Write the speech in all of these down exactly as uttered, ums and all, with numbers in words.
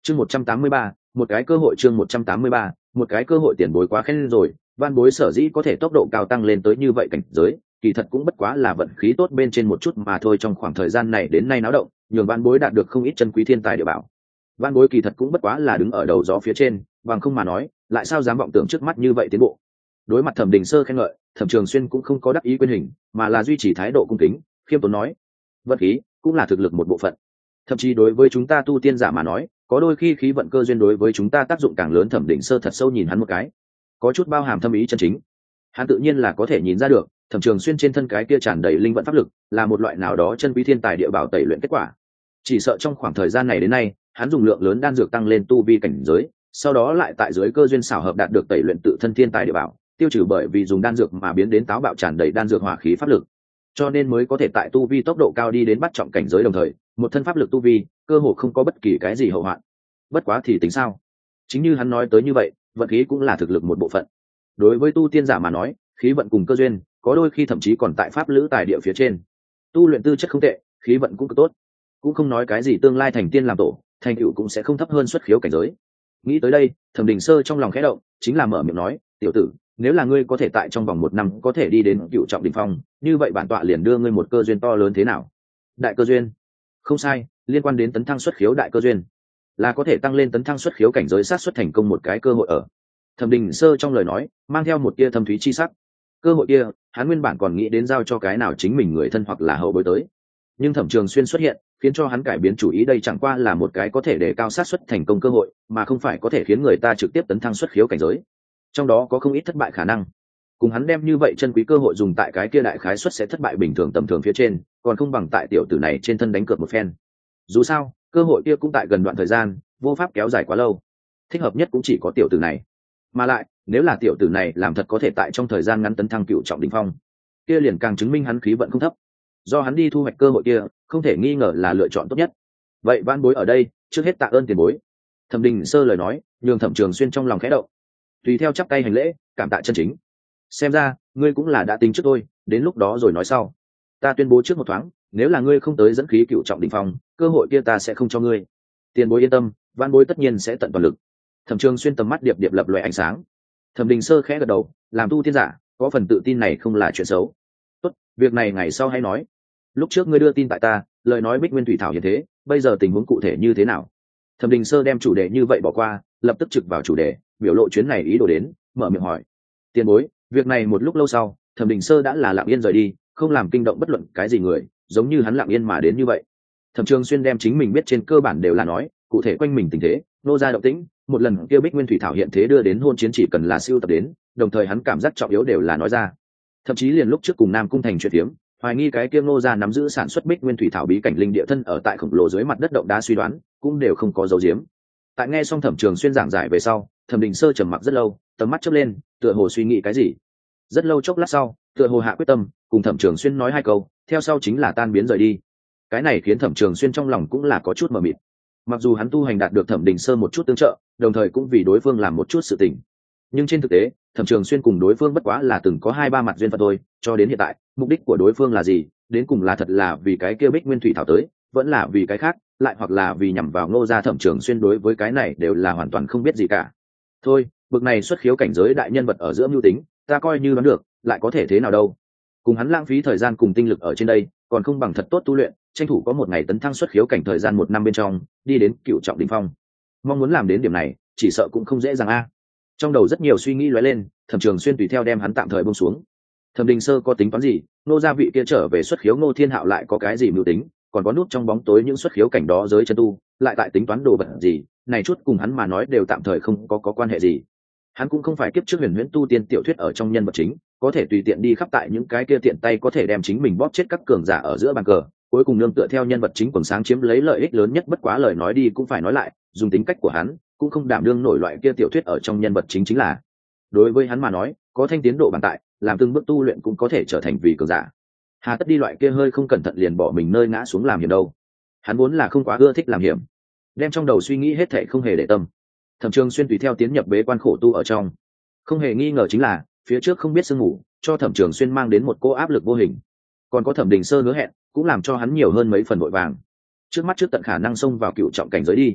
chương một trăm tám mươi ba, một cái cơ hội chương một trăm tám mươi ba, một cái cơ hội tiền bối quá khen rồi, van bối sở dĩ có thể tốc độ cao tăng lên tới như vậy cảnh giới, kỳ thật cũng bất quá là vận khí tốt bên trên một chút mà thôi. Trong khoảng thời gian này đến nay náo động, nhường van bối đạt được không ít chân quý thiên tài địa bảo. Van bối kỳ thật cũng bất quá là đứng ở đầu gió phía trên, bằng không mà nói, lại sao dám vọng tưởng trước mắt như vậy tiến bộ. Đối mặt Thẩm Đình Sơ khen ngợi, Thẩm Trường Xuyên cũng không có đắc ý quên hình, mà là duy trì thái độ cung kính, khiêm tốn nói: vận khí cũng là thực lực một bộ phận. Thậm chí đối với chúng ta tu tiên giả mà nói, có đôi khi khí vận cơ duyên đối với chúng ta tác dụng càng lớn. Thẩm Đình Sơ thật sâu nhìn hắn một cái, có chút bao hàm thâm ý chân chính. Hắn tự nhiên là có thể nhìn ra được, Thẩm Trường Xuyên trên thân cái kia tràn đầy linh vận pháp lực, là một loại nào đó chân quý thiên tài địa bảo tẩy luyện kết quả. Chỉ sợ trong khoảng thời gian này đến nay, hắn dùng lượng lớn đan dược tăng lên tu vi cảnh giới, sau đó lại tại dưới cơ duyên xảo hợp đạt được tẩy luyện tự thân thiên tài địa bảo, tiêu trừ bởi vì dùng đan dược mà biến đến táo bạo tràn đầy đan dược hỏa khí pháp lực, cho nên mới có thể tại tu vi tốc độ cao đi đến bắt trọng cảnh giới, đồng thời một thân pháp lực tu vi cơ hồ không có bất kỳ cái gì hậu hoạn. Bất quá thì tính sao, chính như hắn nói tới như vậy, vận khí cũng là thực lực một bộ phận. Đối với tu tiên giả mà nói, khí vận cùng cơ duyên có đôi khi thậm chí còn tại pháp lữ tài địa phía trên. Tu luyện tư chất không tệ, khí vận cũng cực tốt, cũng không nói cái gì tương lai thành tiên làm tổ, thành tựu cũng sẽ không thấp hơn xuất khiếu cảnh giới. Nghĩ tới đây, Thẩm Đình Sơ trong lòng khẽ động, chính là mở miệng nói: tiểu tử, nếu là ngươi có thể tại trong vòng một năm có thể đi đến cựu trọng đỉnh phong, như vậy bản tọa liền đưa ngươi một cơ duyên to lớn. Thế nào? Đại cơ duyên? Không sai, liên quan đến tấn thăng xuất khiếu đại cơ duyên, là có thể tăng lên tấn thăng xuất khiếu cảnh giới sát xuất thành công một cái cơ hội ở. Thẩm Đình Sơ trong lời nói mang theo một tia thâm thúy chi sắc. Cơ hội kia, hắn nguyên bản còn nghĩ đến giao cho cái nào chính mình người thân hoặc là hậu bối tới, nhưng Thẩm Trường Xuyên xuất hiện, khiến cho hắn cải biến chủ ý. Đây chẳng qua là một cái có thể để cao sát suất thành công cơ hội, mà không phải có thể khiến người ta trực tiếp tấn thăng xuất khiếu cảnh giới. Trong đó có không ít thất bại khả năng. Cùng hắn đem như vậy chân quý cơ hội dùng tại cái kia đại khái suất sẽ thất bại bình thường tầm thường phía trên, còn không bằng tại tiểu tử này trên thân đánh cược một phen. Dù sao, cơ hội kia cũng tại gần đoạn thời gian, vô pháp kéo dài quá lâu. Thích hợp nhất cũng chỉ có tiểu tử này. Mà lại, nếu là tiểu tử này làm thật có thể tại trong thời gian ngắn tấn thăng cựu trọng đỉnh phong, kia liền càng chứng minh hắn khí vận không thấp. Do hắn đi thu hoạch cơ hội kia, không thể nghi ngờ là lựa chọn tốt nhất. Vậy van bối ở đây, trước hết tạ ơn tiền bối. Thẩm Đình Sơ lời nói, nhường Thẩm Trường Xuyên trong lòng khẽ động, tùy theo chắp tay hành lễ, cảm tạ chân chính. Xem ra, ngươi cũng là đã tính trước tôi, đến lúc đó rồi nói sau. Ta tuyên bố trước một thoáng, nếu là ngươi không tới dẫn khí cựu trọng đỉnh phong, cơ hội kia ta sẽ không cho ngươi. Tiền bối yên tâm, van bối tất nhiên sẽ tận toàn lực. Thẩm Trường Xuyên tầm mắt điệp điệp lập loè ánh sáng. Thẩm Đình Sơ khẽ gật đầu, làm tu tiên giả, có phần tự tin này không là chuyện xấu. Tốt, việc này ngày sau hãy nói. Lúc trước ngươi đưa tin tại ta, lời nói Bích Nguyên Thủy Thảo hiện thế, bây giờ tình huống cụ thể như thế nào? Thẩm Đình Sơ đem chủ đề như vậy bỏ qua, lập tức trực vào chủ đề, biểu lộ chuyến này ý đồ đến, mở miệng hỏi: tiền bối, việc này một lúc lâu sau, Thẩm Đình Sơ đã là lặng yên rời đi, không làm kinh động bất luận cái gì người, giống như hắn lặng yên mà đến như vậy. Thẩm Trường Xuyên đem chính mình biết trên cơ bản đều là nói, cụ thể quanh mình tình thế, nô ra động tĩnh, một lần kia Bích Nguyên Thủy Thảo hiện thế đưa đến hôn chiến chỉ cần là siêu tập đến, đồng thời hắn cảm giác trọng yếu đều là nói ra. Thậm chí liền lúc trước cùng Nam Cung Thành chuyện tiếm, hoài nghi cái kia Ngô gia nắm giữ sản xuất Bích Nguyên Thủy Thảo bí cảnh linh địa thân ở tại khổng lồ dưới mặt đất động đá suy đoán, cũng đều không có dấu diếm. Tại nghe xong Thẩm Trường Xuyên giảng giải về sau, Thẩm Đình Sơ trầm mặc rất lâu, tầm mắt chớp lên, tựa hồ suy nghĩ cái gì. Rất lâu chốc lát sau, tựa hồ hạ quyết tâm, cùng Thẩm Trường Xuyên nói hai câu, theo sau chính là tan biến rời đi. Cái này khiến Thẩm Trường Xuyên trong lòng cũng là có chút mờ mịt. Mặc dù hắn tu hành đạt được Thẩm Đình Sơ một chút tương trợ, đồng thời cũng vì đối phương làm một chút sự tình, nhưng trên thực tế, Thẩm Trường Xuyên cùng đối phương bất quá là từng có hai ba mặt duyên phận thôi. Cho đến hiện tại, mục đích của đối phương là gì, đến cùng là thật là vì cái kia Bích Nguyên Thủy Thảo tới, vẫn là vì cái khác, lại hoặc là vì nhằm vào Ngô gia. Thẩm Trường Xuyên đối với cái này đều là hoàn toàn không biết gì cả. Thôi, bực này xuất khiếu cảnh giới đại nhân vật ở giữa mưu tính, ta coi như đoán được, lại có thể thế nào đâu. Cùng hắn lãng phí thời gian cùng tinh lực ở trên đây, còn không bằng thật tốt tu luyện, tranh thủ có một ngày tấn thăng xuất khiếu cảnh thời gian một năm bên trong, đi đến cựu trọng đỉnh phong. Mong muốn làm đến điểm này, chỉ sợ cũng không dễ dàng a. Trong đầu rất nhiều suy nghĩ lóe lên, Thẩm Trường Xuyên tùy theo đem hắn tạm thời buông xuống. Thẩm Đình Sơ có tính toán gì, Ngô gia vị kia trở về xuất khiếu Ngô Thiên Hạo lại có cái gì mưu tính, còn có nút trong bóng tối những xuất khiếu cảnh đó giới chân tu, lại tại tính toán đồ vật gì, này chút cùng hắn mà nói đều tạm thời không có có quan hệ gì. Hắn cũng không phải kiếp trước huyền huyễn tu tiên tiểu thuyết ở trong nhân vật chính, có thể tùy tiện đi khắp tại những cái kia tiện tay có thể đem chính mình bóp chết các cường giả ở giữa bàn cờ, cuối cùng nương tựa theo nhân vật chính quần sáng chiếm lấy lợi ích lớn nhất. Bất quá lời nói đi cũng phải nói lại, dùng tính cách của hắn cũng không đảm đương nổi loại kia tiểu thuyết ở trong nhân vật chính. Chính là đối với hắn mà nói, có thanh tiến độ bản tại, làm từng bước tu luyện cũng có thể trở thành vị cường giả, hà tất đi loại kia hơi không cẩn thận liền bỏ mình nơi ngã xuống làm hiểm đâu. Hắn vốn là không quá ưa thích làm hiểm, đem trong đầu suy nghĩ hết thảy không hề để tâm. Thẩm Trường Xuyên tùy theo tiến nhập bế quan khổ tu ở trong, không hề nghi ngờ chính là phía trước không biết sương ngủ cho Thẩm Trường Xuyên mang đến một cô áp lực vô hình, còn có Thẩm Đình Sơ hứa hẹn cũng làm cho hắn nhiều hơn mấy phần vội vàng. Trước mắt trước tận khả năng xông vào cựu trọng cảnh giới đi.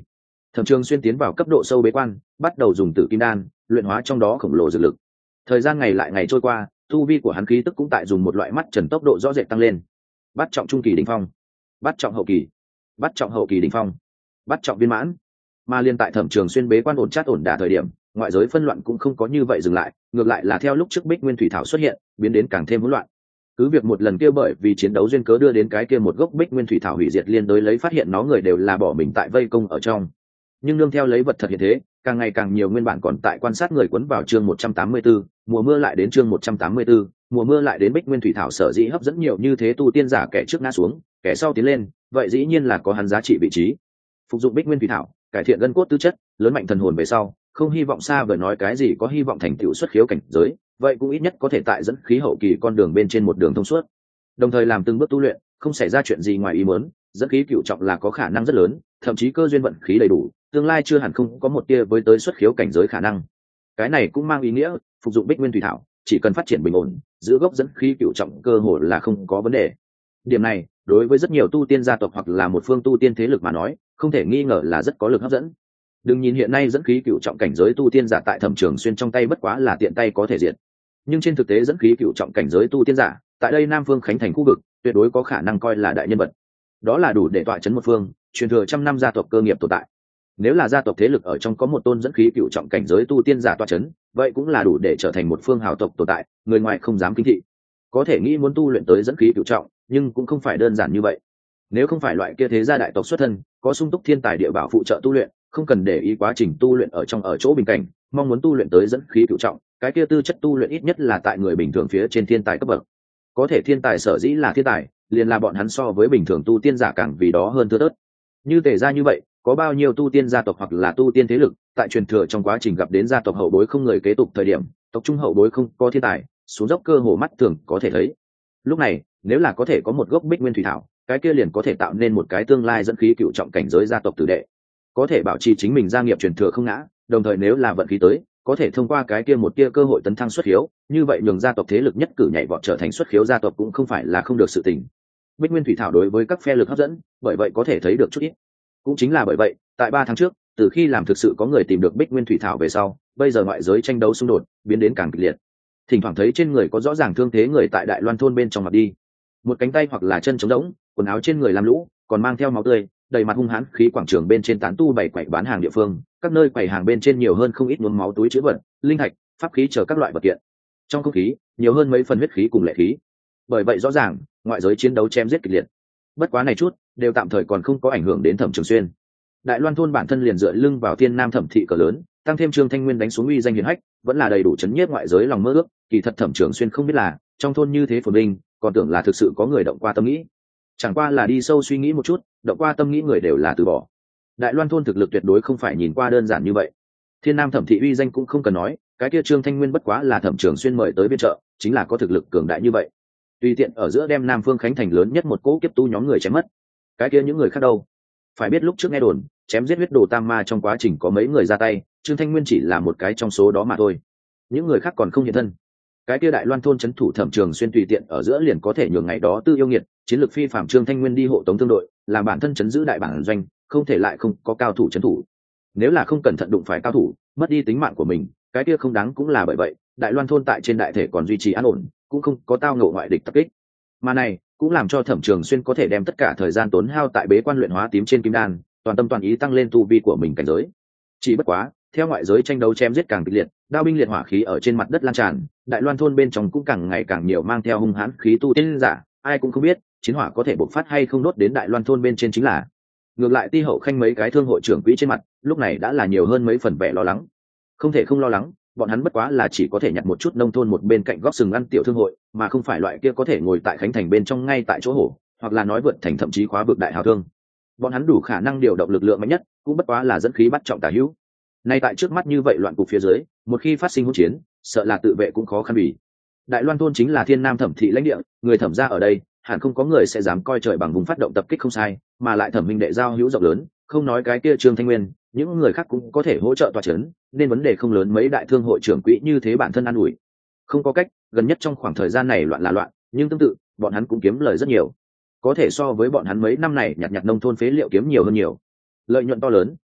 Thẩm Trường Xuyên tiến vào cấp độ sâu bế quan, bắt đầu dùng tử kim đan luyện hóa trong đó khổng lồ dược lực. Thời gian ngày lại ngày trôi qua, tu vi của hắn khí tức cũng tại dùng một loại mắt trần tốc độ rõ rệt tăng lên. Bắt trọng trung kỳ đỉnh phong, bắt trọng hậu kỳ, bắt trọng hậu kỳ đỉnh phong, bắt trọng viên mãn. Mà liên tại Thẩm Trường Xuyên bế quan ổn chát ổn đả thời điểm, ngoại giới phân loạn cũng không có như vậy dừng lại, ngược lại là theo lúc trước Bích Nguyên Thủy Thảo xuất hiện, biến đến càng thêm hỗn loạn. Cứ việc một lần kia bởi vì chiến đấu duyên cớ đưa đến cái kia một gốc Bích Nguyên Thủy Thảo hủy diệt liên đối lấy phát hiện nó người đều là bỏ mình tại vây công ở trong. Nhưng nương theo lấy vật thật hiện thế, càng ngày càng nhiều nguyên bản còn tại quan sát người quấn vào chương một trăm tám mươi tư, mùa mưa lại đến chương một trăm tám mươi tư, mùa mưa lại đến Bích Nguyên Thủy Thảo sở dĩ hấp dẫn nhiều như thế tu tiên giả kẻ trước ngã xuống, kẻ sau tiến lên, vậy dĩ nhiên là có hắn giá trị vị trí. Phục dụng Bích Nguyên Thủy Thảo, cải thiện gân cốt tư chất, lớn mạnh thần hồn về sau, không hy vọng xa vời nói cái gì có hy vọng thành tựu xuất khiếu cảnh giới, vậy cũng ít nhất có thể tại dẫn khí hậu kỳ con đường bên trên một đường thông suốt. Đồng thời làm từng bước tu luyện, không xảy ra chuyện gì ngoài ý muốn, dẫn khí cựu trọng là có khả năng rất lớn, thậm chí cơ duyên vận khí đầy đủ, tương lai chưa hẳn không có một tia với tới xuất khiếu cảnh giới khả năng. Cái này cũng mang ý nghĩa, phục dụng Bích Nguyên Thủy Thảo, chỉ cần phát triển bình ổn, giữ gốc dẫn khí cựu trọng cơ hội là không có vấn đề. Điểm này, đối với rất nhiều tu tiên gia tộc hoặc là một phương tu tiên thế lực mà nói, không thể nghi ngờ là rất có lực hấp dẫn. Đừng nhìn hiện nay dẫn khí cựu trọng cảnh giới tu tiên giả tại Thẩm Trường Xuyên trong tay bất quá là tiện tay có thể diệt, nhưng trên thực tế dẫn khí cựu trọng cảnh giới tu tiên giả tại đây Nam Phương Khánh Thành khu vực tuyệt đối có khả năng coi là đại nhân vật. Đó là đủ để tọa chấn một phương, truyền thừa trăm năm gia tộc cơ nghiệp tồn tại. Nếu là gia tộc thế lực ở trong có một tôn dẫn khí cựu trọng cảnh giới tu tiên giả tọa chấn, vậy cũng là đủ để trở thành một phương hào tộc tồn tại, người ngoài không dám kinh thị. Có thể nghĩ muốn tu luyện tới dẫn khí cựu trọng, nhưng cũng không phải đơn giản như vậy. Nếu không phải loại kia thế gia đại tộc xuất thân, có sung túc thiên tài địa bảo phụ trợ tu luyện, không cần để ý quá trình tu luyện ở trong ở chỗ bình cảnh, mong muốn tu luyện tới dẫn khí cựu trọng, cái kia tư chất tu luyện ít nhất là tại người bình thường phía trên thiên tài cấp bậc. Có thể thiên tài sở dĩ là thiên tài, liền là bọn hắn so với bình thường tu tiên giả càng vì đó hơn thưa thớt. Như Tề gia như vậy, có bao nhiêu tu tiên gia tộc hoặc là tu tiên thế lực, tại truyền thừa trong quá trình gặp đến gia tộc hậu bối không người kế tục thời điểm, tộc trung hậu bối không có thiên tài, xuống dốc cơ hồ mắt thường có thể thấy. Lúc này, nếu là có thể có một gốc Bích Nguyên Thủy Thảo, cái kia liền có thể tạo nên một cái tương lai dẫn khí cựu trọng cảnh giới gia tộc tử đệ, có thể bảo trì chính mình gia nghiệp truyền thừa không ngã, đồng thời nếu là vận khí tới, có thể thông qua cái kia một tia cơ hội tấn thăng xuất khiếu, như vậy nhường gia tộc thế lực nhất cử nhảy vọt trở thành xuất khiếu gia tộc cũng không phải là không được sự tình. Bích Nguyên Thủy Thảo đối với các phe lực hấp dẫn, bởi vậy có thể thấy được chút ít. Cũng chính là bởi vậy, tại ba tháng trước, từ khi làm thực sự có người tìm được Bích Nguyên Thủy Thảo về sau, bây giờ ngoại giới tranh đấu xung đột biến đến càng kịch liệt. Thỉnh thoảng thấy trên người có rõ ràng thương thế người tại Đại Loan thôn bên trong mặt đi, một cánh tay hoặc là chân trống rỗng, quần áo trên người làm lũ, còn mang theo máu tươi, đầy mặt hung hãn khí quảng trường bên trên tán tu bày quầy bán hàng địa phương, các nơi quầy hàng bên trên nhiều hơn không ít nhuốm máu túi chứa vật, linh thạch, pháp khí chờ các loại vật kiện. Trong không khí, nhiều hơn mấy phần huyết khí cùng lệ khí. Bởi vậy rõ ràng, ngoại giới chiến đấu chém giết kịch liệt. Bất quá này chút, đều tạm thời còn không có ảnh hưởng đến Thẩm Trường Xuyên. Đại Loan thôn bản thân liền dựa lưng vào Thiên Nam Thẩm thị cờ lớn, tăng thêm Trương Thanh Nguyên đánh xuống uy danh hiển hách, vẫn là đầy đủ chấn nhiếp ngoại giới lòng mơ ước. Kỳ thật Thẩm Trường Xuyên không biết là, trong thôn như thế phồn vinh, còn tưởng là thực sự có người động qua tâm nghĩ. Chẳng qua là đi sâu suy nghĩ một chút, động qua tâm nghĩ người đều là từ bỏ. Đại Loan thôn thực lực tuyệt đối không phải nhìn qua đơn giản như vậy. Thiên Nam Thẩm thị uy danh cũng không cần nói, cái kia Trương Thanh Nguyên bất quá là Thẩm Trường Xuyên mời tới biên trợ, chính là có thực lực cường đại như vậy. Tùy tiện ở giữa đem Nam Phương Khánh Thành lớn nhất một cỗ kiếp tu nhóm người chém mất. Cái kia những người khác đâu? Phải biết lúc trước nghe đồn, chém giết huyết đồ tam ma trong quá trình có mấy người ra tay, Trương Thanh Nguyên chỉ là một cái trong số đó mà thôi. Những người khác còn không hiện thân. Cái kia Đại Loan thôn trấn thủ Thẩm Trường Xuyên tùy tiện ở giữa liền có thể nhường ngày đó Tư Yêu Nghiệt, chiến lược phi phạm Trương Thanh Nguyên đi hộ tống thương đội, làm bản thân trấn giữ đại bản doanh, không thể lại không có cao thủ trấn thủ. Nếu là không cẩn thận đụng phải cao thủ, mất đi tính mạng của mình, cái kia không đáng cũng là bởi vậy, Đại Loan thôn tại trên đại thể còn duy trì an ổn, cũng không có tao ngộ ngoại địch tập kích. Mà này cũng làm cho Thẩm Trường Xuyên có thể đem tất cả thời gian tốn hao tại bế quan luyện hóa tím trên kim đan, toàn tâm toàn ý tăng lên tu vi của mình cảnh giới. Chỉ bất quá, theo ngoại giới tranh đấu chém giết càng kịch liệt, đao binh liệt hỏa khí ở trên mặt đất lan tràn, Đại Loan thôn bên trong cũng càng ngày càng nhiều mang theo hung hãn khí tu tiên giả, ai cũng không biết chiến hỏa có thể bộc phát hay không đốt đến Đại Loan thôn bên trên chính là. Ngược lại Ti Hậu Khanh mấy cái thương hội trưởng quỹ trên mặt, lúc này đã là nhiều hơn mấy phần vẻ lo lắng. Không thể không lo lắng, bọn hắn bất quá là chỉ có thể nhặt một chút nông thôn một bên cạnh góc sừng ăn tiểu thương hội, mà không phải loại kia có thể ngồi tại Khánh Thành bên trong ngay tại chỗ hổ, hoặc là nói vượt thành thậm chí khóa vực đại hào thương. Bọn hắn đủ khả năng điều động lực lượng mạnh nhất, cũng bất quá là dẫn khí bắt trọng tả hữu. Nay tại trước mắt như vậy loạn cục phía dưới, một khi phát sinh hỗn chiến, sợ là tự vệ cũng khó khăn bỉ. Đại Loan thôn chính là Thiên Nam Thẩm thị lãnh địa, người Thẩm gia ở đây, hẳn không có người sẽ dám coi trời bằng vùng phát động tập kích không sai, mà lại Thẩm minh đệ giao hữu rộng lớn, không nói cái kia Trương Thanh Nguyên, những người khác cũng có thể hỗ trợ tọa chấn, nên vấn đề không lớn. Mấy đại thương hội trưởng quỹ như thế bản thân an ủi. Không có cách, gần nhất trong khoảng thời gian này loạn là loạn, nhưng tương tự, bọn hắn cũng kiếm lời rất nhiều. Có thể so với bọn hắn mấy năm này nhặt nhặt nông thôn phế liệu kiếm nhiều hơn nhiều. Lợi nhuận to lớn,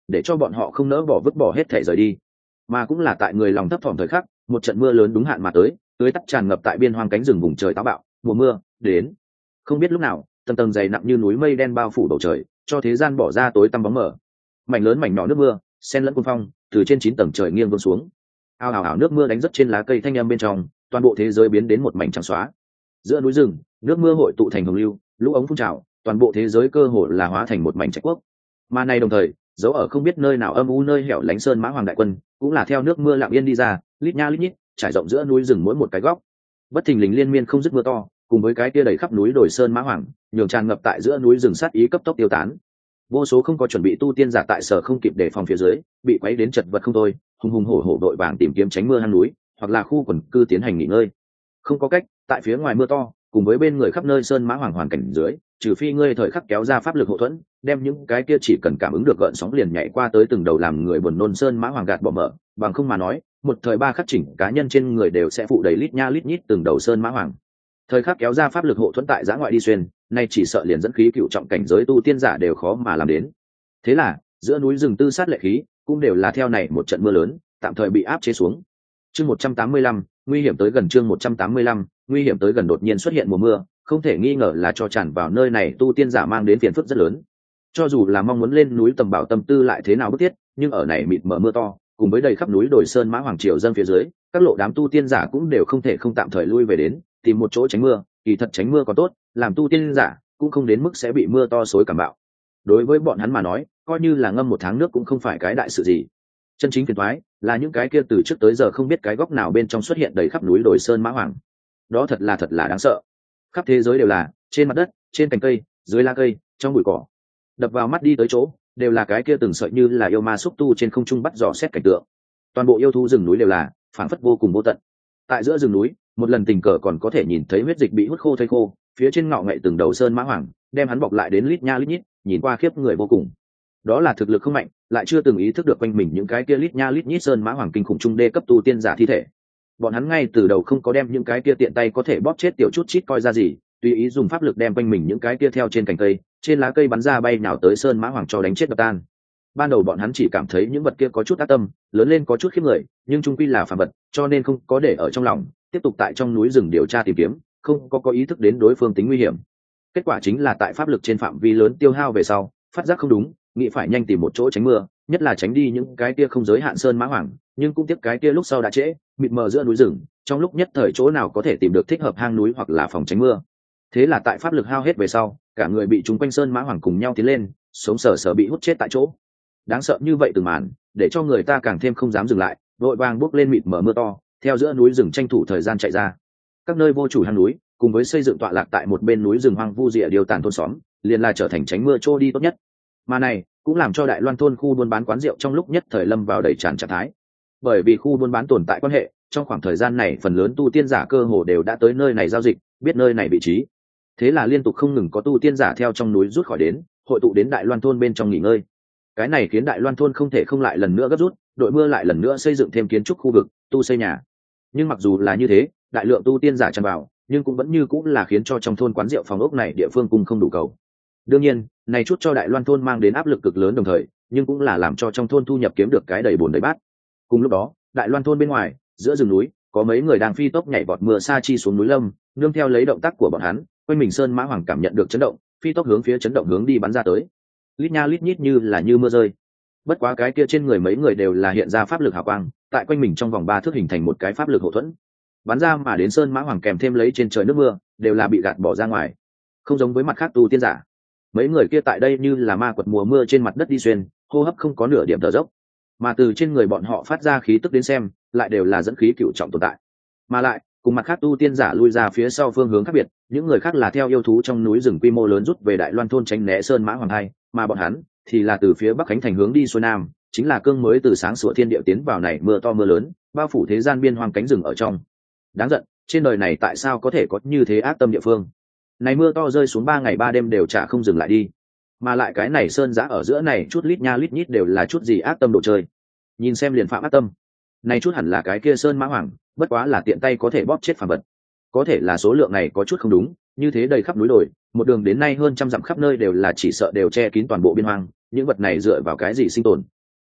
để cho bọn họ không nỡ bỏ vứt bỏ hết thể rời đi. Mà cũng là tại người lòng thấp thỏm thời khắc, một trận mưa lớn đúng hạn mà tới, tưới tắt tràn ngập tại biên hoang cánh rừng vùng trời táo bạo. Mùa mưa đến. Không biết lúc nào, tầng tầng dày nặng như núi mây đen bao phủ bầu trời, cho thế gian bỏ ra tối tăm bóng mờ. Mảnh lớn mảnh nhỏ nước mưa xen lẫn cuồng phong từ trên chín tầng trời nghiêng vương xuống. Ao ào ào nước mưa đánh rất trên lá cây thanh âm bên trong, toàn bộ thế giới biến đến một mảnh trắng xóa. Giữa núi rừng, nước mưa hội tụ thành hồng lưu, lũ ống phun trào, toàn bộ thế giới cơ hồ là hóa thành một mảnh trạch quốc. Mà này đồng thời, dấu ở không biết nơi nào âm u nơi hẻo lánh sơn mã hoàng đại quân, cũng là theo nước mưa lặng yên đi ra, lít nha lít nhít, trải rộng giữa núi rừng mỗi một cái góc. Bất thình lình liên miên không dứt mưa to, cùng với cái kia đầy khắp núi đồi sơn mã hoàng, nhường tràn ngập tại giữa núi rừng sát ý cấp tốc tiêu tán. Vô số không có chuẩn bị tu tiên giả tại sở không kịp đề phòng phía dưới, bị quấy đến chật vật không thôi, hùng hùng hổ hổ đội vàng tìm kiếm tránh mưa hang núi, hoặc là khu quần cư tiến hành nghỉ ngơi. Không có cách, tại phía ngoài mưa to, cùng với bên người khắp nơi sơn mã hoàng hoàn cảnh dưới, trừ phi ngươi thời khắc kéo ra pháp lực hộ thuẫn, đem những cái kia chỉ cần cảm ứng được gợn sóng liền nhảy qua tới từng đầu làm người buồn nôn sơn mã hoàng gạt bỏ mở, bằng không mà nói, một thời ba khắc chỉnh cá nhân trên người đều sẽ phụ đầy lít nha lít nhít từng đầu sơn mã hoàng. Thời khắc kéo ra pháp lực hộ thuẫn tại giã ngoại đi xuyên, nay chỉ sợ liền dẫn khí cựu trọng cảnh giới tu tiên giả đều khó mà làm đến. Thế là, giữa núi rừng tư sát lệ khí, cũng đều là theo này một trận mưa lớn, tạm thời bị áp chế xuống. Chương một trăm tám mươi lăm, nguy hiểm tới gần chương một trăm tám mươi lăm, nguy hiểm tới gần đột nhiên xuất hiện mùa mưa, không thể nghi ngờ là cho tràn vào nơi này tu tiên giả mang đến phiền phức rất lớn. Cho dù là mong muốn lên núi tầm bảo tâm tư lại thế nào bức thiết, nhưng ở này mịt mờ mưa to, cùng với đầy khắp núi đồi sơn mã hoàng triều dân phía dưới, các lộ đám tu tiên giả cũng đều không thể không tạm thời lui về đến, tìm một chỗ tránh mưa, kỳ thật tránh mưa có tốt, làm tu tiên giả cũng không đến mức sẽ bị mưa to xối cảm bạo. Đối với bọn hắn mà nói, coi như là ngâm một tháng nước cũng không phải cái đại sự gì. Chân chính phiền toái là những cái kia từ trước tới giờ không biết cái góc nào bên trong xuất hiện đầy khắp núi đồi sơn mã hoàng. Đó thật là thật là đáng sợ. Khắp thế giới đều là, trên mặt đất, trên cành cây, dưới lá cây, trong bụi cỏ. Đập vào mắt đi tới chỗ, đều là cái kia từng sợi như là yêu ma xúc tu trên không trung bắt dò xét cảnh tượng. Toàn bộ yêu thú rừng núi đều là phảng phất vô cùng vô tận. Tại giữa rừng núi, một lần tình cờ còn có thể nhìn thấy huyết dịch bị hút khô thây khô, phía trên ngọ ngậy từng đầu sơn mã hoàng, đem hắn bọc lại đến lít nha lít nhít, nhìn qua khiếp người vô cùng. Đó là thực lực không mạnh, lại chưa từng ý thức được quanh mình những cái kia lít nha lít nhít sơn mã hoàng kinh khủng trung đê cấp tu tiên giả thi thể. Bọn hắn ngay từ đầu không có đem những cái kia tiện tay có thể bóp chết tiểu chút chít coi ra gì, tùy ý dùng pháp lực đem quanh mình những cái kia theo trên cành cây, trên lá cây bắn ra bay nhào tới sơn mã hoàng cho đánh chết đập tan. Ban đầu bọn hắn chỉ cảm thấy những vật kia có chút ác tâm, lớn lên có chút khiếp người, nhưng chung quy là phàm vật, cho nên không có để ở trong lòng, tiếp tục tại trong núi rừng điều tra tìm kiếm, không có có ý thức đến đối phương tính nguy hiểm. Kết quả chính là tại pháp lực trên phạm vi lớn tiêu hao về sau, phát giác không đúng, nghĩ phải nhanh tìm một chỗ tránh mưa, nhất là tránh đi những cái kia không giới hạn sơn mã hoàng, nhưng cũng tiếc cái kia lúc sau đã trễ, mịt mờ giữa núi rừng, trong lúc nhất thời chỗ nào có thể tìm được thích hợp hang núi hoặc là phòng tránh mưa. Thế là tại pháp lực hao hết về sau, cả người bị chúng quanh sơn mã hoàng cùng nhau tiến lên, sống sờ sờ bị hút chết tại chỗ. Đáng sợ như vậy từng màn, để cho người ta càng thêm không dám dừng lại, vội vàng bước lên mịt mờ mưa to, theo giữa núi rừng tranh thủ thời gian chạy ra. Các nơi vô chủ hang núi, cùng với xây dựng tọa lạc tại một bên núi rừng hoang vu rìa điều tàn thôn xóm, liền là trở thành tránh mưa trô đi tốt nhất. Mà này cũng làm cho Đại Loan thôn khu buôn bán quán rượu trong lúc nhất thời lâm vào đầy tràn trạng thái. Bởi vì khu buôn bán tồn tại quan hệ, trong khoảng thời gian này phần lớn tu tiên giả cơ hồ đều đã tới nơi này giao dịch, biết nơi này vị trí. Thế là liên tục không ngừng có tu tiên giả theo trong núi rút khỏi đến, hội tụ đến Đại Loan thôn bên trong nghỉ ngơi. Cái này khiến Đại Loan thôn không thể không lại lần nữa gấp rút, đội mưa lại lần nữa xây dựng thêm kiến trúc khu vực, tu xây nhà. Nhưng mặc dù là như thế, đại lượng tu tiên giả tràn vào, nhưng cũng vẫn như cũng là khiến cho trong thôn quán rượu phòng ốc này địa phương cung không đủ cầu. Đương nhiên, này chút cho Đại Loan thôn mang đến áp lực cực lớn đồng thời, nhưng cũng là làm cho trong thôn thu nhập kiếm được cái đầy bồn đầy bát. Cùng lúc đó, Đại Loan thôn bên ngoài, giữa rừng núi, có mấy người đang phi tốc nhảy vọt mưa sa chi xuống núi lâm, nương theo lấy động tác của bọn hắn, quanh mình sơn mã hoàng cảm nhận được chấn động, phi tốc hướng phía chấn động hướng đi bắn ra tới. Lít nha lít nhít như là như mưa rơi. Bất quá cái kia trên người mấy người đều là hiện ra pháp lực hào quang, tại quanh mình trong vòng ba thước hình thành một cái pháp lực hậu thuẫn. Bắn ra mà đến sơn mã hoàng kèm thêm lấy trên trời nước mưa, đều là bị gạt bỏ ra ngoài. Không giống với mặt khác tu tiên giả, mấy người kia tại đây như là ma quật mùa mưa trên mặt đất đi xuyên, hô hấp không có nửa điểm thở dốc, mà từ trên người bọn họ phát ra khí tức đến xem, lại đều là dẫn khí cựu trọng tồn tại. Mà lại, cùng mặt khác tu tiên giả lui ra phía sau phương hướng khác biệt, những người khác là theo yêu thú trong núi rừng quy mô lớn rút về Đại Loan thôn tránh né sơn mã hoàng hai, mà bọn hắn thì là từ phía bắc khánh thành hướng đi xuôi nam, chính là cương mới từ sáng sủa thiên địa tiến vào này mưa to mưa lớn, bao phủ thế gian biên hoang cánh rừng ở trong. Đáng giận, trên đời này tại sao có thể có như thế ác tâm địa phương? Này mưa to rơi xuống ba ngày ba đêm đều chả không dừng lại đi, mà lại cái này sơn giã ở giữa này chút lít nha lít nhít đều là chút gì ác tâm đồ chơi. Nhìn xem liền phạm ác tâm. Này chút hẳn là cái kia sơn mã hoàng, bất quá là tiện tay có thể bóp chết phàm vật. Có thể là số lượng này có chút không đúng, như thế đầy khắp núi đồi, một đường đến nay hơn trăm dặm khắp nơi đều là chỉ sợ đều che kín toàn bộ biên hoang, những vật này dựa vào cái gì sinh tồn?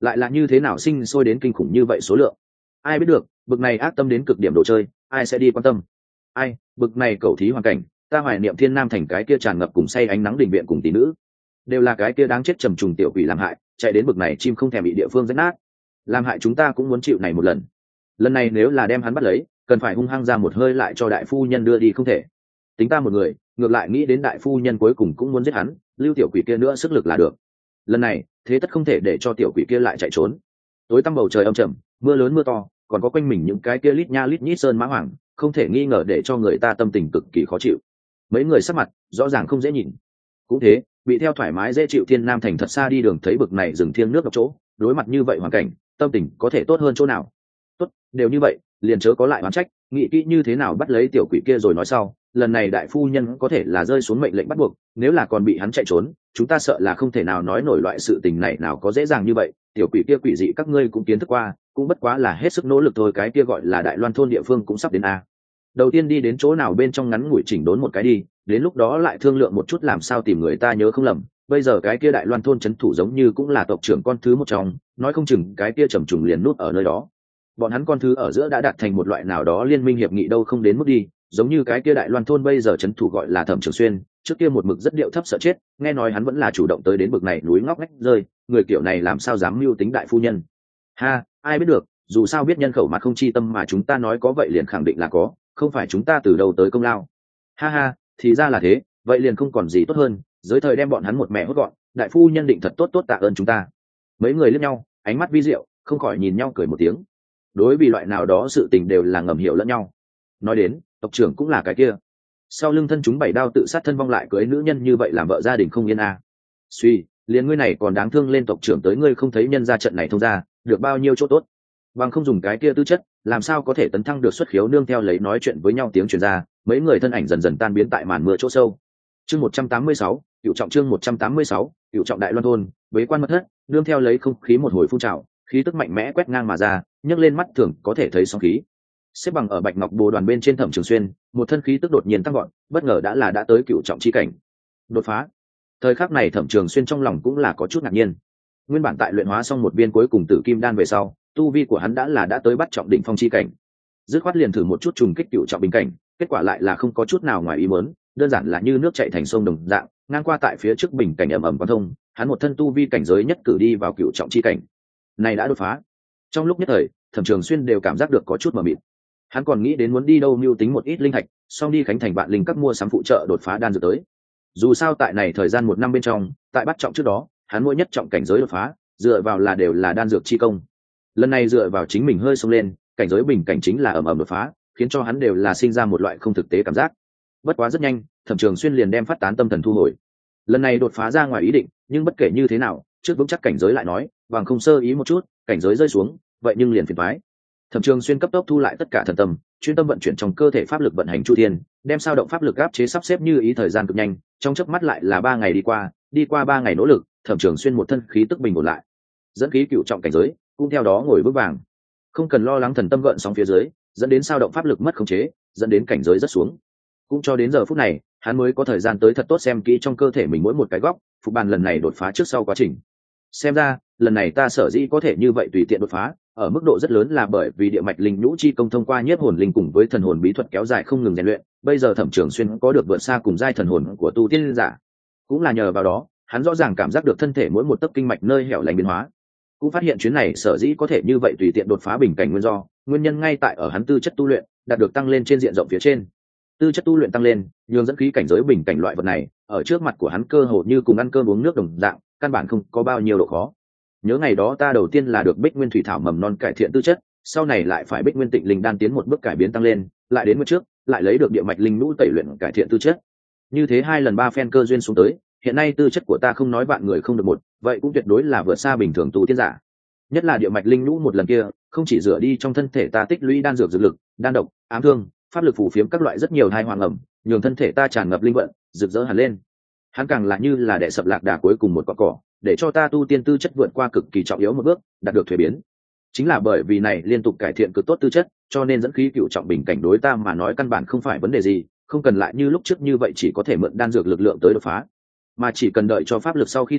lại là như thế nào sinh sôi đến kinh khủng như vậy số lượng, ai biết được. Bực này ác tâm đến cực điểm đồ chơi, ai sẽ đi quan tâm. Ai, bực này cầu thí hoàn cảnh, ta hoài niệm thiên nam thành cái kia tràn ngập cùng say ánh nắng đình viện cùng tỷ nữ, đều là cái kia đáng chết trầm trùng tiểu quỷ làm hại, chạy đến bực này chim không thèm bị địa phương rách nát, làm hại chúng ta cũng muốn chịu này một lần. Lần này nếu là đem hắn bắt lấy, cần phải hung hăng ra một hơi lại cho đại phu nhân đưa đi không thể. Tính ta một người, ngược lại nghĩ đến đại phu nhân cuối cùng cũng muốn giết hắn, lưu tiểu quỷ kia nữa sức lực là được. Lần này thế tất không thể để cho tiểu quỷ kia lại chạy trốn. Tối tăm bầu trời âm trầm, mưa lớn mưa to, còn có quanh mình những cái kia lít nha lít nhít sơn mã hoàng, không thể nghi ngờ để cho người ta tâm tình cực kỳ khó chịu. Mấy người sắc mặt rõ ràng không dễ nhìn. Cũng thế, bị theo thoải mái dễ chịu thiên nam thành thật xa đi đường thấy bực này rừng thiêng nước độc chỗ, đối mặt như vậy hoàn cảnh, tâm tình có thể tốt hơn chỗ nào. Tốt, đều như vậy, liền chớ có lại oán trách, nghĩ kỹ như thế nào bắt lấy tiểu quỷ kia rồi nói sau. Lần này đại phu nhân có thể là rơi xuống mệnh lệnh bắt buộc, nếu là còn bị hắn chạy trốn, chúng ta sợ là không thể nào nói nổi loại sự tình này nào có dễ dàng như vậy. Tiểu quỷ kia quỷ dị các ngươi cũng kiến thức qua, cũng bất quá là hết sức nỗ lực thôi. Cái kia gọi là Đại Loan thôn địa phương cũng sắp đến a. Đầu tiên đi đến chỗ nào bên trong ngắn ngủi chỉnh đốn một cái đi, đến lúc đó lại thương lượng một chút làm sao tìm người ta nhớ không lầm. Bây giờ cái kia Đại Loan thôn trấn thủ giống như cũng là tộc trưởng con thứ một trong, nói không chừng cái kia trầm trùng liền nút ở nơi đó. Bọn hắn con thứ ở giữa đã đạt thành một loại nào đó liên minh hiệp nghị đâu không đến mức đi, giống như cái kia Đại Loan thôn bây giờ trấn thủ gọi là Thẩm Trường Xuyên, trước kia một mực rất điệu thấp sợ chết, nghe nói hắn vẫn là chủ động tới đến bực này núi ngóc ngách rơi, người kiểu này làm sao dám mưu tính đại phu nhân. Ha, ai biết được, dù sao biết nhân khẩu mà không chi tâm mà chúng ta nói có vậy liền khẳng định là có, không phải chúng ta từ đầu tới công lao. Ha ha, thì ra là thế, vậy liền không còn gì tốt hơn, giới thời đem bọn hắn một mẹ hốt gọn, đại phu nhân định thật tốt tốt tạ ơn chúng ta. Mấy người liếc nhau, ánh mắt vi diệu, không khỏi nhìn nhau cười một tiếng. Đối vì loại nào đó sự tình đều là ngầm hiểu lẫn nhau. Nói đến, tộc trưởng cũng là cái kia, sau lưng thân chúng bảy đao tự sát thân vong lại cưới nữ nhân như vậy làm vợ gia đình không yên à. Suy, liền ngươi này còn đáng thương lên tộc trưởng tới ngươi không thấy nhân ra trận này thông ra, được bao nhiêu chỗ tốt. Bằng không dùng cái kia tư chất, làm sao có thể tấn thăng được xuất khiếu nương theo lấy nói chuyện với nhau tiếng truyền ra, mấy người thân ảnh dần dần tan biến tại màn mưa chỗ sâu. Chương một trăm tám mươi sáu, Cửu trọng chương một trăm tám mươi sáu, Cửu trọng Đại Loan thôn, bế quan mất thất, nương theo lấy không khí một hồi phun trào, khí tức mạnh mẽ quét ngang mà ra, nhấc lên mắt thường có thể thấy sóng khí. Xếp bằng ở Bạch Ngọc Bồ đoàn bên trên Thẩm Trường Xuyên, một thân khí tức đột nhiên tăng gọn, bất ngờ đã là đã tới cửu trọng chi cảnh. Đột phá. Thời khắc này Thẩm Trường Xuyên trong lòng cũng là có chút ngạc nhiên. Nguyên bản tại luyện hóa xong một viên cuối cùng tử kim đan về sau, tu vi của hắn đã là đã tới bắt trọng đỉnh phong chi cảnh. Dứt khoát liền thử một chút trùng kích cửu trọng bình cảnh, kết quả lại là không có chút nào ngoài ý muốn, đơn giản là như nước chảy thành sông đồng dạng, ngang qua tại phía trước bình cảnh ầm ầm quán thông, hắn một thân tu vi cảnh giới nhất cử đi vào cửu trọng chi cảnh. Này đã đột phá. Trong lúc nhất thời, Thẩm Trường Xuyên đều cảm giác được có chút mờ mịt. Hắn còn nghĩ đến muốn đi đâu mưu tính một ít linh thạch, xong đi Khánh Thành Vạn Linh các mua sắm phụ trợ đột phá đan dược tới. Dù sao tại này thời gian một năm bên trong, tại bắt trọng trước đó, hắn mỗi nhất trọng cảnh giới đột phá, dựa vào là đều là đan dược chi công. Lần này dựa vào chính mình hơi xông lên, cảnh giới bình cảnh chính là ầm ầm đột phá, khiến cho hắn đều là sinh ra một loại không thực tế cảm giác. Bất quá rất nhanh, Thẩm Trường Xuyên liền đem phát tán tâm thần thu hồi. Lần này đột phá ra ngoài ý định, nhưng bất kể như thế nào, trước vững chắc cảnh giới lại nói, bằng không sơ ý một chút, cảnh giới rơi xuống, vậy nhưng liền phiền toái. Thẩm Trường Xuyên cấp tốc thu lại tất cả thần tâm, chuyên tâm vận chuyển trong cơ thể pháp lực vận hành chu thiên, đem sao động pháp lực áp chế sắp xếp như ý thời gian cực nhanh, trong chớp mắt lại là ba ngày đi qua, đi qua ba ngày nỗ lực, Thẩm Trường Xuyên một thân khí tức bình ổn lại, dẫn khí cựu trọng cảnh giới, cũng theo đó ngồi vững vàng, không cần lo lắng thần tâm gợn sóng phía dưới, dẫn đến sao động pháp lực mất khống chế, dẫn đến cảnh giới rất xuống. Cũng cho đến giờ phút này, hắn mới có thời gian tới thật tốt xem kỹ trong cơ thể mình mỗi một cái góc, phục bàn lần này đột phá trước sau quá trình. Xem ra, lần này ta sở dĩ có thể như vậy tùy tiện đột phá, ở mức độ rất lớn là bởi vì địa mạch linh nhũ chi công thông qua nhiếp hồn linh cùng với thần hồn bí thuật kéo dài không ngừng rèn luyện, bây giờ Thẩm Trường Xuyên có được vượt xa cùng giai thần hồn của tu tiên giả. Cũng là nhờ vào đó, hắn rõ ràng cảm giác được thân thể mỗi một tấc kinh mạch nơi hẻo lánh biến hóa. Cũng phát hiện chuyến này sở dĩ có thể như vậy tùy tiện đột phá bình cảnh nguyên do, nguyên nhân ngay tại ở hắn tư chất tu luyện đạt được tăng lên trên diện rộng phía trên. Tư chất tu luyện tăng lên, nhường dẫn khí cảnh giới bình cảnh loại vật này, ở trước mặt của hắn cơ hồ như cùng ăn cơm uống nước đồng dạng, căn bản không có bao nhiêu độ khó. Nhớ ngày đó ta đầu tiên là được Bích Nguyên Thủy Thảo mầm non cải thiện tư chất, sau này lại phải Bích Nguyên Tịnh Linh đan tiến một bước cải biến tăng lên, lại đến một trước, lại lấy được địa mạch linh nhũ tẩy luyện cải thiện tư chất. Như thế hai lần ba phen cơ duyên xuống tới, hiện nay tư chất của ta không nói vạn người không được một, vậy cũng tuyệt đối là vượt xa bình thường tu tiên giả. Nhất là địa mạch linh nhũ một lần kia, không chỉ rửa đi trong thân thể ta tích lũy đan dược dược lực, đan độc, ám thương, pháp lực phù phiếm các loại rất nhiều thai hoàng ẩm, nhường thân thể ta tràn ngập linh vận, rực rỡ hẳn lên. Hắn càng là như là đệ sập lạc đà cuối cùng một cọng cỏ, để cho ta tu tiên tư chất vượt qua cực kỳ trọng yếu một bước, đạt được thuế biến. Chính là bởi vì này liên tục cải thiện cực tốt tư chất, cho nên dẫn khí cựu trọng bình cảnh đối ta mà nói căn bản không phải vấn đề gì, không cần lại như lúc trước như vậy chỉ có thể mượn đan dược lực lượng tới đột phá, mà chỉ cần đợi cho pháp lực sau khi tới,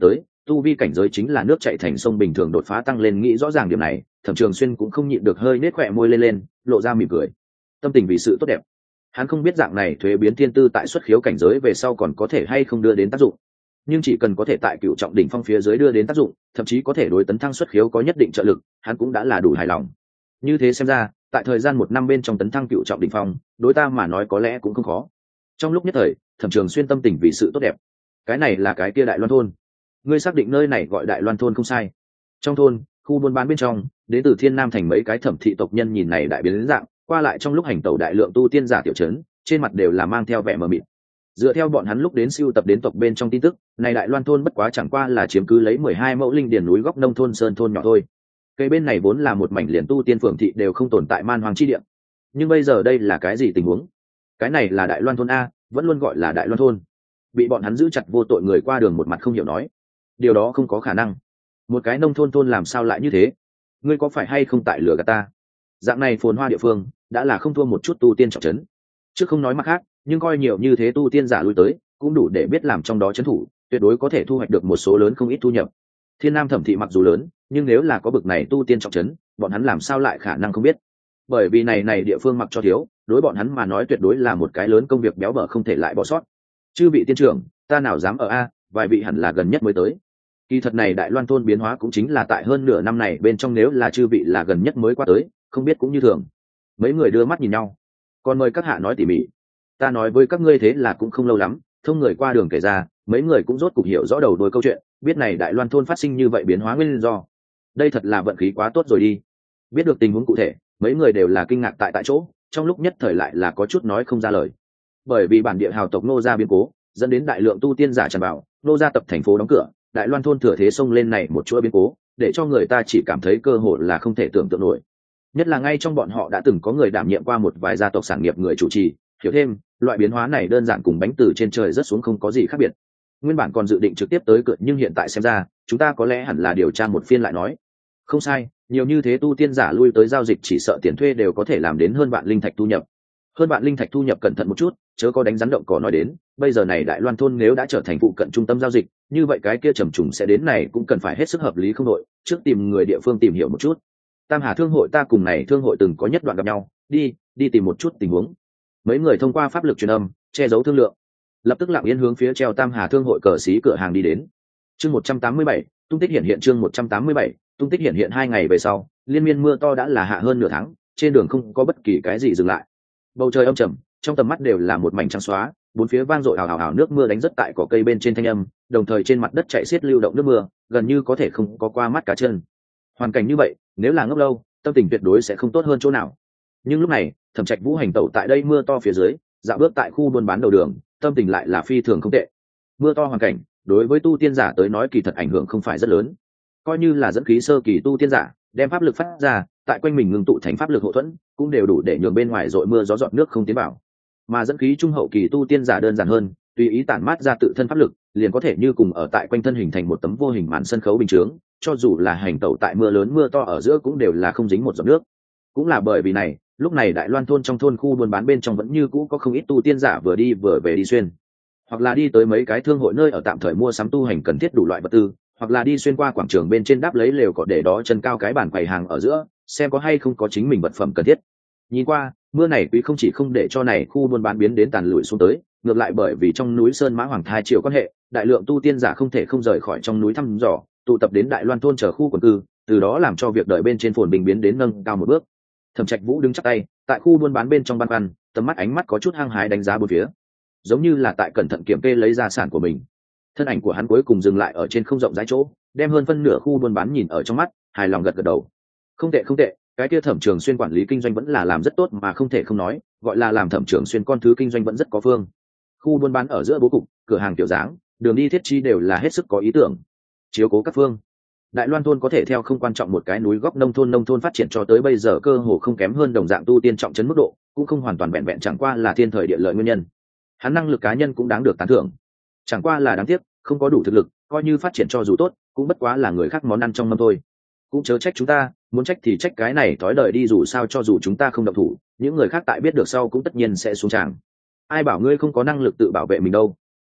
tu vi cảnh giới chính là nước chảy thành sông bình thường đột phá tăng lên, nghĩ rõ ràng điểm này, Thẩm Trường Xuyên cũng không nhịn được hơi nết khỏe môi lên lên, lộ ra mỉm cười. Tâm tình vì sự tốt đẹp. Hắn không biết dạng này thuế biến thiên tư tại xuất khiếu cảnh giới về sau còn có thể hay không đưa đến tác dụng, nhưng chỉ cần có thể tại cựu trọng đỉnh phong phía dưới đưa đến tác dụng, thậm chí có thể đối tấn thăng xuất khiếu có nhất định trợ lực, hắn cũng đã là đủ hài lòng. Như thế xem ra, tại thời gian một năm bên trong tấn thăng cựu trọng đỉnh phong, đối ta mà nói có lẽ cũng không khó. Trong lúc nhất thời, Thẩm Trường Xuyên tâm tình vì sự tốt đẹp. Cái này là cái kia Đại Loan thôn. Ngươi xác định nơi này gọi Đại Loan thôn không sai. Trong thôn, khu buôn bán bên trong, đến từ Thiên Nam thành mấy cái thẩm thị tộc nhân nhìn này đại biến dạng, qua lại trong lúc hành tẩu đại lượng tu tiên giả tiểu trấn, trên mặt đều là mang theo vẻ mờ mịt. Dựa theo bọn hắn lúc đến siêu tập đến tộc bên trong tin tức, này Đại Loan thôn bất quá chẳng qua là chiếm cứ lấy mười hai mẫu linh điền núi góc nông thôn sơn thôn nhỏ thôi. Cây bên này vốn là một mảnh liền tu tiên phường thị đều không tồn tại man hoang chi địa. Nhưng bây giờ đây là cái gì tình huống? Cái này là Đại Loan thôn a, vẫn luôn gọi là Đại Loan thôn. Bị bọn hắn giữ chặt vô tội người qua đường một mặt không hiểu nói, điều đó không có khả năng. Một cái nông thôn thôn làm sao lại như thế? Ngươi có phải hay không tại lừa gạt ta? Dạng này phồn hoa địa phương đã là không thua một chút tu tiên trọng trấn. Chứ không nói mặt khác, nhưng coi nhiều như thế tu tiên giả lui tới, cũng đủ để biết làm trong đó trấn thủ, tuyệt đối có thể thu hoạch được một số lớn không ít thu nhập. Thiên Nam thẩm thị mặc dù lớn, nhưng nếu là có bực này tu tiên trọng trấn, bọn hắn làm sao lại khả năng không biết? Bởi vì này này địa phương mặc cho thiếu, đối bọn hắn mà nói tuyệt đối là một cái lớn công việc béo bở không thể lại bỏ sót. Chư vị tiên trưởng, ta nào dám ở a, vài vị hẳn là gần nhất mới tới. Kỳ thật này Đại Loan thôn biến hóa cũng chính là tại hơn nửa năm này bên trong, nếu là chư vị là gần nhất mới qua tới, không biết cũng như thường. Mấy người đưa mắt nhìn nhau. Còn mời các hạ nói tỉ mỉ. Ta nói với các ngươi thế là cũng không lâu lắm, thông người qua đường kể ra, mấy người cũng rốt cục hiểu rõ đầu đuôi câu chuyện, biết này Đại Loan thôn phát sinh như vậy biến hóa nguyên do. Đây thật là vận khí quá tốt rồi đi. Biết được tình huống cụ thể, mấy người đều là kinh ngạc tại tại chỗ, trong lúc nhất thời lại là có chút nói không ra lời. Bởi vì bản địa hào tộc nô gia biến cố, dẫn đến đại lượng tu tiên giả tràn vào, nô gia tập thành phố đóng cửa, Đại Loan thôn thừa thế xông lên này một chuỗi biến cố, để cho người ta chỉ cảm thấy cơ hội là không thể tưởng tượng nổi. Nhất là ngay trong bọn họ đã từng có người đảm nhiệm qua một vài gia tộc sản nghiệp người chủ trì, hiểu thêm, loại biến hóa này đơn giản cùng bánh từ trên trời rớt xuống không có gì khác biệt. Nguyên bản còn dự định trực tiếp tới cửa, nhưng hiện tại xem ra, chúng ta có lẽ hẳn là điều tra một phiên lại nói. Không sai, nhiều như thế tu tiên giả lui tới giao dịch chỉ sợ tiền thuê đều có thể làm đến hơn vạn linh thạch thu nhập. Hơn vạn linh thạch thu nhập, cẩn thận một chút, chớ có đánh rắn động cỏ nói đến, bây giờ này Đại Loan thôn nếu đã trở thành phụ cận trung tâm giao dịch, như vậy cái kia trầm trùng sẽ đến này cũng cần phải hết sức hợp lý không đội, trước tìm người địa phương tìm hiểu một chút. Tam Hà thương hội ta cùng này thương hội từng có nhất đoạn gặp nhau, đi, đi tìm một chút tình huống. Mấy người thông qua pháp lực truyền âm, che giấu thương lượng, lập tức lặng yên hướng phía treo Tam Hà thương hội cờ xí cửa hàng đi đến. Chương một trăm tám mươi bảy, tung tích hiện hiện chương một trăm tám mươi bảy, tung tích hiện hiện hai ngày về sau, liên miên mưa to đã là hạ hơn nửa tháng, trên đường không có bất kỳ cái gì dừng lại. Bầu trời âm trầm, trong tầm mắt đều là một mảnh trắng xóa, bốn phía vang dội hào hào hào nước mưa đánh rất tại cỏ cây bên trên thanh âm, đồng thời trên mặt đất chảy xiết lưu động nước mưa, gần như có thể không có qua mắt cá chân. Hoàn cảnh như vậy, nếu là ngốc lâu, tâm tình tuyệt đối sẽ không tốt hơn chỗ nào. Nhưng lúc này, Thẩm Trạch Vũ hành tẩu tại đây mưa to phía dưới, dạo bước tại khu buôn bán đầu đường, tâm tình lại là phi thường không tệ. Mưa to hoàn cảnh, đối với tu tiên giả tới nói kỳ thật ảnh hưởng không phải rất lớn. Coi như là dẫn khí sơ kỳ tu tiên giả, đem pháp lực phát ra, tại quanh mình ngưng tụ thành pháp lực hộ thuẫn, cũng đều đủ để nhường bên ngoài dội mưa gió giọt nước không tiến vào. Mà dẫn khí trung hậu kỳ tu tiên giả đơn giản hơn, tùy ý tản mát ra tự thân pháp lực, liền có thể như cùng ở tại quanh thân hình thành một tấm vô hình màn sân khấu bình chướng, cho dù là hành tẩu tại mưa lớn mưa to ở giữa cũng đều là không dính một giọt nước. Cũng là bởi vì này, lúc này Đại Loan thôn trong thôn khu buôn bán bên trong vẫn như cũ có không ít tu tiên giả vừa đi vừa về đi xuyên, hoặc là đi tới mấy cái thương hội nơi ở tạm thời mua sắm tu hành cần thiết đủ loại vật tư, hoặc là đi xuyên qua quảng trường bên trên đáp lấy lều cỏ để đó chân cao cái bàn quầy hàng ở giữa, xem có hay không có chính mình vật phẩm cần thiết. Nhìn qua, mưa này quý không chỉ không để cho này khu buôn bán biến đến tàn lụi xuống tới, ngược lại bởi vì trong núi Sơn Mã Hoàng Thai triều quan hệ, đại lượng tu tiên giả không thể không rời khỏi trong núi thăm dò, tụ tập đến Đại Loan thôn chờ khu quần cư, từ đó làm cho việc đợi bên trên phồn bình biến đến nâng cao một bước. Thẩm Trạch Vũ đứng chắp tay, tại khu buôn bán bên trong ban ban, tầm mắt ánh mắt có chút hăng hái đánh giá bốn phía, giống như là tại cẩn thận kiểm kê lấy gia sản của mình. Thân ảnh của hắn cuối cùng dừng lại ở trên không rộng rãi chỗ, đem hơn phân nửa khu buôn bán nhìn ở trong mắt, hài lòng gật gật đầu. Không tệ không tệ, cái kia Thẩm Trường Xuyên quản lý kinh doanh vẫn là làm rất tốt mà không thể không nói, gọi là làm Thẩm Trường Xuyên con thứ kinh doanh vẫn rất có phương. Khu buôn bán ở giữa bố cục, cửa hàng tiểu dáng, đường đi thiết chi đều là hết sức có ý tưởng, chiếu cố các phương. Đại Loan thôn có thể theo không quan trọng một cái núi góc nông thôn nông thôn phát triển cho tới bây giờ cơ hồ không kém hơn đồng dạng tu tiên trọng trấn mức độ, cũng không hoàn toàn vẹn vẹn chẳng qua là thiên thời địa lợi nguyên nhân. Hắn năng lực cá nhân cũng đáng được tán thưởng, chẳng qua là đáng tiếc không có đủ thực lực, coi như phát triển cho dù tốt cũng bất quá là người khác món ăn trong mâm thôi. Cũng chớ trách chúng ta, muốn trách thì trách cái này thói đời đi, dù sao cho dù chúng ta không động thủ, những người khác tại biết được sau cũng tất nhiên sẽ xuống tràng. Ai bảo ngươi không có năng lực tự bảo vệ mình đâu.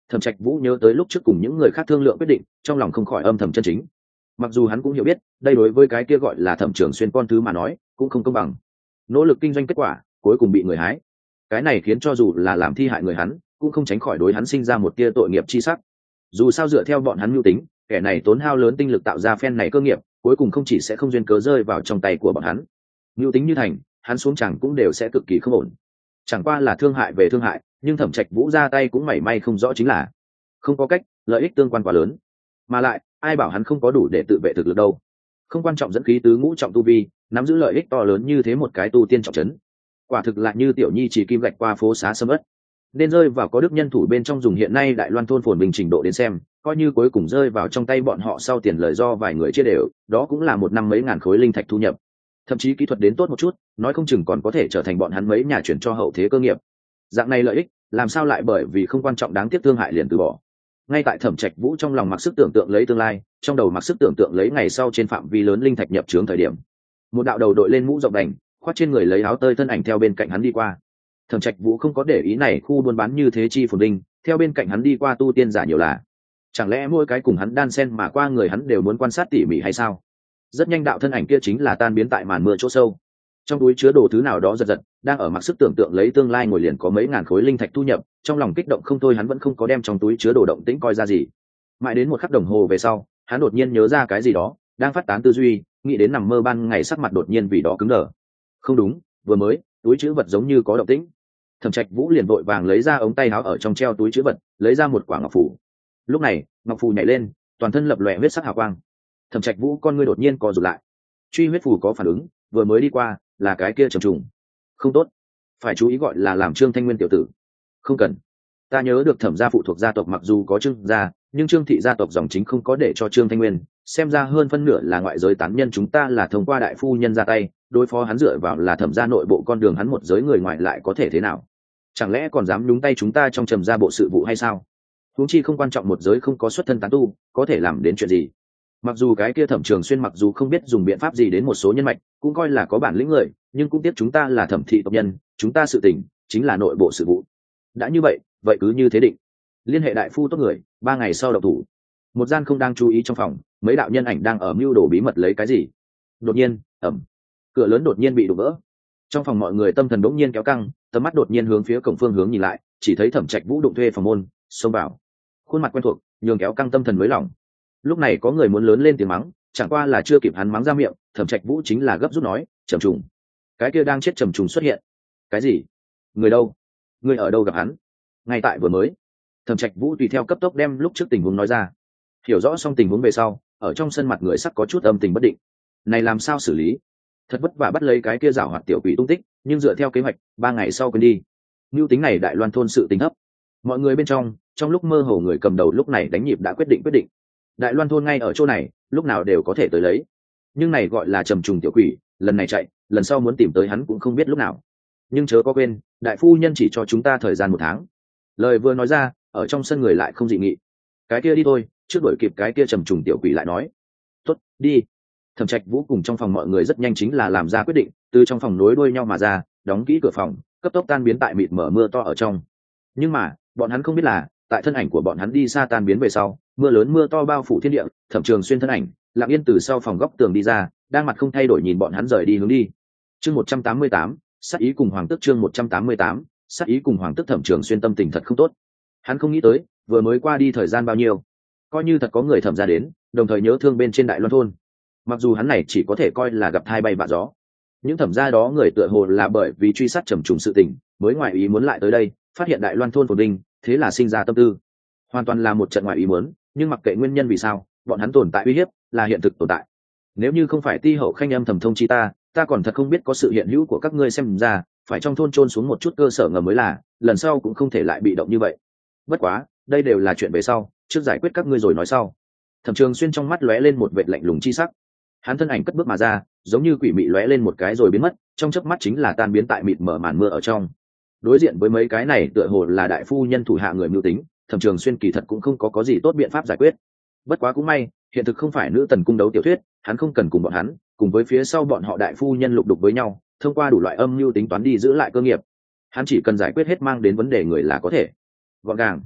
Thẩm Trạch Vũ nhớ tới lúc trước cùng những người khác thương lượng quyết định, trong lòng không khỏi âm thầm chân chính. Mặc dù hắn cũng hiểu biết, đây đối với cái kia gọi là Thẩm Trường Xuyên con thứ mà nói, cũng không công bằng. Nỗ lực kinh doanh kết quả, cuối cùng bị người hái. Cái này khiến cho dù là làm thi hại người hắn, cũng không tránh khỏi đối hắn sinh ra một tia tội nghiệp chi sắc. Dù sao dựa theo bọn hắn mưu tính, kẻ này tốn hao lớn tinh lực tạo ra phen này cơ nghiệp, cuối cùng không chỉ sẽ không duyên cớ rơi vào trong tay của bọn hắn. Mưu tính như thành, hắn xuống chẳng cũng đều sẽ cực kỳ không ổn. Chẳng qua là thương hại về thương hại, nhưng Thẩm Trạch Vũ ra tay cũng mảy may không rõ chính là không có cách, lợi ích tương quan quá lớn. Mà lại, ai bảo hắn không có đủ để tự vệ thực lực đâu. Không quan trọng dẫn khí tứ ngũ trọng tu vi, nắm giữ lợi ích to lớn như thế một cái tu tiên trọng trấn. Quả thực là như tiểu nhi chỉ kim gạch qua phố xá sầm uất. Nên rơi vào có đức nhân thủ bên trong dùng hiện nay Đại Loan thôn phồn bình trình độ đến xem, coi như cuối cùng rơi vào trong tay bọn họ sau tiền lời do vài người chia đều, đó cũng là một năm mấy ngàn khối linh thạch thu nhập. Thậm chí kỹ thuật đến tốt một chút, nói không chừng còn có thể trở thành bọn hắn mấy nhà chuyển cho hậu thế cơ nghiệp. Dạng này lợi ích, làm sao lại bởi vì không quan trọng đáng tiếc thương hại liền từ bỏ. Ngay tại Thẩm Trạch Vũ trong lòng mặc sức tưởng tượng lấy tương lai, trong đầu mặc sức tưởng tượng lấy ngày sau trên phạm vi lớn linh thạch nhập trướng thời điểm, một đạo đầu đội lên mũ rộng đành, khoác trên người lấy áo tơi thân ảnh theo bên cạnh hắn đi qua. Thẩm Trạch Vũ không có để ý này khu buôn bán như thế chi phồn linh, theo bên cạnh hắn đi qua tu tiên giả nhiều là, chẳng lẽ mỗi cái cùng hắn đan sen mà qua người hắn đều muốn quan sát tỉ mỉ hay sao? Rất nhanh đạo thân ảnh kia chính là tan biến tại màn mưa chỗ sâu. Trong túi chứa đồ thứ nào đó giật giật, đang ở mặc sức tưởng tượng lấy tương lai ngồi liền có mấy ngàn khối linh thạch thu nhập, trong lòng kích động không thôi hắn vẫn không có đem trong túi chứa đồ động tĩnh coi ra gì. Mãi đến một khắc đồng hồ về sau, hắn đột nhiên nhớ ra cái gì đó, đang phát tán tư duy, nghĩ đến nằm mơ ban ngày sắc mặt đột nhiên vì đó cứng đờ. Không đúng, vừa mới, túi chứa vật giống như có động tĩnh. Thẩm Trạch Vũ liền vội vàng lấy ra ống tay áo ở trong treo túi chứa vật, lấy ra một quả ngọc phù. Lúc này, ngọc phù nhảy lên, toàn thân lập lòe huyết sắc hào quang. Thẩm Trạch Vũ con ngươi đột nhiên co rụt lại. Truy huyết phù có phản ứng, vừa mới đi qua, là cái kia trầm trùng. Không tốt, phải chú ý gọi là làm Trương Thanh Nguyên tiểu tử. Không cần. Ta nhớ được Thẩm gia phụ thuộc gia tộc mặc dù có Trương gia, nhưng Trương thị gia tộc dòng chính không có để cho Trương Thanh Nguyên, xem ra hơn phân nửa là ngoại giới tán nhân chúng ta là thông qua đại phu nhân ra tay, đối phó hắn dựa vào là Thẩm gia nội bộ con đường hắn một giới người ngoài lại có thể thế nào? Chẳng lẽ còn dám nhúng tay chúng ta trong Trầm gia bộ sự vụ hay sao? Huống chi không quan trọng một giới không có xuất thân tán tu, có thể làm đến chuyện gì? Mặc dù cái kia Thẩm Trường Xuyên mặc dù không biết dùng biện pháp gì đến một số nhân mạch, cũng coi là có bản lĩnh người, nhưng cũng tiếc chúng ta là Thẩm thị tộc nhân, chúng ta sự tình chính là nội bộ sự vụ. Đã như vậy, vậy cứ như thế định. Liên hệ đại phu tốt người, ba ngày sau độc thủ. Một gian không đang chú ý trong phòng, mấy đạo nhân ảnh đang ở mưu đồ bí mật lấy cái gì. Đột nhiên, ầm, cửa lớn đột nhiên bị đổ vỡ. Trong phòng mọi người tâm thần đột nhiên kéo căng, tầm mắt đột nhiên hướng phía cổng phương hướng nhìn lại, chỉ thấy Thẩm Trạch Vũ đụng thuê phòng môn, xông vào. Khuôn mặt quen thuộc, nhường kéo căng tâm thần mới lỏng. Lúc này có người muốn lớn lên tiếng mắng, chẳng qua là chưa kịp hắn mắng ra miệng, Thẩm Trạch Vũ chính là gấp rút nói, trầm trùng. Cái kia đang chết trầm trùng xuất hiện. Cái gì? Người đâu? Người ở đâu gặp hắn? Ngay tại vừa mới. Thẩm Trạch Vũ tùy theo cấp tốc đem lúc trước tình huống nói ra. Hiểu rõ xong tình huống về sau, ở trong sân mặt người sắc có chút âm tình bất định. Này làm sao xử lý? Thật vất vả bắt lấy cái kia giảo hoạt tiểu quỷ tung tích, nhưng dựa theo kế hoạch, ba ngày sau quên đi. Nưu tính này Đại Loan thôn sự tình thấp. Mọi người bên trong, trong lúc mơ hồ người cầm đầu lúc này đánh nhịp đã quyết định quyết định. Đại Loan thôn ngay ở chỗ này, lúc nào đều có thể tới lấy. Nhưng này gọi là trầm trùng tiểu quỷ, lần này chạy, lần sau muốn tìm tới hắn cũng không biết lúc nào. Nhưng chớ có quên, đại phu nhân chỉ cho chúng ta thời gian một tháng. Lời vừa nói ra, ở trong sân người lại không dị nghị. Cái kia đi thôi, trước đuổi kịp cái kia trầm trùng tiểu quỷ lại nói. Tốt, đi. Thẩm Trạch Vũ cùng trong phòng mọi người rất nhanh chính là làm ra quyết định, từ trong phòng nối đuôi nhau mà ra, đóng kỹ cửa phòng, cấp tốc tan biến tại mịt mờ mưa to ở trong. Nhưng mà, bọn hắn không biết là, tại thân ảnh của bọn hắn đi xa tan biến về sau, mưa lớn mưa to bao phủ thiên địa, Thẩm Trường Xuyên thân ảnh lặng yên từ sau phòng góc tường đi ra, đang mặt không thay đổi nhìn bọn hắn rời đi hướng đi. Chương một trăm tám mươi tám, sát ý cùng hoàng tức chương một trăm tám mươi tám, sát ý cùng hoàng tức. Thẩm Trường Xuyên tâm tình thật không tốt. Hắn không nghĩ tới, vừa mới qua đi thời gian bao nhiêu, coi như thật có người Thẩm ra đến, đồng thời nhớ thương bên trên Đại Loan thôn. Mặc dù hắn này chỉ có thể coi là gặp thai bay vạ gió, những Thẩm gia đó người tựa hồ là bởi vì truy sát trầm trùng sự tình, mới ngoại ý muốn lại tới đây, phát hiện Đại Loan thôn phồn vinh, thế là sinh ra tâm tư. Hoàn toàn là một trận ngoại ý muốn, nhưng mặc kệ nguyên nhân vì sao, bọn hắn tồn tại uy hiếp là hiện thực tồn tại. Nếu như không phải ti hậu khanh âm thầm thông chi ta, ta còn thật không biết có sự hiện hữu của các ngươi, xem ra phải trong thôn trôn xuống một chút cơ sở ngầm mới là, lần sau cũng không thể lại bị động như vậy. Bất quá, đây đều là chuyện về sau, trước giải quyết các ngươi rồi nói sau. Thẩm Trường Xuyên trong mắt lóe lên một vệt lạnh lùng chi sắc. Hắn thân ảnh cất bước mà ra, giống như quỷ mị lóe lên một cái rồi biến mất, trong chớp mắt chính là tan biến tại mịt mở màn mưa ở trong. Đối diện với mấy cái này tựa hồ là đại phu nhân thủ hạ người mưu tính, Thẩm Trường Xuyên kỳ thật cũng không có có gì tốt biện pháp giải quyết. Bất quá cũng may, hiện thực không phải nữ tần cung đấu tiểu thuyết, hắn không cần cùng bọn hắn, cùng với phía sau bọn họ đại phu nhân lục đục với nhau, thông qua đủ loại âm mưu tính toán đi giữ lại cơ nghiệp. Hắn chỉ cần giải quyết hết mang đến vấn đề người là có thể. Gọn gàng.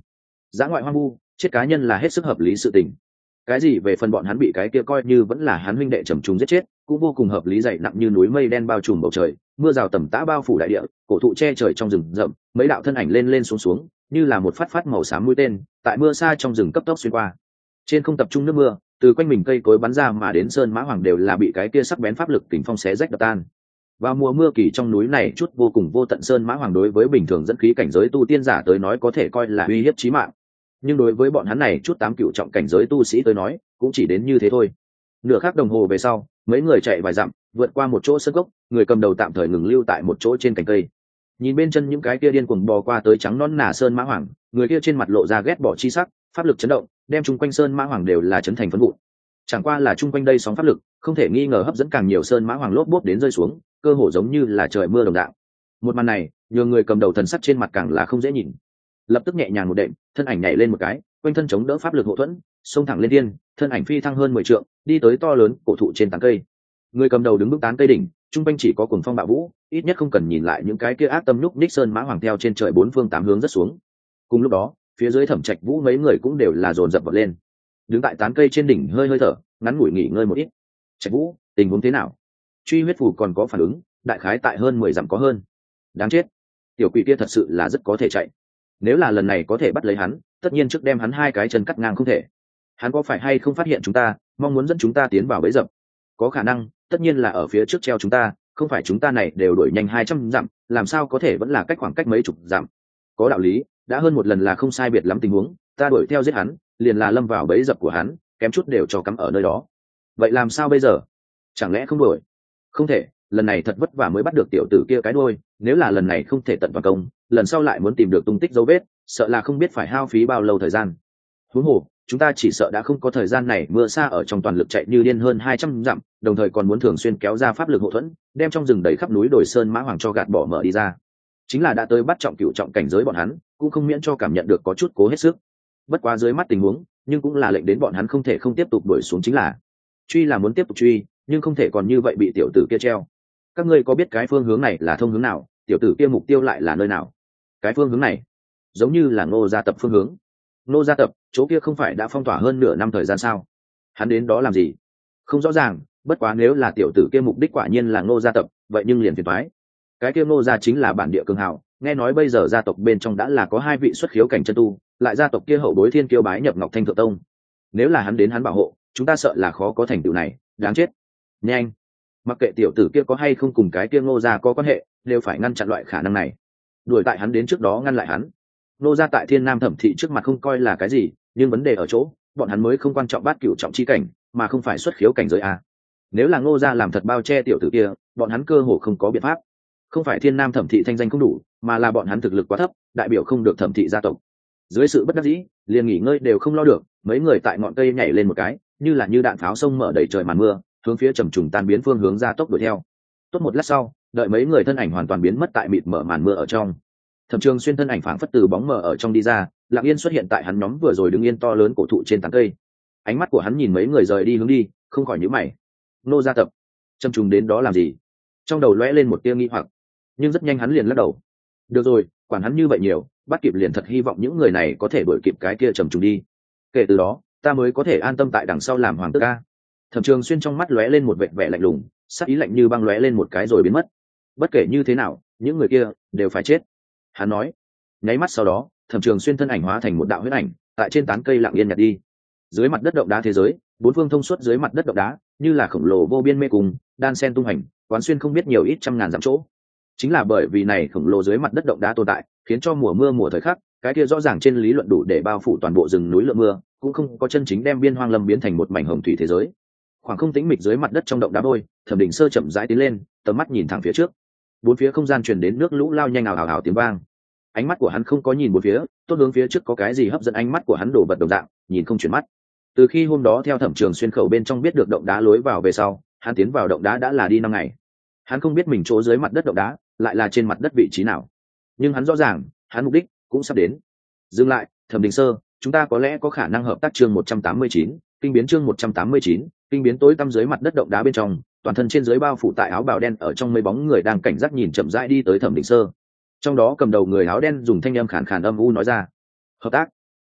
dã ngoại hoang vu, chết cá nhân là hết sức hợp lý sự tình. Cái gì về phần bọn hắn bị cái kia coi như vẫn là hắn huynh đệ trầm trùng giết chết, cũng vô cùng hợp lý, dày nặng như núi mây đen bao trùm bầu trời, mưa rào tầm tã bao phủ đại địa, cổ thụ che trời trong rừng rậm, mấy đạo thân ảnh lên lên xuống xuống, như là một phát phát màu xám mũi tên, tại mưa xa trong rừng cấp tốc xuyên qua. Trên không tập trung nước mưa, từ quanh mình cây cối bắn ra mà đến sơn mã hoàng đều là bị cái kia sắc bén pháp lực kình phong xé rách đập tan. Vào mùa mưa kỳ trong núi này chút vô cùng vô tận sơn mã hoàng đối với bình thường dẫn khí cảnh giới tu tiên giả tới nói có thể coi là uy hiếp chí mạng, nhưng đối với bọn hắn này chút tám cựu trọng cảnh giới tu sĩ tới nói cũng chỉ đến như thế thôi. Nửa khắc đồng hồ về sau, mấy người chạy vài dặm, vượt qua một chỗ sân gốc, người cầm đầu tạm thời ngừng lưu tại một chỗ trên cành cây. Nhìn bên chân những cái kia điên cuồng bò qua tới trắng non nà sơn mã hoàng, người kia trên mặt lộ ra ghét bỏ chi sắc, pháp lực chấn động, đem chung quanh sơn mã hoàng đều là chấn thành phấn vụn. Chẳng qua là chung quanh đây sóng pháp lực, không thể nghi ngờ hấp dẫn càng nhiều sơn mã hoàng lốp bốp đến rơi xuống, cơ hồ giống như là trời mưa đồng dạng. Một màn này, nhường người cầm đầu thần sắc trên mặt càng là không dễ nhìn. Lập tức nhẹ nhàng một đệm, thân ảnh nhảy lên một cái, quanh thân chống đỡ pháp lực hộ thuẫn, xông thẳng lên thiên, thân ảnh phi thăng hơn mười trượng, đi tới to lớn cổ thụ trên tán cây. Người cầm đầu đứng bước tán cây đỉnh, trung quanh chỉ có cuồng phong bạo vũ, ít nhất không cần nhìn lại những cái kia ác tâm nhúc ních sơn mã hoàng theo trên trời bốn phương tám hướng rất xuống. Cùng lúc đó, phía dưới Thẩm Trạch Vũ mấy người cũng đều là dồn dập vọt lên, đứng tại tán cây trên đỉnh hơi hơi thở, ngắn ngủi nghỉ ngơi một ít. Trạch Vũ, tình huống thế nào? Truy huyết phù còn có phản ứng, đại khái tại hơn mười dặm có hơn. Đáng chết, tiểu quỷ kia thật sự là rất có thể chạy. Nếu là lần này có thể bắt lấy hắn, tất nhiên trước đem hắn hai cái chân cắt ngang không thể. Hắn có phải hay không phát hiện chúng ta, mong muốn dẫn chúng ta tiến vào bẫy dập? Có khả năng, tất nhiên là ở phía trước treo chúng ta, không phải chúng ta này đều đuổi nhanh hai trăm dặm, làm sao có thể vẫn là cách khoảng cách mấy chục dặm? Có đạo lý, đã hơn một lần là không sai biệt lắm tình huống, ta đuổi theo giết hắn, liền là lâm vào bẫy dập của hắn, kém chút đều cho cắm ở nơi đó. Vậy làm sao bây giờ? Chẳng lẽ không đuổi? Không thể, lần này thật vất vả mới bắt được tiểu tử kia cái đuôi, nếu là lần này không thể tận vào công, lần sau lại muốn tìm được tung tích dấu vết, sợ là không biết phải hao phí bao lâu thời gian. Huống hồ, chúng ta chỉ sợ đã không có thời gian này, mưa xa ở trong toàn lực chạy như điên hơn hai trăm dặm, đồng thời còn muốn thường xuyên kéo ra pháp lực hộ thuẫn, đem trong rừng đầy khắp núi đồi sơn mã hoàng cho gạt bỏ mở đi ra. Chính là đã tới bắt trọng cửu trọng cảnh giới bọn hắn, cũng không miễn cho cảm nhận được có chút cố hết sức. Bất quá dưới mắt tình huống, nhưng cũng là lệnh đến bọn hắn không thể không tiếp tục đuổi xuống, chính là truy là muốn tiếp tục truy, nhưng không thể còn như vậy bị tiểu tử kia treo. Các ngươi có biết cái phương hướng này là thông hướng nào, tiểu tử kia mục tiêu lại là nơi nào? Cái phương hướng này giống như là Ngô gia tập phương hướng. Ngô gia tập chỗ kia không phải đã phong tỏa hơn nửa năm thời gian sao? Hắn đến đó làm gì? Không rõ ràng, bất quá nếu là tiểu tử kia mục đích quả nhiên là Ngô gia tập, vậy nhưng liền phiền toái. Cái kia Ngô gia chính là bản địa cường hào, nghe nói bây giờ gia tộc bên trong đã là có hai vị xuất khiếu cảnh chân tu, lại gia tộc kia hậu bối thiên kiêu bái nhập Ngọc Thanh Thượng Tông. Nếu là hắn đến hắn bảo hộ, chúng ta sợ là khó có thành tựu này, đáng chết. Nhanh, mặc kệ tiểu tử kia có hay không cùng cái kia Ngô gia có quan hệ, đều phải ngăn chặn loại khả năng này. Đuổi tại hắn đến trước đó ngăn lại hắn. Ngô gia tại Thiên Nam Thẩm thị trước mặt không coi là cái gì, nhưng vấn đề ở chỗ, bọn hắn mới không quan trọng bát cửu trọng chi cảnh, mà không phải xuất khiếu cảnh giới a. Nếu là Ngô gia làm thật bao che tiểu tử kia, bọn hắn cơ hồ không có biện pháp. Không phải Thiên Nam Thẩm thị thanh danh không đủ, mà là bọn hắn thực lực quá thấp, đại biểu không được Thẩm thị gia tộc. Dưới sự bất đắc dĩ, liền nghỉ ngơi đều không lo được, mấy người tại ngọn cây nhảy lên một cái, như là như đạn pháo sông mở đầy trời màn mưa, hướng phía trầm trùng tan biến phương hướng ra tốc đuổi theo. Tốt một lát sau, đợi mấy người thân ảnh hoàn toàn biến mất tại mịt mở màn mưa ở trong, Thẩm Trường Xuyên thân ảnh phảng phất từ bóng mờ ở trong đi ra, lặng yên xuất hiện tại hắn nhóm vừa rồi đứng yên to lớn cổ thụ trên tán cây. Ánh mắt của hắn nhìn mấy người rời đi hướng đi, không khỏi nhíu mày. Nô gia tập, trầm trùng đến đó làm gì? Trong đầu lóe lên một tia nghi hoặc, nhưng rất nhanh hắn liền lắc đầu. Được rồi, quản hắn như vậy nhiều, bắt kịp liền thật hy vọng những người này có thể đuổi kịp cái kia trầm trùng đi. Kể từ đó, ta mới có thể an tâm tại đằng sau làm hoàng tước a. Thẩm Trường Xuyên trong mắt lóe lên một vẻ vẻ lạnh lùng, sắc ý lạnh như băng lóe lên một cái rồi biến mất. Bất kể như thế nào, những người kia đều phải chết, hắn nói. Nháy mắt sau đó, Thẩm Trường Xuyên thân ảnh hóa thành một đạo huyết ảnh, tại trên tán cây lặng yên nhạt đi. Dưới mặt đất động đá thế giới, bốn phương thông suốt dưới mặt đất động đá, như là khổng lồ vô biên mê cung, đan sen tung hành, quán xuyên không biết nhiều ít trăm ngàn dặm chỗ. Chính là bởi vì này khổng lồ dưới mặt đất động đá tồn tại, khiến cho mùa mưa mùa thời khắc, cái kia rõ ràng trên lý luận đủ để bao phủ toàn bộ rừng núi lượng mưa, cũng không có chân chính đem biên hoang lâm biến thành một mảnh hồng thủy thế giới. Khoảng không tĩnh mịch dưới mặt đất trong động đá bôi, Thẩm Đình Sơ chậm rãi tiến lên, tầm mắt nhìn thẳng phía trước. Bốn phía không gian truyền đến nước lũ lao nhanh ào ào ào tiếng vang. Ánh mắt của hắn không có nhìn bốn phía, tốt hướng phía trước có cái gì hấp dẫn ánh mắt của hắn, đổ vật đồng dạng, nhìn không chuyển mắt. Từ khi hôm đó theo Thẩm Trường Xuyên khẩu bên trong biết được động đá lối vào về sau, hắn tiến vào động đá đã là đi năm ngày. Hắn không biết mình chỗ dưới mặt đất động đá lại là trên mặt đất vị trí nào, nhưng hắn rõ ràng, hắn mục đích cũng sắp đến. Dừng lại, Thẩm Đình Sơ, chúng ta có lẽ có khả năng hợp tác. Chương một trăm tám mươi chín, kinh biến. Chương một trăm tám mươi chín, kinh biến. Tối tăm dưới mặt đất động đá bên trong, toàn thân trên dưới bao phủ tại áo bào đen ở trong mấy bóng người đang cảnh giác nhìn chậm rãi đi tới Thẩm Đình Sơ. Trong đó cầm đầu người áo đen dùng thanh âm khàn khàn âm u nói ra: hợp tác.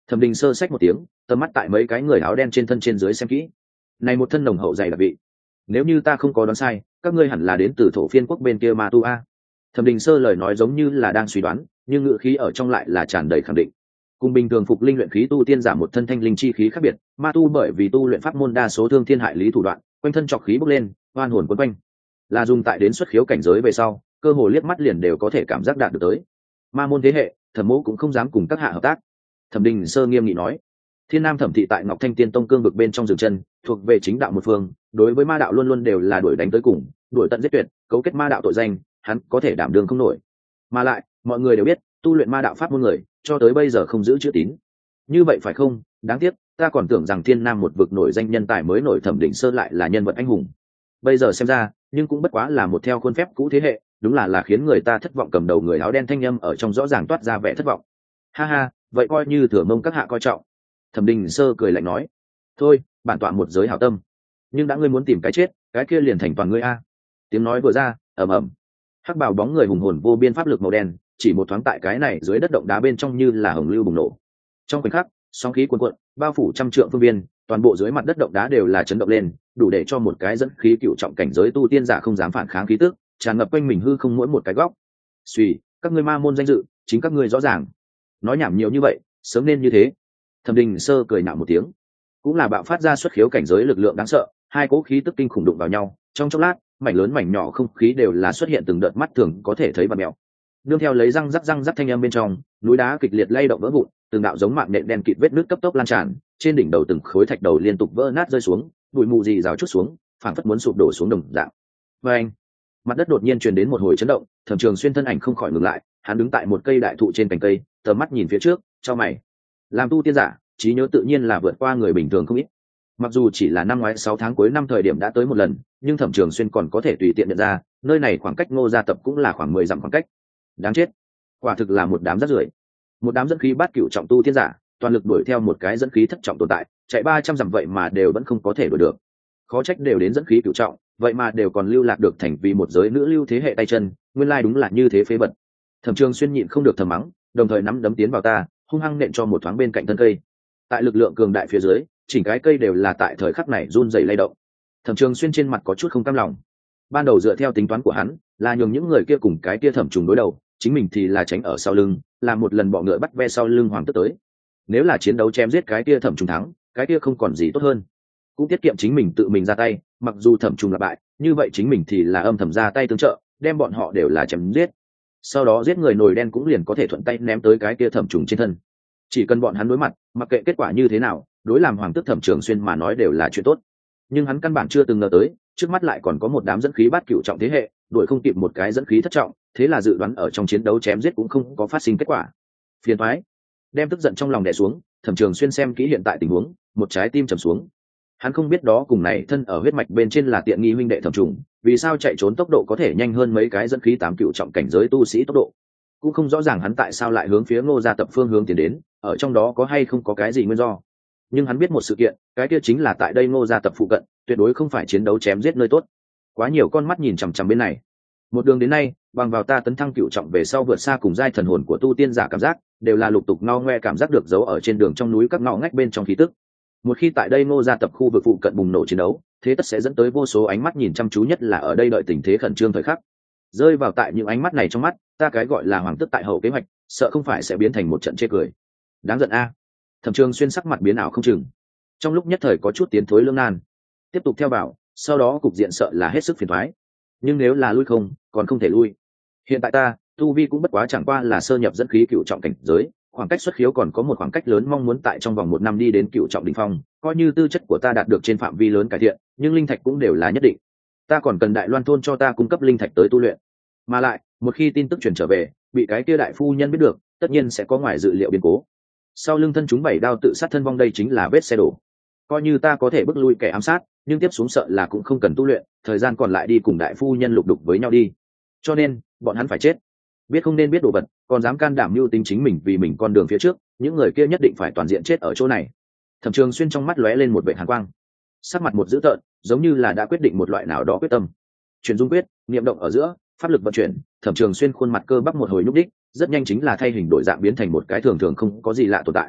Thẩm Đình Sơ xách một tiếng, tầm mắt tại mấy cái người áo đen trên thân trên dưới xem kỹ. Này một thân nồng hậu dày đặc vị, nếu như ta không có đoán sai, các ngươi hẳn là đến từ thổ phiên quốc bên kia Ma Tu a. Thẩm Đình Sơ lời nói giống như là đang suy đoán, nhưng ngữ khí ở trong lại là tràn đầy khẳng định. Cùng bình thường phục linh luyện khí tu tiên giả một thân thanh linh chi khí khác biệt, Ma Tu bởi vì tu luyện pháp môn đa số thương thiên hại lý thủ đoạn, quanh thân trọc khí bốc lên, oan hồn quấn quanh, là dùng tại đến xuất khiếu cảnh giới về sau, cơ hồ liếc mắt liền đều có thể cảm giác đạt được tới. Ma môn thế hệ, Thẩm Mỗ cũng không dám cùng các hạ hợp tác. Thẩm Đình Sơ nghiêm nghị nói. Thiên Nam Thẩm thị tại Ngọc Thanh Tiên Tông cương vực bên trong dừng chân, thuộc về chính đạo một phương, đối với ma đạo luôn luôn đều là đuổi đánh tới cùng, đuổi tận giết tuyệt, cấu kết ma đạo tội danh, hắn có thể đảm đương không nổi. Mà lại, mọi người đều biết, tu luyện ma đạo pháp môn người, cho tới bây giờ không giữ chữ tín. Như vậy phải không? Đáng tiếc, ta còn tưởng rằng Thiên Nam một vực nổi danh nhân tài mới nổi Thẩm Định Sơ lại là nhân vật anh hùng. Bây giờ xem ra, nhưng cũng bất quá là một theo khuôn phép cũ thế hệ, đúng là là khiến người ta thất vọng. Cầm đầu người áo đen thanh âm ở trong rõ ràng toát ra vẻ thất vọng. Ha ha, vậy coi như thừa mông các hạ coi trọng. Thẩm Đình Sơ cười lạnh nói, thôi, bản tọa một giới hảo tâm, nhưng đã ngươi muốn tìm cái chết, cái kia liền thành toàn ngươi a. Tiếng nói vừa ra, ầm ầm, hắc bào bóng người hùng hồn vô biên pháp lực màu đen, chỉ một thoáng tại cái này dưới đất động đá bên trong như là hồng lưu bùng nổ. Trong khoảnh khắc, sóng khí cuồn cuộn, bao phủ trăm trượng phương viên, toàn bộ dưới mặt đất động đá đều là chấn động lên, đủ để cho một cái dẫn khí cựu trọng cảnh giới tu tiên giả không dám phản kháng khí tức, tràn ngập quanh mình hư không mỗi một cái góc. Suy, các ngươi ma môn danh dự, chính các ngươi rõ ràng. Nói nhảm nhiều như vậy, sớm nên như thế. Thẩm Đình Sơ cười nạo một tiếng, cũng là bạo phát ra xuất khiếu cảnh giới lực lượng đáng sợ, hai cỗ khí tức kinh khủng đụng vào nhau, trong chốc lát, mảnh lớn mảnh nhỏ không khí đều là xuất hiện từng đợt mắt thường có thể thấy và mèo. Nương theo lấy răng rắc răng rắc thanh âm bên trong, núi đá kịch liệt lay động vỡ vụn, từng đạo giống mạng nện đen kịt vết nước cấp tốc lan tràn, trên đỉnh đầu từng khối thạch đầu liên tục vỡ nát rơi xuống, bụi mù gì rào chút xuống, phảng phất muốn sụp đổ xuống đồng dạng. Và anh, mặt đất đột nhiên truyền đến một hồi chấn động, Thẩm Trường Xuyên thân ảnh không khỏi ngừng lại, hắn đứng tại một cây đại thụ trên cành cây, tầm mắt nhìn phía trước, chau mày. Làm tu tiên giả, trí nhớ tự nhiên là vượt qua người bình thường không ít. Mặc dù chỉ là năm ngoái sáu tháng cuối năm thời điểm đã tới một lần, nhưng Thẩm Trường Xuyên còn có thể tùy tiện nhận ra, nơi này khoảng cách Ngô gia tập cũng là khoảng mười dặm khoảng cách. Đáng chết, quả thực là một đám rác rưởi, một đám dẫn khí bát cửu trọng tu tiên giả, toàn lực đuổi theo một cái dẫn khí thất trọng tồn tại, chạy ba trăm dặm vậy mà đều vẫn không có thể đuổi được. Khó trách đều đến dẫn khí cửu trọng, vậy mà đều còn lưu lạc được thành vì một giới nữ lưu thế hệ tay chân, nguyên lai đúng là như thế phế bật. Thẩm Trường Xuyên nhịn không được thầm mắng, đồng thời nắm đấm tiến vào ta, hung hăng nện cho một thoáng bên cạnh thân cây. Tại lực lượng cường đại phía dưới, chỉnh cái cây đều là tại thời khắc này run rẩy lay động. Thẩm Trường Xuyên trên mặt có chút không cam lòng. Ban đầu dựa theo tính toán của hắn, là nhường những người kia cùng cái kia thẩm trùng đối đầu, chính mình thì là tránh ở sau lưng, làm một lần bọ ngựa bắt ve sau lưng hoàng tức tới. Nếu là chiến đấu chém giết cái kia thẩm trùng thắng, cái kia không còn gì tốt hơn, cũng tiết kiệm chính mình tự mình ra tay. Mặc dù thẩm trùng là bại, như vậy chính mình thì là âm thầm ra tay tương trợ, đem bọn họ đều là chém giết. Sau đó giết người nổi đen cũng liền có thể thuận tay ném tới cái kia thẩm trùng trên thân. Chỉ cần bọn hắn đối mặt, mặc kệ kết quả như thế nào, đối làm hoàng tức Thẩm Trường Xuyên mà nói đều là chuyện tốt. Nhưng hắn căn bản chưa từng ngờ tới, trước mắt lại còn có một đám dẫn khí bát cửu trọng thế hệ, đuổi không kịp một cái dẫn khí thất trọng, thế là dự đoán ở trong chiến đấu chém giết cũng không có phát sinh kết quả. Phiền toái. Đem tức giận trong lòng đè xuống, Thẩm Trường Xuyên xem kỹ hiện tại tình huống, một trái tim trầm xuống. Hắn không biết đó cùng này thân ở huyết mạch bên trên là tiện nghi huynh đệ Thẩm Trùng, vì sao chạy trốn tốc độ có thể nhanh hơn mấy cái dẫn khí tám cửu trọng cảnh giới tu sĩ tốc độ. Cũng không rõ ràng hắn tại sao lại hướng phía Ngô gia tập phương hướng tiến đến, ở trong đó có hay không có cái gì nguyên do. Nhưng hắn biết một sự kiện, cái kia chính là tại đây Ngô gia tập phụ cận, tuyệt đối không phải chiến đấu chém giết nơi tốt. Quá nhiều con mắt nhìn chằm chằm bên này. Một đường đến nay, bằng vào ta tấn thăng cửu trọng về sau vượt xa cùng giai thần hồn của tu tiên giả cảm giác, đều là lục tục no ngoe cảm giác được giấu ở trên đường trong núi các ngõ ngách bên trong khí tức. Một khi tại đây Ngô gia tập khu vực phụ cận bùng nổ chiến đấu, thế tất sẽ dẫn tới vô số ánh mắt nhìn chăm chú, nhất là ở đây đợi tình thế khẩn trương thời khắc. Rơi vào tại những ánh mắt này trong mắt, ta cái gọi là hoàng tức tại hậu kế hoạch, sợ không phải sẽ biến thành một trận chê cười. Đáng giận a. Thẩm Trường Xuyên sắc mặt biến ảo không chừng, trong lúc nhất thời có chút tiến thối lưỡng nan. Tiếp tục theo bảo, sau đó cục diện sợ là hết sức phiền toái. Nhưng nếu là lui không, còn không thể lui. Hiện tại ta, tu vi cũng bất quá chẳng qua là sơ nhập dẫn khí cửu trọng cảnh giới, khoảng cách xuất khiếu còn có một khoảng cách lớn, mong muốn tại trong vòng một năm đi đến cửu trọng đỉnh phong, coi như tư chất của ta đạt được trên phạm vi lớn cải thiện, nhưng linh thạch cũng đều là nhất định. Ta còn cần Đại Loan thôn cho ta cung cấp linh thạch tới tu luyện. Mà lại, một khi tin tức truyền trở về, bị cái kia đại phu nhân biết được, tất nhiên sẽ có ngoài dự liệu biến cố. Sau lưng thân chúng bảy đao tự sát thân vong, đây chính là vết xe đổ. Coi như ta có thể bước lui kẻ ám sát, nhưng tiếp xuống sợ là cũng không cần tu luyện, thời gian còn lại đi cùng đại phu nhân lục đục với nhau đi. Cho nên, bọn hắn phải chết. Biết không nên biết đồ vật, còn dám can đảm mưu tính chính mình vì mình con đường phía trước, những người kia nhất định phải toàn diện chết ở chỗ này. Thẩm Trường Xuyên trong mắt lóe lên một vẻ hàn quang, sắc mặt một dữ tợn, giống như là đã quyết định một loại nào đó quyết tâm. Chuyển dung quyết, niệm động ở giữa, pháp lực vận chuyển, Thẩm Trường Xuyên khuôn mặt cơ bắp một hồi nhúc đích, rất nhanh chính là thay hình đổi dạng biến thành một cái thường thường không có gì lạ tồn tại.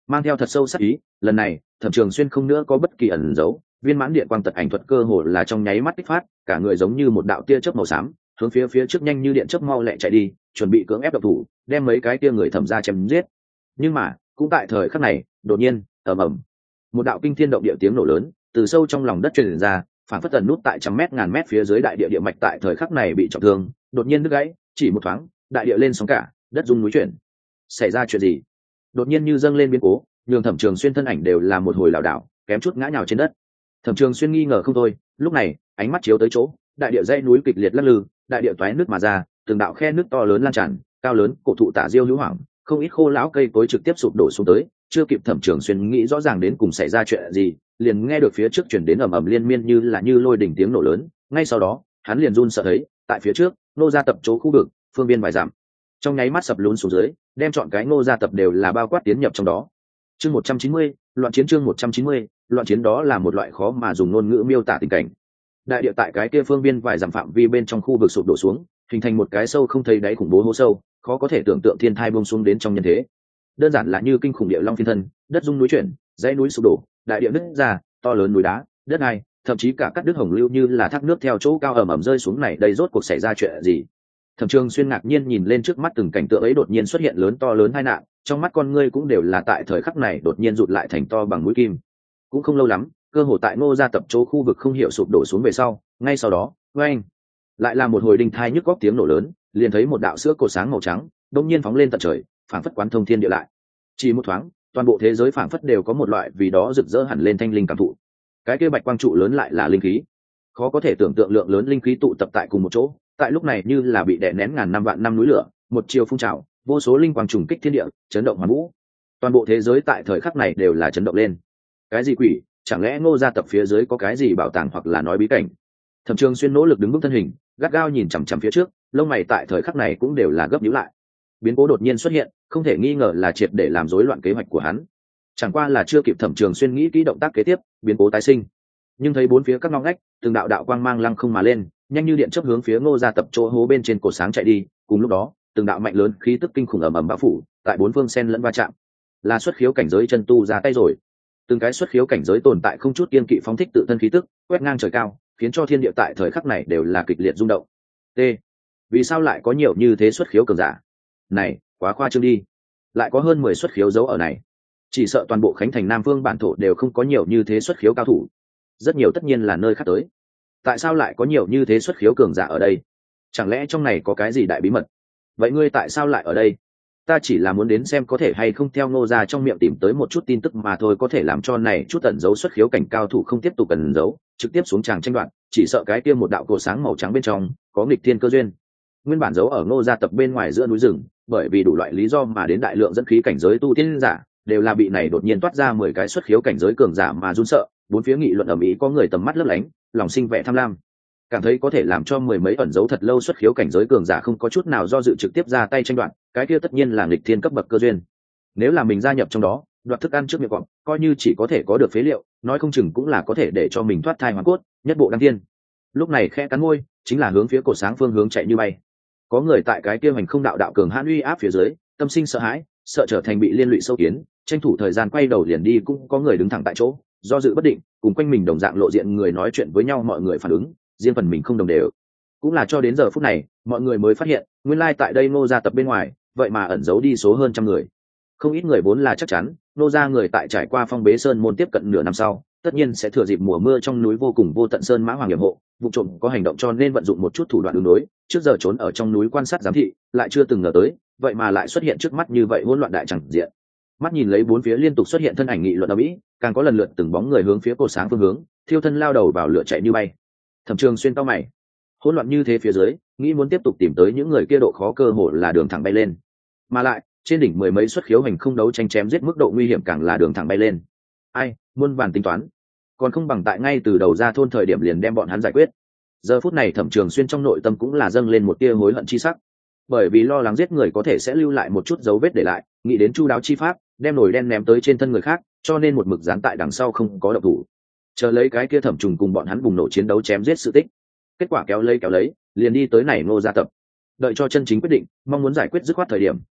mang theo thật sâu sắc ý. Lần này Thẩm Trường Xuyên không nữa có bất kỳ ẩn giấu, viên mãn điện quang tật ảnh thuật cơ hồ là trong nháy mắt kích phát, cả người giống như một đạo tia chớp màu xám, hướng phía phía trước nhanh như điện chớp mau lẹ chạy đi, chuẩn bị cưỡng ép độc thủ, đem mấy cái kia người Thẩm ra chém giết. Nhưng mà cũng tại thời khắc này, đột nhiên ầm ầm, một đạo kinh thiên động địa tiếng nổ lớn từ sâu trong lòng đất truyền ra, phản phất tần nút tại trăm mét ngàn mét phía dưới đại địa địa mạch tại thời khắc này bị trọng thương, đột nhiên đứt gãy, chỉ một thoáng, đại địa lên sóng cả, đất rung núi chuyển. Xảy ra chuyện gì? Đột nhiên như dâng lên biến cố, nhường Thẩm Trường Xuyên thân ảnh đều là một hồi lảo đảo, kém chút ngã nhào trên đất. Thẩm Trường Xuyên nghi ngờ không thôi, lúc này, ánh mắt chiếu tới chỗ, đại địa dãy núi kịch liệt lắc lư, đại địa toái nước mà ra, từng đạo khe nước to lớn lan tràn, cao lớn, cổ thụ tạ diêu hữu hoàng, không ít khô lão cây cối trực tiếp sụp đổ xuống tới, chưa kịp Thẩm Trường Xuyên nghĩ rõ ràng đến cùng xảy ra chuyện gì, liền nghe được phía trước chuyển đến ầm ầm liên miên như là như lôi đỉnh tiếng nổ lớn. Ngay sau đó hắn liền run sợ thấy tại phía trước nô gia tập chỗ khu vực phương viên vài dặm trong nháy mắt sập lún xuống dưới, đem chọn cái nô gia tập đều là bao quát tiến nhập trong đó. Chương một trăm chín mươi, loạn chiến. Chương một trăm chín mươi, loạn chiến. Đó là một loại khó mà dùng ngôn ngữ miêu tả tình cảnh. Đại địa tại cái kia phương viên vài dặm phạm vi bên trong khu vực sụp đổ xuống, hình thành một cái sâu không thấy đáy khủng bố hố sâu, khó có thể tưởng tượng thiên thai buông xuống đến trong nhân thế. Đơn giản là như kinh khủng địa long phiên thân, đất rung núi chuyển, dãy núi sụp đổ, đại địa nứt ra, to lớn núi đá, đất ai, thậm chí cả các đứt hồng lưu như là thác nước theo chỗ cao ầm ầm rơi xuống này, đây rốt cuộc xảy ra chuyện gì? Thẩm Trường Xuyên ngạc nhiên nhìn lên trước mắt từng cảnh tượng ấy, đột nhiên xuất hiện lớn to lớn hai nạn, trong mắt con ngươi cũng đều là tại thời khắc này đột nhiên rụt lại thành to bằng mũi kim. Cũng không lâu lắm, cơ hồ tại Ngô gia tập chỗ khu vực không hiểu sụp đổ xuống về sau, ngay sau đó, oeng, lại là một hồi đinh thai nhức góc tiếng nổ lớn, liền thấy một đạo sữa cột sáng màu trắng đột nhiên phóng lên tận trời, phảng phất quán thông thiên địa lại. Chỉ một thoáng, toàn bộ thế giới phảng phất đều có một loại vì đó rực rỡ hẳn lên thanh linh cảm thụ. Cái kia bạch quang trụ lớn lại là linh khí, khó có thể tưởng tượng lượng lớn linh khí tụ tập tại cùng một chỗ, tại lúc này như là bị đè nén ngàn năm vạn năm núi lửa, một chiều phun trào, vô số linh quang trùng kích thiên địa, chấn động hoàn vũ. Toàn bộ thế giới tại thời khắc này đều là chấn động lên. Cái gì quỷ? Chẳng lẽ Ngô gia tập phía dưới có cái gì bảo tàng hoặc là nói bí cảnh? Thẩm Trường Xuyên nỗ lực đứng vững thân hình, gắt gao nhìn chằm chằm phía trước, lông mày tại thời khắc này cũng đều là gấp nhíu lại. Biến cố đột nhiên xuất hiện, không thể nghi ngờ là triệt để làm rối loạn kế hoạch của hắn. Chẳng qua là chưa kịp Thẩm Trường Xuyên nghĩ kỹ động tác kế tiếp, biến cố tái sinh. Nhưng thấy bốn phía các ngóc ngách, từng đạo đạo quang mang lăng không mà lên, nhanh như điện chớp hướng phía Ngô gia tập chỗ hố bên trên cột sáng chạy đi. Cùng lúc đó, từng đạo mạnh lớn khí tức kinh khủng ầm ầm bao phủ, tại bốn phương xen lẫn va chạm. Là xuất khiếu cảnh giới chân tu ra tay rồi. Từng cái xuất khiếu cảnh giới tồn tại không chút kiên kỵ phóng thích tự thân khí tức, quét ngang trời cao, khiến cho thiên địa tại thời khắc này đều là kịch liệt rung động. T. Vì sao lại có nhiều như thế xuất khiếu cường giả? Này, quá khoa trương đi. Lại có hơn mười xuất khiếu giấu ở này. Chỉ sợ toàn bộ Khánh Thành Nam Vương bản thổ đều không có nhiều như thế xuất khiếu cao thủ. Rất nhiều tất nhiên là nơi khác tới. Tại sao lại có nhiều như thế xuất khiếu cường giả ở đây? Chẳng lẽ trong này có cái gì đại bí mật? Vậy ngươi tại sao lại ở đây? Ta chỉ là muốn đến xem có thể hay không theo Ngô gia trong miệng tìm tới một chút tin tức mà thôi, có thể làm cho này chút tẩn giấu xuất khiếu cảnh cao thủ không tiếp tục cần giấu, trực tiếp xuống tràng tranh đoạt, chỉ sợ cái kia một đạo cổ sáng màu trắng bên trong có nghịch thiên cơ duyên. Nguyên bản giấu ở Ngô gia tập bên ngoài giữa núi rừng, bởi vì đủ loại lý do mà đến đại lượng dẫn khí cảnh giới tu tiên giả, đều là bị này đột nhiên toát ra mười cái xuất khiếu cảnh giới cường giả mà run sợ, bốn phía nghị luận ầm ĩ, có người tầm mắt lấp lánh, lòng sinh vẻ tham lam, cảm thấy có thể làm cho mười mấy ẩn giấu thật lâu xuất khiếu cảnh giới cường giả không có chút nào do dự trực tiếp ra tay tranh đoạt, cái kia tất nhiên là nghịch thiên cấp bậc cơ duyên. Nếu là mình gia nhập trong đó, đoạt thức ăn trước miệng cọp, coi như chỉ có thể có được phế liệu, nói không chừng cũng là có thể để cho mình thoát thai hoàn cốt, nhất bộ đăng thiên. Lúc này khẽ cắn môi, chính là hướng phía cột sáng phương hướng chạy như bay. Có người tại cái kia hành không đạo đạo cường hãn uy áp phía dưới, tâm sinh sợ hãi, sợ trở thành bị liên lụy sâu kiến, tranh thủ thời gian quay đầu liền đi, cũng có người đứng thẳng tại chỗ, do dự bất định, cùng quanh mình đồng dạng lộ diện người nói chuyện với nhau, mọi người phản ứng, riêng phần mình không đồng đều. Cũng là cho đến giờ phút này, mọi người mới phát hiện, nguyên lai tại đây Ngô gia tập bên ngoài, vậy mà ẩn giấu đi số hơn trăm người. Không ít người vốn là chắc chắn, Ngô gia người tại trải qua Phong Bế Sơn môn tiếp cận nửa năm sau, tất nhiên sẽ thừa dịp mùa mưa trong núi vô cùng vô tận sơn mã hoàng hiểm hộ, vụ trộm có hành động cho nên vận dụng một chút thủ đoạn ứng đối, trước giờ trốn ở trong núi quan sát giám thị, lại chưa từng ngờ tới, vậy mà lại xuất hiện trước mắt như vậy hỗn loạn đại chẳng diện. Mắt nhìn lấy bốn phía liên tục xuất hiện thân ảnh nghị luận ầm ĩ, càng có lần lượt từng bóng người hướng phía cột sáng phương hướng, thiêu thân lao đầu vào lửa chạy như bay. Thẩm Trường Xuyên cau mày, hỗn loạn như thế phía dưới, nghĩ muốn tiếp tục tìm tới những người kia độ khó cơ hội là đường thẳng bay lên, mà lại trên đỉnh mười mấy xuất khiếu hành không đấu tranh chém giết mức độ nguy hiểm càng là đường thẳng bay lên. Ai, muôn vàn tính toán, còn không bằng tại ngay từ đầu ra thôn thời điểm liền đem bọn hắn giải quyết. Giờ phút này Thẩm Trường Xuyên trong nội tâm cũng là dâng lên một tia hối hận chi sắc, bởi vì lo lắng giết người có thể sẽ lưu lại một chút dấu vết để lại, nghĩ đến chu đáo chi pháp, đem nổi đen ném tới trên thân người khác, cho nên một mực dán tại đằng sau không có động thủ, chờ lấy cái kia Thẩm Trùng cùng bọn hắn bùng nổ chiến đấu chém giết sự tích. Kết quả kéo lấy kéo lấy, liền đi tới này Ngô gia tập. Đợi cho chân chính quyết định, mong muốn giải quyết dứt khoát thời điểm,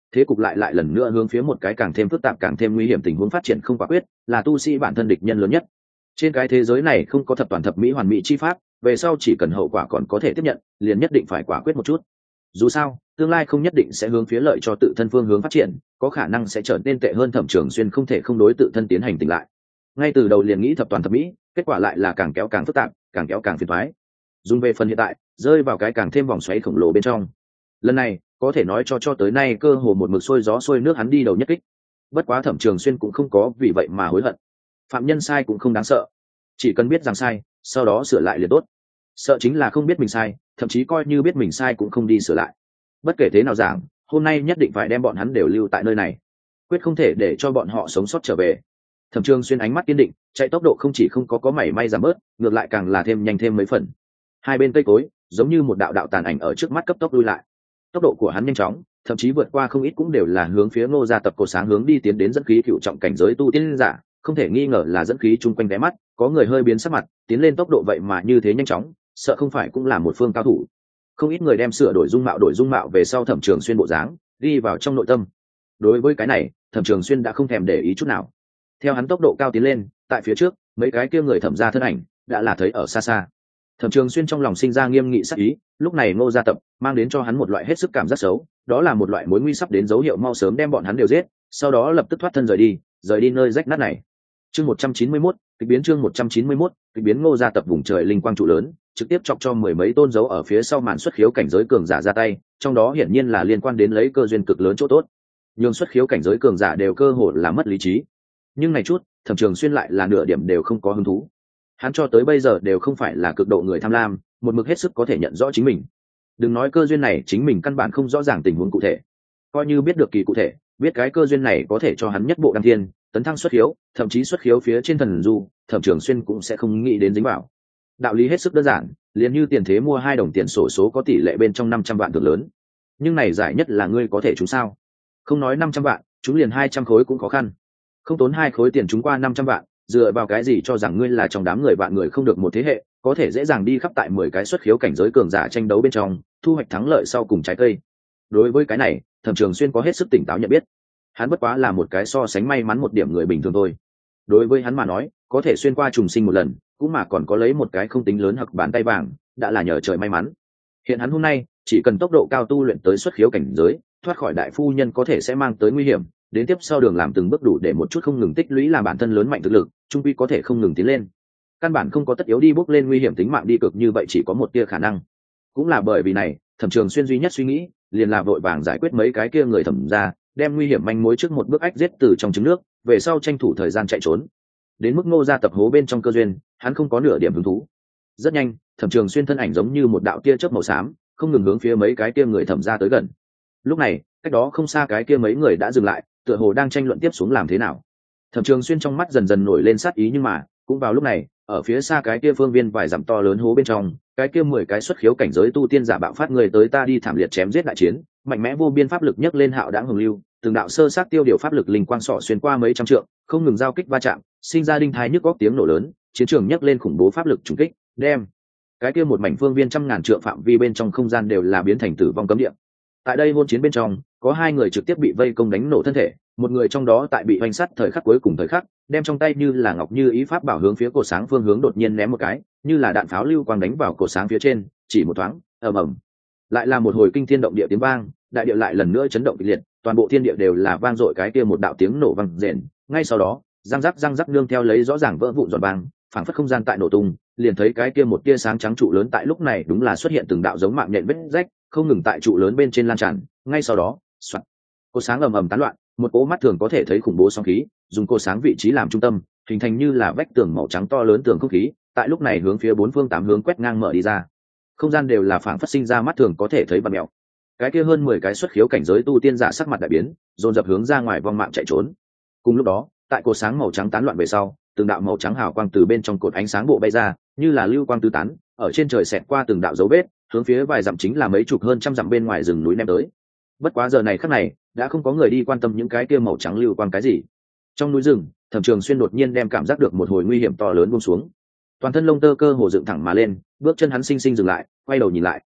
thế cục lại lại lần nữa hướng phía một cái càng thêm phức tạp càng thêm nguy hiểm tình huống phát triển không quả quyết, là tu sĩ bản thân địch nhân lớn nhất. Trên cái thế giới này không có thập toàn thập mỹ hoàn mỹ chi pháp, về sau chỉ cần hậu quả còn có thể tiếp nhận, liền nhất định phải quả quyết một chút. Dù sao tương lai không nhất định sẽ hướng phía lợi cho tự thân phương hướng phát triển, có khả năng sẽ trở nên tệ hơn. Thẩm Trường Xuyên không thể không đối tự thân tiến hành tỉnh lại, ngay từ đầu liền nghĩ thập toàn thập mỹ, kết quả lại là càng kéo càng phức tạp, càng kéo càng phiền toái. Dùng về phần hiện tại, rơi vào cái càng thêm vòng xoáy khổng lồ bên trong. Lần này có thể nói cho cho tới nay cơ hồ một mực xuôi gió xuôi nước hắn đi đầu nhất kích. Bất quá Thẩm Trường Xuyên cũng không có vì vậy mà hối hận. Phạm nhân sai cũng không đáng sợ, chỉ cần biết rằng sai, sau đó sửa lại liền tốt. Sợ chính là không biết mình sai, thậm chí coi như biết mình sai cũng không đi sửa lại. Bất kể thế nào giảng, hôm nay nhất định phải đem bọn hắn đều lưu tại nơi này, quyết không thể để cho bọn họ sống sót trở về. Thẩm Trường Xuyên ánh mắt kiên định, chạy tốc độ không chỉ không có có mảy may giảm bớt, ngược lại càng là thêm nhanh thêm mấy phần. Hai bên cây cối giống như một đạo đạo tàn ảnh ở trước mắt cấp tốc lui lại. Tốc độ của hắn nhanh chóng, thậm chí vượt qua không ít cũng đều là hướng phía Ngô gia tập cột sáng hướng đi tiến đến dẫn khí cựu trọng cảnh giới tu tiên giả, không thể nghi ngờ là dẫn khí chung quanh vé mắt. Có người hơi biến sắc mặt, tiến lên tốc độ vậy mà như thế nhanh chóng, sợ không phải cũng là một phương cao thủ. Không ít người đem sửa đổi dung mạo đổi dung mạo về sau Thẩm Trường Xuyên bộ dáng đi vào trong nội tâm. Đối với cái này, Thẩm Trường Xuyên đã không thèm để ý chút nào. Theo hắn tốc độ cao tiến lên, tại phía trước mấy cái kia người Thẩm gia thân ảnh đã là thấy ở xa xa. Thẩm Trường Xuyên trong lòng sinh ra nghiêm nghị sắc ý, lúc này Ngô gia tập mang đến cho hắn một loại hết sức cảm giác xấu, đó là một loại mối nguy sắp đến dấu hiệu mau sớm đem bọn hắn đều giết, sau đó lập tức thoát thân rời đi, rời đi nơi rách nát này. Chương một trăm chín mươi mốt, kịch biến chương một trăm chín mươi mốt, kịch biến Ngô gia tập vùng trời linh quang trụ lớn, trực tiếp chọc cho mười mấy tôn dấu ở phía sau màn xuất khiếu cảnh giới cường giả ra tay, trong đó hiển nhiên là liên quan đến lấy cơ duyên cực lớn chỗ tốt. Nhưng xuất khiếu cảnh giới cường giả đều cơ hồ là mất lý trí. Nhưng này chút, Thẩm Trường Xuyên lại là nửa điểm đều không có hứng thú. Hắn cho tới bây giờ đều không phải là cực độ người tham lam, một mực hết sức có thể nhận rõ chính mình. Đừng nói cơ duyên này, chính mình căn bản không rõ ràng tình huống cụ thể. Coi như biết được kỳ cụ thể, biết cái cơ duyên này có thể cho hắn nhất bộ đăng thiên, tấn thăng xuất khiếu, thậm chí xuất khiếu phía trên thần du, Thẩm Trường Xuyên cũng sẽ không nghĩ đến dính vào. Đạo lý hết sức đơn giản, liền như tiền thế mua hai đồng tiền xổ số có tỷ lệ bên trong năm trăm vạn thưởng lớn. Nhưng này giải nhất là ngươi có thể trúng sao? Không nói năm trăm vạn, trúng liền hai trăm khối cũng khó khăn. Không tốn hai khối tiền trúng qua năm trăm vạn, dựa vào cái gì cho rằng ngươi là trong đám người vạn người không được một thế hệ, có thể dễ dàng đi khắp tại mười cái xuất khiếu cảnh giới cường giả tranh đấu bên trong, thu hoạch thắng lợi sau cùng trái cây. Đối với cái này, Thẩm Trường Xuyên có hết sức tỉnh táo nhận biết. Hắn bất quá là một cái so sánh may mắn một điểm người bình thường thôi. Đối với hắn mà nói, có thể xuyên qua trùng sinh một lần, cũng mà còn có lấy một cái không tính lớn hoặc bàn tay vàng, đã là nhờ trời may mắn. Hiện hắn hôm nay chỉ cần tốc độ cao tu luyện tới xuất khiếu cảnh giới, thoát khỏi đại phu nhân có thể sẽ mang tới nguy hiểm, đến tiếp sau đường làm từng bước đủ để một chút không ngừng tích lũy làm bản thân lớn mạnh thực lực, trung quy có thể không ngừng tiến lên. Căn bản không có tất yếu đi bước lên nguy hiểm tính mạng đi cực như vậy, chỉ có một tia khả năng. Cũng là bởi vì này, Thẩm Trường Xuyên duy nhất suy nghĩ liền là vội vàng giải quyết mấy cái kia người Thẩm gia, đem nguy hiểm manh mối trước một bước ách giết từ trong trứng nước, về sau tranh thủ thời gian chạy trốn. Đến mức Ngô gia tập hố bên trong cơ duyên, hắn không có nửa điểm hứng thú. Rất nhanh, Thẩm Trường Xuyên thân ảnh giống như một đạo tia chớp màu xám, không ngừng hướng phía mấy cái kia người Thẩm gia tới gần. Lúc này, cách đó không xa cái kia mấy người đã dừng lại, tựa hồ đang tranh luận tiếp xuống làm thế nào. Thẩm Trường Xuyên trong mắt dần dần nổi lên sát ý, nhưng mà cũng vào lúc này, ở phía xa cái kia phương viên vài dặm to lớn hố bên trong, cái kia mười cái xuất khiếu cảnh giới tu tiên giả bạo phát người tới ta đi thảm liệt chém giết đại chiến, mạnh mẽ vô biên pháp lực nhấc lên hạo đãng hồng lưu, từng đạo sơ sát tiêu điều pháp lực linh quang sọ xuyên qua mấy trăm trượng, không ngừng giao kích va chạm, sinh ra đinh thái nhức góc tiếng nổ lớn, chiến trường nhấc lên khủng bố pháp lực trùng kích, đem cái kia một mảnh phương viên trăm ngàn trượng phạm vi bên trong không gian đều là biến thành tử vong cấm địa. Tại đây hôn chiến bên trong, có hai người trực tiếp bị vây công đánh nổ thân thể, một người trong đó tại bị hoành sát thời khắc cuối cùng thời khắc, đem trong tay như là ngọc như ý pháp bảo hướng phía cột sáng phương hướng đột nhiên ném một cái, như là đạn pháo lưu quang đánh vào cột sáng phía trên, chỉ một thoáng, ầm ầm, lại là một hồi kinh thiên động địa tiếng vang, đại địa lại lần nữa chấn động kịch liệt, toàn bộ thiên địa đều là vang dội cái kia một đạo tiếng nổ vang rền, ngay sau đó, răng rắc răng rắc nương theo lấy rõ ràng vỡ vụn giòn vang, phảng phất không gian tại nổ tung, liền thấy cái kia một tia sáng trắng trụ lớn tại lúc này đúng là xuất hiện từng đạo giống mạng nhện vết rách, không ngừng tại trụ lớn bên trên lan tràn, ngay sau đó, soạt, cột sáng ầm ầm tán loạn, một cỗ mắt thường có thể thấy khủng bố sóng khí, dùng cột sáng vị trí làm trung tâm, hình thành như là vách tường màu trắng to lớn tường không khí, tại lúc này hướng phía bốn phương tám hướng quét ngang mở đi ra. Không gian đều là phảng phất sinh ra mắt thường có thể thấy vặn mèo. Cái kia hơn mười cái xuất khiếu cảnh giới tu tiên giả sắc mặt đại biến, dồn dập hướng ra ngoài vong mạng chạy trốn. Cùng lúc đó, tại cột sáng màu trắng tán loạn về sau, từng đạo màu trắng hào quang từ bên trong cột ánh sáng bộ bay ra, như là lưu quang tứ tán, ở trên trời xẹt qua từng đạo dấu vết, hướng phía vài dặm chính là mấy chục hơn trăm dặm bên ngoài rừng núi ném tới. Bất quá giờ này khắc này, đã không có người đi quan tâm những cái kia màu trắng lưu quang cái gì. Trong núi rừng, Thẩm Trường Xuyên đột nhiên đem cảm giác được một hồi nguy hiểm to lớn buông xuống. Toàn thân lông tơ cơ hồ dựng thẳng mà lên, bước chân hắn sinh sinh dừng lại, quay đầu nhìn lại,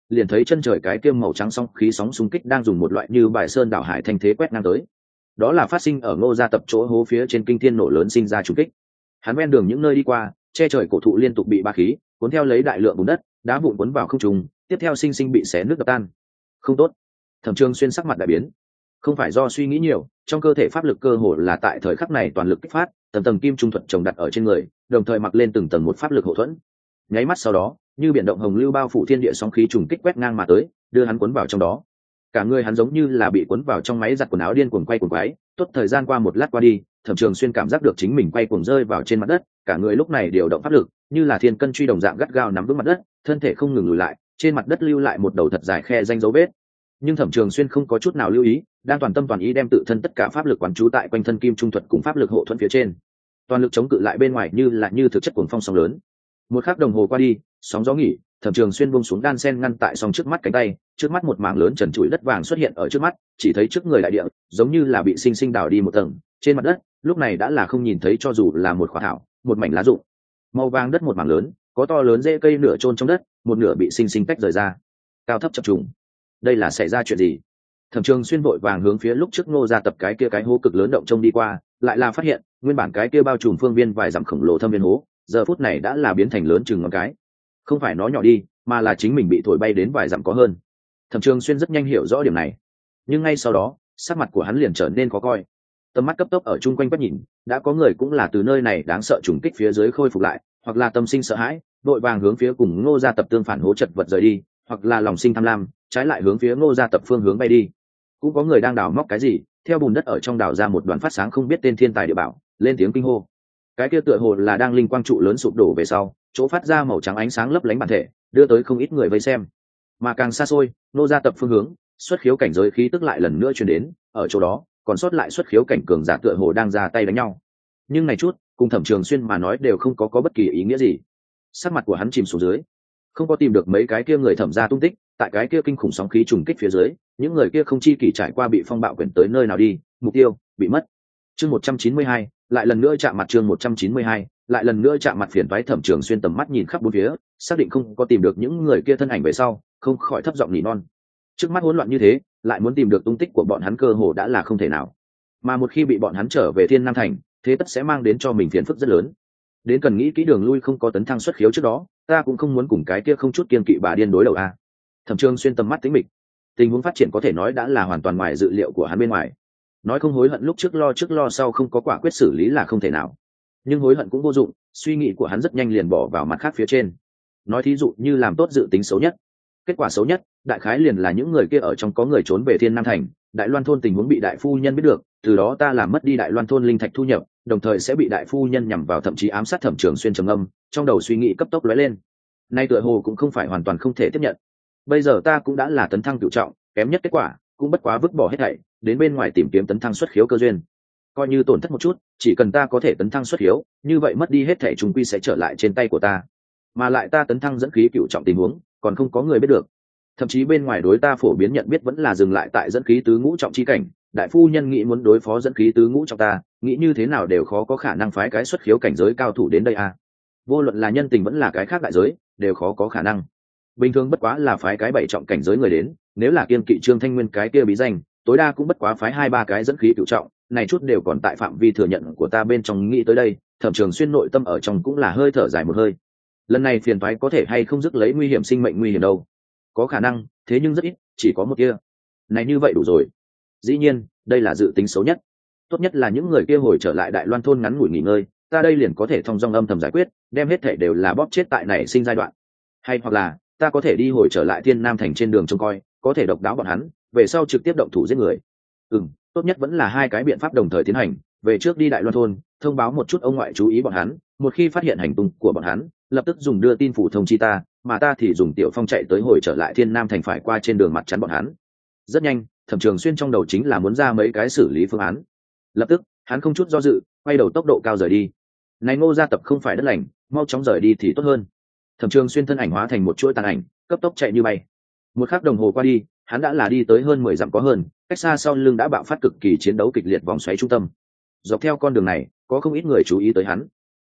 liền thấy chân trời cái kiêm màu trắng sóng khí sóng xung kích đang dùng một loại như bài sơn đảo hải thanh thế quét ngang tới. Đó là phát sinh ở Ngô Gia Tập chỗ hố phía trên kinh thiên nổ lớn sinh ra trùng kích. Hắn ven đường những nơi đi qua, che trời cổ thụ liên tục bị ba khí cuốn theo lấy đại lượng bùn đất, đá vụn cuốn vào không trung, tiếp theo sinh sinh bị xé nứt đập tan. Không tốt. Thẩm Trường Xuyên sắc mặt đại biến. Không phải do suy nghĩ nhiều, trong cơ thể pháp lực cơ hồ là tại thời khắc này toàn lực kích phát, tầng tầng kim trung thuật chồng đặt ở trên người, đồng thời mặc lên từng tầng một pháp lực hộ thuẫn. Nháy mắt sau đó, như biển động hồng lưu bao phủ thiên địa sóng khí trùng kích quét ngang mà tới, đưa hắn cuốn vào trong đó. Cả người hắn giống như là bị cuốn vào trong máy giặt quần áo điên cuồng quay cuồng quái. Tốt thời gian qua một lát qua đi, Thẩm Trường Xuyên cảm giác được chính mình quay cuồng rơi vào trên mặt đất, cả người lúc này điều động pháp lực, như là thiên cân truy đồng dạng gắt gao nắm vững mặt đất, thân thể không ngừng lùi lại, trên mặt đất lưu lại một đầu thật dài khe danh dấu vết. Nhưng Thẩm Trường Xuyên không có chút nào lưu ý, đang toàn tâm toàn ý đem tự thân tất cả pháp lực quán trú tại quanh thân kim trung thuật cùng pháp lực hộ thuẫn phía trên, toàn lực chống cự lại bên ngoài như là như thực chất cuồng phong sóng lớn. Một khắc đồng hồ qua đi, sóng gió nghỉ, Thẩm Trường Xuyên buông xuống đan sen ngăn tại song trước mắt cánh tay, trước mắt một mảng lớn trần trụi đất vàng xuất hiện ở trước mắt, chỉ thấy trước người đại địa giống như là bị sinh sinh đào đi một tầng, trên mặt đất lúc này đã là không nhìn thấy cho dù là một quả thảo, một mảnh lá rụng. Màu vàng đất một mảng lớn, có to lớn rễ cây nửa chôn trong đất, một nửa bị sinh sinh tách rời ra, cao thấp chập trùng. Đây là xảy ra chuyện gì? Thẩm Trường Xuyên vội vàng hướng phía lúc trước Ngô Gia Tập cái kia cái hố cực lớn động trông đi qua, lại là phát hiện nguyên bản cái kia bao trùm phương viên vài dặm khổng lồ thâm viên hố, giờ phút này đã là biến thành lớn chừng ngón cái. Không phải nó nhỏ đi, mà là chính mình bị thổi bay đến vài dặm có hơn. Thẩm Trường Xuyên rất nhanh hiểu rõ điểm này, nhưng ngay sau đó sắc mặt của hắn liền trở nên khó coi. Tầm mắt cấp tốc ở chung quanh quét nhìn, đã có người cũng là từ nơi này đáng sợ trùng kích phía dưới khôi phục lại, hoặc là tâm sinh sợ hãi, vội vàng hướng phía cùng Ngô Gia Tập tương phản hố chật vật rời đi, hoặc là lòng sinh tham lam, trái lại hướng phía Ngô Gia Tập phương hướng bay đi. Cũng có người đang đào móc cái gì, theo bùn đất ở trong đào ra một đoàn phát sáng không biết tên thiên tài địa bảo, lên tiếng kinh hô. Cái kia tựa hồ là đang linh quang trụ lớn sụp đổ về sau, chỗ phát ra màu trắng ánh sáng lấp lánh bản thể, đưa tới không ít người vây xem. Mà càng xa xôi, Ngô Gia Tập phương hướng, xuất khiếu cảnh giới khí tức lại lần nữa truyền đến, ở chỗ đó còn sót lại xuất khiếu cảnh cường giả tựa hồ đang ra tay đánh nhau. Nhưng này chút cùng Thẩm Trường Xuyên mà nói đều không có có bất kỳ ý nghĩa gì. Sắc mặt của hắn chìm xuống dưới, không có tìm được mấy cái kia người Thẩm gia tung tích, tại cái kia kinh khủng sóng khí trùng kích phía dưới, những người kia không chi kỳ trải qua bị phong bạo quyển tới nơi nào đi, mục tiêu bị mất. Chương một trăm chín mươi hai, lại lần nữa chạm mặt chương một trăm chín mươi hai, lại lần nữa chạm mặt phiền toái. Thẩm Trường Xuyên tầm mắt nhìn khắp bốn phía, xác định không có tìm được những người kia thân ảnh về sau, không khỏi thấp giọng nỉ non. Trước mắt hỗn loạn như thế, lại muốn tìm được tung tích của bọn hắn cơ hồ đã là không thể nào. Mà một khi bị bọn hắn trở về Thiên Nam thành, thế tất sẽ mang đến cho mình phiền phức rất lớn. Đến cần nghĩ kỹ đường lui, không có tấn thăng xuất khiếu trước đó, ta cũng không muốn cùng cái kia không chút kiên kỵ bà điên đối đầu a. Thẩm Trường Xuyên tầm mắt tĩnh mịch, tình huống phát triển có thể nói đã là hoàn toàn ngoài dự liệu của hắn bên ngoài. Nói không hối hận lúc trước lo trước lo sau không có quả quyết xử lý là không thể nào, nhưng hối hận cũng vô dụng, suy nghĩ của hắn rất nhanh liền bỏ vào mặt khác phía trên. Nói thí dụ như làm tốt dự tính xấu nhất, kết quả xấu nhất đại khái liền là những người kia ở trong có người trốn về Thiên Nam thành, Đại Loan thôn tình huống bị đại phu nhân biết được, từ đó ta làm mất đi Đại Loan thôn linh thạch thu nhập, đồng thời sẽ bị đại phu nhân nhằm vào, thậm chí ám sát. Thẩm Trường Xuyên trầm âm, trong đầu suy nghĩ cấp tốc lóe lên. Nay tựa hồ cũng không phải hoàn toàn không thể tiếp nhận. Bây giờ ta cũng đã là tấn thăng cửu trọng, kém nhất kết quả cũng bất quá vứt bỏ hết thảy, đến bên ngoài tìm kiếm tấn thăng xuất khiếu cơ duyên. Coi như tổn thất một chút, chỉ cần ta có thể tấn thăng xuất khiếu, như vậy mất đi hết thảy trùng quy sẽ trở lại trên tay của ta. Mà lại ta tấn thăng dẫn khí cửu trọng tình huống, còn không có người biết được. Thậm chí bên ngoài đối ta phổ biến nhận biết vẫn là dừng lại tại dẫn khí tứ ngũ trọng chi cảnh. Đại phu nhân nghĩ muốn đối phó dẫn khí tứ ngũ trọng ta, nghĩ như thế nào đều khó có khả năng phái cái xuất khiếu cảnh giới cao thủ đến đây à. Vô luận là nhân tình vẫn là cái khác đại giới, đều khó có khả năng. Bình thường bất quá là phái cái bảy trọng cảnh giới người đến, nếu là kiên kỵ Trương Thanh Nguyên cái kia bí danh, tối đa cũng bất quá phái hai ba cái dẫn khí cửu trọng, này chút đều còn tại phạm vi thừa nhận của ta bên trong. Nghĩ tới đây, Thẩm Trường Xuyên nội tâm ở trong cũng là hơi thở dài một hơi. Lần này phiền toái có thể hay không dứt lấy nguy hiểm sinh mệnh nguy hiểm đâu. Có khả năng, thế nhưng rất ít, chỉ có một kia. Này như vậy đủ rồi. Dĩ nhiên, đây là dự tính xấu nhất. Tốt nhất là những người kia hồi trở lại Đại Loan thôn ngắn ngủi nghỉ ngơi, ta đây liền có thể thông dong âm thầm giải quyết, đem hết thể đều là bóp chết tại này sinh giai đoạn. Hay hoặc là, ta có thể đi hồi trở lại Thiên Nam thành trên đường trông coi, có thể độc đáo bọn hắn, về sau trực tiếp động thủ giết người. Ừm, tốt nhất vẫn là hai cái biện pháp đồng thời tiến hành, về trước đi Đại Loan thôn, thông báo một chút ông ngoại chú ý bọn hắn, một khi phát hiện hành tung của bọn hắn, lập tức dùng đưa tin phủ thông chi ta, mà ta thì dùng Tiểu Phong chạy tới hồi trở lại Thiên Nam thành, phải qua trên đường mặt chắn bọn hắn. Rất nhanh, Thẩm Trường Xuyên trong đầu chính là muốn ra mấy cái xử lý phương án. Lập tức, hắn không chút do dự, quay đầu tốc độ cao rời đi. Này Ngô Gia Tập không phải đất lành, mau chóng rời đi thì tốt hơn. Thẩm Trường Xuyên thân ảnh hóa thành một chuỗi tàn ảnh, cấp tốc chạy như bay. Một khắc đồng hồ qua đi, hắn đã là đi tới hơn mười dặm có hơn, cách xa sau lưng đã bạo phát cực kỳ chiến đấu kịch liệt vòng xoáy trung tâm. Dọc theo con đường này, có không ít người chú ý tới hắn.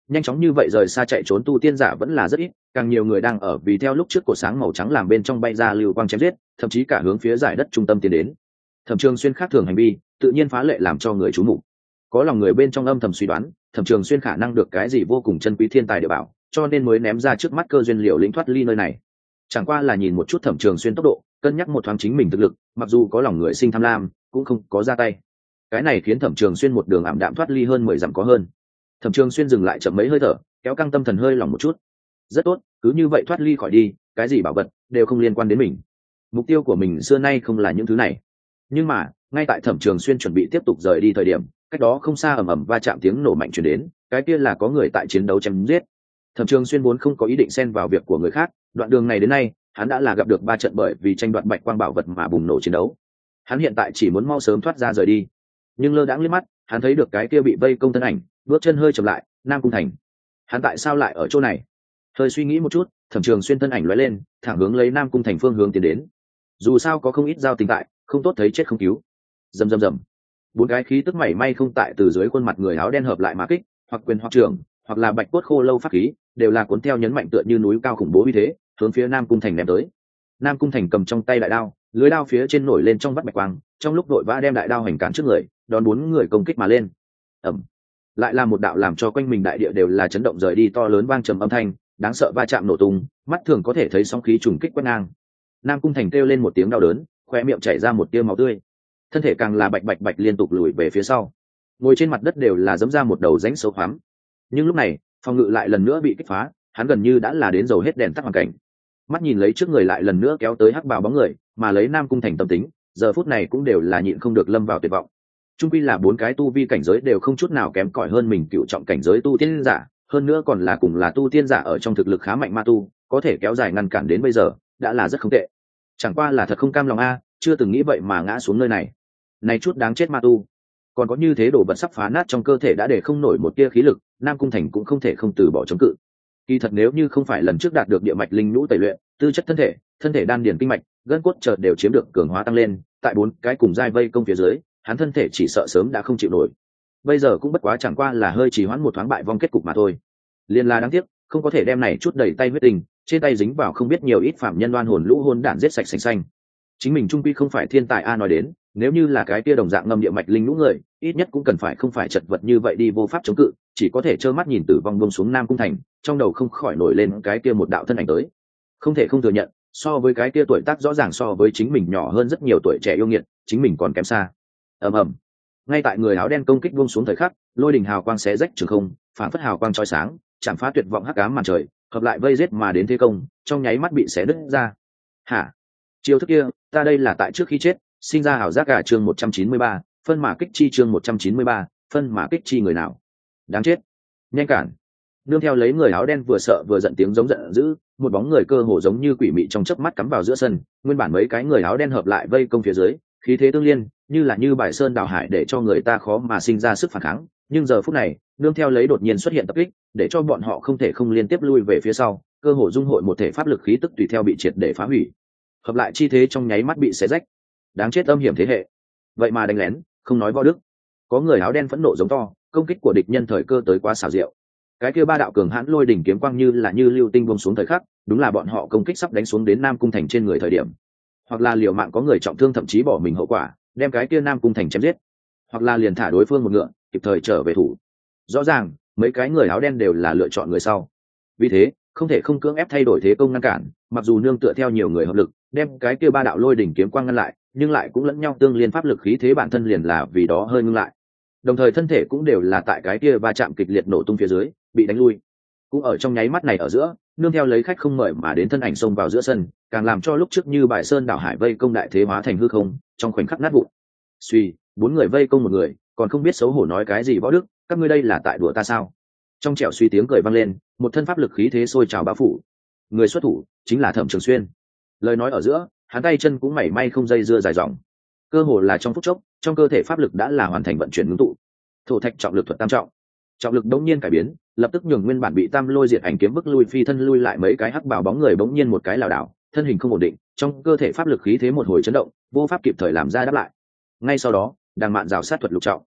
nhanh chóng như vậy rời xa chạy trốn tu tiên giả vẫn là rất ít, càng nhiều người đang ở vì theo lúc trước cột sáng màu trắng làm bên trong bay ra lưu quang chém giết, thậm chí cả hướng phía giải đất trung tâm tiến đến. Thẩm Trường Xuyên khác thường hành vi tự nhiên phá lệ làm cho người chú mục. Có lòng người bên trong âm thầm suy đoán Thẩm Trường Xuyên khả năng được cái gì vô cùng chân quý thiên tài địa bảo, cho nên mới ném ra trước mắt cơ duyên liều lĩnh thoát ly nơi này. Chẳng qua là nhìn một chút Thẩm Trường Xuyên tốc độ, cân nhắc một thoáng chính mình thực lực, mặc dù có lòng người sinh tham lam cũng không có ra tay. Cái này khiến Thẩm Trường Xuyên một đường ảm đạm thoát ly hơn mười dặm có hơn. Thẩm Trường Xuyên dừng lại chậm mấy hơi thở, kéo căng tâm thần hơi lỏng một chút. Rất tốt, cứ như vậy thoát ly khỏi đi, cái gì bảo vật đều không liên quan đến mình. Mục tiêu của mình xưa nay không là những thứ này. Nhưng mà ngay tại Thẩm Trường Xuyên chuẩn bị tiếp tục rời đi thời điểm, cách đó không xa ầm ầm va chạm tiếng nổ mạnh truyền đến, cái kia là có người tại chiến đấu chém giết. Thẩm Trường Xuyên vốn không có ý định xen vào việc của người khác, đoạn đường này đến nay hắn đã là gặp được ba trận bởi vì tranh đoạt bạch quang bảo vật mà bùng nổ chiến đấu. Hắn hiện tại chỉ muốn mau sớm thoát ra rời đi. Nhưng lơ đãng liếc mắt, hắn thấy được cái kia bị vây công thân ảnh, bước chân hơi chậm lại, Nam Cung Thành. Hắn tại sao lại ở chỗ này? Hơi suy nghĩ một chút, Thẩm Trường Xuyên thân ảnh lóe lên, thẳng hướng lấy Nam Cung Thành phương hướng tiến đến. Dù sao có không ít giao tình tại, không tốt thấy chết không cứu. Rầm rầm rầm. Bốn cái khí tức mảy may không tại từ dưới khuôn mặt người áo đen hợp lại mà kích, hoặc quyền hoặc trường, hoặc là bạch cốt khô lâu pháp khí, đều là cuốn theo nhấn mạnh tựa như núi cao khủng bố uy thế, hướng phía Nam Cung Thành ném tới. Nam Cung Thành cầm trong tay đại đao, lưới đao phía trên nổi lên trong vắt bạch quang, trong lúc đội vã đem đại đao hành cản trước người, đón bốn người công kích mà lên. Ầm. Lại là một đạo làm cho quanh mình đại địa đều là chấn động rời đi to lớn vang trầm âm thanh, đáng sợ va chạm nổ tung, mắt thường có thể thấy sóng khí trùng kích quét ngang. Nam Cung Thành kêu lên một tiếng đau đớn, khoe miệng chảy ra một tia máu tươi, thân thể càng là bạch bạch bạch liên tục lùi về phía sau, ngồi trên mặt đất đều là dẫm ra một đầu rãnh sâu hoắm. Nhưng lúc này phòng ngự lại lần nữa bị kích phá, hắn gần như đã là đến dầu hết đèn tắt hoàn cảnh. Mắt nhìn lấy trước người lại lần nữa kéo tới hắc bào bóng người, mà lấy Nam Cung Thành tâm tính, giờ phút này cũng đều là nhịn không được lâm vào tuyệt vọng. Trung quy là bốn cái tu vi cảnh giới đều không chút nào kém cỏi hơn mình cựu trọng cảnh giới tu tiên giả, hơn nữa còn là cùng là tu tiên giả ở trong thực lực khá mạnh ma tu, có thể kéo dài ngăn cản đến bây giờ đã là rất không tệ. Chẳng qua là thật không cam lòng a, chưa từng nghĩ vậy mà ngã xuống nơi này. Này chút đáng chết ma tu, còn có như thế đồ vật sắp phá nát trong cơ thể đã để không nổi một tia khí lực, Nam Cung Thành cũng không thể không từ bỏ chống cự. Kỳ thật nếu như không phải lần trước đạt được địa mạch linh nhũ tẩy luyện, tư chất thân thể, thân thể đan điền kinh mạch, gân cốt chợt đều chiếm được cường hóa tăng lên, tại bốn cái cùng giai vây công phía dưới, hắn thân thể chỉ sợ sớm đã không chịu nổi. Bây giờ cũng bất quá chẳng qua là hơi trì hoãn một thoáng bại vong kết cục mà thôi. Liên là đáng tiếc, không có thể đem này chút đầy tay huyết tình, trên tay dính vào không biết nhiều ít phạm nhân đoan hồn lũ hôn đản giết sạch sành xanh. Chính mình trung quy không phải thiên tài a nói đến, nếu như là cái kia đồng dạng ngâm địa mạch linh lũ người, ít nhất cũng cần phải không phải chật vật như vậy đi vô pháp chống cự, chỉ có thể trơ mắt nhìn tử vong buông xuống Nam Cung Thành, trong đầu không khỏi nổi lên cái kia một đạo thân ảnh tới. Không thể không thừa nhận, so với cái kia tuổi tác rõ ràng so với chính mình nhỏ hơn rất nhiều tuổi trẻ yêu nghiệt, chính mình còn kém xa. Ầm ầm. Ngay tại người áo đen công kích buông xuống thời khắc, lôi đình hào quang xé rách trường không, phản phất hào quang chói sáng, chạm phá tuyệt vọng hắc ám màn trời, hợp lại vây giết mà đến thế công, trong nháy mắt bị xé đứt ra. Hả? Chiêu thức kia, ta đây là tại trước khi chết, sinh ra ảo giác cả chương một trăm chín mươi ba, phân mã kích chi chương một trăm chín mươi ba, phân mã kích chi người nào? Đáng chết. Nhanh cản. Nương theo lấy người áo đen vừa sợ vừa giận tiếng giống giận dữ, một bóng người cơ hồ giống như quỷ mị trong chớp mắt cắm vào giữa sân, nguyên bản mấy cái người áo đen hợp lại vây công phía dưới, khí thế tương liên, như là như bài sơn đảo hải để cho người ta khó mà sinh ra sức phản kháng, nhưng giờ phút này, nương theo lấy đột nhiên xuất hiện tập kích, để cho bọn họ không thể không liên tiếp lui về phía sau, cơ hồ dung hội một thể pháp lực khí tức tùy theo bị triệt để phá hủy. Hợp lại chi thế trong nháy mắt bị xé rách. Đáng chết âm hiểm thế hệ. Vậy mà đánh lén, không nói võ đức. Có người áo đen phẫn nộ giống to, công kích của địch nhân thời cơ tới quá xảo diệu. Cái kia ba đạo cường hãn lôi đỉnh kiếm quang như là như lưu tinh buông xuống thời khắc, đúng là bọn họ công kích sắp đánh xuống đến Nam Cung Thành trên người thời điểm. Hoặc là liều mạng có người trọng thương thậm chí bỏ mình hậu quả, đem cái kia Nam Cung Thành chém giết. Hoặc là liền thả đối phương một ngựa, kịp thời trở về thủ. Rõ ràng, mấy cái người áo đen đều là lựa chọn người sau. Vì thế, không thể không cưỡng ép thay đổi thế công ngăn cản, mặc dù nương tựa theo nhiều người hợp lực, đem cái kia ba đạo lôi đỉnh kiếm quang ngăn lại, nhưng lại cũng lẫn nhau tương liên pháp lực khí thế bản thân liền là vì đó hơi ngưng lại. Đồng thời thân thể cũng đều là tại cái kia va chạm kịch liệt nổ tung phía dưới, bị đánh lui. Cũng ở trong nháy mắt này ở giữa, nương theo lấy khách không mời mà đến thân ảnh xông vào giữa sân, càng làm cho lúc trước như bài sơn đảo hải vây công đại thế hóa thành hư không, trong khoảnh khắc nát vụn. Suy, bốn người vây công một người, còn không biết xấu hổ nói cái gì võ đức, các ngươi đây là tại đùa ta sao? Trong trẻo suy tiếng cười vang lên, một thân pháp lực khí thế sôi trào bao phủ. Người xuất thủ chính là Thẩm Trường Xuyên. Lời nói ở giữa, hắn tay chân cũng mảy may không dây dưa dài dòng. Cơ hồ là trong phút chốc, trong cơ thể pháp lực đã là hoàn thành vận chuyển ngưng tụ. Thổ thạch trọng lực thuật tam trọng. Trọng lực đống nhiên cải biến, lập tức nhường nguyên bản bị tam lôi diệt ảnh kiếm bức lui phi thân lui lại mấy cái hắc bảo bóng người bỗng nhiên một cái lảo đảo, thân hình không ổn định, trong cơ thể pháp lực khí thế một hồi chấn động, vô pháp kịp thời làm ra đáp lại. Ngay sau đó, đằng mạn rào sát thuật lục trọng.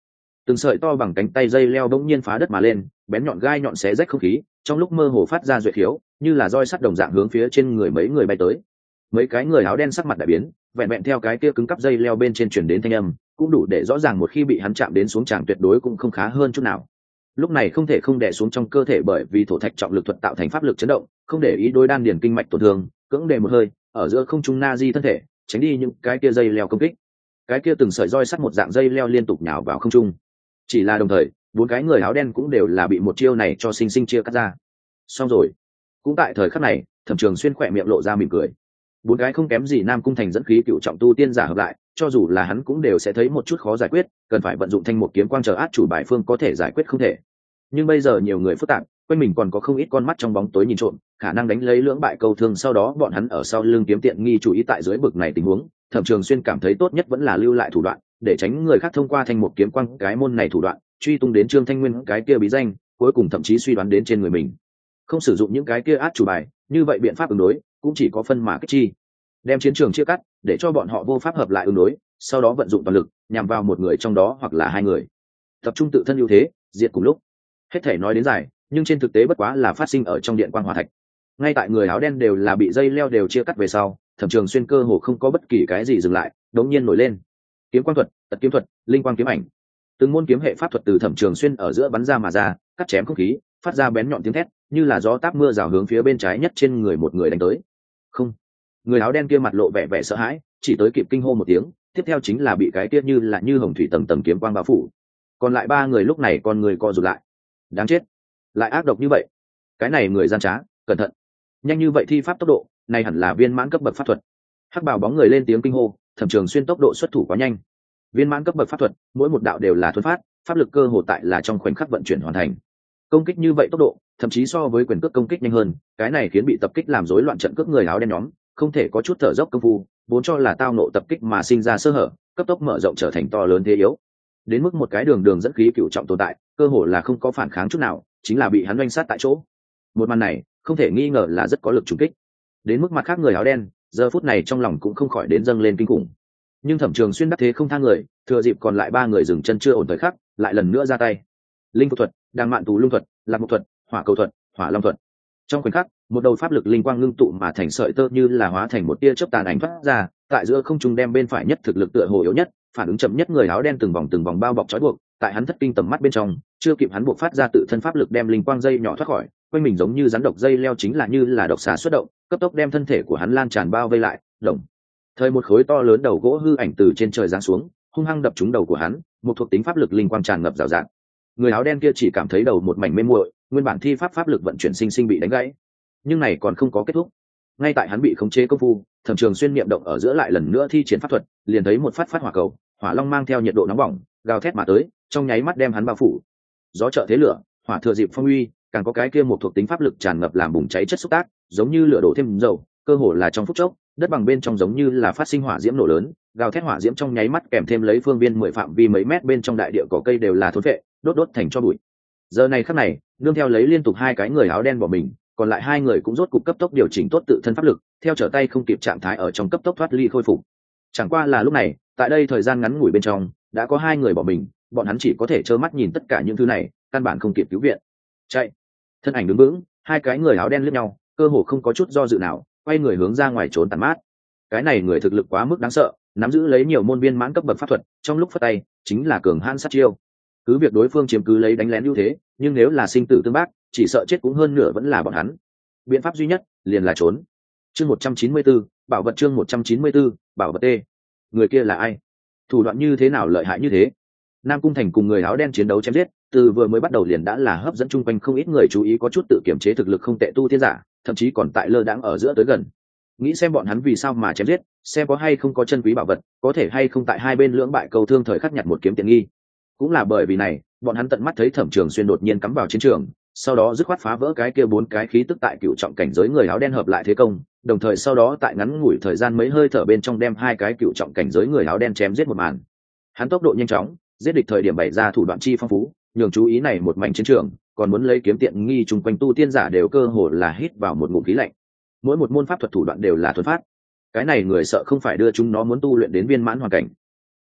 từng sợi to bằng cánh tay dây leo bỗng nhiên phá đất mà lên, bén nhọn gai nhọn xé rách không khí, trong lúc mơ hồ phát ra duệ khiếu, như là roi sắt đồng dạng hướng phía trên người mấy người bay tới. Mấy cái người áo đen sắc mặt đại biến, vẹn vẹn theo cái kia cứng cắp dây leo bên trên truyền đến thanh âm, cũng đủ để rõ ràng một khi bị hắn chạm đến xuống tràng tuyệt đối cũng không khá hơn chút nào. Lúc này không thể không đè xuống trong cơ thể bởi vì thổ thạch trọng lực thuật tạo thành pháp lực chấn động, không để ý đối đan điền kinh mạch tổn thương, cưỡng đề một hơi, ở giữa không trung na di thân thể, tránh đi những cái kia dây leo công kích. Cái kia từng sợi roi sắt một dạng dây leo liên tục nhào vào không trung. Chỉ là đồng thời, bốn cái người áo đen cũng đều là bị một chiêu này cho sinh sinh chia cắt ra. Xong rồi. Cũng tại thời khắc này, Thẩm Trường Xuyên khỏe miệng lộ ra mỉm cười. Bốn cái không kém gì Nam Cung Thành dẫn khí cựu trọng tu tiên giả hợp lại, cho dù là hắn cũng đều sẽ thấy một chút khó giải quyết, cần phải vận dụng thanh một kiếm quang chờ át chủ bài phương có thể giải quyết không thể. Nhưng bây giờ nhiều người phức tạp, quanh mình còn có không ít con mắt trong bóng tối nhìn trộm, khả năng đánh lấy lưỡng bại câu thương, sau đó bọn hắn ở sau lưng kiếm tiện nghi chú ý tại dưới bực này tình huống, Thẩm Trường Xuyên cảm thấy tốt nhất vẫn là lưu lại thủ đoạn, để tránh người khác thông qua thanh một kiếm quang cái môn này thủ đoạn, truy tung đến Trương Thanh Nguyên cái kia bí danh, cuối cùng thậm chí suy đoán đến trên người mình. Không sử dụng những cái kia át chủ bài, như vậy biện pháp ứng đối cũng chỉ có phân mà kích chi. Đem chiến trường chia cắt, để cho bọn họ vô pháp hợp lại ứng đối, sau đó vận dụng toàn lực, nhằm vào một người trong đó hoặc là hai người. Tập trung tự thân ưu thế, diệt cùng lúc. Hết thể nói đến dài, nhưng trên thực tế bất quá là phát sinh ở trong điện quang hỏa thạch. Ngay tại người áo đen đều là bị dây leo đều chia cắt về sau, Thẩm Trường Xuyên cơ hồ không có bất kỳ cái gì dừng lại, đống nhiên nổi lên. Kiếm quang thuật, tật kiếm thuật, linh quang kiếm ảnh. Từng môn kiếm hệ pháp thuật từ Thẩm Trường Xuyên ở giữa bắn ra mà ra, cắt chém không khí, phát ra bén nhọn tiếng thét, như là gió táp mưa rào hướng phía bên trái nhất trên người một người đánh tới. Không. Người áo đen kia mặt lộ vẻ vẻ sợ hãi, chỉ tới kịp kinh hô một tiếng, tiếp theo chính là bị cái kia như là như hồng thủy tầng tầng kiếm quang bao phủ. Còn lại ba người lúc này con người co rụt lại. Đáng chết, lại ác độc như vậy. Cái này người gian trá, cẩn thận. Nhanh như vậy thi pháp tốc độ, này hẳn là viên mãn cấp bậc pháp thuật. Hắc bào bóng người lên tiếng kinh hô, Thẩm Trường Xuyên tốc độ xuất thủ quá nhanh. Viên mãn cấp bậc pháp thuật, mỗi một đạo đều là thuần phát, pháp lực cơ hồ tại là trong khoảnh khắc vận chuyển hoàn thành. Công kích như vậy tốc độ, thậm chí so với quyền cước công kích nhanh hơn, cái này khiến bị tập kích làm rối loạn trận cước người áo đen nhóm, không thể có chút thở dốc công phu, vốn cho là tao nộ tập kích mà sinh ra sơ hở, cấp tốc mở rộng trở thành to lớn thế yếu. Đến mức một cái đường đường dẫn khí cựu trọng tồn tại, cơ hồ là không có phản kháng chút nào, chính là bị hắn oanh sát tại chỗ. Một màn này, không thể nghi ngờ là rất có lực trùng kích. Đến mức mặt khác người áo đen, giờ phút này trong lòng cũng không khỏi đến dâng lên kinh khủng. Nhưng Thẩm Trường Xuyên đắc thế không tha người, thừa dịp còn lại ba người dừng chân chưa ổn thời khắc, lại lần nữa ra tay. Linh thuật, đàng mạn tù lung thuật, lạc mục thuật, hỏa cầu thuật, hỏa long thuật. Trong khoảnh khắc, một đầu pháp lực linh quang ngưng tụ mà thành sợi tơ như là hóa thành một tia chớp tàn ảnh phát ra, tại giữa không trung đem bên phải nhất thực lực tựa hồ yếu nhất, phản ứng chậm nhất người áo đen từng vòng từng vòng bao bọc trói buộc, tại hắn thất kinh tầm mắt bên trong, chưa kịp hắn buộc phát ra tự thân pháp lực đem linh quang dây nhỏ thoát khỏi, quanh mình giống như rắn độc dây leo chính là như là độc xà xuất động, cấp tốc đem thân thể của hắn lan tràn bao vây lại, đồng thời một khối to lớn đầu gỗ hư ảnh từ trên trời giáng xuống, hung hăng đập trúng đầu của hắn, một thuộc tính pháp lực linh quang tràn ngập rào rạt. Người áo đen kia chỉ cảm thấy đầu một mảnh mê muội, nguyên bản thi pháp pháp lực vận chuyển sinh sinh bị đánh gãy. Nhưng này còn không có kết thúc. Ngay tại hắn bị khống chế công phu, Thẩm Trường Xuyên niệm động ở giữa lại lần nữa thi triển pháp thuật, liền thấy một phát phát hỏa cầu, hỏa long mang theo nhiệt độ nóng bỏng, gào thét mà tới, trong nháy mắt đem hắn bao phủ. Gió trợ thế lửa, hỏa thừa dịp phong uy, càng có cái kia một thuộc tính pháp lực tràn ngập làm bùng cháy chất xúc tác, giống như lửa đổ thêm dầu, cơ hồ là trong phút chốc, đất bằng bên trong giống như là phát sinh hỏa diễm nổ lớn, gào thét hỏa diễm trong nháy mắt kèm thêm lấy phương viên mười phạm vi mấy mét bên trong đại địa cỏ cây đều là thốn phệ, đốt đốt thành cho bụi. Giờ này khắc này, nương theo lấy liên tục hai cái người áo đen bỏ mình, còn lại hai người cũng rốt cục cấp tốc điều chỉnh tốt tự thân pháp lực, theo trở tay không kịp trạng thái ở trong cấp tốc thoát ly khôi phục. Chẳng qua là lúc này, tại đây thời gian ngắn ngủi bên trong, đã có hai người bỏ mình, bọn hắn chỉ có thể trơ mắt nhìn tất cả những thứ này, căn bản không kịp cứu viện. Chạy. Thân ảnh đứng vững, hai cái người áo đen liếc nhau, cơ hồ không có chút do dự nào, quay người hướng ra ngoài trốn tàn mát. Cái này người thực lực quá mức đáng sợ, nắm giữ lấy nhiều môn viên mãn cấp bậc pháp thuật, trong lúc phất tay, chính là cường hãn sát chiêu. Cứ việc đối phương chiếm cứ lấy đánh lén ưu thế, nhưng nếu là sinh tử tương bác, chỉ sợ chết cũng hơn nửa vẫn là bọn hắn. Biện pháp duy nhất liền là trốn. Chương một trăm chín mươi 194, bảo vật chương một trăm chín mươi 194, bảo vật T. Người kia là ai? Thủ đoạn như thế nào lợi hại như thế? Nam Cung Thành cùng người áo đen chiến đấu chém giết, từ vừa mới bắt đầu liền đã là hấp dẫn chung quanh không ít người chú ý có chút tự kiểm chế thực lực không tệ tu tiên giả, thậm chí còn tại lơ đãng ở giữa tới gần. Nghĩ xem bọn hắn vì sao mà chém giết, xem có hay không có chân quý bảo vật, có thể hay không tại hai bên lưỡng bại cầu thương thời khắc nhặt một kiếm tiện nghi. Cũng là bởi vì này, bọn hắn tận mắt thấy Thẩm Trường Xuyên đột nhiên cắm vào chiến trường, sau đó dứt khoát phá vỡ cái kia bốn cái khí tức tại cựu trọng cảnh giới người áo đen hợp lại thế công, đồng thời sau đó tại ngắn ngủi thời gian mấy hơi thở bên trong đem hai cái cựu trọng cảnh giới người áo đen chém giết một màn. Hắn tốc độ nhanh chóng, giết địch thời điểm bày ra thủ đoạn chi phong phú, nhường chú ý này một mảnh chiến trường, còn muốn lấy kiếm tiện nghi chung quanh tu tiên giả đều cơ hồ là hít vào một ngụm khí lạnh. Mỗi một môn pháp thuật thủ đoạn đều là thuần phát. Cái này người sợ không phải đưa chúng nó muốn tu luyện đến viên mãn hoàn cảnh.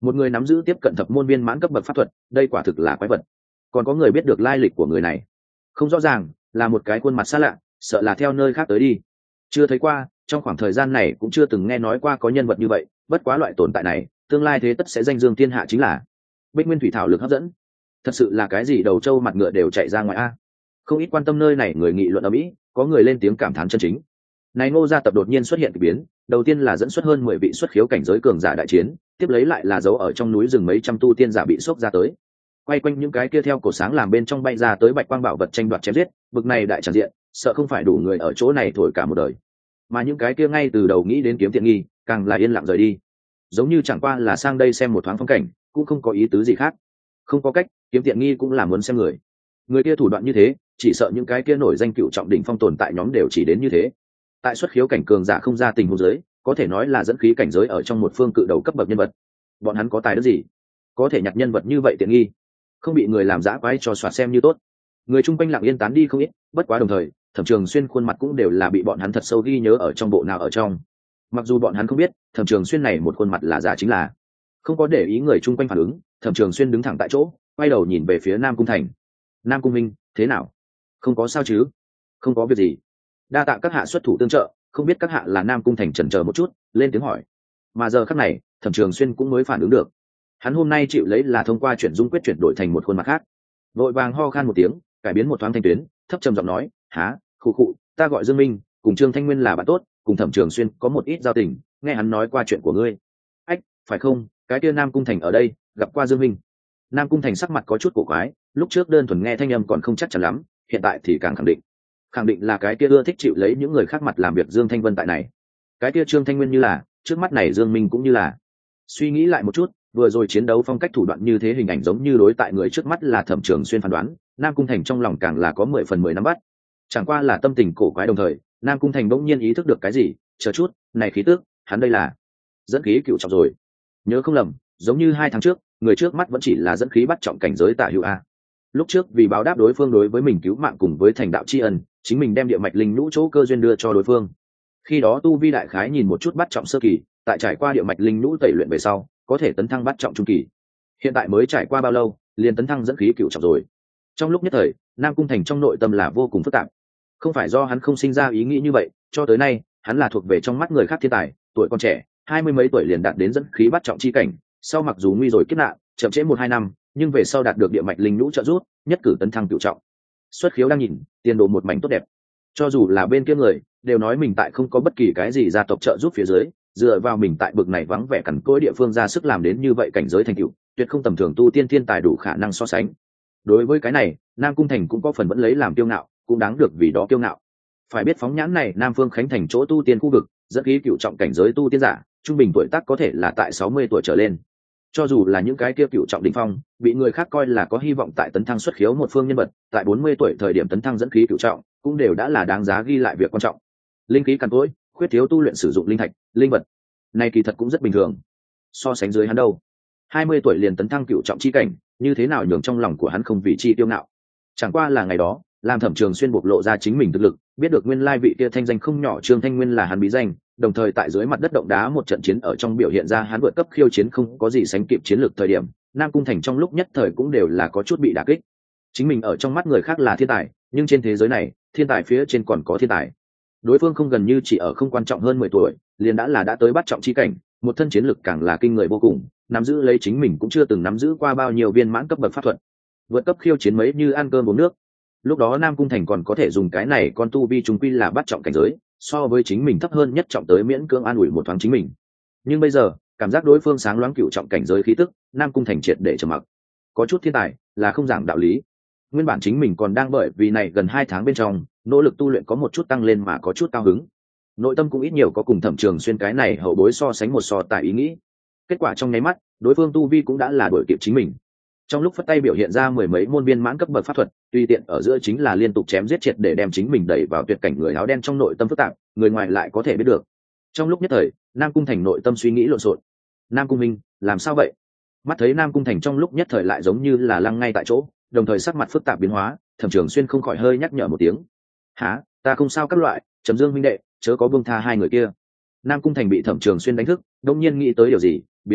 một người nắm giữ tiếp cận thập môn viên mãn cấp bậc pháp thuật, đây quả thực là quái vật. Còn có người biết được lai lịch của người này? Không rõ ràng, là một cái khuôn mặt xa lạ, sợ là theo nơi khác tới đi. Chưa thấy qua, trong khoảng thời gian này cũng chưa từng nghe nói qua có nhân vật như vậy, bất quá loại tồn tại này tương lai thế tất sẽ danh dương thiên hạ chính là. Bích nguyên thủy thảo lực hấp dẫn, thật sự là cái gì đầu trâu mặt ngựa đều chạy ra ngoài a. Không ít quan tâm nơi này người nghị luận ở mỹ, có người lên tiếng cảm thán chân chính. Này Ngô gia tập đột nhiên xuất hiện kỳ biến, đầu tiên là dẫn xuất hơn mười vị xuất khiếu cảnh giới cường giả đại chiến, tiếp lấy lại là dấu ở trong núi rừng mấy trăm tu tiên giả bị sốc ra tới. Quay quanh những cái kia theo cổ sáng làm bên trong bay ra tới bạch quang bảo vật tranh đoạt chém giết, bực này đại tràn diện, sợ không phải đủ người ở chỗ này thổi cả một đời. Mà những cái kia ngay từ đầu nghĩ đến kiếm tiện nghi, càng là yên lặng rời đi. Giống như chẳng qua là sang đây xem một thoáng phong cảnh, cũng không có ý tứ gì khác. Không có cách, kiếm tiện nghi cũng là muốn xem người. Người kia thủ đoạn như thế, chỉ sợ những cái kia nổi danh cựu trọng đỉnh phong tồn tại nhóm đều chỉ đến như thế. Tại xuất khiếu cảnh cường giả không ra tình huống giới, có thể nói là dẫn khí cảnh giới ở trong một phương cự đầu cấp bậc nhân vật. Bọn hắn có tài đức gì, có thể nhặt nhân vật như vậy tiện nghi, không bị người làm dã quái cho soạt xem như tốt. Người chung quanh lặng yên tán đi không ít, bất quá đồng thời Thẩm Trường Xuyên khuôn mặt cũng đều là bị bọn hắn thật sâu ghi nhớ ở trong bộ nào ở trong. Mặc dù bọn hắn không biết Thẩm Trường Xuyên này một khuôn mặt là giả chính là, không có để ý người chung quanh phản ứng, Thẩm Trường Xuyên đứng thẳng tại chỗ, quay đầu nhìn về phía Nam Cung Thành. Nam Cung minh, thế nào? Không có sao chứ? Không có việc gì. Đa tạ các hạ xuất thủ tương trợ, không biết các hạ là Nam Cung Thành chần chờ một chút, lên tiếng hỏi. Mà giờ khắc này, Thẩm Trường Xuyên cũng mới phản ứng được. Hắn hôm nay chịu lấy là thông qua chuyển dung quyết chuyển đổi thành một khuôn mặt khác. Vội vàng ho khan một tiếng, cải biến một thoáng thanh tuyến, thấp trầm giọng nói, há, khụ khụ, ta gọi Dương Minh, cùng Trương Thanh Nguyên là bạn tốt, cùng Thẩm Trường Xuyên có một ít giao tình, nghe hắn nói qua chuyện của ngươi. Ách, phải không? Cái kia Nam Cung Thành ở đây, gặp qua Dương Minh. Nam Cung Thành sắc mặt có chút cổ quái, lúc trước đơn thuần nghe thanh âm còn không chắc chắn lắm, hiện tại thì càng khẳng định. Khẳng định là cái kia ưa thích chịu lấy những người khác mặt làm việc Dương Thanh Vân tại này. Cái kia Trương Thanh Nguyên như là, trước mắt này Dương Minh cũng như là. Suy nghĩ lại một chút, vừa rồi chiến đấu phong cách thủ đoạn như thế, hình ảnh giống như đối tại người trước mắt là Thẩm Trường Xuyên phán đoán, Nam Cung Thành trong lòng càng là có mười phần mười nắm bắt. Chẳng qua là tâm tình cổ quái đồng thời, Nam Cung Thành bỗng nhiên ý thức được cái gì, chờ chút, này khí tức, hắn đây là dẫn khí cựu trọng rồi. Nhớ không lầm, giống như hai tháng trước, người trước mắt vẫn chỉ là dẫn khí bắt trọng cảnh giới tả hữu a. Lúc trước vì báo đáp đối phương đối với mình cứu mạng cùng với thành đạo tri ân, chính mình đem địa mạch linh nhũ chỗ cơ duyên đưa cho đối phương. Khi đó tu vi đại khái nhìn một chút bắt trọng sơ kỳ, tại trải qua địa mạch linh nhũ tẩy luyện về sau, có thể tấn thăng bắt trọng trung kỳ. Hiện tại mới trải qua bao lâu, liền tấn thăng dẫn khí cựu trọng rồi. Trong lúc nhất thời, Nam Cung Thành trong nội tâm là vô cùng phức tạp. Không phải do hắn không sinh ra ý nghĩ như vậy, cho tới nay, hắn là thuộc về trong mắt người khác thiên tài, tuổi còn trẻ, hai mươi mấy tuổi liền đạt đến dẫn khí bắt trọng chi cảnh, sau mặc dù nguy rồi kiếp nạn, chậm trễ một hai năm, nhưng về sau đạt được địa mạch linh nhũ trợ giúp, nhất cử tấn thăng cựu trọng. Xuất khiếu đang nhìn, tiền đồ một mảnh tốt đẹp. Cho dù là bên kia người, đều nói mình tại không có bất kỳ cái gì gia tộc trợ giúp phía dưới, dựa vào mình tại bực này vắng vẻ cằn cỗi địa phương ra sức làm đến như vậy cảnh giới thành tựu, tuyệt không tầm thường tu tiên thiên tài đủ khả năng so sánh. Đối với cái này, Nam Cung Thành cũng có phần vẫn lấy làm kiêu ngạo, cũng đáng được vì đó kiêu ngạo. Phải biết phóng nhãn này Nam Phương Khánh thành chỗ tu tiên khu vực, dẫn khí cựu trọng cảnh giới tu tiên giả, trung bình tuổi tác có thể là tại sáu mươi tuổi trở lên. Cho dù là những cái kia cựu trọng đỉnh phong, bị người khác coi là có hy vọng tại tấn thăng xuất khiếu một phương nhân vật, tại bốn mươi tuổi thời điểm tấn thăng dẫn khí cựu trọng, cũng đều đã là đáng giá ghi lại việc quan trọng. Linh khí cằn cỗi, khuyết thiếu tu luyện sử dụng linh thạch, linh vật, này kỳ thật cũng rất bình thường. So sánh dưới hắn đâu, hai mươi tuổi liền tấn thăng cựu trọng chi cảnh, như thế nào nhường trong lòng của hắn không vì chi tiêu ngạo. Chẳng qua là ngày đó, làm Thẩm Trường Xuyên bộc lộ ra chính mình thực lực, biết được nguyên lai vị kia thanh danh không nhỏ Trương Thanh Nguyên là hắn bí danh, đồng thời tại dưới mặt đất động đá một trận chiến ở trong biểu hiện ra hắn vượt cấp khiêu chiến không có gì sánh kịp chiến lược thời điểm, Nam Cung Thành trong lúc nhất thời cũng đều là có chút bị đả kích. Chính mình ở trong mắt người khác là thiên tài, nhưng trên thế giới này, thiên tài phía trên còn có thiên tài. Đối phương không gần như chỉ ở không quan trọng hơn mười tuổi, liền đã là đã tới bắt trọng chi cảnh, một thân chiến lực càng là kinh người vô cùng, nắm giữ lấy chính mình cũng chưa từng nắm giữ qua bao nhiêu viên mãn cấp bậc pháp thuật. Vượt cấp khiêu chiến mấy như ăn cơm uống nước. Lúc đó Nam Cung Thành còn có thể dùng cái này con tu vi chúng quy là bắt trọng cảnh giới, so với chính mình thấp hơn nhất trọng tới miễn cưỡng an ủi một thoáng chính mình. Nhưng bây giờ, cảm giác đối phương sáng loáng cựu trọng cảnh giới khí tức, Nam Cung Thành triệt để trầm mặc. Có chút thiên tài, là không giảng đạo lý. Nguyên bản chính mình còn đang bởi vì này gần hai tháng bên trong, nỗ lực tu luyện có một chút tăng lên mà có chút cao hứng. Nội tâm cũng ít nhiều có cùng Thẩm Trường Xuyên cái này hậu bối so sánh một so tài ý nghĩ. Kết quả trong nháy mắt, đối phương tu vi cũng đã là đuổi kịp chính mình. Trong lúc phất tay biểu hiện ra mười mấy môn viên mãn cấp bậc pháp thuật, tùy tiện ở giữa chính là liên tục chém giết triệt để đem chính mình đẩy vào tuyệt cảnh người áo đen trong nội tâm phức tạp, người ngoài lại có thể biết được. Trong lúc nhất thời, Nam Cung Thành nội tâm suy nghĩ lộn xộn. Nam Cung Minh, làm sao vậy? Mắt thấy Nam Cung Thành trong lúc nhất thời lại giống như là lăng ngay tại chỗ, đồng thời sắc mặt phức tạp biến hóa, Thẩm Trường Xuyên không khỏi hơi nhắc nhở một tiếng. Hả, ta không sao các loại, Trầm Dương huynh đệ, chớ có buông tha hai người kia. Nam Cung Thành bị Thẩm Trường Xuyên đánh thức, đột nhiên nghĩ tới điều gì, biến sắc,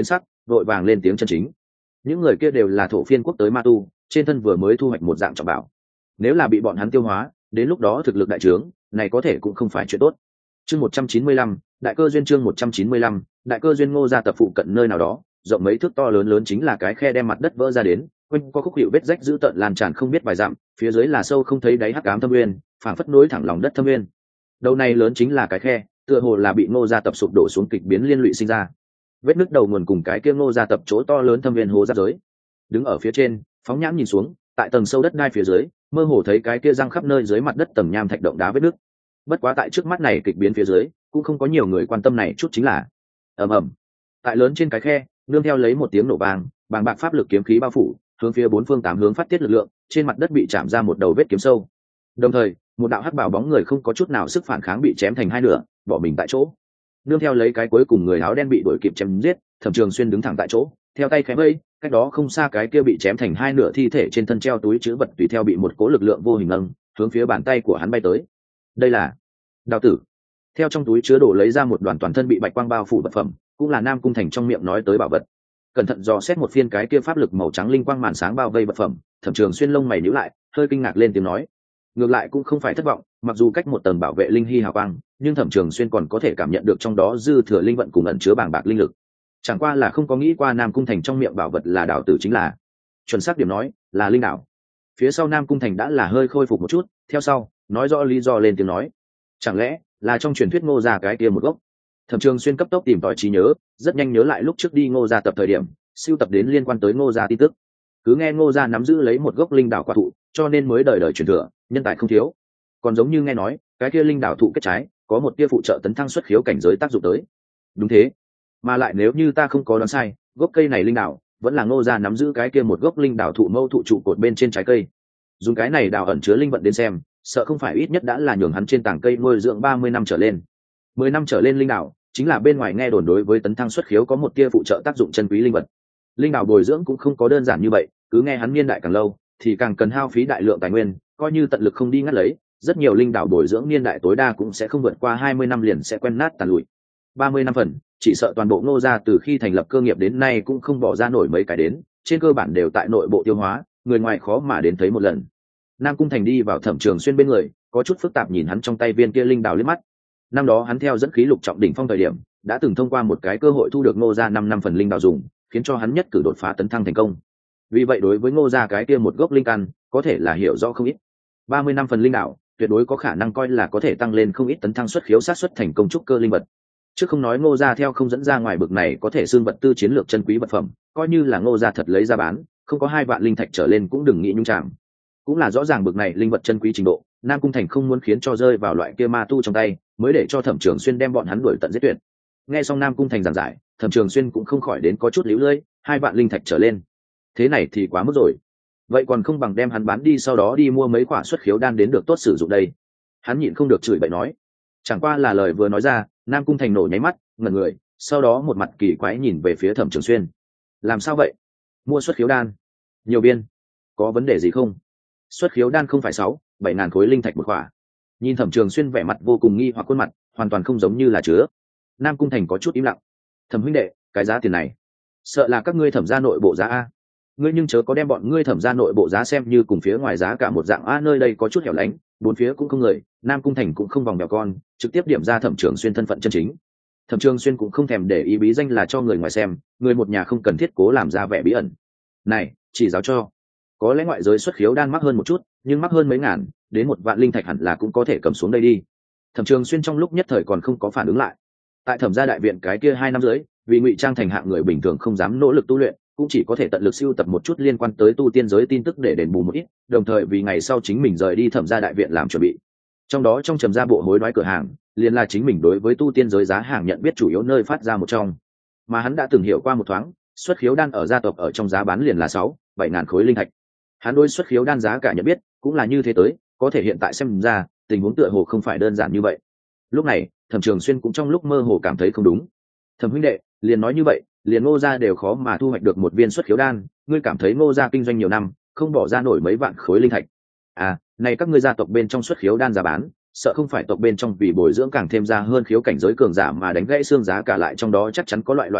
vội vàng lên tiếng chân chính. Những người kia đều là thổ phiên quốc tới ma tu, trên thân vừa mới thu hoạch một dạng trọng bảo, nếu là bị bọn hắn tiêu hóa, đến lúc đó thực lực đại trướng, này có thể cũng không phải chuyện tốt. Chương một trăm chín mươi lăm, đại cơ duyên. Chương một trăm chín mươi lăm, đại cơ duyên. Ngô gia tập phụ cận nơi nào đó, rộng mấy thước to lớn lớn chính là cái khe đem mặt đất vỡ ra đến, quanh có khúc hiệu vết rách dữ tợn lan tràn không biết vài dặm, phía dưới là sâu không thấy đáy hắc ám thâm nguyên, phảng phất nối thẳng lòng đất thâm nguyên. Đầu này lớn chính là cái khe, tựa hồ là bị Ngô gia tập sụp đổ xuống kịch biến liên lụy sinh ra. Vết nứt đầu nguồn cùng cái kia Ngô gia tập chỗ to lớn thâm nguyên hồ giáp giới. Đứng ở phía trên, phóng nhãn nhìn xuống, tại tầng sâu đất đai phía dưới, mơ hồ thấy cái kia răng khắp nơi dưới mặt đất tầng nham thạch động đá vết nứt. Bất quá tại trước mắt này kịch biến phía dưới, cũng không có nhiều người quan tâm này chút chính là ầm ầm. Tại lớn trên cái khe, nương theo lấy một tiếng nổ vang, bàng bạc pháp lực kiếm khí bao phủ, hướng phía bốn phương tám hướng phát tiết lực lượng, trên mặt đất bị chạm ra một đầu vết kiếm sâu. Đồng thời, một đạo hắc bảo bóng người không có chút nào sức phản kháng bị chém thành hai nửa, bỏ mình tại chỗ. Nương theo lấy cái cuối cùng người áo đen bị đuổi kịp chém giết, Thẩm Trường Xuyên đứng thẳng tại chỗ, theo tay khẽ vây, cách đó không xa cái kia bị chém thành hai nửa thi thể trên thân treo túi trữ vật tùy theo bị một cỗ lực lượng vô hình nâng, hướng phía bàn tay của hắn bay tới. Đây là đào tử. Theo trong túi chứa đồ lấy ra một đoàn toàn thân bị bạch quang bao phủ vật phẩm, cũng là Nam Cung Thành trong miệng nói tới bảo vật. Cẩn thận dò xét một phiên cái kia pháp lực màu trắng linh quang màn sáng bao vây vật phẩm, Thẩm Trường Xuyên lông mày nhíu lại, hơi kinh ngạc lên tiếng nói. Ngược lại cũng không phải thất vọng, mặc dù cách một tầng bảo vệ linh hy hào quang, nhưng Thẩm Trường Xuyên còn có thể cảm nhận được trong đó dư thừa linh vận cùng ẩn chứa bàng bạc linh lực. Chẳng qua là không có nghĩ qua Nam Cung Thành trong miệng bảo vật là đảo tử chính là, chuẩn xác điểm nói là linh đảo. Phía sau Nam Cung Thành đã là hơi khôi phục một chút, theo sau nói rõ lý do lên tiếng nói, chẳng lẽ là trong truyền thuyết Ngô gia cái kia một gốc. Thẩm Trường Xuyên cấp tốc tìm tòi trí nhớ, rất nhanh nhớ lại lúc trước đi Ngô gia tập thời điểm, siêu tập đến liên quan tới Ngô gia tin tức. Cứ nghe Ngô gia nắm giữ lấy một gốc linh đảo quả thụ, cho nên mới đời đời truyền thừa, nhân tài không thiếu. Còn giống như nghe nói, cái kia linh đảo thụ kết trái, có một tia phụ trợ tấn thăng xuất khiếu cảnh giới tác dụng tới. Đúng thế, mà lại nếu như ta không có đoán sai, gốc cây này linh đảo vẫn là Ngô gia nắm giữ cái kia một gốc linh đảo thụ mâu thụ trụ cột bên trên trái cây. Dùng cái này đào ẩn chứa linh vận đến xem, sợ không phải ít nhất đã là nhường hắn trên tảng cây nuôi dưỡng ba mươi năm trở lên. mười năm trở lên linh đảo, chính là bên ngoài nghe đồn đối với tấn thăng xuất khiếu có một tia phụ trợ tác dụng chân quý linh vật. Linh đảo bồi dưỡng cũng không có đơn giản như vậy, cứ nghe hắn niên đại càng lâu thì càng cần hao phí đại lượng tài nguyên, coi như tận lực không đi ngắt lấy, rất nhiều linh đảo bồi dưỡng niên đại tối đa cũng sẽ không vượt qua hai mươi năm liền sẽ quen nát tàn lụi. ba mươi năm phần, chỉ sợ toàn bộ Ngô gia từ khi thành lập cơ nghiệp đến nay cũng không bỏ ra nổi mấy cái đến, trên cơ bản đều tại nội bộ tiêu hóa, người ngoài khó mà đến thấy một lần. Nam Cung Thành đi vào Thẩm Trường Xuyên bên người, có chút phức tạp nhìn hắn trong tay viên kia linh đảo liếc mắt. Năm đó hắn theo dẫn khí lục trọng đỉnh phong thời điểm, đã từng thông qua một cái cơ hội thu được Ngô gia năm năm phần linh đảo dùng, khiến cho hắn nhất cử đột phá tấn thăng thành công. Vì vậy đối với Ngô gia cái kia một gốc linh căn, có thể là hiểu rõ không ít. ba mươi năm phần linh đảo, tuyệt đối có khả năng coi là có thể tăng lên không ít tấn thăng xuất khiếu sát xuất thành công trúc cơ linh vật. Chứ không nói Ngô gia theo không dẫn ra ngoài bực này có thể xương vật tư chiến lược chân quý vật phẩm, coi như là Ngô gia thật lấy ra bán, không có hai vạn linh thạch trở lên cũng đừng nghĩ nhung chạm. Cũng là rõ ràng bực này linh vật chân quý trình độ, Nam Cung Thành không muốn khiến cho rơi vào loại kia ma tu trong tay, mới để cho Thẩm Trường Xuyên đem bọn hắn đuổi tận giết tuyệt. Nghe xong Nam Cung Thành giảng giải, Thẩm Trường Xuyên cũng không khỏi đến có chút líu lưỡi, hai vạn linh thạch trở lên, thế này thì quá mức rồi. Vậy còn không bằng đem hắn bán đi, sau đó đi mua mấy quả xuất khiếu đan đến được tốt sử dụng đây. Hắn nhịn không được chửi bậy nói. Chẳng qua là lời vừa nói ra, Nam Cung Thành nổ nháy mắt, ngẩn người, sau đó một mặt kỳ quái nhìn về phía Thẩm Trường Xuyên. Làm sao vậy? Mua xuất khiếu đan? Nhiều viên? Có vấn đề gì không? Xuất khiếu đan không phải sáu, bảy ngàn khối linh thạch một quả. Nhìn Thẩm Trường Xuyên vẻ mặt vô cùng nghi hoặc, khuôn mặt hoàn toàn không giống như là chứa. Nam Cung Thành có chút im lặng. Thẩm huynh đệ, cái giá tiền này, sợ là các ngươi Thẩm gia nội bộ giá a. Ngươi nhưng chớ có đem bọn ngươi Thẩm gia nội bộ giá xem như cùng phía ngoài giá cả một dạng a, nơi đây có chút hẻo lánh, bốn phía cũng không người, Nam Cung Thành cũng không vòng bèo con, trực tiếp điểm ra Thẩm Trường Xuyên thân phận chân chính. Thẩm Trường Xuyên cũng không thèm để ý bí danh là cho người ngoài xem, người một nhà không cần thiết cố làm ra vẻ bí ẩn. Này, chỉ giáo cho, có lẽ ngoại giới xuất khiếu đan mắc hơn một chút, nhưng mắc hơn mấy ngàn, đến một vạn linh thạch hẳn là cũng có thể cầm xuống đây đi. Thẩm Trường Xuyên trong lúc nhất thời còn không có phản ứng lại. Tại Thẩm gia đại viện cái kia hai năm dưới, vì ngụy trang thành hạng người bình thường không dám nỗ lực tu luyện, cũng chỉ có thể tận lực sưu tập một chút liên quan tới tu tiên giới tin tức để đền bù một ít, đồng thời vì ngày sau chính mình rời đi Thẩm gia đại viện làm chuẩn bị. Trong đó trong Trầm gia bộ hối đoái cửa hàng, liền là chính mình đối với tu tiên giới giá hàng nhận biết chủ yếu nơi phát ra một trong. Mà hắn đã từng hiểu qua một thoáng, xuất khiếu đan ở gia tộc ở trong giá bán liền là sáu, bảy ngàn khối linh thạch. Hắn đối xuất khiếu đan giá cả nhận biết cũng là như thế tới, có thể hiện tại xem ra, tình huống tựa hồ không phải đơn giản như vậy. Lúc này, Thẩm Trường Xuyên cũng trong lúc mơ hồ cảm thấy không đúng. Thẩm huynh đệ, liền nói như vậy, liền Ngô gia đều khó mà thu hoạch được một viên xuất khiếu đan, ngươi cảm thấy Ngô gia kinh doanh nhiều năm, không bỏ ra nổi mấy vạn khối linh thạch. À, này các ngươi gia tộc bên trong xuất khiếu đan giá bán, sợ không phải tộc bên trong vì bồi dưỡng càng thêm ra hơn khiếu cảnh giới cường giả mà đánh gãy xương giá cả lại trong đó chắc chắn có loại loại điều kiện,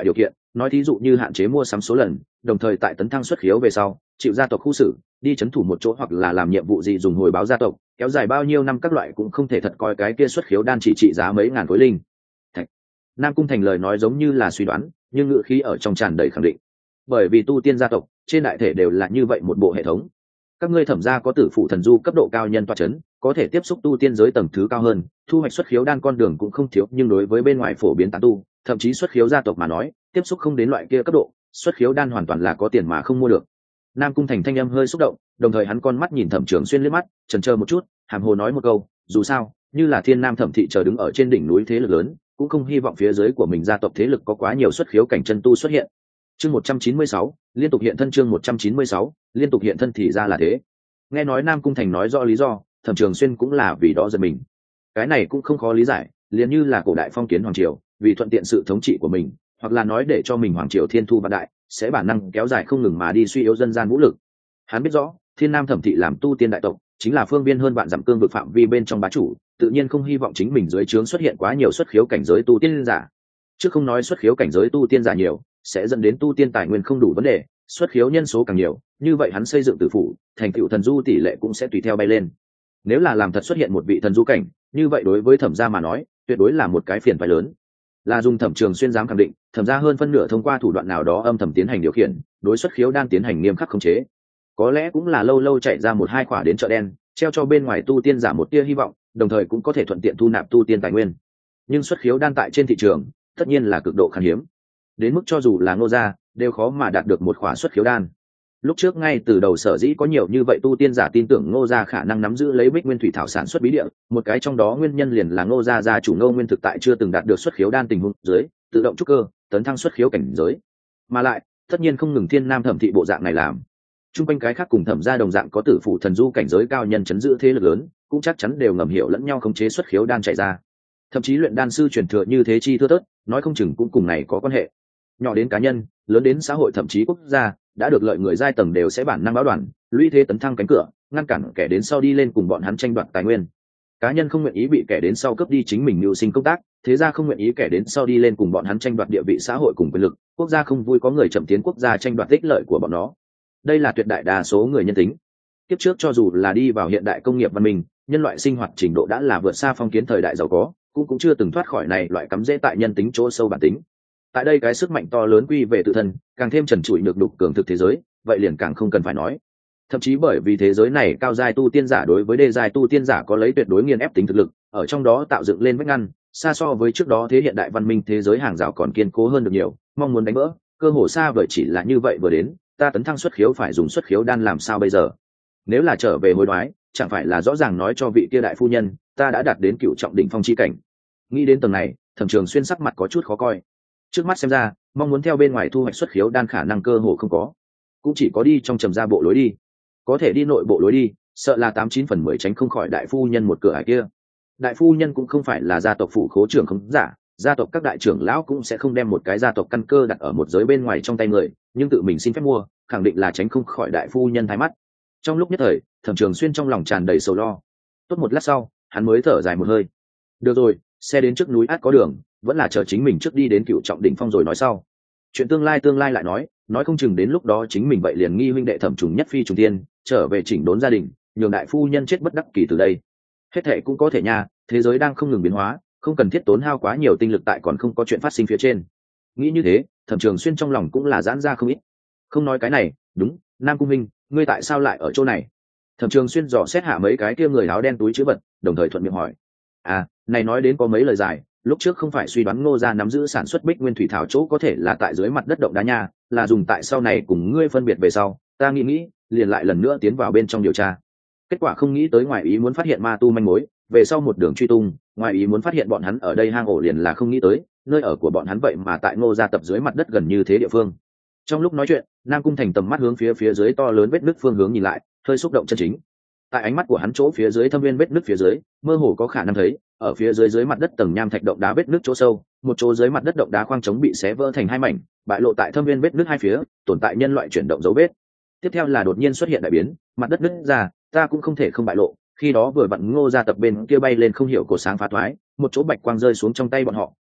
nói thí dụ như hạn chế mua sắm số lần, đồng thời tại tấn thăng xuất khiếu về sau chịu gia tộc khu xử, đi chấn thủ một chỗ hoặc là làm nhiệm vụ gì dùng hồi báo gia tộc, kéo dài bao nhiêu năm các loại cũng không thể thật coi cái kia xuất khiếu đan chỉ trị giá mấy ngàn khối linh thạch. Nam Cung Thành lời nói giống như là suy đoán, nhưng ngữ khí ở trong tràn đầy khẳng định, bởi vì tu tiên gia tộc trên đại thể đều là như vậy một bộ hệ thống. Các ngươi Thẩm gia có tử phụ thần du cấp độ cao nhân toa chấn, có thể tiếp xúc tu tiên giới tầng thứ cao hơn, thu hoạch xuất khiếu đan con đường cũng không thiếu, nhưng đối với bên ngoài phổ biến tán tu, thậm chí xuất khiếu gia tộc mà nói, tiếp xúc không đến loại kia cấp độ, xuất khiếu đan hoàn toàn là có tiền mà không mua được. Nam Cung Thành thanh âm hơi xúc động, đồng thời hắn con mắt nhìn Thẩm Trường Xuyên liếc mắt, chần chờ một chút, hàm hồ nói một câu, dù sao, như là Thiên Nam Thẩm thị chờ đứng ở trên đỉnh núi thế lực lớn, cũng không hy vọng phía dưới của mình gia tộc thế lực có quá nhiều xuất khiếu cảnh chân tu xuất hiện. Chương một trăm chín mươi sáu, liên tục hiện thân. Chương một trăm chín mươi sáu, liên tục hiện thân thì ra là thế. Nghe nói Nam Cung Thành nói rõ lý do, Thẩm Trường Xuyên cũng là vì đó giật mình. Cái này cũng không khó lý giải, liền như là cổ đại phong kiến hoàng triều, vì thuận tiện sự thống trị của mình, hoặc là nói để cho mình hoàng triều thiên thu vạn đại, sẽ bản năng kéo dài không ngừng mà đi suy yếu dân gian vũ lực. Hắn biết rõ, Thiên Nam Thẩm thị làm tu tiên đại tộc, chính là phương viên hơn vạn dặm cương vực phạm vi bên trong bá chủ, tự nhiên không hy vọng chính mình dưới trướng xuất hiện quá nhiều xuất khiếu cảnh giới tu tiên giả. Chứ không nói xuất khiếu cảnh giới tu tiên giả nhiều, sẽ dẫn đến tu tiên tài nguyên không đủ vấn đề, xuất khiếu nhân số càng nhiều, như vậy hắn xây dựng tử phủ, thành tựu thần du tỷ lệ cũng sẽ tùy theo bay lên. Nếu là làm thật xuất hiện một vị thần du cảnh, như vậy đối với Thẩm gia mà nói, tuyệt đối là một cái phiền phái lớn. Là dùng Thẩm Trường Xuyên dám khẳng định, Thẩm gia hơn phân nửa thông qua thủ đoạn nào đó âm thầm tiến hành điều khiển, đối xuất khiếu đang tiến hành nghiêm khắc khống chế. Có lẽ cũng là lâu lâu chạy ra một hai quả đến chợ đen, treo cho bên ngoài tu tiên giả một tia hy vọng, đồng thời cũng có thể thuận tiện thu nạp tu tiên tài nguyên. Nhưng xuất khiếu đan tại trên thị trường, tất nhiên là cực độ khan hiếm, đến mức cho dù là Ngô gia đều khó mà đạt được một khỏa xuất khiếu đan. Lúc trước ngay từ đầu sở dĩ có nhiều như vậy tu tiên giả tin tưởng Ngô gia khả năng nắm giữ lấy Bích Nguyên thủy thảo sản xuất bí địa, một cái trong đó nguyên nhân liền là Ngô gia gia chủ Ngô Nguyên thực tại chưa từng đạt được xuất khiếu đan tình huống dưới, tự động trúc cơ, tấn thăng xuất khiếu cảnh giới. Mà lại, tất nhiên không ngừng Thiên Nam Thẩm thị bộ dạng này làm. Trung quanh cái khác cùng Thẩm gia đồng dạng có tử phụ thần du cảnh giới cao nhân chấn giữ thế lực lớn, cũng chắc chắn đều ngầm hiểu lẫn nhau khống chế xuất khiếu đan chạy ra. Thậm chí luyện đan sư truyền thừa như thế chi thưa thớt, nói không chừng cũng cùng này có quan hệ. Nhỏ đến cá nhân, lớn đến xã hội thậm chí quốc gia, đã được lợi người giai tầng đều sẽ bản năng báo đoàn, lũy thế tấn thăng cánh cửa, ngăn cản kẻ đến sau đi lên cùng bọn hắn tranh đoạt tài nguyên. Cá nhân không nguyện ý bị kẻ đến sau cướp đi chính mình mưu sinh công tác, thế gia không nguyện ý kẻ đến sau đi lên cùng bọn hắn tranh đoạt địa vị xã hội cùng quyền lực, quốc gia không vui có người chậm tiến quốc gia tranh đoạt ích lợi của bọn nó. Đây là tuyệt đại đa số người nhân tính. Kiếp trước cho dù là đi vào hiện đại công nghiệp văn minh, nhân loại sinh hoạt trình độ đã là vượt xa phong kiến thời đại giàu có, cũng cũng chưa từng thoát khỏi này loại cắm rễ tại nhân tính chỗ sâu bản tính. Tại đây cái sức mạnh to lớn quy về tự thân, càng thêm trần trụi được đục cường thực thế giới, vậy liền càng không cần phải nói. Thậm chí bởi vì thế giới này cao giai tu tiên giả đối với đê giai tu tiên giả có lấy tuyệt đối nghiền ép tính thực lực, ở trong đó tạo dựng lên vách ngăn, xa so với trước đó thế hiện đại văn minh thế giới hàng rào còn kiên cố hơn được nhiều, mong muốn đánh vỡ, cơ hồ xa vời chỉ là như vậy vừa đến, ta tấn thăng xuất khiếu phải dùng xuất khiếu đan làm sao bây giờ? Nếu là trở về hối đoái, chẳng phải là rõ ràng nói cho vị kia đại phu nhân, ta đã đạt đến cựu trọng đỉnh phong chi cảnh. Nghĩ đến tầng này, Thẩm Trường Xuyên sắc mặt có chút khó coi. Trước mắt xem ra, mong muốn theo bên ngoài thu hoạch xuất khiếu đan khả năng cơ hồ không có, cũng chỉ có đi trong trầm ra bộ lối đi. Có thể đi nội bộ lối đi, sợ là tám chín phần mười tránh không khỏi đại phu nhân một cửa ải kia. Đại phu nhân cũng không phải là gia tộc phủ khố trưởng không giả, gia tộc các đại trưởng lão cũng sẽ không đem một cái gia tộc căn cơ đặt ở một giới bên ngoài trong tay người, nhưng tự mình xin phép mua, khẳng định là tránh không khỏi đại phu nhân thái mắt. Trong lúc nhất thời, Thẩm Trường Xuyên trong lòng tràn đầy sầu lo. Tốt một lát sau, hắn mới thở dài một hơi. Được rồi, xe đến trước núi át có đường, vẫn là chờ chính mình trước đi đến cựu trọng đỉnh phong rồi nói sau. Chuyện tương lai tương lai lại nói, nói không chừng đến lúc đó chính mình vậy liền nghi huynh đệ Thẩm trùng nhất phi trùng tiên, trở về chỉnh đốn gia đình, nhường đại phu nhân chết bất đắc kỳ từ đây. Hết thệ cũng có thể nha, thế giới đang không ngừng biến hóa, không cần thiết tốn hao quá nhiều tinh lực tại còn không có chuyện phát sinh phía trên. Nghĩ như thế, Thẩm Trường Xuyên trong lòng cũng là giãn ra không ít. Không nói cái này, đúng, Nam Cung Minh, ngươi tại sao lại ở chỗ này? Thẩm Trường Xuyên dò xét hạ mấy cái kia người áo đen túi chữ vật, đồng thời thuận miệng hỏi. À, này nói đến có mấy lời dài, lúc trước không phải suy đoán Ngô gia nắm giữ sản xuất Bích Nguyên thủy thảo chỗ có thể là tại dưới mặt đất động đá nha, là dùng tại sau này cùng ngươi phân biệt về sau, ta nghĩ nghĩ, liền lại lần nữa tiến vào bên trong điều tra. Kết quả không nghĩ tới ngoài ý muốn phát hiện ma tu manh mối, về sau một đường truy tung, ngoài ý muốn phát hiện bọn hắn ở đây hang ổ liền là không nghĩ tới, nơi ở của bọn hắn vậy mà tại Ngô gia tập dưới mặt đất gần như thế địa phương. Trong lúc nói chuyện, Nam Cung Thành tầm mắt hướng phía phía dưới to lớn vết nứt phương hướng nhìn lại, hơi xúc động chân chính. Tại ánh mắt của hắn chỗ phía dưới thâm viên vết nứt phía dưới, mơ hồ có khả năng thấy, ở phía dưới dưới mặt đất tầng nham thạch động đá vết nứt chỗ sâu, một chỗ dưới mặt đất động đá khoang trống bị xé vỡ thành hai mảnh, bại lộ tại thâm viên vết nứt hai phía, tồn tại nhân loại chuyển động dấu vết. Tiếp theo là đột nhiên xuất hiện đại biến, mặt đất nứt ra, ta cũng không thể không bại lộ, khi đó vừa vặn Ngô gia tập bên kia bay lên không hiểu cổ sáng phá thoái, một chỗ bạch quang rơi xuống trong tay bọn họ,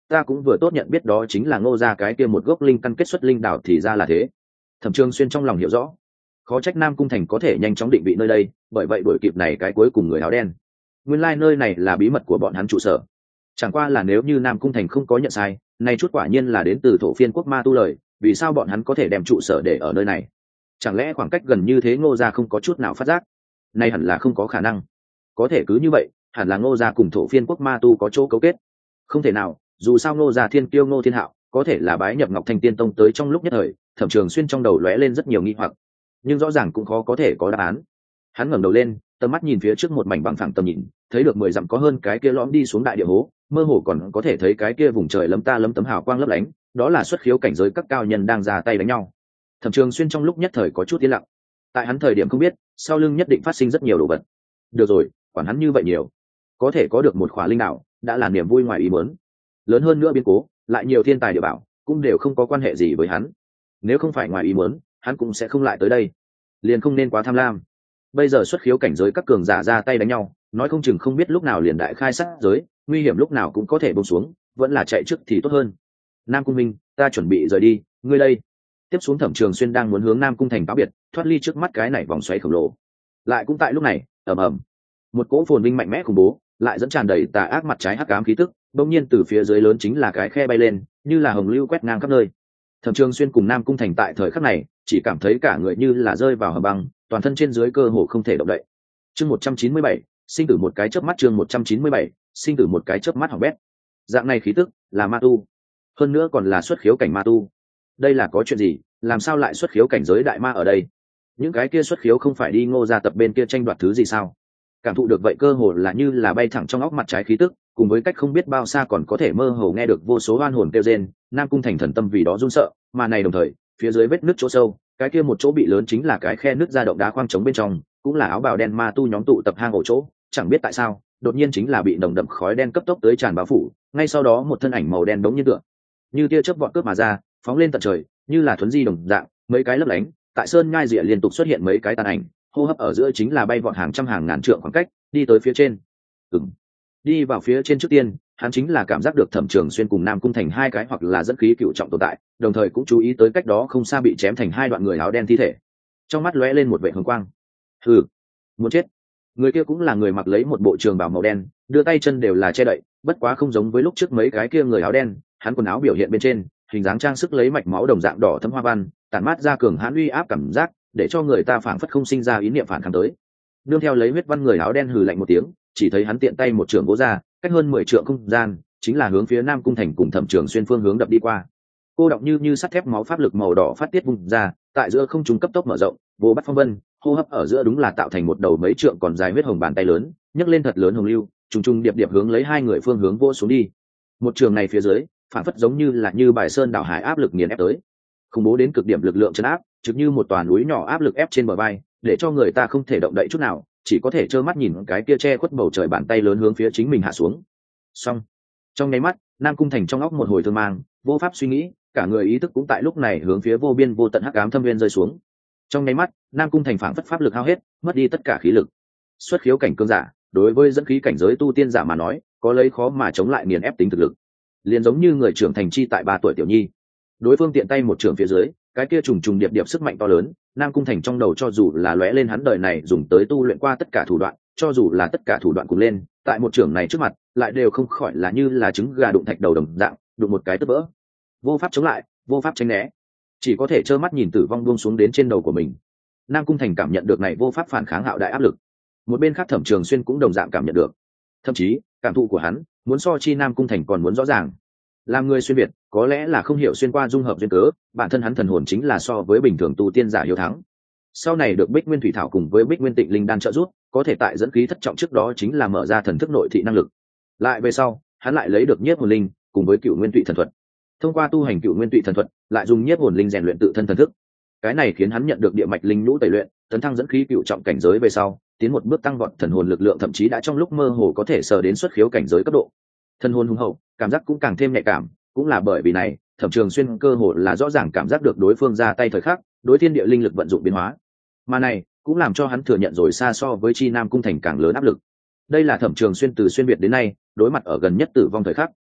ta cũng vừa tốt nhận biết đó chính là Ngô gia cái kia một gốc linh căn kết xuất linh đảo, thì ra là thế. Thẩm Trường Xuyên trong lòng hiểu rõ, khó trách Nam Cung Thành có thể nhanh chóng định vị nơi đây, bởi vậy đuổi kịp này cái cuối cùng người áo đen. Nguyên lai like nơi này là bí mật của bọn hắn trụ sở. Chẳng qua là nếu như Nam Cung Thành không có nhận sai, này chút quả nhiên là đến từ thổ phiên quốc ma tu lời, vì sao bọn hắn có thể đem trụ sở để ở nơi này? Chẳng lẽ khoảng cách gần như thế Ngô gia không có chút nào phát giác? Này hẳn là không có khả năng. Có thể cứ như vậy, hẳn là Ngô gia cùng thổ phiên quốc ma tu có chỗ cấu kết. Không thể nào, dù sao Ngô gia thiên kiêu Ngô Thiên Hạo, có thể là bái nhập Ngọc Thanh Tiên Tông tới trong lúc nhất thời, Thẩm Trường Xuyên trong đầu lóe lên rất nhiều nghi hoặc, nhưng rõ ràng cũng khó có thể có đáp án. Hắn ngẩng đầu lên, tầm mắt nhìn phía trước một mảnh bằng phẳng tầm nhìn, thấy được mười dặm có hơn cái kia lõm đi xuống đại địa hố, mơ hồ còn có thể thấy cái kia vùng trời lấm ta lấm tấm hào quang lấp lánh, đó là xuất khiếu cảnh giới các cao nhân đang ra tay đánh nhau. Thẩm Trường Xuyên trong lúc nhất thời có chút yên lặng. Tại hắn thời điểm không biết, sau lưng nhất định phát sinh rất nhiều đồ vật. Được rồi, quản hắn như vậy nhiều, có thể có được một khỏa linh đạo, đã là niềm vui ngoài ý muốn. Lớn hơn nữa biến cố, lại nhiều thiên tài địa bảo, cũng đều không có quan hệ gì với hắn. Nếu không phải ngoài ý muốn, hắn cũng sẽ không lại tới đây. Liền không nên quá tham lam. Bây giờ xuất khiếu cảnh giới các cường giả ra tay đánh nhau, nói không chừng không biết lúc nào liền đại khai sát giới, nguy hiểm lúc nào cũng có thể buông xuống, vẫn là chạy trước thì tốt hơn. Nam Cung Minh, ta chuẩn bị rời đi, ngươi đây. Tiếp xuống Thẩm Trường Xuyên đang muốn hướng Nam Cung Thành cáo biệt, thoát ly trước mắt cái này vòng xoáy khổng lồ. Lại cũng tại lúc này, ầm ầm, một cỗ phồn vinh mạnh mẽ khủng bố, lại dẫn tràn đầy tà ác mặt trái hắc ám khí tức, bỗng nhiên từ phía dưới lớn chính là cái khe bay lên, như là hồng lưu quét ngang khắp nơi. Thẩm Trường Xuyên cùng Nam Cung Thành tại thời khắc này, chỉ cảm thấy cả người như là rơi vào hầm băng, toàn thân trên dưới cơ hồ không thể động đậy. Chương một trăm chín mươi bảy, sinh tử một cái chớp mắt. Chương một trăm chín mươi bảy, sinh tử một cái chớp mắt hỏng bét. Dạng này khí tức, là ma tu, hơn nữa còn là xuất khiếu cảnh ma tu. Đây là có chuyện gì, làm sao lại xuất khiếu cảnh giới đại ma ở đây? Những cái kia xuất khiếu không phải đi Ngô gia tập bên kia tranh đoạt thứ gì sao? Cảm thụ được vậy cơ hồ là như là bay thẳng trong óc mặt trái khí tức, cùng với cách không biết bao xa còn có thể mơ hồ nghe được vô số oan hồn kêu rên, Nam Cung Thành thần tâm vì đó run sợ, mà này đồng thời, phía dưới vết nứt chỗ sâu, cái kia một chỗ bị lớn chính là cái khe nứt ra động đá khoang trống bên trong, cũng là áo bào đen ma tu nhóm tụ tập hang ổ chỗ, chẳng biết tại sao, đột nhiên chính là bị nồng đậm khói đen cấp tốc tới tràn bao phủ, ngay sau đó một thân ảnh màu đen đống như tượng, như tia chớp vọt cướp mà ra, phóng lên tận trời, như là thuấn di đồng dạng, mấy cái lấp lánh, tại sơn ngai rìa liên tục xuất hiện mấy cái tàn ảnh, hô hấp ở giữa chính là bay vọt hàng trăm hàng ngàn trượng khoảng cách, đi tới phía trên. Ừm. Đi vào phía trên trước tiên, hắn chính là cảm giác được Thẩm Trường Xuyên cùng Nam Cung Thành hai cái hoặc là dẫn khí cựu trọng tồn tại, đồng thời cũng chú ý tới cách đó không xa bị chém thành hai đoạn người áo đen thi thể. Trong mắt lóe lên một vẻ hồng quang. Hừ, muốn chết. Người kia cũng là người mặc lấy một bộ trường bào màu đen, đưa tay chân đều là che đậy, bất quá không giống với lúc trước mấy cái kia người áo đen, hắn quần áo biểu hiện bên trên, hình dáng trang sức lấy mạch máu đồng dạng đỏ thẫm hoa văn, tản mát ra cường hãn uy áp cảm giác, để cho người ta phảng phất không sinh ra ý niệm phản kháng tới. Nương theo lấy huyết văn người áo đen hừ lạnh một tiếng, chỉ thấy hắn tiện tay một trường vỗ ra, cách hơn mười trượng không gian, chính là hướng phía Nam Cung Thành cùng Thẩm Trường Xuyên phương hướng đập đi qua. Cô động như như sắt thép máu pháp lực màu đỏ phát tiết bùng ra, tại giữa không trung cấp tốc mở rộng, vô bắt phong vân, hô hấp ở giữa đúng là tạo thành một đầu mấy trượng còn dài huyết hồng bàn tay lớn, nhấc lên thật lớn hồng lưu, trùng trùng điệp điệp hướng lấy hai người phương hướng vô xuống đi. Một trường này phía dưới, phản phất giống như là như bài sơn đảo hải áp lực nghiền ép tới, khủng bố đến cực điểm lực lượng chấn áp, trực như một tòa núi nhỏ áp lực ép trên bờ vai, để cho người ta không thể động đậy chút nào, chỉ có thể trơ mắt nhìn cái kia che khuất bầu trời bàn tay lớn hướng phía chính mình hạ xuống. Xong, trong nháy mắt, Nam Cung Thành trong óc một hồi thương mang, vô pháp suy nghĩ, cả người ý thức cũng tại lúc này hướng phía vô biên vô tận hắc ám thâm nguyên rơi xuống. Trong nháy mắt, Nam Cung Thành phảng phất pháp lực hao hết, mất đi tất cả khí lực. Xuất khiếu cảnh cương giả, đối với dẫn khí cảnh giới tu tiên giả mà nói, có lấy khó mà chống lại nghiền ép tính thực lực. Liền giống như người trưởng thành chi tại ba tuổi tiểu nhi, đối phương tiện tay một trường phía dưới, cái kia trùng trùng điệp điệp sức mạnh to lớn, Nam Cung Thành trong đầu cho dù là lóe lên hắn đời này dùng tới tu luyện qua tất cả thủ đoạn, cho dù là tất cả thủ đoạn cùng lên, tại một trường này trước mặt, lại đều không khỏi là như là trứng gà đụng thạch đầu đồng dạng, đụng một cái tức vỡ. Vô pháp chống lại, vô pháp tránh né, chỉ có thể trơ mắt nhìn tử vong buông xuống đến trên đầu của mình. Nam Cung Thành cảm nhận được này vô pháp phản kháng hạo đại áp lực. Một bên khác Thẩm Trường Xuyên cũng đồng dạng cảm nhận được, thậm chí cảm thụ của hắn muốn so chi Nam Cung Thành còn muốn rõ ràng. Làm người xuyên việt, có lẽ là không hiểu xuyên qua dung hợp duyên cớ, bản thân hắn thần hồn chính là so với bình thường tu tiên giả hiếu thắng. Sau này được Bích Nguyên Thủy Thảo cùng với Bích Nguyên Tịnh Linh đan trợ giúp, có thể tại dẫn khí thất trọng trước đó chính là mở ra thần thức nội thị năng lực. Lại về sau, hắn lại lấy được Nhiếp Hồn Linh cùng với Cựu Nguyên Tụy thần thuật. Thông qua tu hành Cựu Nguyên Tụy thần thuật, lại dùng Nhiếp Hồn Linh rèn luyện tự thân thần thức. Cái này khiến hắn nhận được địa mạch linh nhũ tẩy luyện, tấn thăng dẫn khí cựu trọng cảnh giới về sau, tiến một bước tăng vọt thần hồn lực lượng, thậm chí đã trong lúc mơ hồ có thể sờ đến xuất khiếu cảnh giới cấp độ. Thần hồn hùng hậu, cảm giác cũng càng thêm nhạy cảm, cũng là bởi vì này, Thẩm Trường Xuyên cơ hồ là rõ ràng cảm giác được đối phương ra tay thời khắc, đối thiên địa linh lực vận dụng biến hóa. Mà này cũng làm cho hắn thừa nhận rồi xa so với chi Nam Cung Thành càng lớn áp lực. Đây là Thẩm Trường Xuyên từ xuyên việt đến nay, đối mặt ở gần nhất tử vong thời khắc.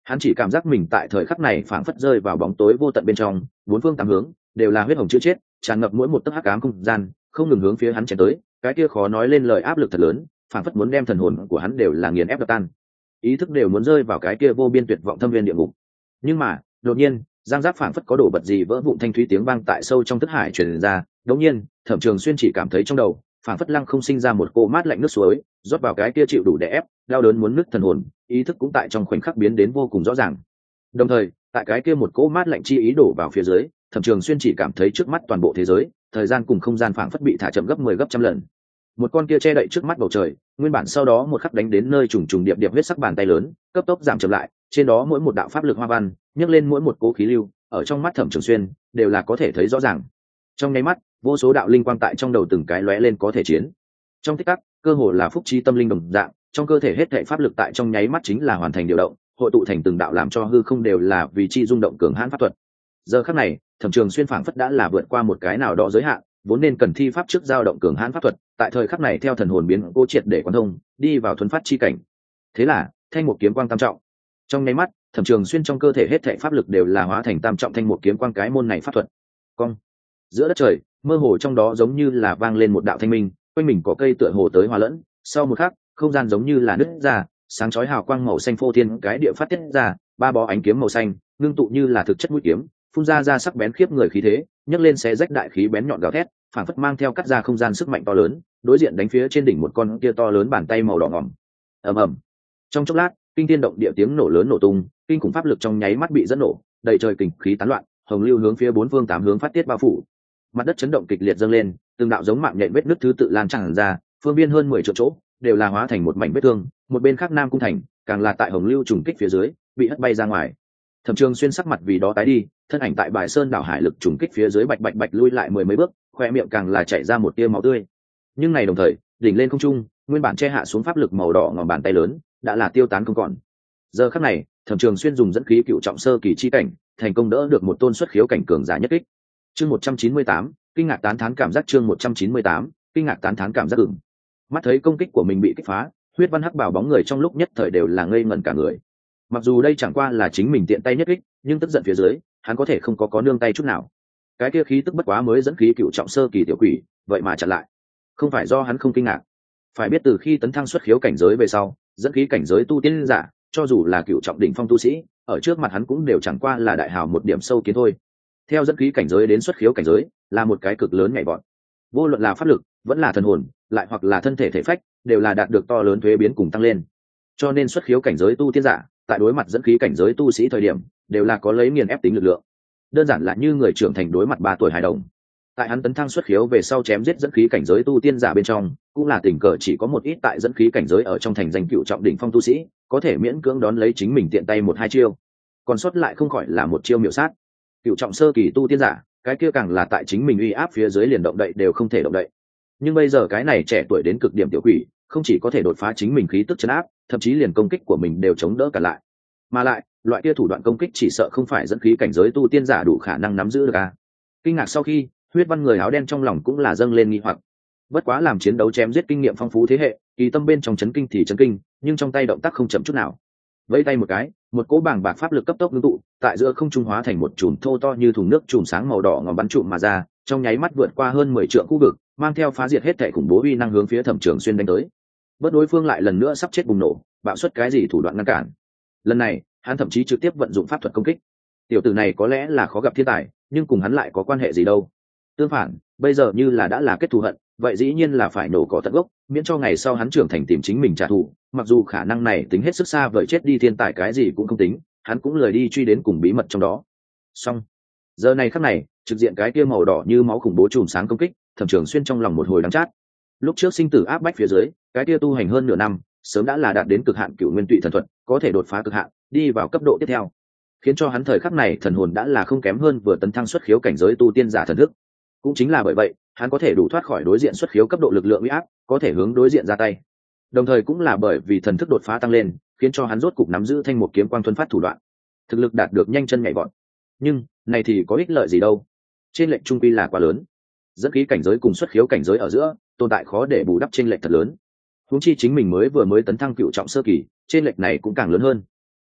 Hắn chỉ cảm giác mình tại thời khắc này phảng phất rơi vào bóng tối vô tận bên trong, bốn phương tám hướng đều là huyết hồng chữ chết, tràn ngập mỗi một tấc hắc ám không gian, không ngừng hướng phía hắn chém tới. Cái kia khó nói lên lời áp lực thật lớn, phảng phất muốn đem thần hồn của hắn đều là nghiền ép đập tan, ý thức đều muốn rơi vào cái kia vô biên tuyệt vọng thâm viên địa ngục. Nhưng mà đột nhiên, giang giác phảng phất có đổ vật gì vỡ vụn thanh thúy tiếng vang tại sâu trong thức hải truyền ra. Đột nhiên, Thẩm Trường Xuyên chỉ cảm thấy trong đầu phảng phất lăng không sinh ra một cỗ mát lạnh nước suối, rót vào cái kia chịu đủ đè ép, đau đớn muốn nứt thần hồn, ý thức cũng tại trong khoảnh khắc biến đến vô cùng rõ ràng. Đồng thời, tại cái kia một cỗ mát lạnh chi ý đổ vào phía dưới, Thẩm Trường Xuyên chỉ cảm thấy trước mắt toàn bộ thế giới, thời gian cùng không gian phảng phất bị thả chậm gấp mười gấp trăm lần. Một con kia che đậy trước mắt bầu trời, nguyên bản sau đó một khắc đánh đến nơi trùng trùng điệp điệp huyết sắc bàn tay lớn, cấp tốc giảm chậm lại, trên đó mỗi một đạo pháp lực hoa văn, nhấc lên mỗi một cỗ khí lưu, ở trong mắt Thẩm Trường Xuyên đều là có thể thấy rõ ràng. Trong nháy mắt, vô số đạo linh quang tại trong đầu từng cái lóe lên có thể chiến. Trong tích tắc, cơ hồ là phúc chi tâm linh đồng dạng, trong cơ thể hết thảy pháp lực tại trong nháy mắt chính là hoàn thành điều động, hội tụ thành từng đạo làm cho hư không đều là vì chi rung động cường hãn pháp thuật. Giờ khắc này, Thẩm Trường Xuyên phảng phất đã là vượt qua một cái nào đó giới hạn, vốn nên cần thi pháp trước dao động cường hãn pháp thuật, tại thời khắc này theo thần hồn biến cố triệt để quán thông, đi vào thuần phát chi cảnh. Thế là, thanh một kiếm quang tam trọng. Trong nháy mắt, Thẩm Trường Xuyên trong cơ thể hết thảy pháp lực đều là hóa thành tam trọng thanh một kiếm quang cái môn này pháp thuật. Cong. Giữa đất trời, mơ hồ trong đó giống như là vang lên một đạo thanh minh, quanh mình có cây tựa hồ tới hòa lẫn, sau một khắc, không gian giống như là nứt ra, sáng chói hào quang màu xanh phô thiên cái địa phát tiết ra, ba bó ánh kiếm màu xanh, ngưng tụ như là thực chất mũi kiếm, phun ra ra sắc bén khiếp người khí thế, nhấc lên xé rách đại khí bén nhọn gào thét, phảng phất mang theo cắt ra không gian sức mạnh to lớn, đối diện đánh phía trên đỉnh một con kia to lớn bàn tay màu đỏ ngòm. Ầm ầm. Trong chốc lát, kinh thiên động địa tiếng nổ lớn nổ tung, kinh khủng pháp lực trong nháy mắt bị dẫn nổ, đầy trời kình khí tán loạn, hồng lưu hướng phía bốn phương tám hướng phát tiết bao phủ. Mặt đất chấn động kịch liệt dâng lên, từng đạo giống mạng nhện vết nứt thứ tự lan tràn ra, phương viên hơn mười triệu chỗ đều là hóa thành một mảnh vết thương, một bên khác Nam Cung Thành càng là tại hồng lưu trùng kích phía dưới bị hất bay ra ngoài. Thẩm Trường Xuyên sắc mặt vì đó tái đi, thân ảnh tại Bài Sơn đảo hải lực trùng kích phía dưới bạch bạch bạch lui lại mười mấy bước, khoe miệng càng là chảy ra một tia máu tươi. Nhưng này đồng thời, đỉnh lên không trung, nguyên bản che hạ xuống pháp lực màu đỏ ngòm bàn tay lớn đã là tiêu tán không còn. Giờ khắc này, Thẩm Trường Xuyên dùng dẫn khí cựu trọng sơ kỳ chi cảnh, thành công đỡ được một tôn xuất khiếu cảnh cường giả nhất kích. Chương một trăm chín mươi tám, kinh ngạc tán thán cảm giác chương một trăm chín mươi tám, kinh ngạc tán thán cảm giác ửng. Mắt thấy công kích của mình bị kích phá, huyết văn hắc bảo bóng người trong lúc nhất thời đều là ngây ngẩn cả người. Mặc dù đây chẳng qua là chính mình tiện tay nhất kích, nhưng tức giận phía dưới, hắn có thể không có có nương tay chút nào. Cái kia khí tức bất quá mới dẫn khí cựu trọng sơ kỳ tiểu quỷ, vậy mà chặn lại. Không phải do hắn không kinh ngạc, phải biết từ khi tấn thăng xuất khiếu cảnh giới về sau, dẫn khí cảnh giới tu tiên giả, cho dù là cựu trọng đỉnh phong tu sĩ, ở trước mặt hắn cũng đều chẳng qua là đại hào một điểm sâu kiến thôi. Theo dẫn khí cảnh giới đến xuất khiếu cảnh giới, là một cái cực lớn nhảy vọt. Vô luận là pháp lực, vẫn là thần hồn, lại hoặc là thân thể thể phách, đều là đạt được to lớn thuế biến cùng tăng lên. Cho nên xuất khiếu cảnh giới tu tiên giả, tại đối mặt dẫn khí cảnh giới tu sĩ thời điểm, đều là có lấy nghiền ép tính lực lượng. Đơn giản là như người trưởng thành đối mặt ba tuổi hài đồng. Tại hắn tấn thăng xuất khiếu về sau chém giết dẫn khí cảnh giới tu tiên giả bên trong, cũng là tình cờ chỉ có một ít tại dẫn khí cảnh giới ở trong thành danh cựu trọng đỉnh phong tu sĩ, có thể miễn cưỡng đón lấy chính mình tiện tay một hai chiêu. Còn sót lại không khỏi là một chiêu miểu sát. Cựu trọng sơ kỳ tu tiên giả, cái kia càng là tại chính mình uy áp phía dưới liền động đậy đều không thể động đậy. Nhưng bây giờ cái này trẻ tuổi đến cực điểm tiểu quỷ, không chỉ có thể đột phá chính mình khí tức trấn áp, thậm chí liền công kích của mình đều chống đỡ cả lại. Mà lại, loại kia thủ đoạn công kích chỉ sợ không phải dẫn khí cảnh giới tu tiên giả đủ khả năng nắm giữ được à. Kinh ngạc sau khi, huyết văn người áo đen trong lòng cũng là dâng lên nghi hoặc. Bất quá làm chiến đấu chém giết kinh nghiệm phong phú thế hệ, kỳ tâm bên trong chấn kinh thì chấn kinh, nhưng trong tay động tác không chậm chút nào. Vẫy tay một cái, một cỗ bảng bạc pháp lực cấp tốc ngưng tụ, tại giữa không trung hóa thành một chùm thô to như thùng nước chùm sáng màu đỏ ngòm bắn trụm mà ra, trong nháy mắt vượt qua hơn mười trượng khu vực, mang theo phá diệt hết thảy khủng bố uy năng hướng phía Thẩm Trường Xuyên đánh tới. Bất đối phương lại lần nữa sắp chết bùng nổ, bạo xuất cái gì thủ đoạn ngăn cản. Lần này, hắn thậm chí trực tiếp vận dụng pháp thuật công kích. Tiểu tử này có lẽ là khó gặp thiên tài, nhưng cùng hắn lại có quan hệ gì đâu. Tương phản, bây giờ như là đã là kết thù hận, vậy dĩ nhiên là phải nổ cỏ tận gốc, miễn cho ngày sau hắn trưởng thành tìm chính mình trả thù. Mặc dù khả năng này tính hết sức xa vời, chết đi thiên tài cái gì cũng không tính, hắn cũng lười đi truy đến cùng bí mật trong đó. Xong, giờ này khắc này, trực diện cái kia màu đỏ như máu khủng bố chùm sáng công kích, Thẩm Trường Xuyên trong lòng một hồi đắng chát. Lúc trước sinh tử áp bách phía dưới, cái kia tu hành hơn nửa năm, sớm đã là đạt đến cực hạn cửu nguyên tụy thần thuật, có thể đột phá cực hạn, đi vào cấp độ tiếp theo, khiến cho hắn thời khắc này thần hồn đã là không kém hơn vừa tấn thăng xuất khiếu cảnh giới tu tiên giả thần thức. Cũng chính là bởi vậy, hắn có thể đủ thoát khỏi đối diện xuất khiếu cấp độ lực lượng uy áp, có thể hướng đối diện ra tay. Đồng thời cũng là bởi vì thần thức đột phá tăng lên, khiến cho hắn rốt cục nắm giữ thanh một kiếm quang thuần phát thủ đoạn, thực lực đạt được nhanh chân nhảy vọt. Nhưng này thì có ích lợi gì đâu? Trên lệnh trung quy là quá lớn. Dẫn khí cảnh giới cùng xuất khiếu cảnh giới ở giữa tồn tại khó để bù đắp trên lệnh thật lớn. Huống chi chính mình mới vừa mới tấn thăng cựu trọng sơ kỳ, trên lệnh này cũng càng lớn hơn.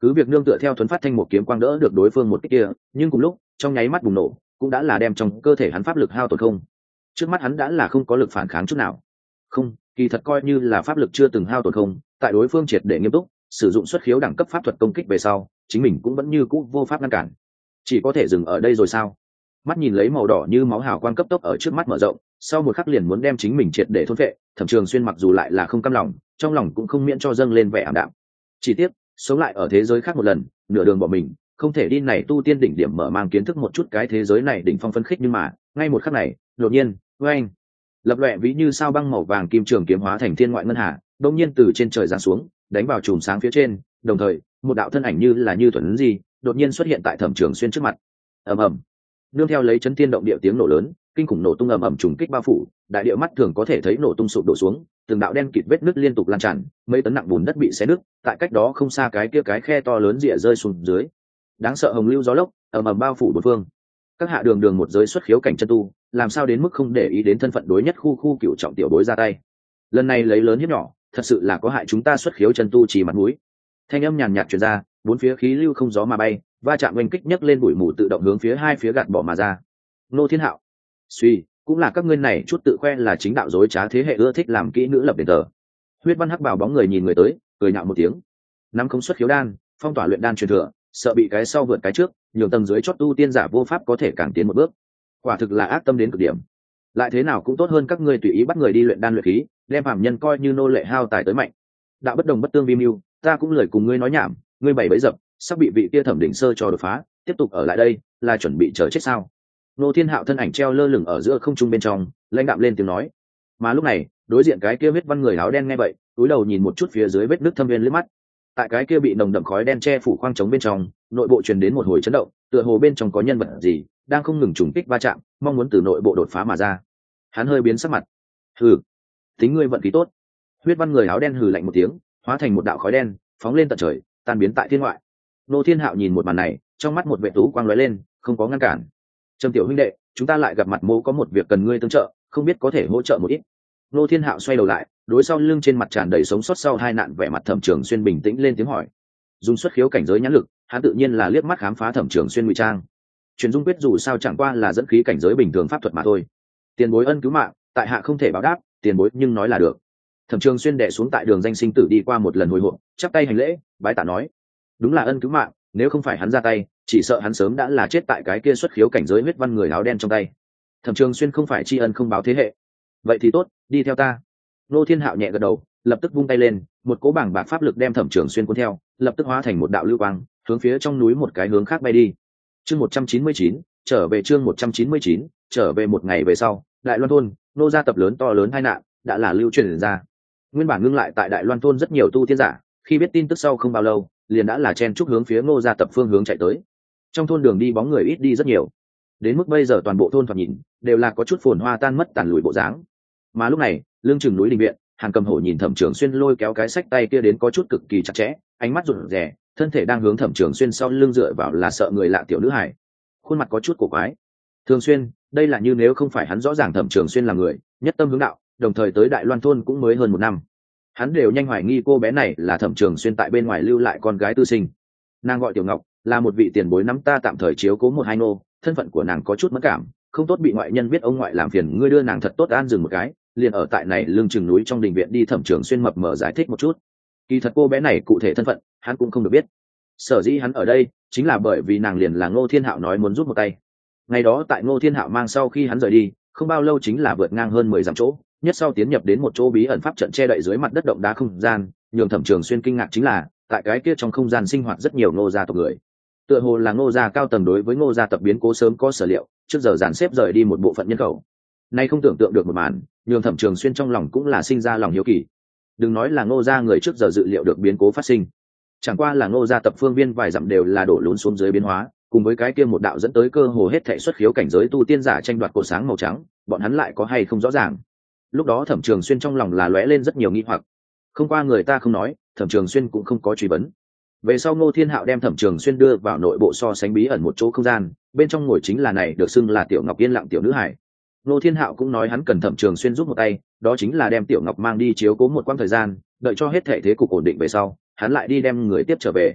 cứ việc nương tựa theo thuấn phát thanh một kiếm quang đỡ được đối phương một kích kia, nhưng cùng lúc trong nháy mắt bùng nổ cũng đã là đem trong cơ thể hắn pháp lực hao tổn không. Trước mắt hắn đã là không có lực phản kháng chút nào. Không, kỳ thật coi như là pháp lực chưa từng hao tổn không, tại đối phương triệt để nghiêm túc sử dụng xuất khiếu đẳng cấp pháp thuật công kích về sau, chính mình cũng vẫn như cũ vô pháp ngăn cản, chỉ có thể dừng ở đây rồi sao. Mắt nhìn lấy màu đỏ như máu hào quang cấp tốc ở trước mắt mở rộng, sau một khắc liền muốn đem chính mình triệt để thôn phệ, Thẩm Trường Xuyên mặc dù lại là không cam lòng, trong lòng cũng không miễn cho dâng lên vẻ ảm đạm. Chỉ tiếc sống lại ở thế giới khác một lần, nửa đường bỏ mình, không thể đi này tu tiên đỉnh điểm mở mang kiến thức một chút cái thế giới này đỉnh phong phân khích. Nhưng mà ngay một khắc này đột nhiên oanh, lập loè ví như sao băng màu vàng kim trường kiếm hóa thành thiên ngoại ngân hà, đông nhiên từ trên trời giáng xuống, đánh vào chùm sáng phía trên. Đồng thời một đạo thân ảnh như là như thuần gì đột nhiên xuất hiện tại Thẩm Trường Xuyên trước mặt. ầm ầm, nương theo lấy chấn thiên động địa tiếng nổ lớn, kinh khủng nổ tung ầm ầm trùng kích bao phủ đại địa, mắt thường có thể thấy nổ tung sụp đổ xuống, từng đạo đen kịt vết nứt liên tục lan tràn, mấy tấn nặng bùn đất bị xé nứt, tại cách đó không xa cái kia cái khe to lớn rịa rơi xuống dưới. Đáng sợ hồng lưu gió lốc ầm ầm bao phủ bốn phương. Các hạ đường đường một giới xuất khiếu cảnh chân tu, làm sao đến mức không để ý đến thân phận đối nhất khu khu cựu trọng tiểu bối ra tay. Lần này lấy lớn hiếp nhỏ, thật sự là có hại chúng ta xuất khiếu chân tu chỉ mặt mũi. Thanh âm nhàn nhạt truyền ra, bốn phía khí lưu không gió mà bay, va chạm oanh kích nhấc lên bụi mù tự động hướng phía hai phía gạt bỏ mà ra. Nô Thiên Hạo, suy, cũng là các ngươi này chút tự khoe là chính đạo dối trá thế hệ ưa thích làm kỹ nữ lập đền tờ. Huyết văn hắc bào bóng người nhìn người tới, cười nhạo một tiếng. Năm không xuất khiếu đan, phong tỏa luyện đan truyền thừa, sợ bị cái sau vượt cái trước, nhường tầng dưới chót tu tiên giả vô pháp có thể càng tiến một bước. Quả thực là ác tâm đến cực điểm. Lại thế nào cũng tốt hơn các ngươi tùy ý bắt người đi luyện đan luyện khí, đem phàm nhân coi như nô lệ hao tài tới mạnh. Đạo bất đồng bất tương vi mưu, ta cũng lười cùng ngươi nói nhảm, ngươi bảy bấy dập, sắp bị vị kia Thẩm đỉnh sơ cho đột phá, tiếp tục ở lại đây là chuẩn bị chờ chết sao? Nô Thiên Hạo thân ảnh treo lơ lửng ở giữa không trung bên trong, lãnh đạm lên tiếng nói. Mà lúc này đối diện cái kia huyết văn người áo đen nghe vậy, cúi đầu nhìn một chút phía dưới vết nứt thâm viên liếc mắt. Tại cái kia bị nồng đậm khói đen che phủ khoang trống bên trong, nội bộ truyền đến một hồi chấn động, tựa hồ bên trong có nhân vật gì đang không ngừng trùng kích va chạm, mong muốn từ nội bộ đột phá mà ra. Hắn hơi biến sắc mặt. Hừ, tính ngươi vận khí tốt. Huyết văn người áo đen hừ lạnh một tiếng, hóa thành một đạo khói đen phóng lên tận trời, tan biến tại thiên ngoại. Nô Thiên Hạo nhìn một màn này, trong mắt một vệ tú quang lóe lên, không có ngăn cản. Trầm tiểu huynh đệ, chúng ta lại gặp mặt, mô có một việc cần ngươi tương trợ, không biết có thể hỗ trợ một ít. Nô Thiên Hạo xoay đầu lại, đối sau lưng trên mặt tràn đầy sống sót sau hai nạn vẻ mặt Thẩm Trường Xuyên bình tĩnh lên tiếng hỏi. Dùng xuất khiếu cảnh giới nhãn lực, hắn tự nhiên là liếc mắt khám phá Thẩm Trường Xuyên ngụy trang. Truyền dung quyết dù sao chẳng qua là dẫn khí cảnh giới bình thường pháp thuật mà thôi. Tiền bối ân cứu mạng, tại hạ không thể báo đáp, tiền bối nhưng nói là được. Thẩm Trường Xuyên đè xuống tại đường danh sinh tử đi qua một lần hồi hộp, chắp tay hành lễ, bái tạ nói: đúng là ân cứu mạng, nếu không phải hắn ra tay, chỉ sợ hắn sớm đã là chết tại cái kia xuất khiếu cảnh giới huyết văn người áo đen trong tay. Thẩm Trường Xuyên không phải tri ân không báo thế hệ. Vậy thì tốt, đi theo ta. Nô Thiên Hạo nhẹ gật đầu, lập tức vung tay lên, một cỗ bảng bạc pháp lực đem Thẩm Trường Xuyên cuốn theo, lập tức hóa thành một đạo lưu quang, hướng phía trong núi một cái hướng khác bay đi. Chương một trăm chín mươi chín, trở về chương một trăm chín mươi chín, trở về một ngày về sau, Đại Loan thôn, nô gia tập lớn to lớn hai nạn, đã là lưu truyền ra. Nguyên bản ngưng lại tại Đại Loan thôn rất nhiều tu tiên giả, khi biết tin tức sau không bao lâu, liền đã là chen chúc hướng phía Ngô gia tập phương hướng chạy tới. Trong thôn đường đi bóng người ít đi rất nhiều, đến mức bây giờ toàn bộ thôn thoạt nhìn đều là có chút phồn hoa tan mất tàn lùi bộ dáng. Mà lúc này lương chừng núi đình viện, Hàn Cầm Hổ nhìn Thẩm Trường Xuyên lôi kéo cái sách tay kia đến có chút cực kỳ chặt chẽ, ánh mắt rụt rè, thân thể đang hướng Thẩm Trường Xuyên sau lưng dựa vào là sợ người lạ tiểu nữ hài, khuôn mặt có chút cổ quái. Thường Xuyên, đây là như nếu không phải hắn rõ ràng Thẩm Trường Xuyên là người nhất tâm hướng đạo, đồng thời tới Đại Loan thôn cũng mới hơn một năm, hắn đều nhanh hoài nghi cô bé này là Thẩm Trường Xuyên tại bên ngoài lưu lại con gái tư sinh. Nàng gọi Tiểu Ngọc, là một vị tiền bối nắm ta tạm thời chiếu cố một hai nô, thân phận của nàng có chút mất cảm, không tốt bị ngoại nhân biết ông ngoại làm phiền ngươi đưa nàng thật tốt an dừng một cái, liền ở tại này lưng chừng núi trong đình viện đi. Thẩm Trường Xuyên mập mờ giải thích một chút. Kỳ thật cô bé này cụ thể thân phận hắn cũng không được biết, sở dĩ hắn ở đây chính là bởi vì nàng liền là Ngô Thiên Hạo nói muốn giúp một tay. Ngày đó tại Ngô Thiên Hạo mang sau khi hắn rời đi không bao lâu, chính là vượt ngang hơn mười dặm chỗ, nhất sau tiến nhập đến một chỗ bí ẩn pháp trận che đậy dưới mặt đất động đá không gian. Nhường Thẩm Trường Xuyên kinh ngạc chính là tại cái kia trong không gian sinh hoạt rất nhiều Ngô gia tộc người, tựa hồ là Ngô gia cao tầng đối với Ngô gia tập biến cố sớm có sở liệu, trước giờ dàn xếp rời đi một bộ phận nhân khẩu. Nay không tưởng tượng được một màn, nhường Thẩm Trường Xuyên trong lòng cũng là sinh ra lòng hiếu kỳ. Đừng nói là Ngô gia người trước giờ dự liệu được biến cố phát sinh, chẳng qua là Ngô gia tập phương viên vài dặm đều là đổ lún xuống dưới biến hóa, cùng với cái kia một đạo dẫn tới cơ hồ hết thảy xuất khiếu cảnh giới tu tiên giả tranh đoạt cột sáng màu trắng, bọn hắn lại có hay không rõ ràng. Lúc đó Thẩm Trường Xuyên trong lòng là lóe lên rất nhiều nghi hoặc, không qua người ta không nói, Thẩm Trường Xuyên cũng không có truy vấn. Về sau Ngô Thiên Hạo đem Thẩm Trường Xuyên đưa vào nội bộ so sánh bí ẩn một chỗ không gian, bên trong ngồi chính là này được xưng là Tiểu Ngọc yên lặng tiểu nữ hải. Ngô Thiên Hạo cũng nói hắn cần Thẩm Trường Xuyên giúp một tay, đó chính là đem Tiểu Ngọc mang đi chiếu cố một quãng thời gian, đợi cho hết thể thế cục ổn định về sau, hắn lại đi đem người tiếp trở về.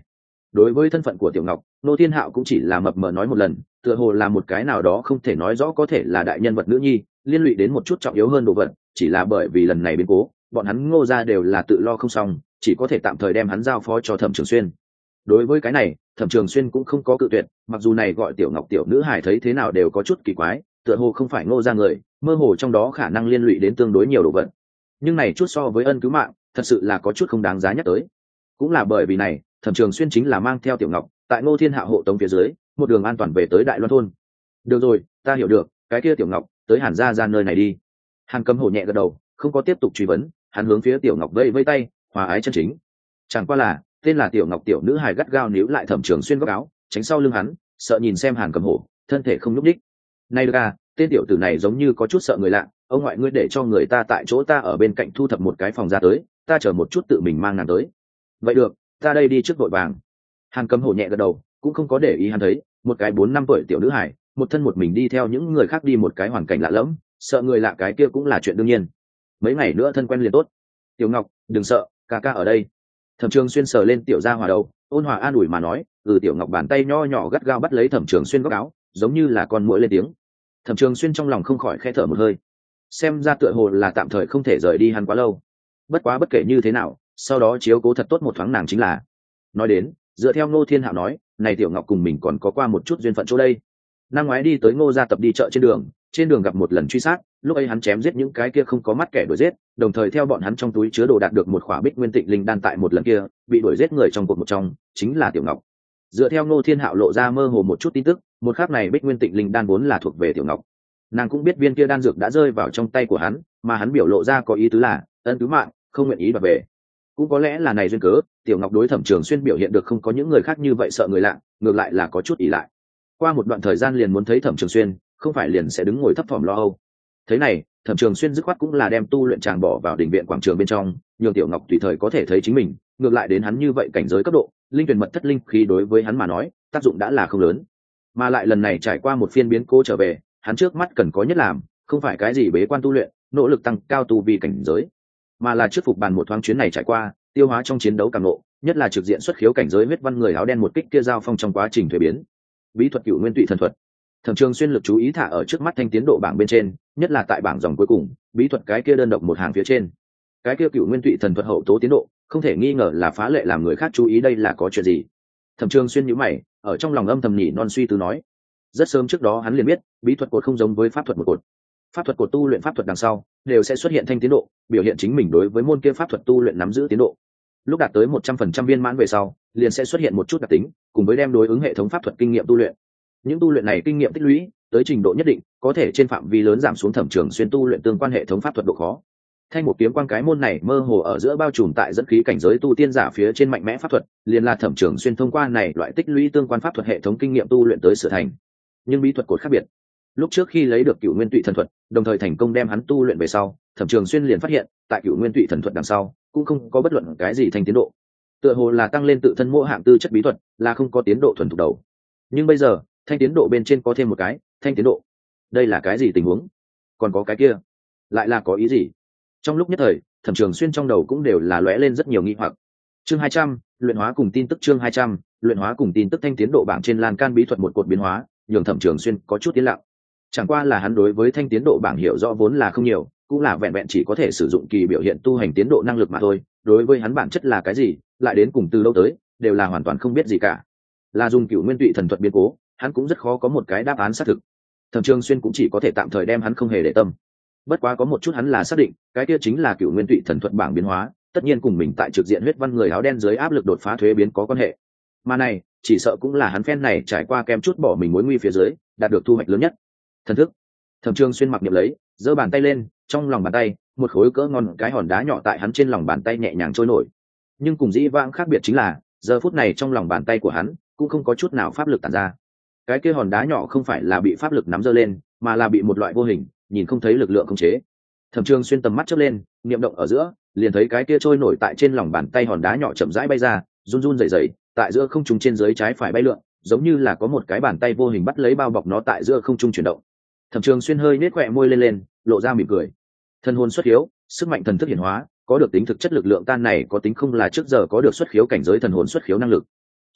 Đối với thân phận của tiểu ngọc, Ngô Thiên Hạo cũng chỉ là mập mờ nói một lần, tựa hồ là một cái nào đó không thể nói rõ có thể là đại nhân vật nữ nhi liên lụy đến một chút trọng yếu hơn đồ vật, chỉ là bởi vì lần này biến cố bọn hắn Ngô gia đều là tự lo không xong, chỉ có thể tạm thời đem hắn giao phó cho Thẩm Trường Xuyên. Đối với cái này Thẩm Trường Xuyên cũng không có cự tuyệt, mặc dù này gọi tiểu ngọc tiểu nữ hài thấy thế nào đều có chút kỳ quái, tựa hồ không phải Ngô gia người, mơ hồ trong đó khả năng liên lụy đến tương đối nhiều đồ vật, nhưng này chút so với ân cứu mạng thật sự là có chút không đáng giá nhắc tới. Cũng là bởi vì này Thẩm Trường Xuyên chính là mang theo tiểu ngọc tại Ngô Thiên Hạo hộ tống phía dưới một đường an toàn về tới Đại Loan thôn. Được rồi, ta hiểu được, cái kia tiểu ngọc tới Hàn gia ra nơi này đi. Hàn Cấm Hổ nhẹ gật đầu, không có tiếp tục truy vấn, hắn hướng phía tiểu ngọc vây vây tay, hòa ái chân chính. Chẳng qua là tên là tiểu ngọc tiểu nữ hài gắt gao níu lại Thẩm Trường Xuyên góc áo, tránh sau lưng hắn, sợ nhìn xem Hàn Cấm Hổ, thân thể không nhúc nhích. Này ca, tên tiểu tử này giống như có chút sợ người lạ, ông ngoại ngươi để cho người ta tại chỗ ta ở bên cạnh thu thập một cái phòng ra tới, ta chờ một chút tự mình mang nàng tới. Vậy được, ta đây đi trước vội vàng. Hàn Cấm Hổ nhẹ gật đầu, cũng không có để ý hắn thấy, một cái bốn năm tuổi tiểu nữ hài, một thân một mình đi theo những người khác đi một cái hoàn cảnh lạ lẫm, sợ người lạ cái kia cũng là chuyện đương nhiên. Mấy ngày nữa thân quen liền tốt. Tiểu Ngọc, đừng sợ, ca ca ở đây. Thẩm Trường Xuyên sờ lên tiểu gia hỏa đầu, ôn hòa an ủi mà nói, ừ tiểu Ngọc bàn tay nho nhỏ gắt gao bắt lấy Thẩm Trường Xuyên góc áo, giống như là con muỗi lên tiếng. Thẩm Trường Xuyên trong lòng không khỏi khẽ thở một hơi, xem ra tựa hồ là tạm thời không thể rời đi hắn quá lâu. Bất quá bất kể như thế nào, sau đó chiếu cố thật tốt một thoáng nàng chính là. Nói đến, dựa theo Ngô Thiên Hạo nói, này tiểu Ngọc cùng mình còn có qua một chút duyên phận chỗ đây. Năm ngoái đi tới Ngô gia tập đi chợ trên đường, trên đường gặp một lần truy sát, lúc ấy hắn chém giết những cái kia không có mắt kẻ đuổi giết, đồng thời theo bọn hắn trong túi chứa đồ đạt được một khỏa bích nguyên tịnh linh đan, tại một lần kia bị đuổi giết người trong cuộc một trong chính là tiểu Ngọc. Dựa theo Ngô Thiên Hạo lộ ra mơ hồ một chút tin tức, một khắc này bích nguyên tịnh linh đan vốn là thuộc về tiểu Ngọc. Nàng cũng biết viên kia đan dược đã rơi vào trong tay của hắn, mà hắn biểu lộ ra có ý tứ là ân cứu mạng, không nguyện ý đoạt về. Cũng có lẽ là này duyên cớ, tiểu Ngọc đối Thẩm Trường Xuyên biểu hiện được không có những người khác như vậy sợ người lạ, ngược lại là có chút ỷ lại. Qua một đoạn thời gian liền muốn thấy Thẩm Trường Xuyên, không phải liền sẽ đứng ngồi thấp thỏm lo âu. Thế này Thẩm Trường Xuyên dứt khoát cũng là đem tu luyện tràng bỏ vào đình viện quảng trường bên trong, nhường tiểu Ngọc tùy thời có thể thấy chính mình. Ngược lại đến hắn như vậy cảnh giới cấp độ, linh tuyển mật thất linh khí đối với hắn mà nói tác dụng đã là không lớn, mà lại lần này trải qua một phiên biến cố trở về, hắn trước mắt cần có nhất làm không phải cái gì bế quan tu luyện nỗ lực tăng cao tu vi cảnh giới, mà là trước phục bàn một thoáng chuyến này trải qua tiêu hóa trong chiến đấu càng nộ, nhất là trực diện xuất khiếu cảnh giới huyết văn người áo đen một kích kia giao phong trong quá trình thuế biến. Bí thuật Cửu Nguyên Tụy Thần Thuật. Thẩm Trường Xuyên lực chú ý thả ở trước mắt thanh tiến độ bảng bên trên, nhất là tại bảng dòng cuối cùng, bí thuật cái kia đơn độc một hàng phía trên. Cái kia Cửu Nguyên Tụy Thần Thuật hậu tố tiến độ, không thể nghi ngờ là phá lệ làm người khác chú ý, đây là có chuyện gì? Thẩm Trường Xuyên nhíu mày, ở trong lòng âm thầm nhỉ non suy tư nói. Rất sớm trước đó hắn liền biết, bí thuật cột không giống với pháp thuật một cột. Pháp thuật cột tu luyện pháp thuật đằng sau, đều sẽ xuất hiện thanh tiến độ, biểu hiện chính mình đối với môn kia pháp thuật tu luyện nắm giữ tiến độ. Lúc đạt tới một trăm phần trăm viên mãn về sau, liền sẽ xuất hiện một chút đặc tính, cùng với đem đối ứng hệ thống pháp thuật kinh nghiệm tu luyện. Những tu luyện này kinh nghiệm tích lũy tới trình độ nhất định, có thể trên phạm vi lớn giảm xuống Thẩm Trường Xuyên tu luyện tương quan hệ thống pháp thuật độ khó. Thanh một kiếm quang cái môn này mơ hồ ở giữa bao trùm tại dẫn khí cảnh giới tu tiên giả phía trên mạnh mẽ pháp thuật, liền là Thẩm Trường Xuyên thông qua này loại tích lũy tương quan pháp thuật hệ thống kinh nghiệm tu luyện tới sửa thành. Nhưng bí thuật cột khác biệt. Lúc trước khi lấy được Cửu Nguyên Tụy Thần Thuật, đồng thời thành công đem hắn tu luyện về sau, Thẩm Trường Xuyên liền phát hiện, tại Cửu Nguyên Tụy Thần Thuật đằng sau, cũng không có bất luận cái gì thành tiến độ. Tựa hồ là tăng lên tự thân mỗi hạng tư chất bí thuật, là không có tiến độ thuần thục đầu. Nhưng bây giờ, thanh tiến độ bên trên có thêm một cái, thanh tiến độ. Đây là cái gì tình huống? Còn có cái kia, lại là có ý gì? Trong lúc nhất thời, Thẩm Trường Xuyên trong đầu cũng đều là lóe lên rất nhiều nghi hoặc. Chương hai trăm, luyện hóa cùng tin tức chương hai trăm, luyện hóa cùng tin tức thanh tiến độ bảng trên lan can bí thuật một cột biến hóa, nhường Thẩm Trường Xuyên có chút tiến lặng. Chẳng qua là hắn đối với thanh tiến độ bảng hiểu rõ vốn là không nhiều, cũng là vẹn vẹn chỉ có thể sử dụng kỳ biểu hiện tu hành tiến độ năng lực mà thôi, đối với hắn bản chất là cái gì, lại đến cùng từ lâu tới, đều là hoàn toàn không biết gì cả. Là dùng Cửu Nguyên Tụy Thần Thuật biến cố, hắn cũng rất khó có một cái đáp án xác thực. Thẩm Trường Xuyên cũng chỉ có thể tạm thời đem hắn không hề để tâm. Bất quá có một chút hắn là xác định, cái kia chính là Cửu Nguyên Tụy Thần Thuật bảng biến hóa, tất nhiên cùng mình tại trực diện huyết văn người áo đen dưới áp lực đột phá thuế biến có quan hệ. Mà này, chỉ sợ cũng là hắn phen này trải qua kem chút bỏ mình mối nguy phía dưới, đạt được thu hoạch lớn nhất. Thần thức. Thẩm Trường Xuyên mặc niệm lấy, giơ bàn tay lên, trong lòng bàn tay, một khối cỡ ngon cái hòn đá nhỏ tại hắn trên lòng bàn tay nhẹ nhàng trôi nổi. Nhưng cùng dĩ vãng khác biệt chính là, giờ phút này trong lòng bàn tay của hắn cũng không có chút nào pháp lực tản ra. Cái kia hòn đá nhỏ không phải là bị pháp lực nắm giơ lên, mà là bị một loại vô hình, nhìn không thấy lực lượng khống chế. Thẩm Trường Xuyên tầm mắt chớp lên, niệm động ở giữa, liền thấy cái kia trôi nổi tại trên lòng bàn tay hòn đá nhỏ chậm rãi bay ra, run run rẩy rẩy, tại giữa không trung trên dưới trái phải bay lượn, giống như là có một cái bàn tay vô hình bắt lấy bao bọc nó tại giữa không trung chuyển động. Thẩm Trường Xuyên hơi nhếch khóe môi lên lên, lộ ra mỉm cười. Thân hồn xuất khiếu, sức mạnh thần thức hiển hóa, có được tính thực chất lực lượng tan này có tính không là trước giờ có được xuất khiếu cảnh giới thần hồn xuất khiếu năng lực.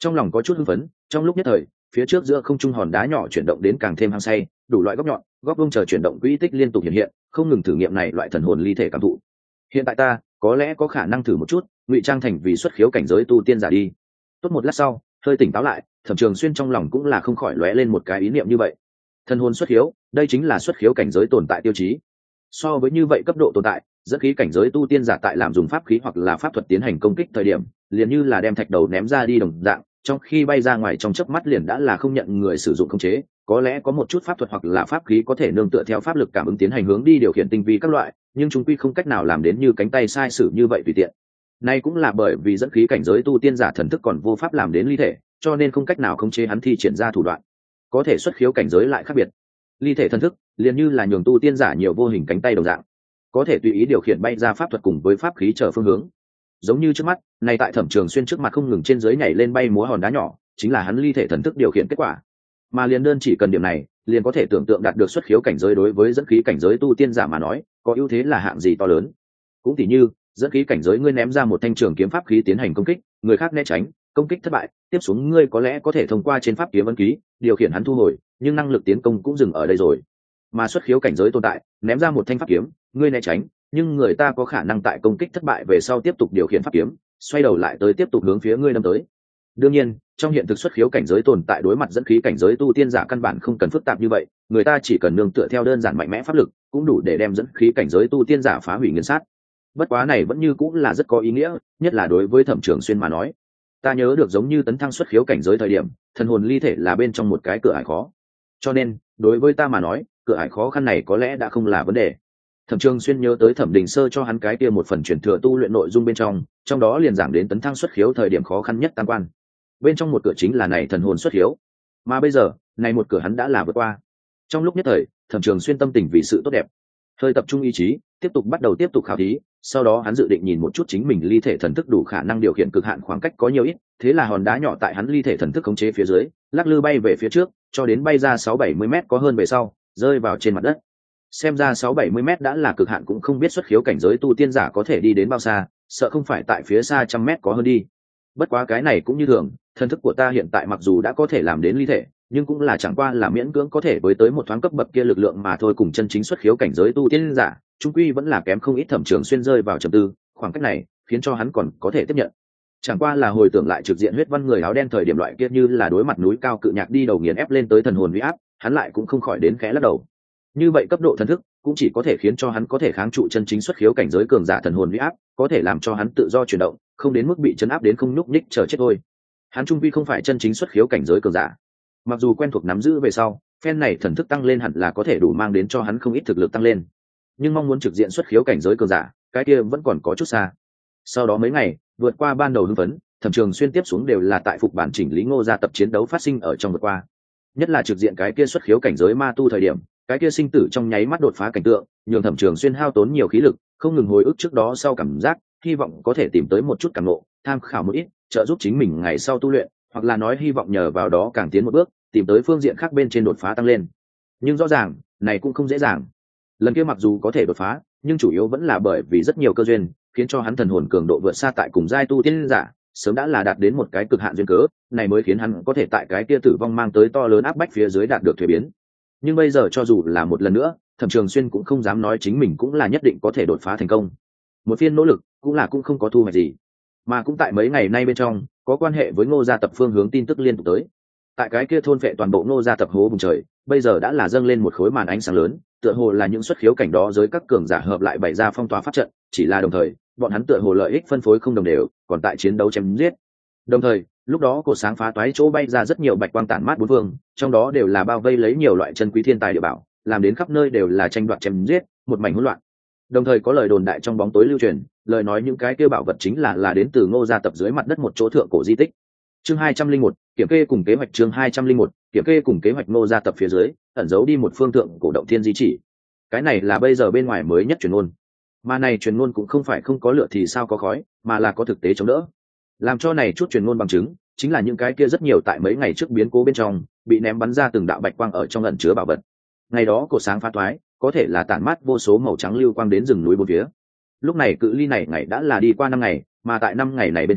trong lòng có chút hưng phấn. Trong lúc nhất thời, phía trước giữa không trung hòn đá nhỏ chuyển động đến càng thêm hăng say, đủ loại góc nhọn góc vuông chờ chuyển động quỹ tích liên tục hiện hiện, không ngừng thử nghiệm này loại thần hồn ly thể cảm thụ. Hiện tại ta có lẽ có khả năng thử một chút ngụy trang thành vì xuất khiếu cảnh giới tu tiên giả đi. Tốt một lát sau, hơi tỉnh táo lại, Thẩm Trường Xuyên trong lòng cũng là không khỏi lóe lên một cái ý niệm như vậy. Thần hồn xuất khiếu, đây chính là xuất khiếu cảnh giới tồn tại tiêu chí. So với như vậy cấp độ tồn tại, dẫn khí cảnh giới tu tiên giả tại làm dùng pháp khí hoặc là pháp thuật tiến hành công kích thời điểm, liền như là đem thạch đầu ném ra đi đồng dạng, trong khi bay ra ngoài trong chớp mắt liền đã là không nhận người sử dụng khống chế. Có lẽ có một chút pháp thuật hoặc là pháp khí có thể nương tựa theo pháp lực cảm ứng tiến hành hướng đi điều khiển tinh vi các loại, nhưng chúng quy không cách nào làm đến như cánh tay sai sử như vậy tùy tiện. Này cũng là bởi vì dẫn khí cảnh giới tu tiên giả thần thức còn vô pháp làm đến ly thể, cho nên không cách nào khống chế hắn thi triển ra thủ đoạn. Có thể xuất khiếu cảnh giới lại khác biệt. Ly thể thần thức liền như là nhường tu tiên giả nhiều vô hình cánh tay đồng dạng, có thể tùy ý điều khiển bay ra pháp thuật cùng với pháp khí trở phương hướng. Giống như trước mắt này, tại Thẩm Trường Xuyên trước mặt không ngừng trên dưới nhảy lên bay múa hòn đá nhỏ, chính là hắn ly thể thần thức điều khiển kết quả. Mà liền đơn chỉ cần điểm này, liền có thể tưởng tượng đạt được xuất khiếu cảnh giới đối với dẫn khí cảnh giới tu tiên giả mà nói, có ưu thế là hạng gì to lớn. Cũng tỉ như, dẫn khí cảnh giới ngươi ném ra một thanh trường kiếm pháp khí tiến hành công kích, người khác né tránh, công kích thất bại, tiếp xuống ngươi có lẽ có thể thông qua trên pháp kiếm ấn ký, điều khiển hắn thu hồi, nhưng năng lực tiến công cũng dừng ở đây rồi. Mà xuất khiếu cảnh giới tồn tại, ném ra một thanh pháp kiếm, ngươi né tránh, nhưng người ta có khả năng tại công kích thất bại về sau tiếp tục điều khiển pháp kiếm, xoay đầu lại tới tiếp tục hướng phía ngươi đâm tới. Đương nhiên, trong hiện thực xuất khiếu cảnh giới tồn tại đối mặt dẫn khí cảnh giới tu tiên giả căn bản không cần phức tạp như vậy, người ta chỉ cần nương tựa theo đơn giản mạnh mẽ pháp lực, cũng đủ để đem dẫn khí cảnh giới tu tiên giả phá hủy nghiền sát. Bất quá này vẫn như cũng là rất có ý nghĩa, nhất là đối với Thẩm Trường Xuyên mà nói. Ta nhớ được giống như tấn thăng xuất khiếu cảnh giới thời điểm, thần hồn ly thể là bên trong một cái cửa ải khó. Cho nên, đối với ta mà nói, cửa ải khó khăn này có lẽ đã không là vấn đề. Thẩm Trường Xuyên nhớ tới Thẩm Đình Sơ cho hắn cái kia một phần truyền thừa tu luyện nội dung bên trong, trong đó liền giảng đến tấn thăng xuất khiếu thời điểm khó khăn nhất tam quan. Bên trong một cửa chính là này thần hồn xuất khiếu. Mà bây giờ, này một cửa hắn đã là vượt qua. Trong lúc nhất thời, Thẩm Trường Xuyên tâm tình vì sự tốt đẹp, hơi tập trung ý chí, tiếp tục bắt đầu tiếp tục khảo thí. Sau đó hắn dự định nhìn một chút chính mình ly thể thần thức đủ khả năng điều khiển cực hạn khoảng cách có nhiều ít, thế là hòn đá nhỏ tại hắn ly thể thần thức khống chế phía dưới, lắc lư bay về phía trước, cho đến bay ra sáu bảy mươi mét có hơn về sau, rơi vào trên mặt đất. Xem ra sáu bảy mươi mét đã là cực hạn, cũng không biết xuất khiếu cảnh giới tu tiên giả có thể đi đến bao xa, sợ không phải tại phía xa trăm mét có hơn đi. Bất quá cái này cũng như thường, thần thức của ta hiện tại mặc dù đã có thể làm đến ly thể, nhưng cũng là chẳng qua là miễn cưỡng có thể với tới một thoáng cấp bậc kia lực lượng mà thôi, cùng chân chính xuất khiếu cảnh giới tu tiên giả, trung quy vẫn là kém không ít. Thẩm Trường Xuyên rơi vào trầm tư, khoảng cách này khiến cho hắn còn có thể tiếp nhận. Chẳng qua là hồi tưởng lại trực diện huyết văn người áo đen thời điểm loại kia như là đối mặt núi cao cự nhạc đi đầu nghiền ép lên tới thần hồn uy áp, hắn lại cũng không khỏi đến khẽ lắc đầu. Như vậy cấp độ thần thức cũng chỉ có thể khiến cho hắn có thể kháng trụ chân chính xuất khiếu cảnh giới cường giả thần hồn uy áp, có thể làm cho hắn tự do chuyển động, không đến mức bị chấn áp đến không nhúc nhích chờ chết thôi. Hắn trung quy không phải chân chính xuất khiếu cảnh giới cường giả. Mặc dù quen thuộc nắm giữ về sau, phen này thần thức tăng lên hẳn là có thể đủ mang đến cho hắn không ít thực lực tăng lên, nhưng mong muốn trực diện xuất khiếu cảnh giới cường giả, cái kia vẫn còn có chút xa. Sau đó mấy ngày vượt qua ban đầu hưng phấn, Thẩm Trường Xuyên tiếp xuống đều là tại phục bản chỉnh lý Ngô gia tập chiến đấu phát sinh ở trong vượt qua, nhất là trực diện cái kia xuất khiếu cảnh giới ma tu thời điểm, cái kia sinh tử trong nháy mắt đột phá cảnh tượng, nhường Thẩm Trường Xuyên hao tốn nhiều khí lực, không ngừng hồi ức trước đó sau cảm giác, hy vọng có thể tìm tới một chút cảm ngộ, tham khảo một ít, trợ giúp chính mình ngày sau tu luyện, hoặc là nói hy vọng nhờ vào đó càng tiến một bước, tìm tới phương diện khác bên trên đột phá tăng lên. Nhưng rõ ràng, này cũng không dễ dàng. Lần kia mặc dù có thể đột phá, nhưng chủ yếu vẫn là bởi vì rất nhiều cơ duyên, khiến cho hắn thần hồn cường độ vượt xa tại cùng giai tu tiên giả, sớm đã là đạt đến một cái cực hạn duyên cớ, này mới khiến hắn có thể tại cái kia tử vong mang tới to lớn áp bách phía dưới đạt được thuế biến. Nhưng bây giờ cho dù là một lần nữa, Thẩm Trường Xuyên cũng không dám nói chính mình cũng là nhất định có thể đột phá thành công. Một phiên nỗ lực cũng là cũng không có thu hoạch gì. Mà cũng tại mấy ngày nay bên trong, có quan hệ với Ngô gia tập phương hướng tin tức liên tục tới. Tại cái kia thôn phệ toàn bộ Ngô gia tập hố vùng trời, bây giờ đã là dâng lên một khối màn ánh sáng lớn, tựa hồ là những xuất khiếu cảnh đó giới các cường giả hợp lại bày ra phong tỏa pháp trận, chỉ là đồng thời, bọn hắn tựa hồ lợi ích phân phối không đồng đều, còn tại chiến đấu chém giết. Đồng thời, lúc đó cột sáng phá toái chỗ bay ra rất nhiều bạch quang tản mát bốn phương, trong đó đều là bao vây lấy nhiều loại chân quý thiên tài địa bảo, làm đến khắp nơi đều là tranh đoạt chém giết, một mảnh hỗn loạn. Đồng thời có lời đồn đại trong bóng tối lưu truyền, lời nói những cái kia bảo vật chính là là đến từ Ngô gia tập dưới mặt đất một chỗ thượng cổ di tích. Chương hai trăm linh một, kiểm kê cùng kế hoạch. Chương hai trăm linh một, kiểm kê cùng kế hoạch. Ngô gia tập phía dưới ẩn giấu đi một phương thượng cổ động thiên di chỉ. Cái này là bây giờ bên ngoài mới nhất truyền ngôn. Mà này truyền ngôn cũng không phải không có lửa thì sao có khói, mà là có thực tế chống đỡ. Làm cho này chút truyền ngôn bằng chứng, chính là những cái kia rất nhiều tại mấy ngày trước biến cố bên trong, bị ném bắn ra từng đạo bạch quang ở trong ẩn chứa bảo vật. Ngày đó cột sáng phá toái, có thể là tản mát vô số màu trắng lưu quang đến rừng núi bốn phía. Lúc này cự ly này ngày đã là đi qua năm ngày, mà tại năm ngày này bên trong,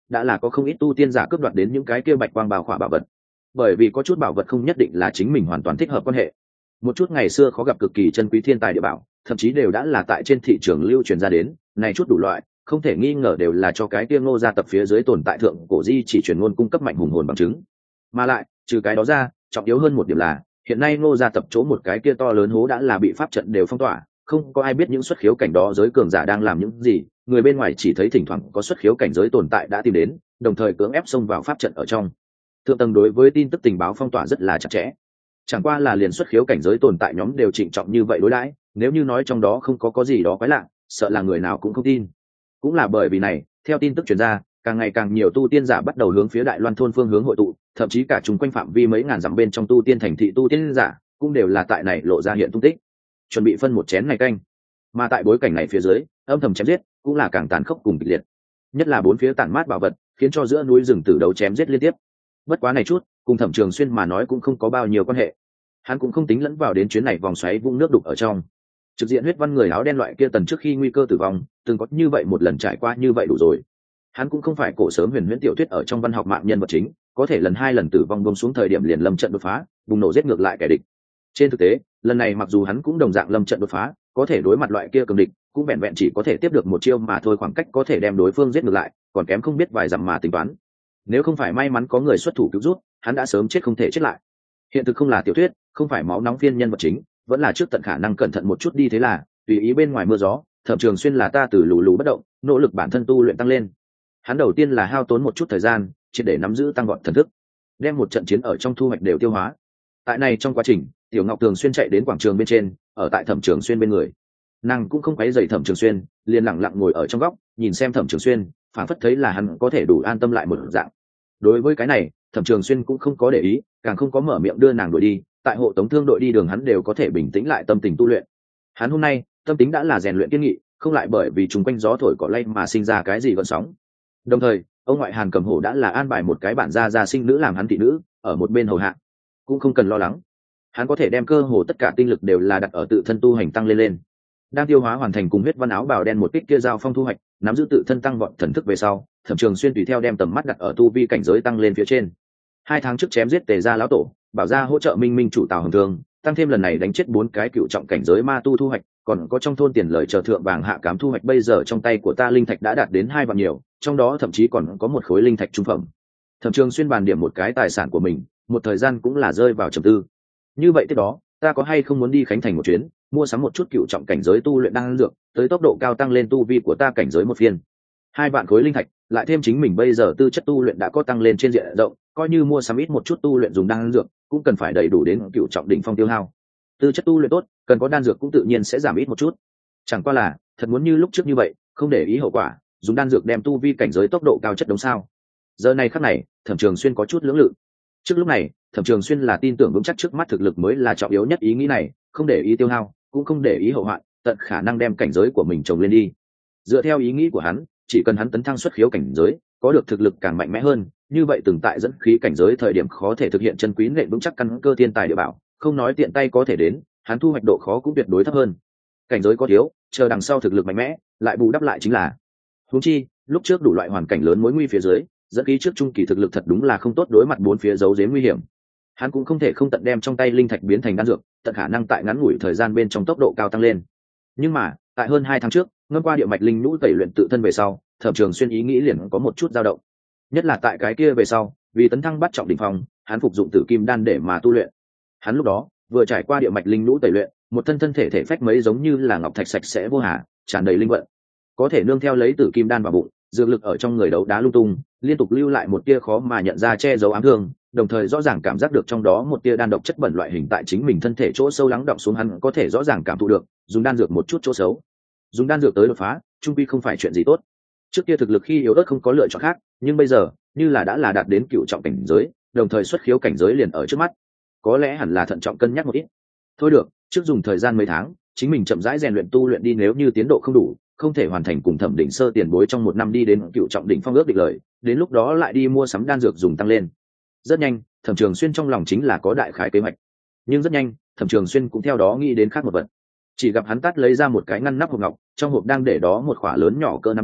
đã là có không ít tu tiên giả cướp đoạt đến những cái kia bạch quang bào khỏa bảo vật, bởi vì có chút bảo vật không nhất định là chính mình hoàn toàn thích hợp quan hệ. Một chút ngày xưa khó gặp cực kỳ chân quý thiên tài địa bảo, thậm chí đều đã là tại trên thị trường lưu truyền ra đến, này chút đủ loại không thể nghi ngờ đều là cho cái kia Ngô gia tập phía dưới tồn tại thượng cổ di chỉ truyền ngôn cung cấp mạnh hùng hồn bằng chứng. Mà lại trừ cái đó ra, trọng yếu hơn một điểm là hiện nay Ngô gia tập chỗ một cái kia to lớn hố đã là bị pháp trận đều phong tỏa, không có ai biết những xuất khiếu cảnh đó giới cường giả đang làm những gì, người bên ngoài chỉ thấy thỉnh thoảng có xuất khiếu cảnh giới tồn tại đã tìm đến, đồng thời cưỡng ép xông vào pháp trận ở trong. Thượng tầng đối với tin tức tình báo phong tỏa rất là chặt chẽ, chẳng qua là liền xuất khiếu cảnh giới tồn tại nhóm đều trịnh trọng như vậy đối đãi, nếu như nói trong đó không có có gì đó quái lạ, sợ là người nào cũng không tin. Cũng là bởi vì này, theo tin tức truyền ra, càng ngày càng nhiều tu tiên giả bắt đầu hướng phía Đại Loan thôn phương hướng hội tụ, thậm chí cả chung quanh phạm vi mấy ngàn dặm bên trong tu tiên thành thị tu tiên giả cũng đều là tại này lộ ra hiện tung tích, chuẩn bị phân một chén này canh. Mà tại bối cảnh này phía dưới, âm thầm chém giết cũng là càng tàn khốc cùng kịch liệt, nhất là bốn phía tản mát bảo vật, khiến cho giữa núi rừng tử đấu chém giết liên tiếp. Bất quá này chút cùng Thẩm Trường Xuyên mà nói cũng không có bao nhiêu quan hệ, hắn cũng không tính lẫn vào đến chuyến này vòng xoáy vũng nước đục ở trong. Trực diện huyết văn người áo đen loại kia tần trước khi nguy cơ tử vong từng có như vậy một lần trải qua như vậy đủ rồi. Hắn cũng không phải cổ sớm huyền huyễn tiểu thuyết ở trong văn học mạng nhân vật chính, có thể lần hai lần tử vong bông xuống thời điểm liền lâm trận đột phá, bùng nổ giết ngược lại kẻ địch. Trên thực tế, lần này mặc dù hắn cũng đồng dạng lâm trận đột phá, có thể đối mặt loại kia cường địch, cũng vẹn vẹn chỉ có thể tiếp được một chiêu mà thôi, khoảng cách có thể đem đối phương giết ngược lại, còn kém không biết vài dặm mà tính toán. Nếu không phải may mắn có người xuất thủ cứu rút, hắn đã sớm chết không thể chết lại. Hiện thực không là tiểu thuyết, không phải máu nóng phiên nhân vật chính, vẫn là trước tận khả năng cẩn thận một chút đi, thế là tùy ý bên ngoài mưa gió, Thẩm Trường Xuyên là ta từ lù lù bất động, nỗ lực bản thân tu luyện tăng lên. Hắn đầu tiên là hao tốn một chút thời gian, chỉ để nắm giữ tăng vọt thần thức, đem một trận chiến ở trong thu hoạch đều tiêu hóa. Tại này trong quá trình, Tiểu Ngọc thường xuyên chạy đến quảng trường bên trên, ở tại Thẩm Trường Xuyên bên người. Nàng cũng không quấy rầy Thẩm Trường Xuyên, liền lặng lặng ngồi ở trong góc, nhìn xem Thẩm Trường Xuyên, phản phất thấy là hắn có thể đủ an tâm lại một dạng. Đối với cái này, Thẩm Trường Xuyên cũng không có để ý, càng không có mở miệng đưa nàng đuổi đi, tại hộ tống thương đội đi đường hắn đều có thể bình tĩnh lại tâm tình tu luyện. Hắn hôm nay tâm tính đã là rèn luyện kiên nghị, không lại bởi vì chúng quanh gió thổi cỏ lay mà sinh ra cái gì gợn sóng. Đồng thời, ông ngoại Hàn Cầm Hổ đã là an bài một cái bản gia gia sinh nữ làm hắn thị nữ, ở một bên hầu hạ, cũng không cần lo lắng. Hắn có thể đem cơ hồ tất cả tinh lực đều là đặt ở tự thân tu hành tăng lên lên. Đang tiêu hóa hoàn thành cùng huyết văn áo bào đen một kích kia giao phong thu hoạch, nắm giữ tự thân tăng vọt thần thức về sau, Thẩm Trường Xuyên tùy theo đem tầm mắt đặt ở tu vi cảnh giới tăng lên phía trên. Hai tháng trước chém giết Tề gia lão tổ, bảo gia hỗ trợ Minh Minh chủ Tào Hồng Thương, tăng thêm lần này đánh chết bốn cái cựu trọng cảnh giới ma tu thu hoạch, còn có trong thôn tiền lời chờ thượng vàng hạ cám thu hoạch, bây giờ trong tay của ta linh thạch đã đạt đến hai vạn nhiều, trong đó thậm chí còn có một khối linh thạch trung phẩm. Thẩm Trường Xuyên bàn điểm một cái tài sản của mình, một thời gian cũng là rơi vào trầm tư. Như vậy tiếp đó, ta có hay không muốn đi Khánh Thành một chuyến, mua sắm một chút cựu trọng cảnh giới tu luyện đan dược, tới tốc độ cao tăng lên tu vi của ta cảnh giới một phiên. Hai vạn khối linh thạch, lại thêm chính mình bây giờ tư chất tu luyện đã có tăng lên trên diện rộng, coi như mua sắm ít một chút tu luyện dùng đan dược, cũng cần phải đầy đủ đến cựu trọng đỉnh phong tiêu hao. Tư chất tu luyện tốt, cần có đan dược cũng tự nhiên sẽ giảm ít một chút. Chẳng qua là, thật muốn như lúc trước như vậy, không để ý hậu quả, dùng đan dược đem tu vi cảnh giới tốc độ cao chất đống sao? Giờ này khắc này, Thẩm Trường Xuyên có chút lưỡng lự. Trước lúc này, Thẩm Trường Xuyên là tin tưởng vững chắc trước mắt thực lực mới là trọng yếu nhất, ý nghĩ này, không để ý tiêu hao, cũng không để ý hậu hoạn, tận khả năng đem cảnh giới của mình trồng lên đi. Dựa theo ý nghĩ của hắn, chỉ cần hắn tấn thăng xuất khiếu cảnh giới, có được thực lực càng mạnh mẽ hơn, như vậy từng tại dẫn khí cảnh giới thời điểm khó thể thực hiện chân quý nện vững chắc căn cơ thiên tài địa bảo, không nói tiện tay có thể đến, hắn thu hoạch độ khó cũng tuyệt đối thấp hơn. Cảnh giới có thiếu, chờ đằng sau thực lực mạnh mẽ, lại bù đắp lại chính là. Huống chi, lúc trước đủ loại hoàn cảnh lớn mối nguy phía dưới, dẫn khí trước trung kỳ thực lực thật đúng là không tốt đối mặt bốn phía giấu giếm nguy hiểm. Hắn cũng không thể không tận đem trong tay linh thạch biến thành đan dược, tận khả năng tại ngắn ngủi thời gian bên trong tốc độ cao tăng lên. Nhưng mà, tại hơn hai tháng trước, ngâm qua địa mạch linh nhũ tẩy luyện tự thân về sau, Thẩm Trường Xuyên ý nghĩ liền có một chút dao động. Nhất là tại cái kia về sau, vì tấn thăng bắt trọng đỉnh phong, hắn phục dụng tử kim đan để mà tu luyện. Hắn lúc đó vừa trải qua địa mạch linh nhũ tẩy luyện, một thân thân thể thể phách mấy giống như là ngọc thạch sạch sẽ vô hà, tràn đầy linh vận, có thể nương theo lấy tử kim đan vào bụng, dược lực ở trong người đấu đá lung tung, liên tục lưu lại một tia khó mà nhận ra che giấu ám thương, đồng thời rõ ràng cảm giác được trong đó một tia đan độc chất bẩn loại hình tại chính mình thân thể chỗ sâu lắng đọng xuống, hắn có thể rõ ràng cảm thụ được, dùng đan dược một chút chỗ xấu, dùng đan dược tới đột phá, trung quy không phải chuyện gì tốt. Trước kia thực lực khi yếu ớt không có lựa chọn khác, nhưng bây giờ, như là đã là đạt đến cựu trọng cảnh giới, đồng thời xuất khiếu cảnh giới liền ở trước mắt, có lẽ hẳn là thận trọng cân nhắc một ít. Thôi được, trước dùng thời gian mấy tháng, chính mình chậm rãi rèn luyện tu luyện đi, nếu như tiến độ không đủ, không thể hoàn thành cùng Thẩm đỉnh sơ tiền bối trong một năm đi đến cựu trọng đỉnh phong ước định lời, đến lúc đó lại đi mua sắm đan dược dùng tăng lên. Rất nhanh, Thẩm Trường Xuyên trong lòng chính là có đại khái kế hoạch, nhưng rất nhanh, Thẩm Trường Xuyên cũng theo đó nghĩ đến khác một vật. Chỉ gặp hắn tắt lấy ra một cái ngăn nắp hộp ngọc, trong hộp đang để đó một khỏa lớn nhỏ cỡ nắm tay,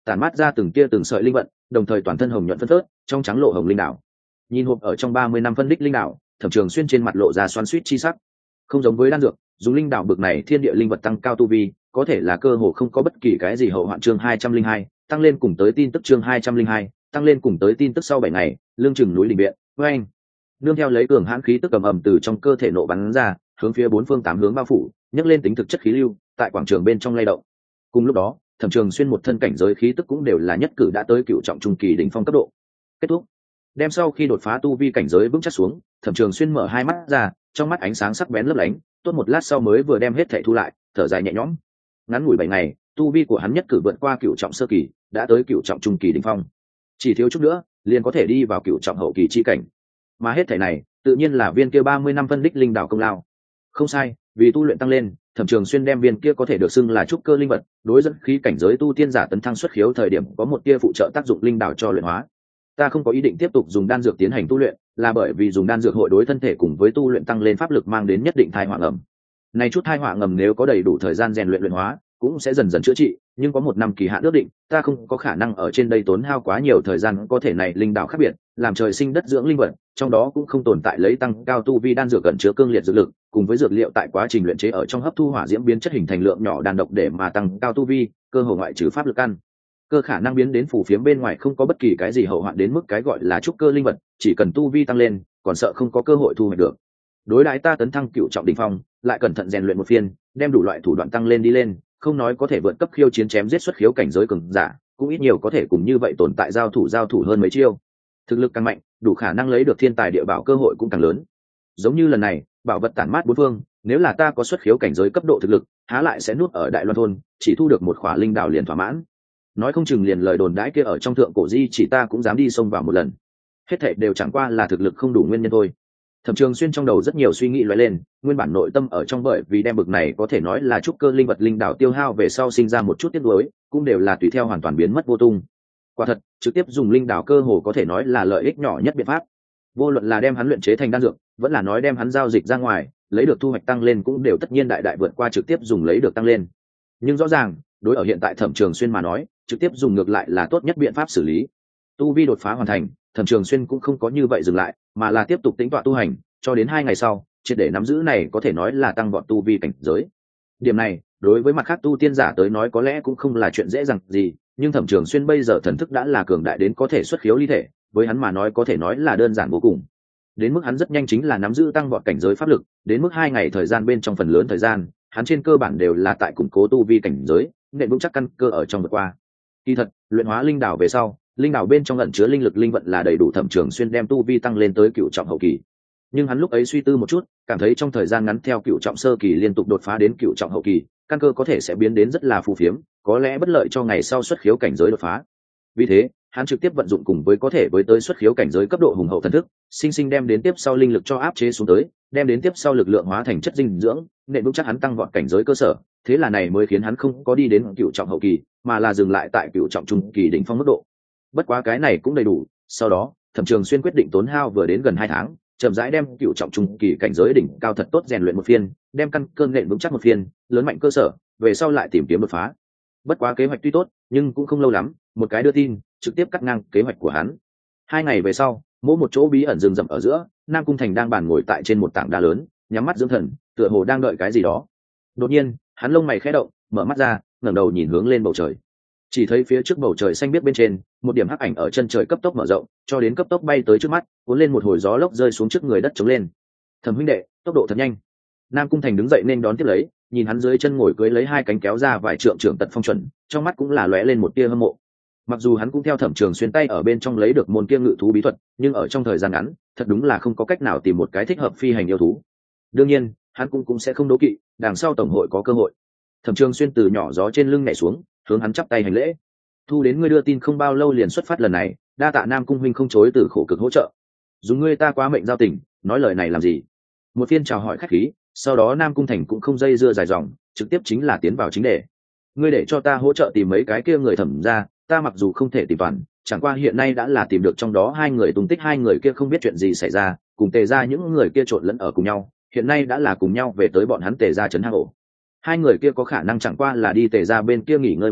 tản mát ra từng tia từng sợi linh vận, đồng thời toàn thân hồng nhuận phân phớt, trong trắng lộ hồng linh đảo. Nhìn hộp ở trong ba mươi năm phân đích linh đảo, Thẩm Trường Xuyên trên mặt lộ ra xoắn xuýt chi sắc. Không giống với đan dược, dùng linh đảo bực này thiên địa linh vật tăng cao tu vi, có thể là cơ hồ không có bất kỳ cái gì hậu hoạn. Chương hai trăm linh hai, tăng lên cùng tới tin tức. Chương hai trăm linh hai, tăng lên cùng tới tin tức. Sau bảy ngày, lương chừng núi đình biện, với anh nương theo lấy cường hãn khí tức cầm ầm từ trong cơ thể nộ bắn ra, hướng phía bốn phương tám hướng bao phủ, nhấc lên tính thực chất khí lưu, tại quảng trường bên trong lay động. Cùng lúc đó, Thẩm Trường Xuyên một thân cảnh giới khí tức cũng đều là nhất cử đã tới cựu trọng trung kỳ đỉnh phong cấp độ. Kết thúc. Đem sau khi đột phá tu vi cảnh giới vững chắc xuống, Thẩm Trường Xuyên mở hai mắt ra, trong mắt ánh sáng sắc bén lấp lánh, tốt một lát sau mới vừa đem hết thảy thu lại, thở dài nhẹ nhõm. Ngắn ngủi bảy ngày, tu vi của hắn nhất cử vượt qua cựu trọng sơ kỳ, đã tới cựu trọng trung kỳ đỉnh phong. Chỉ thiếu chút nữa, liền có thể đi vào cựu trọng hậu kỳ chi cảnh. Mà hết thảy này, tự nhiên là viên kia ba mươi năm phân đích linh đảo công lao. Không sai, vì tu luyện tăng lên, Thẩm Trường Xuyên đem viên kia có thể được xưng là trúc cơ linh vật, đối dẫn khí cảnh giới tu tiên giả tấn thăng xuất khiếu thời điểm có một tia phụ trợ tác dụng linh đảo cho luyện hóa. Ta không có ý định tiếp tục dùng đan dược tiến hành tu luyện, là bởi vì dùng đan dược hội đối thân thể cùng với tu luyện tăng lên pháp lực mang đến nhất định thai họa ngầm. Này chút thai họa ngầm nếu có đầy đủ thời gian rèn luyện luyện hóa, cũng sẽ dần dần chữa trị, nhưng có một năm kỳ hạn ước định, ta không có khả năng ở trên đây tốn hao quá nhiều thời gian. Có thể này linh đảo khác biệt, làm trời sinh đất dưỡng linh vật, trong đó cũng không tồn tại lấy tăng cao tu vi đan dược gần chứa cương liệt dược lực, cùng với dược liệu tại quá trình luyện chế ở trong hấp thu hỏa diễm biến chất hình thành lượng nhỏ đan độc để mà tăng cao tu vi, cơ hồ ngoại trừ pháp lực ăn cơ khả năng biến đến phù phiếm bên ngoài không có bất kỳ cái gì hậu hoạn đến mức cái gọi là trúc cơ linh vật, chỉ cần tu vi tăng lên, còn sợ không có cơ hội thu hoạch được. Đối đãi ta tấn thăng cựu trọng đỉnh phong, lại cẩn thận rèn luyện một phiên, đem đủ loại thủ đoạn tăng lên đi lên, không nói có thể vượt cấp khiêu chiến chém giết xuất khiếu cảnh giới cường giả, cũng ít nhiều có thể cùng như vậy tồn tại giao thủ giao thủ hơn mấy chiêu. Thực lực càng mạnh, đủ khả năng lấy được thiên tài địa bảo cơ hội cũng càng lớn. Giống như lần này, bảo vật tản mát bốn phương, nếu là ta có xuất khiếu cảnh giới cấp độ thực lực, há lại sẽ nuốt ở Đại Loan thôn, chỉ thu được một khỏa linh đảo liền thỏa mãn. Nói không chừng liền lời đồn đãi kia ở trong thượng cổ di chỉ ta cũng dám đi xông vào một lần. Hết thảy đều chẳng qua là thực lực không đủ nguyên nhân thôi. Thẩm Trường Xuyên trong đầu rất nhiều suy nghĩ lóe lên, nguyên bản nội tâm ở trong bởi vì đem bực này có thể nói là trúc cơ linh vật linh đảo tiêu hao về sau sinh ra một chút tiếc nuối, cũng đều là tùy theo hoàn toàn biến mất vô tung. Quả thật, trực tiếp dùng linh đảo cơ hồ có thể nói là lợi ích nhỏ nhất biện pháp. Vô luận là đem hắn luyện chế thành đan dược, vẫn là nói đem hắn giao dịch ra ngoài, lấy được thu hoạch tăng lên cũng đều tất nhiên đại đại vượt qua trực tiếp dùng lấy được tăng lên. Nhưng rõ ràng, đối ở hiện tại Thẩm Trường Xuyên mà nói, trực tiếp dùng ngược lại là tốt nhất biện pháp xử lý. Tu vi đột phá hoàn thành, Thẩm Trường Xuyên cũng không có như vậy dừng lại, mà là tiếp tục tính tọa tu hành, cho đến hai ngày sau, triệt để nắm giữ này có thể nói là tăng vọt tu vi cảnh giới. Điểm này, đối với mặt khác tu tiên giả tới nói có lẽ cũng không là chuyện dễ dàng gì, nhưng Thẩm Trường Xuyên bây giờ thần thức đã là cường đại đến có thể xuất khiếu ly thể, với hắn mà nói có thể nói là đơn giản vô cùng. Đến mức hắn rất nhanh chính là nắm giữ tăng vọt cảnh giới pháp lực, đến mức hai ngày thời gian bên trong phần lớn thời gian, hắn trên cơ bản đều là tại củng cố tu vi cảnh giới, nền vững chắc căn cơ ở trong vượt qua. Kỳ thật, luyện hóa linh đảo về sau, linh đảo bên trong ẩn chứa linh lực linh vận là đầy đủ Thẩm Trường Xuyên đem tu vi tăng lên tới cựu trọng hậu kỳ. Nhưng hắn lúc ấy suy tư một chút, cảm thấy trong thời gian ngắn theo cựu trọng sơ kỳ liên tục đột phá đến cựu trọng hậu kỳ, căn cơ có thể sẽ biến đến rất là phù phiếm, có lẽ bất lợi cho ngày sau xuất khiếu cảnh giới đột phá. Vì thế, hắn trực tiếp vận dụng cùng với có thể với tới xuất khiếu cảnh giới cấp độ hùng hậu thần thức, sinh sinh đem đến tiếp sau linh lực cho áp chế xuống tới, đem đến tiếp sau lực lượng hóa thành chất dinh dưỡng, nền vững chắc hắn tăng vọt cảnh giới cơ sở. Thế là này mới khiến hắn không có đi đến cựu trọng hậu kỳ, mà là dừng lại tại cựu trọng trung kỳ đỉnh phong mức độ. Bất quá cái này cũng đầy đủ. Sau đó, Thẩm Trường Xuyên quyết định tốn hao vừa đến gần hai tháng, chậm rãi đem cựu trọng trung kỳ cảnh giới đỉnh cao thật tốt rèn luyện một phiên, đem căn cơ nền vững chắc một phiên, lớn mạnh cơ sở, về sau lại tìm kiếm đột phá. Bất quá kế hoạch tuy tốt, nhưng cũng không lâu lắm, một cái đưa tin trực tiếp cắt ngang kế hoạch của hắn. Hai ngày về sau, mỗi một chỗ bí ẩn rừng rậm ở giữa, Nam Cung Thành đang bàn ngồi tại trên một tảng đá lớn, nhắm mắt dưỡng thần, tựa hồ đang đợi cái gì đó. Đột nhiên, hắn lông mày khẽ động, mở mắt ra, ngẩng đầu nhìn hướng lên bầu trời. Chỉ thấy phía trước bầu trời xanh biếc bên trên, một điểm hắc ảnh ở chân trời cấp tốc mở rộng, cho đến cấp tốc bay tới trước mắt, cuốn lên một hồi gió lốc rơi xuống trước người đất trống lên. Thẩm huynh đệ, tốc độ thật nhanh. Nam Cung Thành đứng dậy nên đón tiếp lấy, nhìn hắn dưới chân ngồi cưỡi lấy hai cánh kéo ra vài trượng trưởng tật phong chuẩn, trong mắt cũng là lóe lên một tia hâm mộ. Mặc dù hắn cũng theo Thẩm Trường Xuyên tay ở bên trong lấy được môn kia ngự thú bí thuật, nhưng ở trong thời gian ngắn, thật đúng là không có cách nào tìm một cái thích hợp phi hành yêu thú. Đương nhiên, hắn cũng cũng sẽ không đố kỵ, đằng sau tổng hội có cơ hội. Thẩm Trường Xuyên từ nhỏ gió trên lưng nhảy xuống, hướng hắn chắp tay hành lễ. Thu đến ngươi đưa tin không bao lâu liền xuất phát lần này, đa tạ Nam Cung huynh không chối từ khổ cực hỗ trợ. Dùng ngươi ta quá mệnh giao tình, nói lời này làm gì? Một phiên chào hỏi khách khí, sau đó Nam Cung Thành cũng không dây dưa dài dòng, trực tiếp chính là tiến vào chính đề. Ngươi để cho ta hỗ trợ tìm mấy cái kia người Thẩm ra, ta mặc dù không thể tìm toàn, chẳng qua hiện nay đã là tìm được trong đó hai người tung tích, hai người kia không biết chuyện gì xảy ra, cùng Tề ra những người kia trộn lẫn ở cùng nhau, hiện nay đã là cùng nhau về tới bọn hắn Tề ra trấn hang ổ. Hai người kia có khả năng chẳng qua là đi Tề ra bên kia nghỉ ngơi một ít,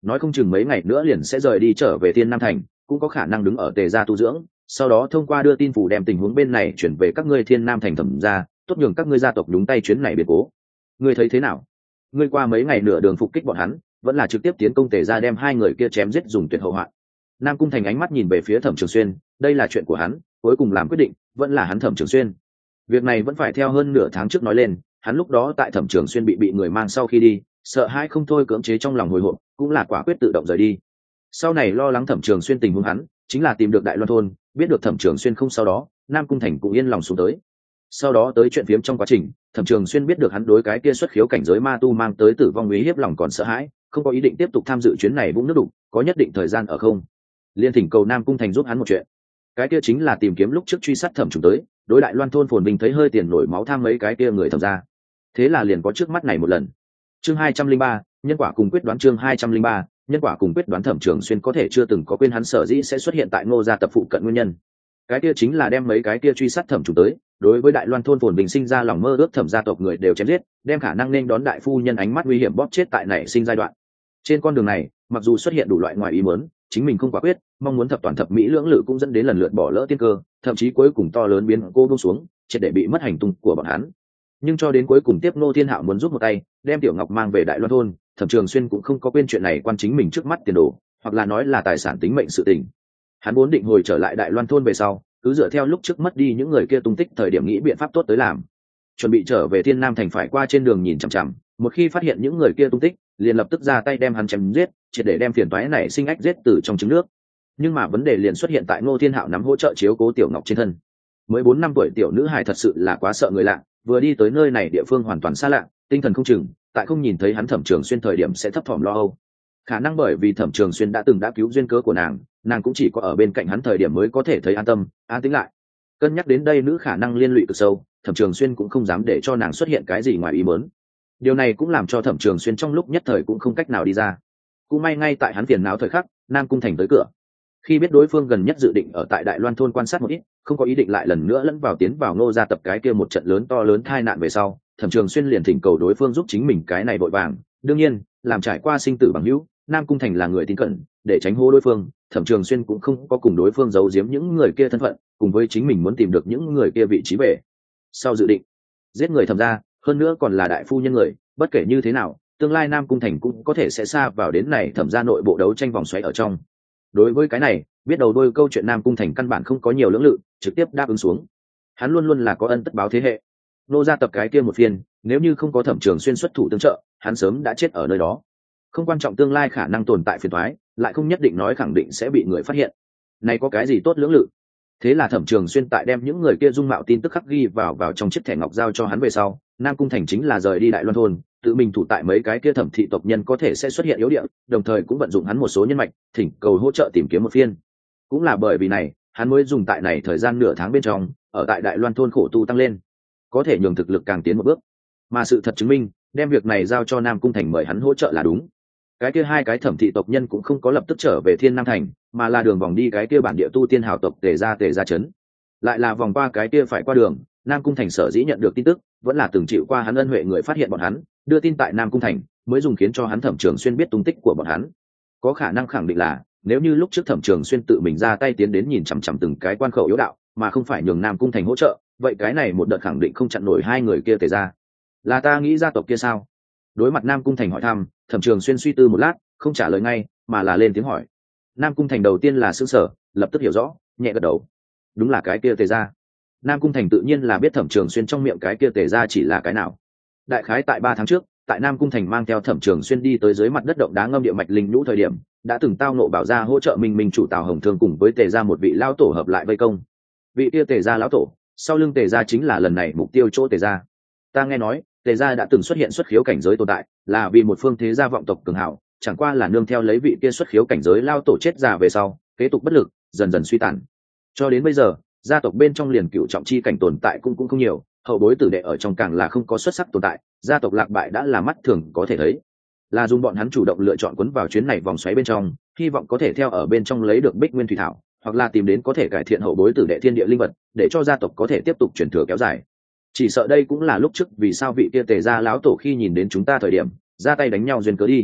nói không chừng mấy ngày nữa liền sẽ rời đi trở về thiên nam thành, cũng có khả năng đứng ở tề gia tu dưỡng, sau đó thông qua đưa tin phủ đem tình huống bên này chuyển về các ngươi thiên nam thành thẩm gia, tốt nhường các ngươi gia tộc nhúng tay chuyến này biến cố. Ngươi thấy thế nào? Ngươi qua mấy ngày nửa đường phục kích bọn hắn, vẫn là trực tiếp tiến công tề gia đem hai người kia chém giết dùng tuyệt hậu hoạn? Nam Cung Thành ánh mắt nhìn về phía Thẩm Trường Xuyên, đây là chuyện của hắn, cuối cùng làm quyết định vẫn là hắn Thẩm Trường Xuyên. Việc này vẫn phải theo hơn nửa tháng trước nói lên, hắn lúc đó tại Thẩm Trường Xuyên bị bị người mang sau khi đi, sợ hãi không thôi cưỡng chế trong lòng hồi hộp, cũng là quả quyết tự động rời đi. Sau này lo lắng Thẩm Trường Xuyên tình huống hắn, chính là tìm được Đại Loan thôn, biết được Thẩm Trường Xuyên không sau đó, Nam Cung Thành cũng yên lòng xuống tới. Sau đó tới chuyện phiếm trong quá trình, Thẩm Trường Xuyên biết được hắn đối cái kia xuất khiếu cảnh giới ma tu mang tới tử vong uy hiếp lòng còn sợ hãi, không có ý định tiếp tục tham dự chuyến này vũng nước đục, có nhất định thời gian ở không. Liên thỉnh cầu Nam Cung Thành giúp hắn một chuyện, cái kia chính là tìm kiếm lúc trước truy sát Thẩm Trùng tới, đối Đại Loan thôn phồn bình thấy hơi tiền nổi máu tham mấy cái kia người Thẩm ra. Thế là liền có trước mắt này một lần. Chương hai trăm linh ba, nhân quả cùng quyết đoán. Chương hai trăm linh ba, nhân quả cùng quyết đoán. Thẩm Trường Xuyên có thể chưa từng có quên hắn sở dĩ sẽ xuất hiện tại Ngô gia tập phụ cận nguyên nhân. Cái kia chính là đem mấy cái kia truy sát Thẩm Trùng tới, đối với Đại Loan thôn phồn bình sinh ra lòng mơ ước Thẩm gia tộc người đều chém giết, đem khả năng nên đón đại phu nhân ánh mắt nguy hiểm bóp chết tại nảy sinh giai đoạn. Trên con đường này, mặc dù xuất hiện đủ loại ngoài ý muốn, chính mình không quả quyết, mong muốn thập toàn thập mỹ lưỡng lự cũng dẫn đến lần lượt bỏ lỡ tiên cơ, thậm chí cuối cùng to lớn biến cô buông xuống, triệt để bị mất hành tung của bọn hắn. Nhưng cho đến cuối cùng tiếp Ngô Thiên Hạo muốn giúp một tay, đem Tiểu Ngọc mang về Đại Loan thôn, Thẩm Trường Xuyên cũng không có quên chuyện này quan chính mình trước mắt tiền đồ, hoặc là nói là tài sản tính mệnh sự tình. Hắn vốn định hồi trở lại Đại Loan thôn về sau, cứ dựa theo lúc trước mất đi những người kia tung tích thời điểm nghĩ biện pháp tốt tới làm. Chuẩn bị trở về Thiên Nam thành phải qua trên đường nhìn chằm chằm, một khi phát hiện những người kia tung tích, liền lập tức ra tay đem hắn chém giết, triệt để đem phiền toái này sinh ách giết từ trong trứng nước. Nhưng mà vấn đề liền xuất hiện tại Ngô Thiên Hạo nắm hỗ trợ chiếu cố Tiểu Ngọc trên thân. Mới bốn năm tuổi tiểu nữ hài thật sự là quá sợ người lạ, vừa đi tới nơi này địa phương hoàn toàn xa lạ, tinh thần không chừng, tại không nhìn thấy hắn Thẩm Trường Xuyên thời điểm sẽ thấp thỏm lo âu. Khả năng bởi vì Thẩm Trường Xuyên đã từng đã cứu duyên cớ của nàng, nàng cũng chỉ có ở bên cạnh hắn thời điểm mới có thể thấy an tâm, an tĩnh lại. Cân nhắc đến đây nữ khả năng liên lụy cực sâu, Thẩm Trường Xuyên cũng không dám để cho nàng xuất hiện cái gì ngoài ý muốn. Điều này cũng làm cho Thẩm Trường Xuyên trong lúc nhất thời cũng không cách nào đi ra. Cũng may ngay tại hắn phiền não thời khắc, Nam Cung Thành tới cửa. Khi biết đối phương gần nhất dự định ở tại Đại Loan thôn quan sát một ít, không có ý định lại lần nữa lẫn vào tiến vào Ngô gia tập cái kia một trận lớn to lớn tai nạn về sau, Thẩm Trường Xuyên liền thỉnh cầu đối phương giúp chính mình cái này vội vàng. Đương nhiên, làm trải qua sinh tử bằng hữu, Nam Cung Thành là người tín cẩn, để tránh hô đối phương, Thẩm Trường Xuyên cũng không có cùng đối phương giấu giếm những người kia thân phận, cùng với chính mình muốn tìm được những người kia vị trí về. Sau dự định giết người Thẩm gia, hơn nữa còn là đại phu nhân người, bất kể như thế nào, tương lai Nam Cung Thành cũng có thể sẽ xa vào đến này Thẩm gia nội bộ đấu tranh vòng xoáy ở trong. Đối với cái này, biết đầu đôi câu chuyện Nam Cung Thành căn bản không có nhiều lưỡng lự, trực tiếp đáp ứng xuống. Hắn luôn luôn là có ân tất báo thế hệ. Nô gia tập cái kia một phiên, nếu như không có Thẩm Trường Xuyên xuất thủ tương trợ, hắn sớm đã chết ở nơi đó. Không quan trọng tương lai khả năng tồn tại phiền toái, lại không nhất định nói khẳng định sẽ bị người phát hiện. Này có cái gì tốt lưỡng lự? Thế là Thẩm Trường Xuyên tại đem những người kia dung mạo tin tức khắc ghi vào vào trong chiếc thẻ ngọc giao cho hắn về sau, Nam Cung Thành chính là rời đi Đại Loan thôn, tự mình thủ tại mấy cái kia thẩm thị tộc nhân có thể sẽ xuất hiện yếu địa, đồng thời cũng vận dụng hắn một số nhân mạch, thỉnh cầu hỗ trợ tìm kiếm một phiên. Cũng là bởi vì này, hắn mới dùng tại này thời gian nửa tháng bên trong, ở tại Đại Loan thôn khổ tu tăng lên, có thể nhường thực lực càng tiến một bước. Mà sự thật chứng minh, đem việc này giao cho Nam Cung Thành mời hắn hỗ trợ là đúng. Cái kia hai cái thẩm thị tộc nhân cũng không có lập tức trở về Thiên Nam thành, mà là đường vòng đi cái kia bản địa tu tiên hào tộc Tề gia Tề gia trấn. Lại là vòng qua cái kia phải qua đường, Nam Cung Thành sở dĩ nhận được tin tức, vẫn là từng chịu qua hắn ân huệ người phát hiện bọn hắn, đưa tin tại Nam Cung Thành, mới dùng khiến cho hắn Thẩm Trường Xuyên biết tung tích của bọn hắn. Có khả năng khẳng định là, nếu như lúc trước Thẩm Trường Xuyên tự mình ra tay tiến đến nhìn chằm chằm từng cái quan khẩu yếu đạo, mà không phải nhường Nam Cung Thành hỗ trợ, vậy cái này một đợt khẳng định không chặn nổi hai người kia Tề gia. Là ta nghĩ gia tộc kia sao? Đối mặt Nam Cung Thành hỏi thăm, Thẩm Trường Xuyên suy tư một lát, không trả lời ngay, mà là lên tiếng hỏi. Nam Cung Thành đầu tiên là sững sờ, lập tức hiểu rõ, nhẹ gật đầu. Đúng là cái kia Tề gia. Nam Cung Thành tự nhiên là biết Thẩm Trường Xuyên trong miệng cái kia Tề gia chỉ là cái nào. Đại khái tại ba tháng trước, tại Nam Cung Thành mang theo Thẩm Trường Xuyên đi tới dưới mặt đất động đá ngâm địa mạch linh nhũ thời điểm, đã từng tao nộ bảo gia hỗ trợ mình mình chủ Tào Hồng Thương cùng với Tề gia một vị lão tổ hợp lại vây công. Vị kia Tề gia lão tổ, sau lưng Tề gia chính là lần này mục tiêu chỗ Tề gia. Ta nghe nói, Tề gia đã từng xuất hiện xuất khiếu cảnh giới tồn tại, là vì một phương thế gia vọng tộc cường hào, chẳng qua là nương theo lấy vị kia xuất khiếu cảnh giới lao tổ chết già về sau, kế tục bất lực, dần dần suy tàn. Cho đến bây giờ, gia tộc bên trong liền cựu trọng chi cảnh tồn tại cũng cũng không nhiều, hậu bối tử đệ ở trong càng là không có xuất sắc tồn tại, gia tộc lạc bại đã là mắt thường có thể thấy. Là dùng bọn hắn chủ động lựa chọn cuốn vào chuyến này vòng xoáy bên trong, hy vọng có thể theo ở bên trong lấy được Bích Nguyên Thủy Thảo, hoặc là tìm đến có thể cải thiện hậu bối tử đệ thiên địa linh vật, để cho gia tộc có thể tiếp tục truyền thừa kéo dài. Chỉ sợ đây cũng là lúc trước vì sao vị kia Tề gia lão tổ khi nhìn đến chúng ta thời điểm, ra tay đánh nhau duyên cớ đi.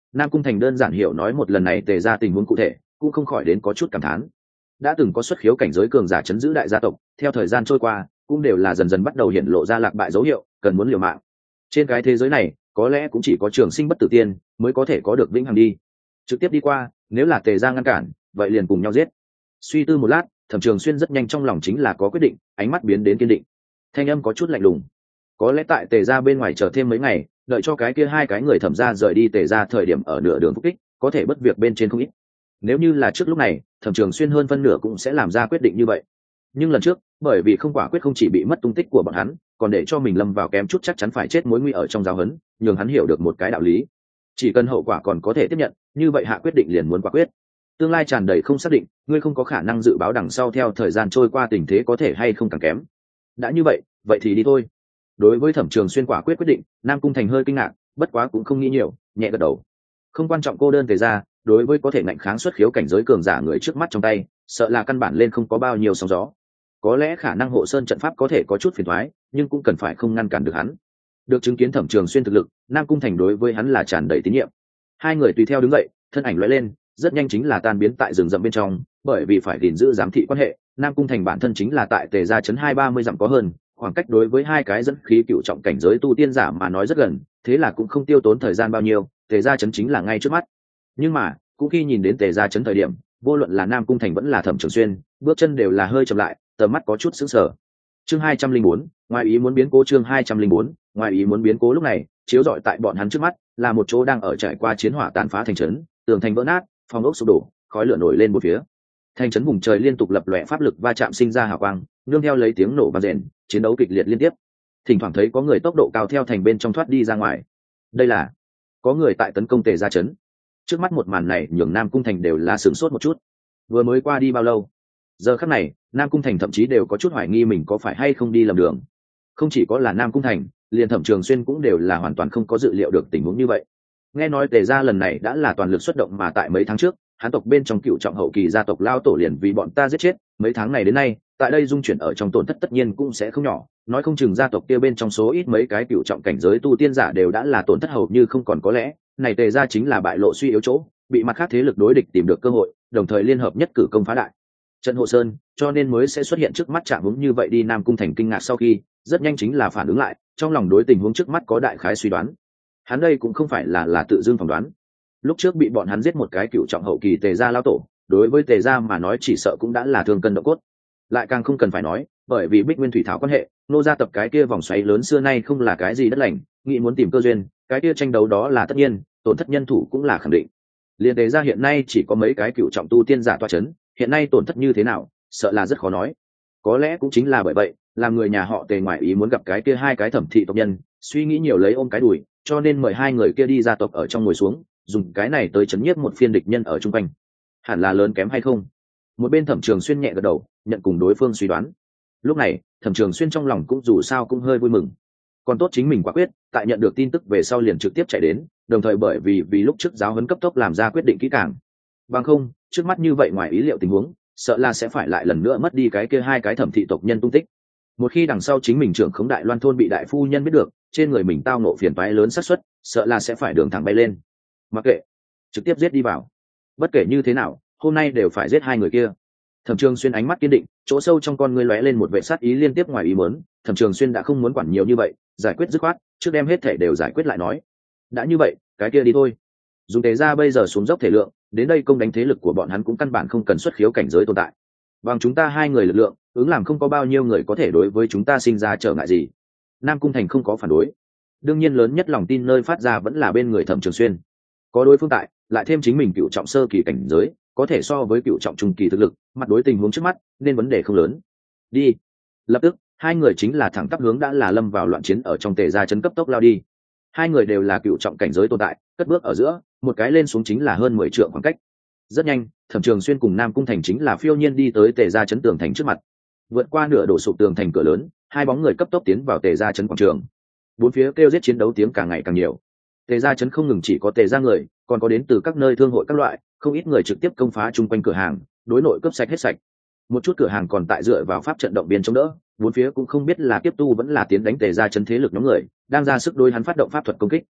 Nam Cung Thành đơn giản hiểu nói một lần này tề ra tình huống cụ thể, cũng không khỏi đến có chút cảm thán. Đã từng có xuất khiếu cảnh giới cường giả chấn giữ đại gia tộc, theo thời gian trôi qua cũng đều là dần dần bắt đầu hiện lộ ra lạc bại dấu hiệu, cần muốn liều mạng. Trên cái thế giới này có lẽ cũng chỉ có trường sinh bất tử tiên mới có thể có được vĩnh hằng đi, trực tiếp đi qua, nếu là tề ra ngăn cản vậy liền cùng nhau giết. Suy tư một lát, Thẩm Trường Xuyên rất nhanh trong lòng chính là có quyết định, ánh mắt biến đến kiên định. Thanh âm có chút lạnh lùng. Có lẽ tại tề ra bên ngoài chờ thêm mấy ngày, đợi cho cái kia hai cái người thẩm ra rời đi tề ra thời điểm ở nửa đường phúc kích, có thể bất việc bên trên không ít. Nếu như là trước lúc này, Thẩm Trường Xuyên hơn phân nửa cũng sẽ làm ra quyết định như vậy. Nhưng lần trước, bởi vì không quả quyết không chỉ bị mất tung tích của bọn hắn, còn để cho mình lâm vào kém chút chắc chắn phải chết mối nguy ở trong giáo huấn, nhường hắn hiểu được một cái đạo lý. Chỉ cần hậu quả còn có thể tiếp nhận, như vậy hạ quyết định liền muốn quả quyết. Tương lai tràn đầy không xác định, ngươi không có khả năng dự báo đằng sau theo thời gian trôi qua tình thế có thể hay không càng kém. Đã như vậy, vậy thì đi thôi. Đối với Thẩm Trường Xuyên quả quyết quyết định, Nam Cung Thành hơi kinh ngạc, bất quá cũng không nghĩ nhiều, nhẹ gật đầu. Không quan trọng cô đơn tề ra, đối với có thể ngạnh kháng xuất khiếu cảnh giới cường giả người trước mắt trong tay, sợ là căn bản lên không có bao nhiêu sóng gió. Có lẽ khả năng hộ sơn trận pháp có thể có chút phiền toái, nhưng cũng cần phải không ngăn cản được hắn. Được chứng kiến Thẩm Trường Xuyên thực lực, Nam Cung Thành đối với hắn là tràn đầy tín nhiệm. Hai người tùy theo đứng dậy, thân ảnh lóe lên, rất nhanh chính là tan biến tại rừng rậm bên trong, bởi vì phải gìn giữ giám thị quan hệ, Nam Cung Thành bản thân chính là tại tề gia trấn hai ba mươi dặm có hơn, khoảng cách đối với hai cái dẫn khí cựu trọng cảnh giới tu tiên giả mà nói rất gần, thế là cũng không tiêu tốn thời gian bao nhiêu, tề gia trấn chính là ngay trước mắt. Nhưng mà cũng khi nhìn đến tề gia trấn thời điểm, vô luận là Nam Cung Thành vẫn là Thẩm Trường Xuyên, bước chân đều là hơi chậm lại, tầm mắt có chút sững sờ. Chương hai trăm linh bốn, ngoài ý muốn biến cố. Chương hai trăm linh bốn, ngoài ý muốn biến cố. Lúc này chiếu rọi tại bọn hắn trước mắt là một chỗ đang ở trải qua chiến hỏa tàn phá thành trấn, tường thành vỡ nát, phòng ốc sụp đổ, khói lửa nổi lên bốn phía. Thành trấn vùng trời liên tục lập lòe pháp lực va chạm sinh ra hào quang, nương theo lấy tiếng nổ vang rền, chiến đấu kịch liệt liên tiếp. Thỉnh thoảng thấy có người tốc độ cao theo thành bên trong thoát đi ra ngoài. Đây là có người tại tấn công tề gia trấn. Trước mắt một màn này nhường Nam Cung Thành đều là sửng sốt một chút. Vừa mới qua đi bao lâu, giờ khắc này Nam Cung Thành thậm chí đều có chút hoài nghi mình có phải hay không đi lầm đường. Không chỉ có là Nam Cung Thành, liền Thẩm Trường Xuyên cũng đều là hoàn toàn không có dự liệu được tình huống như vậy. Nghe nói tề gia lần này đã là toàn lực xuất động, mà tại mấy tháng trước hán tộc bên trong cựu trọng hậu kỳ gia tộc lao tổ liền vì bọn ta giết chết, mấy tháng này đến nay tại đây dung chuyển ở trong tổn thất tất nhiên cũng sẽ không nhỏ, nói không chừng gia tộc kia bên trong số ít mấy cái cựu trọng cảnh giới tu tiên giả đều đã là tổn thất hầu như không còn. Có lẽ này tề gia chính là bại lộ suy yếu chỗ, bị mặt khác thế lực đối địch tìm được cơ hội, đồng thời liên hợp nhất cử công phá đại trận hộ sơn, cho nên mới sẽ xuất hiện trước mắt trạng huống như vậy. Đi Nam Cung Thành kinh ngạc sau khi rất nhanh chính là phản ứng lại, trong lòng đối tình huống trước mắt có đại khái suy đoán. Hắn đây cũng không phải là là tự dưng phỏng đoán, lúc trước bị bọn hắn giết một cái cựu trọng hậu kỳ tề gia lao tổ, đối với tề gia mà nói chỉ sợ cũng đã là thương cân độ cốt. Lại càng không cần phải nói, bởi vì Bích Nguyên Thủy Thảo quan hệ, nô gia tập cái kia vòng xoáy lớn xưa nay không là cái gì đất lành, nghĩ muốn tìm cơ duyên, cái kia tranh đấu đó là tất nhiên, tổn thất nhân thủ cũng là khẳng định. Liên tề gia hiện nay chỉ có mấy cái cựu trọng tu tiên giả toa chấn, hiện nay tổn thất như thế nào, sợ là rất khó nói. Có lẽ cũng chính là bởi vậy, làm người nhà họ tề ngoại ý muốn gặp cái kia hai cái thẩm thị tộc nhân, suy nghĩ nhiều lấy ôm cái đùi, cho nên mời hai người kia đi gia tộc ở trong ngồi xuống, dùng cái này tới chấn nhiếp một phiên địch nhân ở chung quanh. Hẳn là lớn kém hay không? Một bên Thẩm Trường Xuyên nhẹ gật đầu, nhận cùng đối phương suy đoán. Lúc này Thẩm Trường Xuyên trong lòng cũng dù sao cũng hơi vui mừng, còn tốt chính mình quả quyết tại nhận được tin tức về sau liền trực tiếp chạy đến, đồng thời bởi vì vì lúc trước giáo huấn cấp tốc làm ra quyết định kỹ càng. Bằng không trước mắt như vậy ngoài ý liệu tình huống, sợ là sẽ phải lại lần nữa mất đi cái kia hai cái thẩm thị tộc nhân tung tích. Một khi đằng sau chính mình trưởng khống Đại Loan thôn bị đại phu nhân biết được, trên người mình tao ngộ phiền toái lớn xác suất, sợ là sẽ phải đường thẳng bay lên. Mặc kệ, trực tiếp giết đi vào. Bất kể như thế nào, hôm nay đều phải giết hai người kia. Thẩm Trường Xuyên ánh mắt kiên định, chỗ sâu trong con ngươi lóe lên một vẻ sát ý liên tiếp ngoài ý muốn. Thẩm Trường Xuyên đã không muốn quản nhiều như vậy, giải quyết dứt khoát, trước đem hết thể đều giải quyết lại nói. Đã như vậy, cái kia đi thôi. Dùng tề ra bây giờ xuống dốc thể lượng, đến đây công đánh thế lực của bọn hắn cũng căn bản không cần xuất khiếu cảnh giới tồn tại. Bằng chúng ta hai người lực lượng, ứng làm không có bao nhiêu người có thể đối với chúng ta sinh ra trở ngại gì. Nam Cung Thành không có phản đối. Đương nhiên lớn nhất lòng tin nơi phát ra vẫn là bên người Thẩm Trường Xuyên. Có đối phương tại, lại thêm chính mình cựu trọng sơ kỳ cảnh giới, có thể so với cựu trọng trung kỳ thực lực, mặt đối tình huống trước mắt, nên vấn đề không lớn. Đi. Lập tức, hai người chính là thẳng tắp hướng đã là lâm vào loạn chiến ở trong tề gia trấn cấp tốc lao đi. Hai người đều là cựu trọng cảnh giới tồn tại, cất bước ở giữa, một cái lên xuống chính là hơn mười trượng khoảng cách. Rất nhanh, Thẩm Trường Xuyên cùng Nam Cung Thành chính là phiêu nhiên đi tới tề gia trấn tường thành trước mặt. Vượt qua nửa đổ sụp tường thành cửa lớn, hai bóng người cấp tốc tiến vào tề gia trấn quảng trường. Bốn phía kêu giết chiến đấu tiếng càng ngày càng nhiều. Tề gia trấn không ngừng chỉ có tề gia người, còn có đến từ các nơi thương hội các loại, không ít người trực tiếp công phá chung quanh cửa hàng, đối nội cướp sạch hết sạch. Một chút cửa hàng còn tại dựa vào pháp trận động biên chống đỡ, bốn phía cũng không biết là tiếp tu vẫn là tiến đánh tề gia trấn thế lực nhóm người, đang ra sức đối hắn phát động pháp thuật công kích.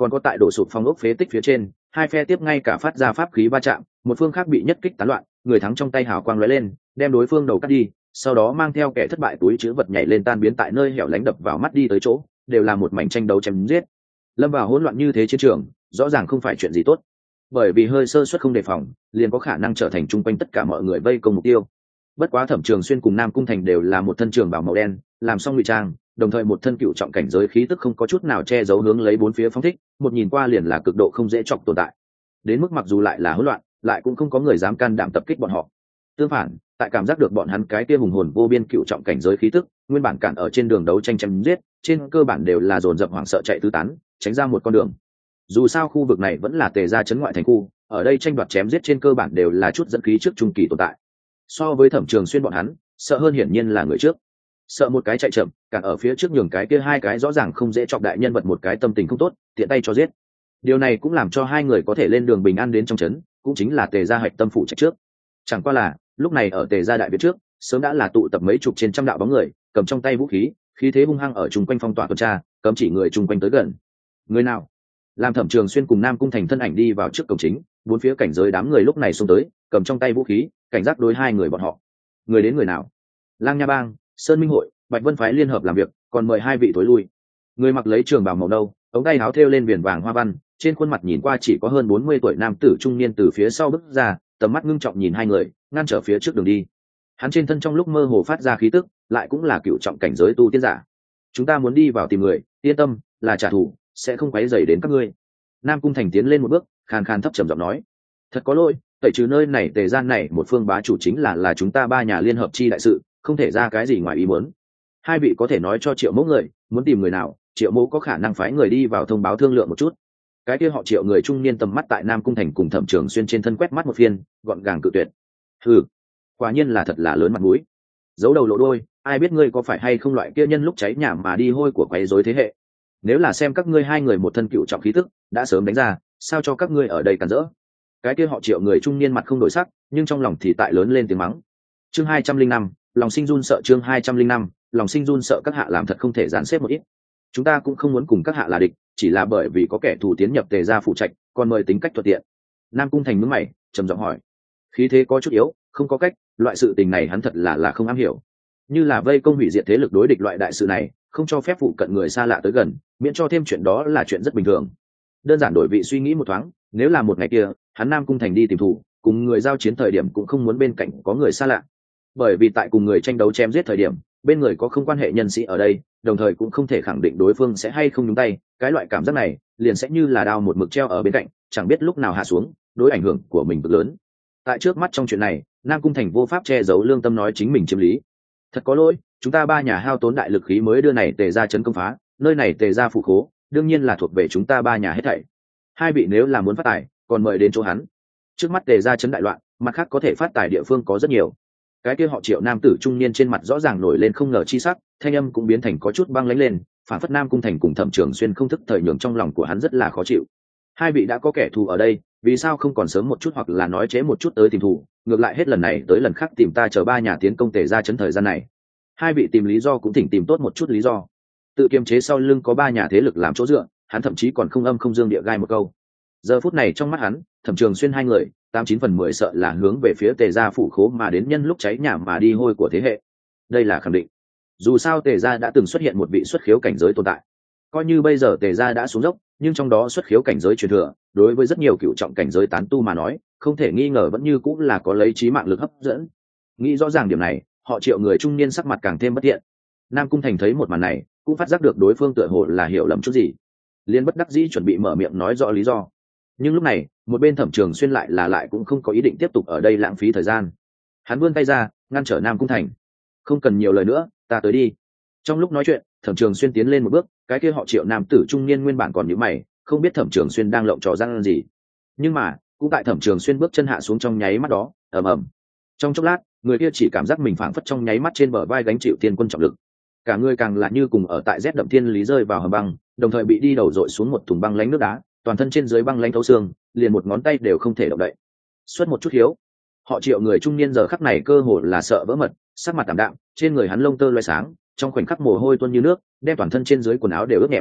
còn có tại đổ sụp phong ốc phế tích phía trên, hai phe tiếp ngay cả phát ra pháp khí va chạm, một phương khác bị nhất kích tán loạn, người thắng trong tay hào quang lóe lên, đem đối phương đầu cắt đi, sau đó mang theo kẻ thất bại túi chứa vật nhảy lên tan biến tại nơi hẻo lánh đập vào mắt đi tới chỗ, đều là một mảnh tranh đấu chém giết. Lâm vào hỗn loạn như thế chiến trường, rõ ràng không phải chuyện gì tốt. Bởi vì hơi sơ suất không đề phòng, liền có khả năng trở thành chung quanh tất cả mọi người vây công mục tiêu. Bất quá Thẩm Trường Xuyên cùng Nam Cung Thành đều là một thân trường bào màu đen, làm xong ngụy trang, đồng thời một thân cựu trọng cảnh giới khí tức không có chút nào che giấu hướng lấy bốn phía phóng thích, một nhìn qua liền là cực độ không dễ chọc tồn tại. Đến mức mặc dù lại là hỗn loạn, lại cũng không có người dám can đảm tập kích bọn họ. Tương phản, tại cảm giác được bọn hắn cái kia hùng hồn vô biên cựu trọng cảnh giới khí tức, nguyên bản cản ở trên đường đấu tranh chém giết, trên cơ bản đều là dồn dập hoảng sợ chạy tứ tán, tránh ra một con đường. Dù sao khu vực này vẫn là Tề gia trấn ngoại thành khu, ở đây tranh đoạt chém giết trên cơ bản đều là chút dẫn khí trước trung kỳ tồn tại. So với Thẩm Trường Xuyên bọn hắn, sợ hơn hiển nhiên là người trước. Sợ một cái chạy chậm, cản ở phía trước nhường cái kia hai cái rõ ràng không dễ chọc đại nhân vật một cái tâm tình không tốt, tiện tay cho giết. Điều này cũng làm cho hai người có thể lên đường bình an đến trong trấn, cũng chính là Tề gia hạch tâm phụ trách trước. Chẳng qua là, lúc này ở Tề gia đại viện trước, sớm đã là tụ tập mấy chục trên trăm đạo bóng người, cầm trong tay vũ khí, khí thế hung hăng ở chung quanh phong tỏa tuần tra, cấm chỉ người chung quanh tới gần. Người nào? Làm Thẩm Trường Xuyên cùng Nam Cung Thành thân ảnh đi vào trước cổng chính, bốn phía cảnh giới đám người lúc này xông tới, cầm trong tay vũ khí, cảnh giác đối hai người bọn họ. Người đến người nào? Lang Nha Bang, Sơn Minh hội, Bạch Vân phái liên hợp làm việc, còn mời hai vị tối lui. Người mặc lấy trường bào màu nâu, ống tay áo thêu lên viền vàng hoa văn, trên khuôn mặt nhìn qua chỉ có hơn bốn mươi tuổi nam tử trung niên từ phía sau bước ra, tầm mắt ngưng trọng nhìn hai người, ngăn trở phía trước đường đi. Hắn trên thân trong lúc mơ hồ phát ra khí tức, lại cũng là cựu trọng cảnh giới tu tiên giả. Chúng ta muốn đi vào tìm người, yên tâm, là trả thù, sẽ không quấy rầy đến các ngươi. Nam Cung Thành tiến lên một bước, khàn khàn thấp trầm giọng nói: thật có lỗi, tẩy trừ nơi này Tề gian này một phương bá chủ chính là là chúng ta ba nhà liên hợp chi đại sự, không thể ra cái gì ngoài ý muốn. Hai vị có thể nói cho Triệu Mẫu người, muốn tìm người nào, Triệu Mẫu có khả năng phái người đi vào thông báo thương lượng một chút. Cái kia họ Triệu người trung niên tầm mắt tại Nam Cung Thành cùng Thẩm Trường Xuyên trên thân quét mắt một phiên, gọn gàng cự tuyệt. Hừ, quả nhiên là thật là lớn mặt mũi. Giấu đầu lộ đôi, ai biết ngươi có phải hay không loại kia nhân lúc cháy nhà mà đi hôi của quấy rối thế hệ. Nếu là xem các ngươi hai người một thân cựu trọng khí tức, đã sớm đánh ra, sao cho các ngươi ở đây cản rỡ. Cái kia họ Triệu người trung niên mặt không đổi sắc, nhưng trong lòng thì tại lớn lên tiếng mắng. Chương hai trăm linh năm, lòng sinh run sợ. Chương hai trăm linh năm, lòng sinh run sợ. Các hạ làm thật không thể dàn xếp một ít. Chúng ta cũng không muốn cùng các hạ là địch, chỉ là bởi vì có kẻ thù tiến nhập Tề gia phụ trạch, còn mời tính cách thuận tiện. Nam Cung Thành nhướng mày, trầm giọng hỏi. Khí thế có chút yếu, không có cách, loại sự tình này hắn thật là là không am hiểu. Như là vây công hủy diệt thế lực đối địch loại đại sự này, không cho phép phụ cận người xa lạ tới gần, miễn cho thêm chuyện đó là chuyện rất bình thường. Đơn giản đổi vị suy nghĩ một thoáng, nếu là một ngày kia, hắn Nam Cung Thành đi tìm thủ, cùng người giao chiến thời điểm cũng không muốn bên cạnh có người xa lạ. Bởi vì tại cùng người tranh đấu chém giết thời điểm, bên người có không quan hệ nhân sĩ ở đây, đồng thời cũng không thể khẳng định đối phương sẽ hay không nhúng tay, cái loại cảm giác này liền sẽ như là đao một mực treo ở bên cạnh, chẳng biết lúc nào hạ xuống, đối ảnh hưởng của mình cực lớn. Tại trước mắt trong chuyện này, Nam Cung Thành vô pháp che giấu lương tâm nói chính mình chiếm lý. Thật có lỗi, chúng ta ba nhà hao tốn đại lực khí mới đưa này Tề gia trấn công phá, nơi này Tề gia phụ khố, đương nhiên là thuộc về chúng ta ba nhà hết thảy. Hai vị nếu là muốn phát tài, còn mời đến chỗ hắn. Trước mắt Tề gia trấn đại loạn, mặt khác có thể phát tài địa phương có rất nhiều. Cái kia họ Triệu nam tử trung niên trên mặt rõ ràng nổi lên không ngờ chi sắc, thanh âm cũng biến thành có chút băng lãnh lên, phản phất Nam Cung Thành cùng Thẩm Trường Xuyên không thức thời nhường trong lòng của hắn rất là khó chịu. Hai vị đã có kẻ thù ở đây, vì sao không còn sớm một chút hoặc là nói chế một chút tới tìm thù, ngược lại hết lần này tới lần khác tìm ta chờ ba nhà tiến công Tề gia trấn thời gian này. Hai vị tìm lý do cũng thỉnh tìm tốt một chút lý do. Tự kiềm chế sau lưng có ba nhà thế lực làm chỗ dựa, hắn thậm chí còn không âm không dương địa gai một câu. Giờ phút này trong mắt hắn, Thẩm Trường Xuyên hai người, tám chín phần mười sợ là hướng về phía Tề gia phủ khố mà đến nhân lúc cháy nhà mà đi hôi của thế hệ. Đây là khẳng định. Dù sao Tề gia đã từng xuất hiện một vị xuất khiếu cảnh giới tồn tại. Coi như bây giờ Tề gia đã xuống dốc, nhưng trong đó xuất khiếu cảnh giới truyền thừa, đối với rất nhiều cựu trọng cảnh giới tán tu mà nói, không thể nghi ngờ vẫn như cũng là có lấy trí mạng lực hấp dẫn. Nghĩ rõ ràng điểm này, họ Triệu người trung niên sắc mặt càng thêm bất thiện. Nam Cung Thành thấy một màn này, cũng phát giác được đối phương tựa hồ là hiểu lầm chút gì, liền bất đắc dĩ chuẩn bị mở miệng nói rõ lý do. Nhưng lúc này, một bên Thẩm Trường Xuyên lại là lại cũng không có ý định tiếp tục ở đây lãng phí thời gian. Hắn vươn tay ra, ngăn trở Nam Cung Thành. Không cần nhiều lời nữa, ta tới đi. Trong lúc nói chuyện, Thẩm Trường Xuyên tiến lên một bước, cái kia họ Triệu nam tử trung niên nguyên bản còn nhíu mày, không biết Thẩm Trường Xuyên đang lộng trò răng gì. Nhưng mà, cũng tại Thẩm Trường Xuyên bước chân hạ xuống trong nháy mắt đó, ầm ầm. Trong chốc lát, người kia chỉ cảm giác mình phảng phất trong nháy mắt trên bờ vai gánh chịu thiên quân trọng lực. Cả người càng là như cùng ở tại rét đậm thiên lý rơi vào hầm băng, đồng thời bị đi đầu dội xuống một thùng băng lánh nước đá, toàn thân trên dưới băng lánh thấu xương, liền một ngón tay đều không thể động đậy. Xuất một chút hiếu, họ Triệu người trung niên giờ khắc này cơ hồ là sợ vỡ mật, sắc mặt tạm đạm, trên người hắn lông tơ loé sáng, trong khoảnh khắc mồ hôi tuôn như nước, đem toàn thân trên dưới quần áo đều ướt nhẹp.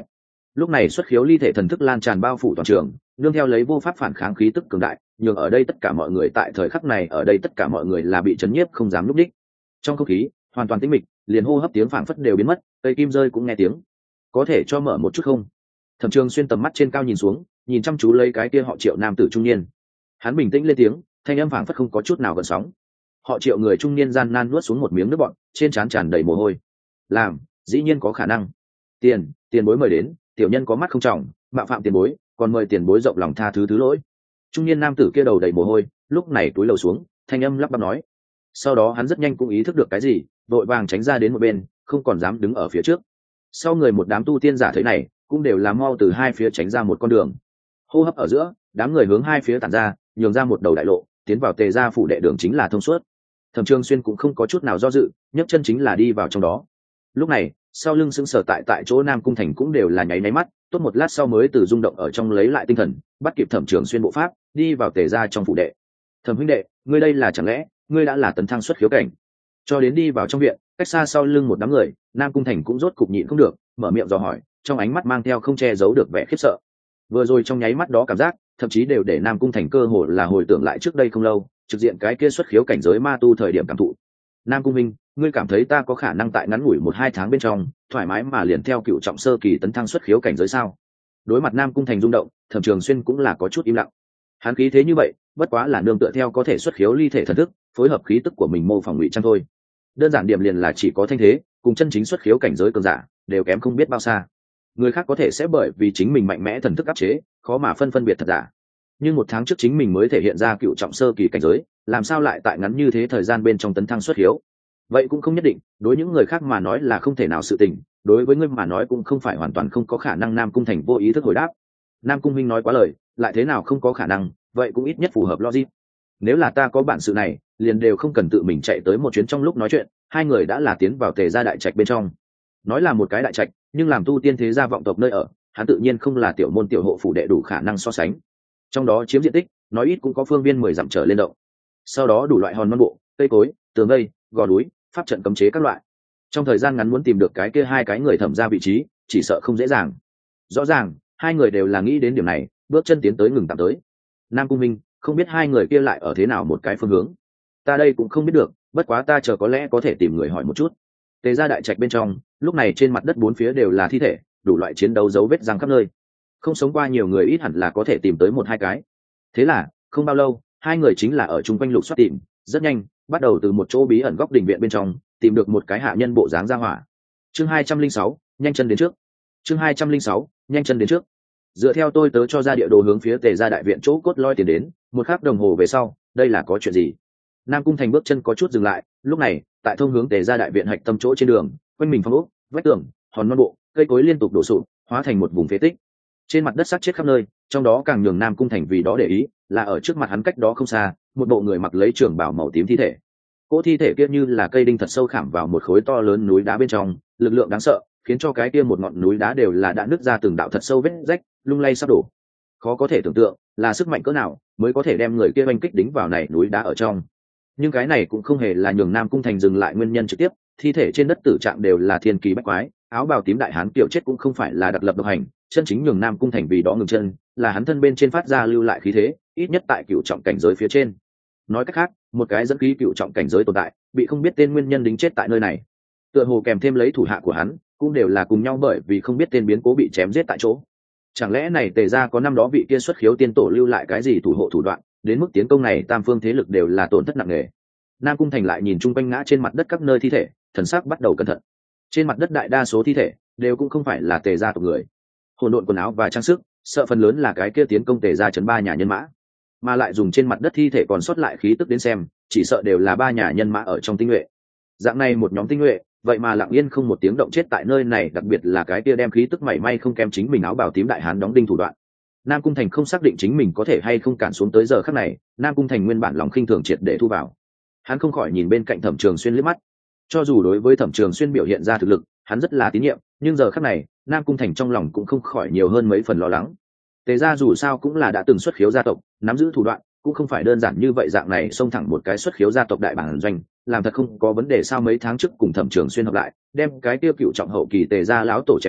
lúc này xuất khiếu ly thể thần thức lan tràn bao phủ toàn trường, nương theo lấy vô pháp phản kháng khí tức cường đại, nhường ở đây tất cả mọi người tại thời khắc này ở đây tất cả mọi người là bị chấn nhiếp không dám lúc đích. Trong không khí hoàn toàn tĩnh mịch, liền hô hấp tiếng phảng phất đều biến mất, cây kim rơi cũng nghe tiếng. Có thể cho mở một chút không? Thẩm Trường Xuyên tầm mắt trên cao nhìn xuống, nhìn chăm chú lấy cái kia họ Triệu nam tử trung niên. Hắn bình tĩnh lên tiếng, thanh âm phảng phất không có chút nào gợn sóng. Họ Triệu người trung niên gian nan nuốt xuống một miếng nước bọt, trên trán tràn đầy mồ hôi. Làm, dĩ nhiên có khả năng. Tiền, tiền bối mời đến, tiểu nhân có mắt không trọng, mạo phạm tiền bối, còn mời tiền bối rộng lòng tha thứ thứ lỗi. Trung niên nam tử kia đầu đầy mồ hôi, lúc này túi lầu xuống, thanh âm lắp bắp nói. Sau đó hắn rất nhanh cũng ý thức được cái gì, vội vàng tránh ra đến một bên, không còn dám đứng ở phía trước. Sau người một đám tu tiên giả thế này, cũng đều làm mau từ hai phía tránh ra một con đường. Hô hấp ở giữa, đám người hướng hai phía tản ra, nhường ra một đầu đại lộ, tiến vào Tề gia phủ đệ đường chính là thông suốt. Thẩm Trường Xuyên cũng không có chút nào do dự, nhấc chân chính là đi vào trong đó. Lúc này, sau lưng sững sờ tại tại chỗ Nam Cung Thành cũng đều là nháy nháy mắt, tốt một lát sau mới từ rung động ở trong lấy lại tinh thần, bắt kịp Thẩm Trường Xuyên bộ pháp, đi vào Tề gia trong phủ đệ. Thẩm huynh đệ, ngươi đây là chẳng lẽ ngươi đã là tấn thăng xuất khiếu cảnh? Cho đến đi vào trong viện, cách xa sau lưng một đám người, Nam Cung Thành cũng rốt cục nhịn không được, mở miệng dò hỏi, trong ánh mắt mang theo không che giấu được vẻ khiếp sợ. Vừa rồi trong nháy mắt đó cảm giác, thậm chí đều để Nam Cung Thành cơ hồ là hồi tưởng lại trước đây không lâu, trực diện cái kia xuất khiếu cảnh giới ma tu thời điểm cảm thụ. Nam Cung Minh, ngươi cảm thấy ta có khả năng tại ngắn ngủi một hai tháng bên trong, thoải mái mà liền theo cựu trọng sơ kỳ tấn thăng xuất khiếu cảnh giới sao? Đối mặt Nam Cung Thành rung động, Thẩm Trường Xuyên cũng là có chút im lặng. Hắn khí thế như vậy, bất quá là nương tựa theo có thể xuất khiếu ly thể thần thức, phối hợp khí tức của mình mô phỏng ngụy trang thôi. Đơn giản điểm liền là chỉ có thanh thế, cùng chân chính xuất khiếu cảnh giới cường giả, đều kém không biết bao xa. Người khác có thể sẽ bởi vì chính mình mạnh mẽ thần thức áp chế, khó mà phân phân biệt thật giả. Nhưng một tháng trước chính mình mới thể hiện ra cựu trọng sơ kỳ cảnh giới, làm sao lại tại ngắn như thế thời gian bên trong tấn thăng xuất khiếu? Vậy cũng không nhất định, đối những người khác mà nói là không thể nào sự tình, đối với ngươi mà nói cũng không phải hoàn toàn không có khả năng. Nam Cung Thành vô ý thức hồi đáp. Nam Cung Minh nói quá lời, lại thế nào không có khả năng, vậy cũng ít nhất phù hợp logic. Nếu là ta có bản sự này, liền đều không cần tự mình chạy tới một chuyến. Trong lúc nói chuyện, hai người đã là tiến vào Tề gia đại trạch bên trong. Nói là một cái đại trạch, nhưng làm tu tiên thế gia vọng tộc nơi ở, hắn tự nhiên không là tiểu môn tiểu hộ phủ đệ đủ khả năng so sánh. Trong đó chiếm diện tích, nói ít cũng có phương viên mười dặm trở lên động. Sau đó đủ loại hòn non bộ, cây cối, tường vây, gò núi, pháp trận cấm chế các loại. Trong thời gian ngắn muốn tìm được cái kia hai cái người Thẩm ra vị trí, chỉ sợ không dễ dàng. Rõ ràng, hai người đều là nghĩ đến điểm này, bước chân tiến tới ngừng tạm tới. Nam Cung Minh, không biết hai người kia lại ở thế nào một cái phương hướng. Ta đây cũng không biết được, bất quá ta chờ có lẽ có thể tìm người hỏi một chút. Tề gia đại trạch bên trong, lúc này trên mặt đất bốn phía đều là thi thể, đủ loại chiến đấu dấu vết răng khắp nơi. Không sống qua nhiều người ít hẳn là có thể tìm tới một hai cái. Thế là, không bao lâu, hai người chính là ở chung quanh lục soát tìm, rất nhanh, bắt đầu từ một chỗ bí ẩn góc đình viện bên trong, tìm được một cái hạ nhân bộ dáng ra hỏa. Chương hai trăm linh sáu, nhanh chân đến trước. Chương hai trăm linh sáu, nhanh chân đến trước. Dựa theo tôi tớ cho ra địa đồ hướng phía Tề gia đại viện chỗ cốt lõi tiến đến, một khắc đồng hồ về sau, đây là có chuyện gì? Nam Cung Thành bước chân có chút dừng lại, lúc này, tại thông hướng Tề gia đại viện hạch tâm chỗ trên đường, quanh mình phong ốc, vách tường, hòn non bộ, cây cối liên tục đổ sụp, hóa thành một vùng phế tích. Trên mặt đất xác chết khắp nơi, trong đó càng nhường Nam Cung Thành vì đó để ý, là ở trước mặt hắn cách đó không xa, một bộ người mặc lấy trường bào màu tím thi thể. Cỗ thi thể kia như là cây đinh thật sâu khảm vào một khối to lớn núi đá bên trong, lực lượng đáng sợ, khiến cho cái kia một ngọn núi đá đều là đã nứt ra từng đạo thật sâu vết rách, lung lay sắp đổ. Khó có thể tưởng tượng, là sức mạnh cỡ nào mới có thể đem người kia oanh kích đính vào này núi đá ở trong. Nhưng cái này cũng không hề là nhường Nam Cung Thành dừng lại nguyên nhân trực tiếp, thi thể trên đất tử trạng đều là thiên kỳ bách quái, áo bào tím đại hán tiểu chết cũng không phải là đặc lập độc hành, chân chính nhường Nam Cung Thành vì đó ngừng chân, là hắn thân bên trên phát ra lưu lại khí thế, ít nhất tại cựu trọng cảnh giới phía trên. Nói cách khác, một cái dẫn khí cựu trọng cảnh giới tồn tại, bị không biết tên nguyên nhân đính chết tại nơi này. Tựa hồ kèm thêm lấy thủ hạ của hắn, cũng đều là cùng nhau bởi vì không biết tên biến cố bị chém giết tại chỗ. Chẳng lẽ này Tề gia có năm đó vị kia xuất khiếu tiên tổ lưu lại cái gì thủ hộ thủ đoạn, đến mức tiến công này tam phương thế lực đều là tổn thất nặng nề. Nam Cung Thành lại nhìn chung quanh ngã trên mặt đất các nơi thi thể, thần sắc bắt đầu cẩn thận. Trên mặt đất đại đa số thi thể đều cũng không phải là Tề gia tộc người. Hỗn độn quần áo và trang sức, sợ phần lớn là cái kia tiến công Tề gia trấn ba nhà nhân mã, mà lại dùng trên mặt đất thi thể còn sót lại khí tức đến xem, chỉ sợ đều là ba nhà nhân mã ở trong tinh nhuệ. Dạng này một nhóm tinh nhuệ, vậy mà lặng yên không một tiếng động chết tại nơi này, đặc biệt là cái kia đem khí tức mảy may không kém chính mình áo bào tím đại hán đóng đinh thủ đoạn. Nam Cung Thành không xác định chính mình có thể hay không cản xuống tới giờ khắc này, Nam Cung Thành nguyên bản lòng khinh thường triệt để thu vào. Hắn không khỏi nhìn bên cạnh Thẩm Trường Xuyên liếc mắt. Cho dù đối với Thẩm Trường Xuyên biểu hiện ra thực lực, hắn rất là tín nhiệm, nhưng giờ khắc này, Nam Cung Thành trong lòng cũng không khỏi nhiều hơn mấy phần lo lắng. Tề gia dù sao cũng là đã từng xuất khiếu gia tộc, nắm giữ thủ đoạn, cũng không phải đơn giản như vậy, dạng này xông thẳng một cái xuất khiếu gia tộc đại bản doanh, làm thật không có vấn đề sao? Mấy tháng trước cùng Thẩm Trường Xuyên hợp lại, đem cái tiêu cựu trọng hậu kỳ Tề gia lão tổ chém giết,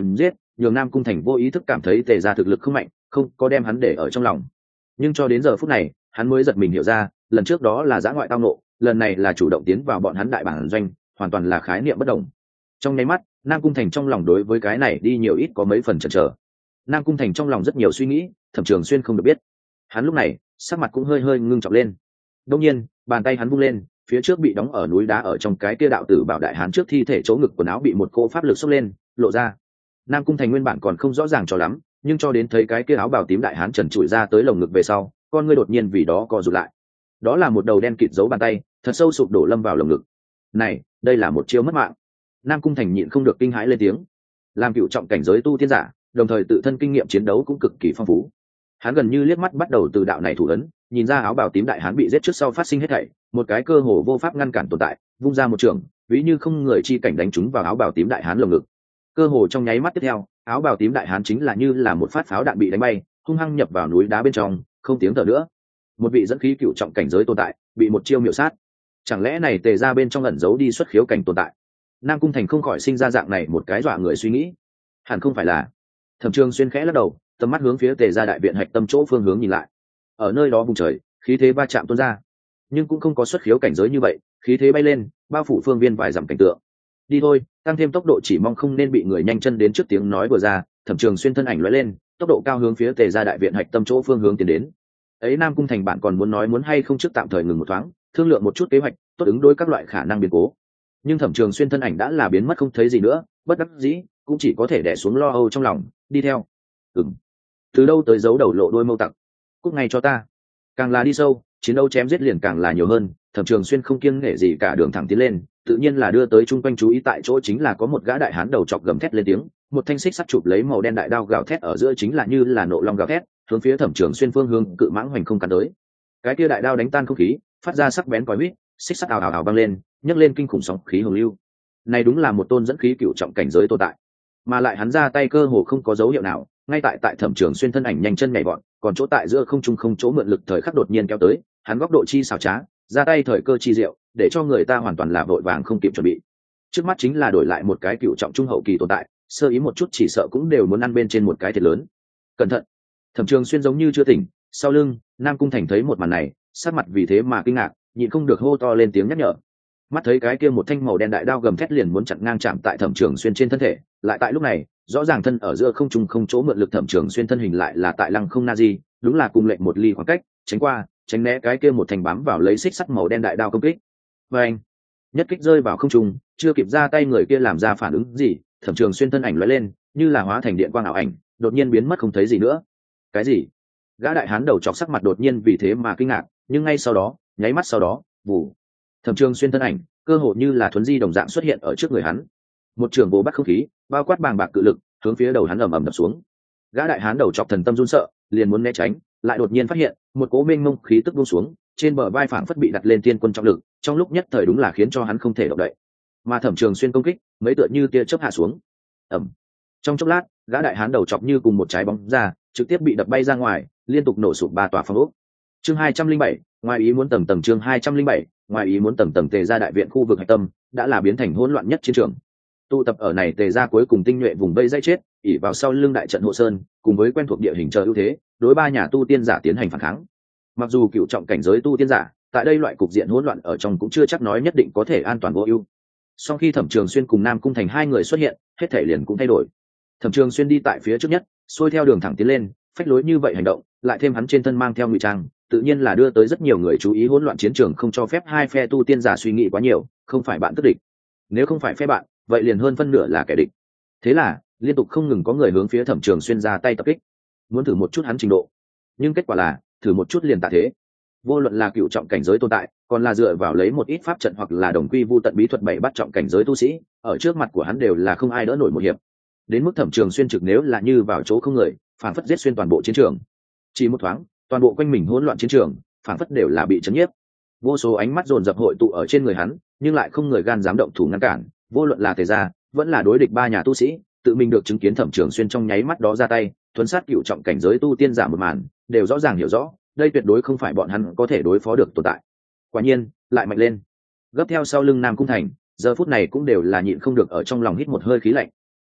nhường Nam Cung Thành vô ý thức cảm thấy Tề gia thực lực không mạnh, không có đem hắn để ở trong lòng. Nhưng cho đến giờ phút này, hắn mới giật mình hiểu ra, lần trước đó là dã ngoại tao nộ, lần này là chủ động tiến vào bọn hắn đại bản doanh, hoàn toàn là khái niệm bất đồng. Trong nháy mắt, Nam Cung Thành trong lòng đối với cái này đi nhiều ít có mấy phần chần chờ. Nam Cung Thành trong lòng rất nhiều suy nghĩ, Thẩm Trường Xuyên không được biết. Hắn lúc này, sắc mặt cũng hơi hơi ngưng trọng lên. Đột nhiên, bàn tay hắn vung lên, phía trước bị đóng ở núi đá ở trong cái kia đạo tử bảo đại hán trước thi thể chỗ ngực quần áo bị một cô pháp lực xốc lên, lộ ra. Nam Cung Thành nguyên bản còn không rõ ràng cho lắm, nhưng cho đến thấy cái kia áo bào tím đại hán trần trụi ra tới lồng ngực về sau, con ngươi đột nhiên vì đó co rụt lại. Đó là một đầu đen kịt dấu bàn tay, thật sâu sụp đổ lâm vào lồng ngực. Này, đây là một chiêu mất mạng. Nam Cung Thành nhịn không được kinh hãi lên tiếng. Làm cựu trọng cảnh giới tu tiên giả, đồng thời tự thân kinh nghiệm chiến đấu cũng cực kỳ phong phú. Hắn gần như liếc mắt bắt đầu từ đạo này thủ ấn, nhìn ra áo bào tím đại hán bị giết trước sau phát sinh hết thảy, một cái cơ hồ vô pháp ngăn cản tồn tại, vung ra một trường, ví như không người chi cảnh đánh trúng vào áo bào tím đại hán lồng ngực. Cơ hồ trong nháy mắt tiếp theo, áo bào tím đại hán chính là như là một phát pháo đạn bị đánh bay, hung hăng nhập vào núi đá bên trong, không tiếng thở nữa. Một vị dẫn khí cựu trọng cảnh giới tồn tại, bị một chiêu miểu sát. Chẳng lẽ này Tề ra bên trong ẩn giấu đi xuất khiếu cảnh tồn tại? Nam Cung Thành không khỏi sinh ra dạng này một cái dọa người suy nghĩ. Hẳn không phải là. Thẩm Trường Xuyên khẽ lắc đầu, tầm mắt hướng phía Tề gia đại viện hạch tâm chỗ phương hướng nhìn lại. Ở nơi đó vùng trời, khí thế va chạm tuôn ra, nhưng cũng không có xuất khiếu cảnh giới như vậy, khí thế bay lên, bao phủ phương viên vài dặm cảnh tượng. Đi thôi, tăng thêm tốc độ, chỉ mong không nên bị người nhanh chân đến trước. Tiếng nói vừa ra, Thẩm Trường Xuyên thân ảnh lóe lên, tốc độ cao hướng phía Tề gia đại viện hạch tâm chỗ phương hướng tiến đến. Ấy Nam Cung Thành bạn còn muốn nói muốn hay không trước tạm thời ngừng một thoáng, thương lượng một chút kế hoạch, tốt ứng đối các loại khả năng biến cố. Nhưng Thẩm Trường Xuyên thân ảnh đã là biến mất không thấy gì nữa, bất đắc dĩ, cũng chỉ có thể đè xuống lo âu trong lòng, đi theo. Ừm. Từ đâu tới giấu đầu lộ đuôi mâu tặc, cút ngay cho ta. Càng là đi sâu, chiến đấu chém giết liền càng là nhiều hơn. Thẩm Trường Xuyên không kiêng nể gì cả, đường thẳng tiến lên, tự nhiên là đưa tới chung quanh chú ý. Tại chỗ chính là có một gã đại hán đầu chọc gầm thét lên tiếng, một thanh xích sắt chụp lấy màu đen đại đao gào thét ở giữa, chính là như là nộ long gào thét, hướng phía Thẩm Trường Xuyên phương hướng cự mãng hoành không cắn tới. Cái kia đại đao đánh tan không khí, phát ra sắc bén còi huýt, xích sắt ào ào ào vang lên, nhấc lên kinh khủng sóng khí hồng lưu. Này đúng là một tôn dẫn khí cựu trọng cảnh giới tồn tại, mà lại hắn ra tay cơ hồ không có dấu hiệu nào, ngay tại tại Thẩm Trường Xuyên thân ảnh nhanh chân nhảy vọt, còn chỗ tại giữa không trung không chỗ mượn lực thời khắc đột nhiên kéo tới, hắn góc độ chi xảo trá, ra tay thời cơ chi diệu, để cho người ta hoàn toàn là vội vàng không kịp chuẩn bị. Trước mắt chính là đổi lại một cái cựu trọng trung hậu kỳ tồn tại, sơ ý một chút chỉ sợ cũng đều muốn ăn bên trên một cái thiệt lớn. Cẩn thận! Thẩm Trường Xuyên giống như chưa tỉnh, sau lưng Nam Cung Thành thấy một màn này, sắc mặt vì thế mà kinh ngạc, nhịn không được hô to lên tiếng nhắc nhở. Mắt thấy cái kia một thanh màu đen đại đao gầm thét liền muốn chặn ngang chạm tại Thẩm Trường Xuyên trên thân thể, lại tại lúc này, rõ ràng thân ở giữa không trung không chỗ mượn lực Thẩm Trường Xuyên thân hình lại là tại lăng không na di, đúng là cùng lệnh một ly khoảng cách, tránh qua, tránh né cái kia một thanh bám vào lấy xích sắt màu đen đại đao công kích. Và anh, nhất kích rơi vào không trung, chưa kịp ra tay người kia làm ra phản ứng gì, Thẩm Trường Xuyên thân ảnh lóe lên, như là hóa thành điện quang ảo ảnh, đột nhiên biến mất không thấy gì nữa. Cái gì? Gã đại hán đầu chọc sắc mặt đột nhiên vì thế mà kinh ngạc, nhưng ngay sau đó, nháy mắt sau đó, bù, Thẩm Trường Xuyên thân ảnh cơ hồ như là thuấn di đồng dạng xuất hiện ở trước người hắn, một trường bổ bắt không khí, bao quát bàng bạc cự lực, hướng phía đầu hắn ầm ầm đập xuống. Gã đại hán đầu chọc thần tâm run sợ, liền muốn né tránh, lại đột nhiên phát hiện một cố mênh mông khí tức buông xuống, trên bờ vai phảng phất bị đặt lên tiên quân trọng lực, trong lúc nhất thời đúng là khiến cho hắn không thể động đậy. Mà Thẩm Trường Xuyên công kích, mấy tựa như tia chớp hạ xuống. Ầm. Trong chốc lát, gã đại hán đầu chọc như cùng một trái bóng ra, trực tiếp bị đập bay ra ngoài, liên tục nổ sụp ba tòa phòng ốc. Chương hai trăm linh bảy, ngoài ý muốn tầng tầng chương hai trăm linh bảy, ngoài ý muốn tầng tầng Tề gia đại viện khu vực hạch tâm, đã là biến thành hỗn loạn nhất chiến trường. Tụ tập ở này Tề gia cuối cùng tinh nhuệ vùng vây dây chết, ỉ vào sau lưng đại trận hộ sơn, cùng với quen thuộc địa hình chờ ưu thế, đối ba nhà tu tiên giả tiến hành phản kháng. Mặc dù cựu trọng cảnh giới tu tiên giả, tại đây loại cục diện hỗn loạn ở trong cũng chưa chắc nói nhất định có thể an toàn vô ưu. Sau khi Thẩm Trường Xuyên cùng Nam Cung Thành hai người xuất hiện, hết thể liền cũng thay đổi. Thẩm Trường Xuyên đi tại phía trước nhất, xuôi theo đường thẳng tiến lên, phách lối như vậy hành động, lại thêm hắn trên thân mang theo ngụy trang, tự nhiên là đưa tới rất nhiều người chú ý. Hỗn loạn chiến trường không cho phép hai phe tu tiên giả suy nghĩ quá nhiều, không phải bạn tức địch, nếu không phải phe bạn, vậy liền hơn phân nửa là kẻ địch. Thế là liên tục không ngừng có người hướng phía Thẩm Trường Xuyên ra tay tập kích, muốn thử một chút hắn trình độ, nhưng kết quả là thử một chút liền tạ thế. Vô luận là cựu trọng cảnh giới tồn tại, còn là dựa vào lấy một ít pháp trận hoặc là đồng quy vu tận bí thuật bảy bắt trọng cảnh giới tu sĩ, ở trước mặt của hắn đều là không ai đỡ nổi một hiệp. Đến mức Thẩm Trường Xuyên trực nếu là như vào chỗ không người, phản phất giết xuyên toàn bộ chiến trường. Chỉ một thoáng, toàn bộ quanh mình hỗn loạn chiến trường, phản phất đều là bị chấn nhiếp. Vô số ánh mắt dồn dập hội tụ ở trên người hắn, nhưng lại không người gan dám động thủ ngăn cản. Vô luận là Tề gia, vẫn là đối địch ba nhà tu sĩ, tự mình được chứng kiến Thẩm Trường Xuyên trong nháy mắt đó ra tay, thuần sát cựu trọng cảnh giới tu tiên giả một màn, đều rõ ràng hiểu rõ, đây tuyệt đối không phải bọn hắn có thể đối phó được tồn tại. Quả nhiên, lại mạnh lên. Gấp theo sau lưng Nam Cung Thành, giờ phút này cũng đều là nhịn không được ở trong lòng hít một hơi khí lạnh.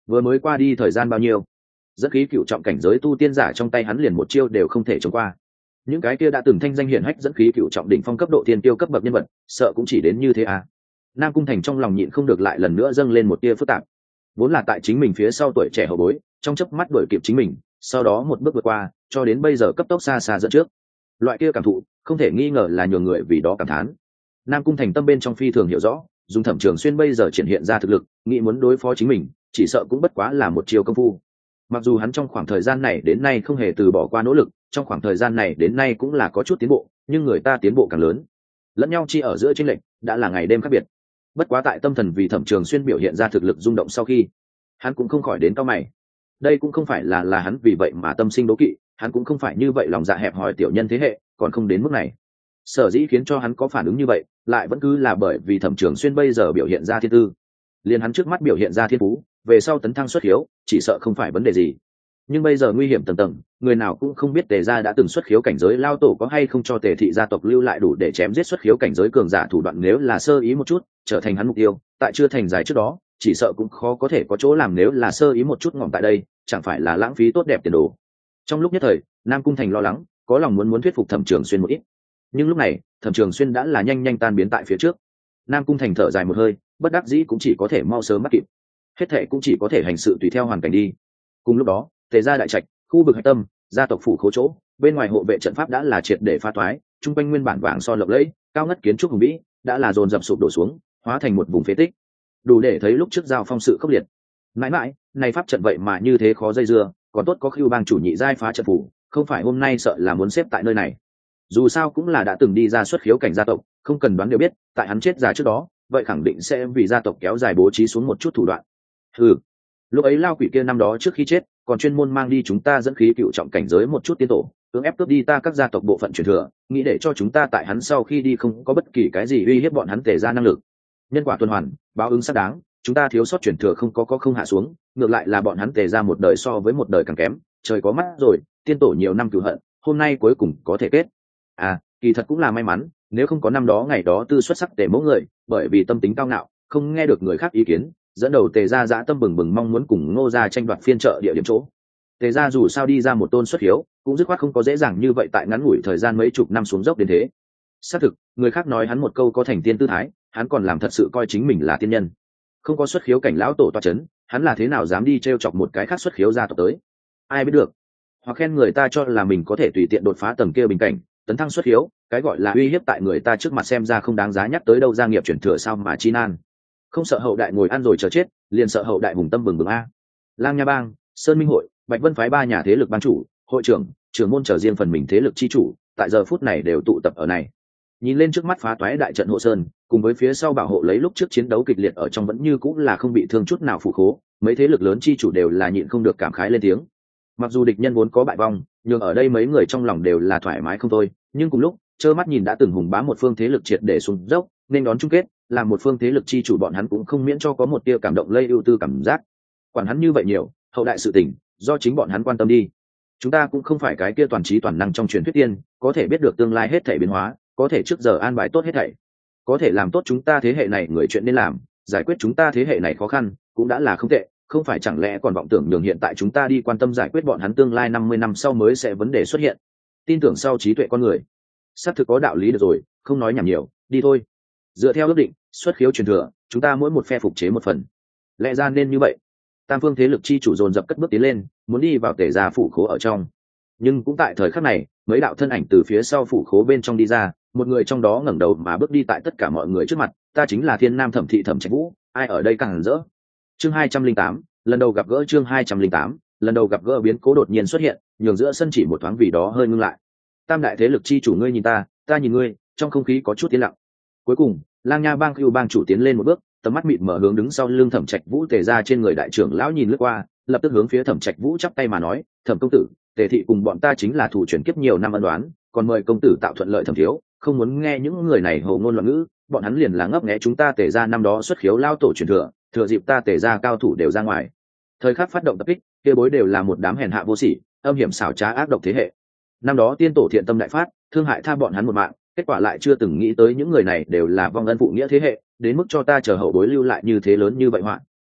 vừa mới qua đi thời gian bao nhiêu, dẫn khí cựu trọng cảnh giới tu tiên giả trong tay hắn liền một chiêu đều không thể chống qua. Những cái kia đã từng thanh danh hiển hách dẫn khí cựu trọng đỉnh phong cấp độ tiên tiêu cấp bậc nhân vật, sợ cũng chỉ đến như thế à. Nam Cung Thành trong lòng nhịn không được lại lần nữa dâng lên một tia phức tạp. Vốn là tại chính mình phía sau tuổi trẻ hậu bối, trong chớp mắt đuổi kịp chính mình, sau đó một bước vượt qua, cho đến bây giờ cấp tốc xa xa dẫn trước. Loại kia cảm thụ, không thể nghi ngờ là nhường người vì đó cảm thán. Nam Cung Thành tâm bên trong phi thường hiểu rõ, dùng Thẩm Trường Xuyên bây giờ triển hiện ra thực lực, nghĩ muốn đối phó chính mình, chỉ sợ cũng bất quá là một chiều công phu. Mặc dù hắn trong khoảng thời gian này đến nay không hề từ bỏ qua nỗ lực, trong khoảng thời gian này đến nay cũng là có chút tiến bộ, nhưng người ta tiến bộ càng lớn, lẫn nhau chi ở giữa chênh lệch đã là ngày đêm khác biệt. Bất quá tại tâm thần vì Thẩm Trường Xuyên biểu hiện ra thực lực rung động sau khi, hắn cũng không khỏi đến cau mày. Đây cũng không phải là là hắn vì vậy mà tâm sinh đố kỵ, hắn cũng không phải như vậy lòng dạ hẹp hòi tiểu nhân thế hệ, còn không đến mức này. Sở dĩ khiến cho hắn có phản ứng như vậy, lại vẫn cứ là bởi vì Thẩm Trường Xuyên bây giờ biểu hiện ra thiên tư, liền hắn trước mắt biểu hiện ra thiên phú, về sau tấn thăng xuất hiếu, chỉ sợ không phải vấn đề gì. Nhưng bây giờ nguy hiểm tầng tầng, người nào cũng không biết Tề gia đã từng xuất khiếu cảnh giới lao tổ có hay không cho Tề thị gia tộc lưu lại đủ để chém giết xuất khiếu cảnh giới cường giả thủ đoạn, nếu là sơ ý một chút, trở thành hắn mục tiêu, tại chưa thành giải trước đó, chỉ sợ cũng khó có thể có chỗ làm, nếu là sơ ý một chút ngỏm tại đây, chẳng phải là lãng phí tốt đẹp tiền đồ. Trong lúc nhất thời, Nam Cung Thành lo lắng, có lòng muốn muốn thuyết phục Thẩm Trường Xuyên một ít. Nhưng lúc này, Thẩm Trường Xuyên đã là nhanh nhanh tan biến tại phía trước. Nam Cung Thành thở dài một hơi, bất đắc dĩ cũng chỉ có thể mau sớm bắt kịp. Hết thệ cũng chỉ có thể hành sự tùy theo hoàn cảnh đi. Cùng lúc đó, Tề gia đại trạch, khu vực hạch tâm, gia tộc phủ khố chỗ, bên ngoài hộ vệ trận pháp đã là triệt để phá thoái, trung quanh nguyên bản vàng son lộng lẫy, cao ngất kiến trúc hùng vĩ, đã là dồn dập sụp đổ xuống, hóa thành một vùng phế tích. Đủ để thấy lúc trước giao phong sự khốc liệt. Mãi mãi, này pháp trận vậy mà như thế khó dây dưa, còn tốt có Khưu Bang chủ nhị giai phá trận phủ, không phải hôm nay sợ là muốn xếp tại nơi này. Dù sao cũng là đã từng đi ra xuất khiếu cảnh gia tộc, không cần đoán đều biết, tại hắn chết già trước đó, vậy khẳng định sẽ vì gia tộc kéo dài bố trí xuống một chút thủ đoạn. Ừ, lúc ấy lao quỷ kia năm đó trước khi chết, còn chuyên môn mang đi chúng ta dẫn khí cựu trọng cảnh giới một chút tiên tổ, cưỡng ép cướp đi ta các gia tộc bộ phận truyền thừa, nghĩ để cho chúng ta tại hắn sau khi đi không có bất kỳ cái gì uy hiếp bọn hắn Tề ra năng lực. Nhân quả tuần hoàn, báo ứng xác đáng, chúng ta thiếu sót truyền thừa không có có không hạ xuống, ngược lại là bọn hắn Tề ra một đời so với một đời càng kém, trời có mắt rồi, tiên tổ nhiều năm cửu hận, hôm nay cuối cùng có thể kết. À, kỳ thật cũng là may mắn, nếu không có năm đó ngày đó tư xuất sắc Tề mẫu người, bởi vì tâm tính cao ngạo, không nghe được người khác ý kiến, dẫn đầu Tề gia dã tâm bừng bừng mong muốn cùng Ngô gia tranh đoạt phiên trợ địa điểm chỗ. Tề gia dù sao đi ra một tôn xuất hiếu, cũng dứt khoát không có dễ dàng như vậy tại ngắn ngủi thời gian mấy chục năm xuống dốc đến thế. Xác thực, người khác nói hắn một câu có thành tiên tư thái, hắn còn làm thật sự coi chính mình là tiên nhân. Không có xuất khiếu cảnh lão tổ toa chấn, hắn là thế nào dám đi trêu chọc một cái khác xuất khiếu gia tộc tới? Ai biết được? Hoặc khen người ta cho là mình có thể tùy tiện đột phá tầng kia bình cảnh, tấn thăng xuất khiếu, cái gọi là uy hiếp tại người ta trước mặt xem ra không đáng giá nhắc tới đâu, gia nghiệp chuyển thừa sao mà chi nan. Không sợ hậu đại ngồi ăn rồi chờ chết, liền sợ hậu đại hùng tâm bừng bừng a. Lang Nha Bang, Sơn Minh hội, Bạch Vân phái ba nhà thế lực ban chủ, hội trưởng, trưởng môn trở riêng phần mình thế lực chi chủ, tại giờ phút này đều tụ tập ở này. Nhìn lên trước mắt phá toái đại trận hộ sơn, cùng với phía sau bảo hộ lấy lúc trước chiến đấu kịch liệt ở trong vẫn như cũng là không bị thương chút nào phủ khố, mấy thế lực lớn chi chủ đều là nhịn không được cảm khái lên tiếng. Mặc dù địch nhân vốn có bại vong, nhưng ở đây mấy người trong lòng đều là thoải mái không thôi, nhưng cùng lúc, trơ mắt nhìn đã từng hùng bá một phương thế lực triệt để xuống dốc, nên đón chung kết, làm một phương thế lực chi chủ bọn hắn cũng không miễn cho có một tia cảm động lây ưu tư cảm giác. Quản hắn như vậy nhiều, hậu đại sự tình, do chính bọn hắn quan tâm đi. Chúng ta cũng không phải cái kia toàn trí toàn năng trong truyền thuyết tiên, có thể biết được tương lai hết thảy biến hóa, có thể trước giờ an bài tốt hết thảy, có thể làm tốt chúng ta thế hệ này người chuyện nên làm, giải quyết chúng ta thế hệ này khó khăn, cũng đã là không tệ, không phải chẳng lẽ còn vọng tưởng nhường hiện tại chúng ta đi quan tâm giải quyết bọn hắn tương lai năm mươi năm sau mới sẽ vấn đề xuất hiện. Tin tưởng sau trí tuệ con người. Xác thực có đạo lý được rồi, không nói nhảm nhiều, đi thôi. Dựa theo ước định, xuất khiếu truyền thừa, chúng ta mỗi một phe phục chế một phần. Lẽ ra nên như vậy. Tam phương thế lực chi chủ dồn dập cất bước tiến lên, muốn đi vào Tề gia phủ khố ở trong. Nhưng cũng tại thời khắc này, mấy đạo thân ảnh từ phía sau phủ khố bên trong đi ra, một người trong đó ngẩng đầu mà bước đi tại tất cả mọi người trước mặt, ta chính là Thiên Nam Thẩm thị Thẩm Trạch Vũ, ai ở đây càng hẳn rỡ. Chương hai trăm linh tám, lần đầu gặp gỡ chương hai trăm linh tám, lần đầu gặp gỡ biến cố đột nhiên xuất hiện, nhường giữa sân chỉ một thoáng vì đó hơi ngưng lại. Tam đại thế lực chi chủ ngươi nhìn ta, ta nhìn ngươi, trong không khí có chút tiến lặng. Cuối cùng, Lang Nha Bang Khưu Bang chủ tiến lên một bước, tầm mắt mịt mở hướng đứng sau lưng Thẩm Trạch Vũ Tề ra trên người đại trưởng lão nhìn lướt qua, lập tức hướng phía Thẩm Trạch Vũ chắp tay mà nói, Thẩm công tử, Tề thị cùng bọn ta chính là thủ chuyển kiếp nhiều năm ân đoán, còn mời công tử tạo thuận lợi Thẩm thiếu, không muốn nghe những người này hồ ngôn loạn ngữ, bọn hắn liền là ngấp nghé chúng ta Tề ra năm đó xuất khiếu lao tổ truyền thừa, thừa dịp ta Tề ra cao thủ đều ra ngoài. Thời khắc phát động tập kích, kia bối đều là một đám hèn hạ vô sỉ, âm hiểm xảo trá ác độc thế hệ. Năm đó tiên tổ thiện tâm đại phát, thương hại tha bọn hắn một mạng, kết quả lại chưa từng nghĩ tới những người này đều là vong ân phụ nghĩa thế hệ, đến mức cho ta chờ hậu bối lưu lại như thế lớn như vậy hoạn.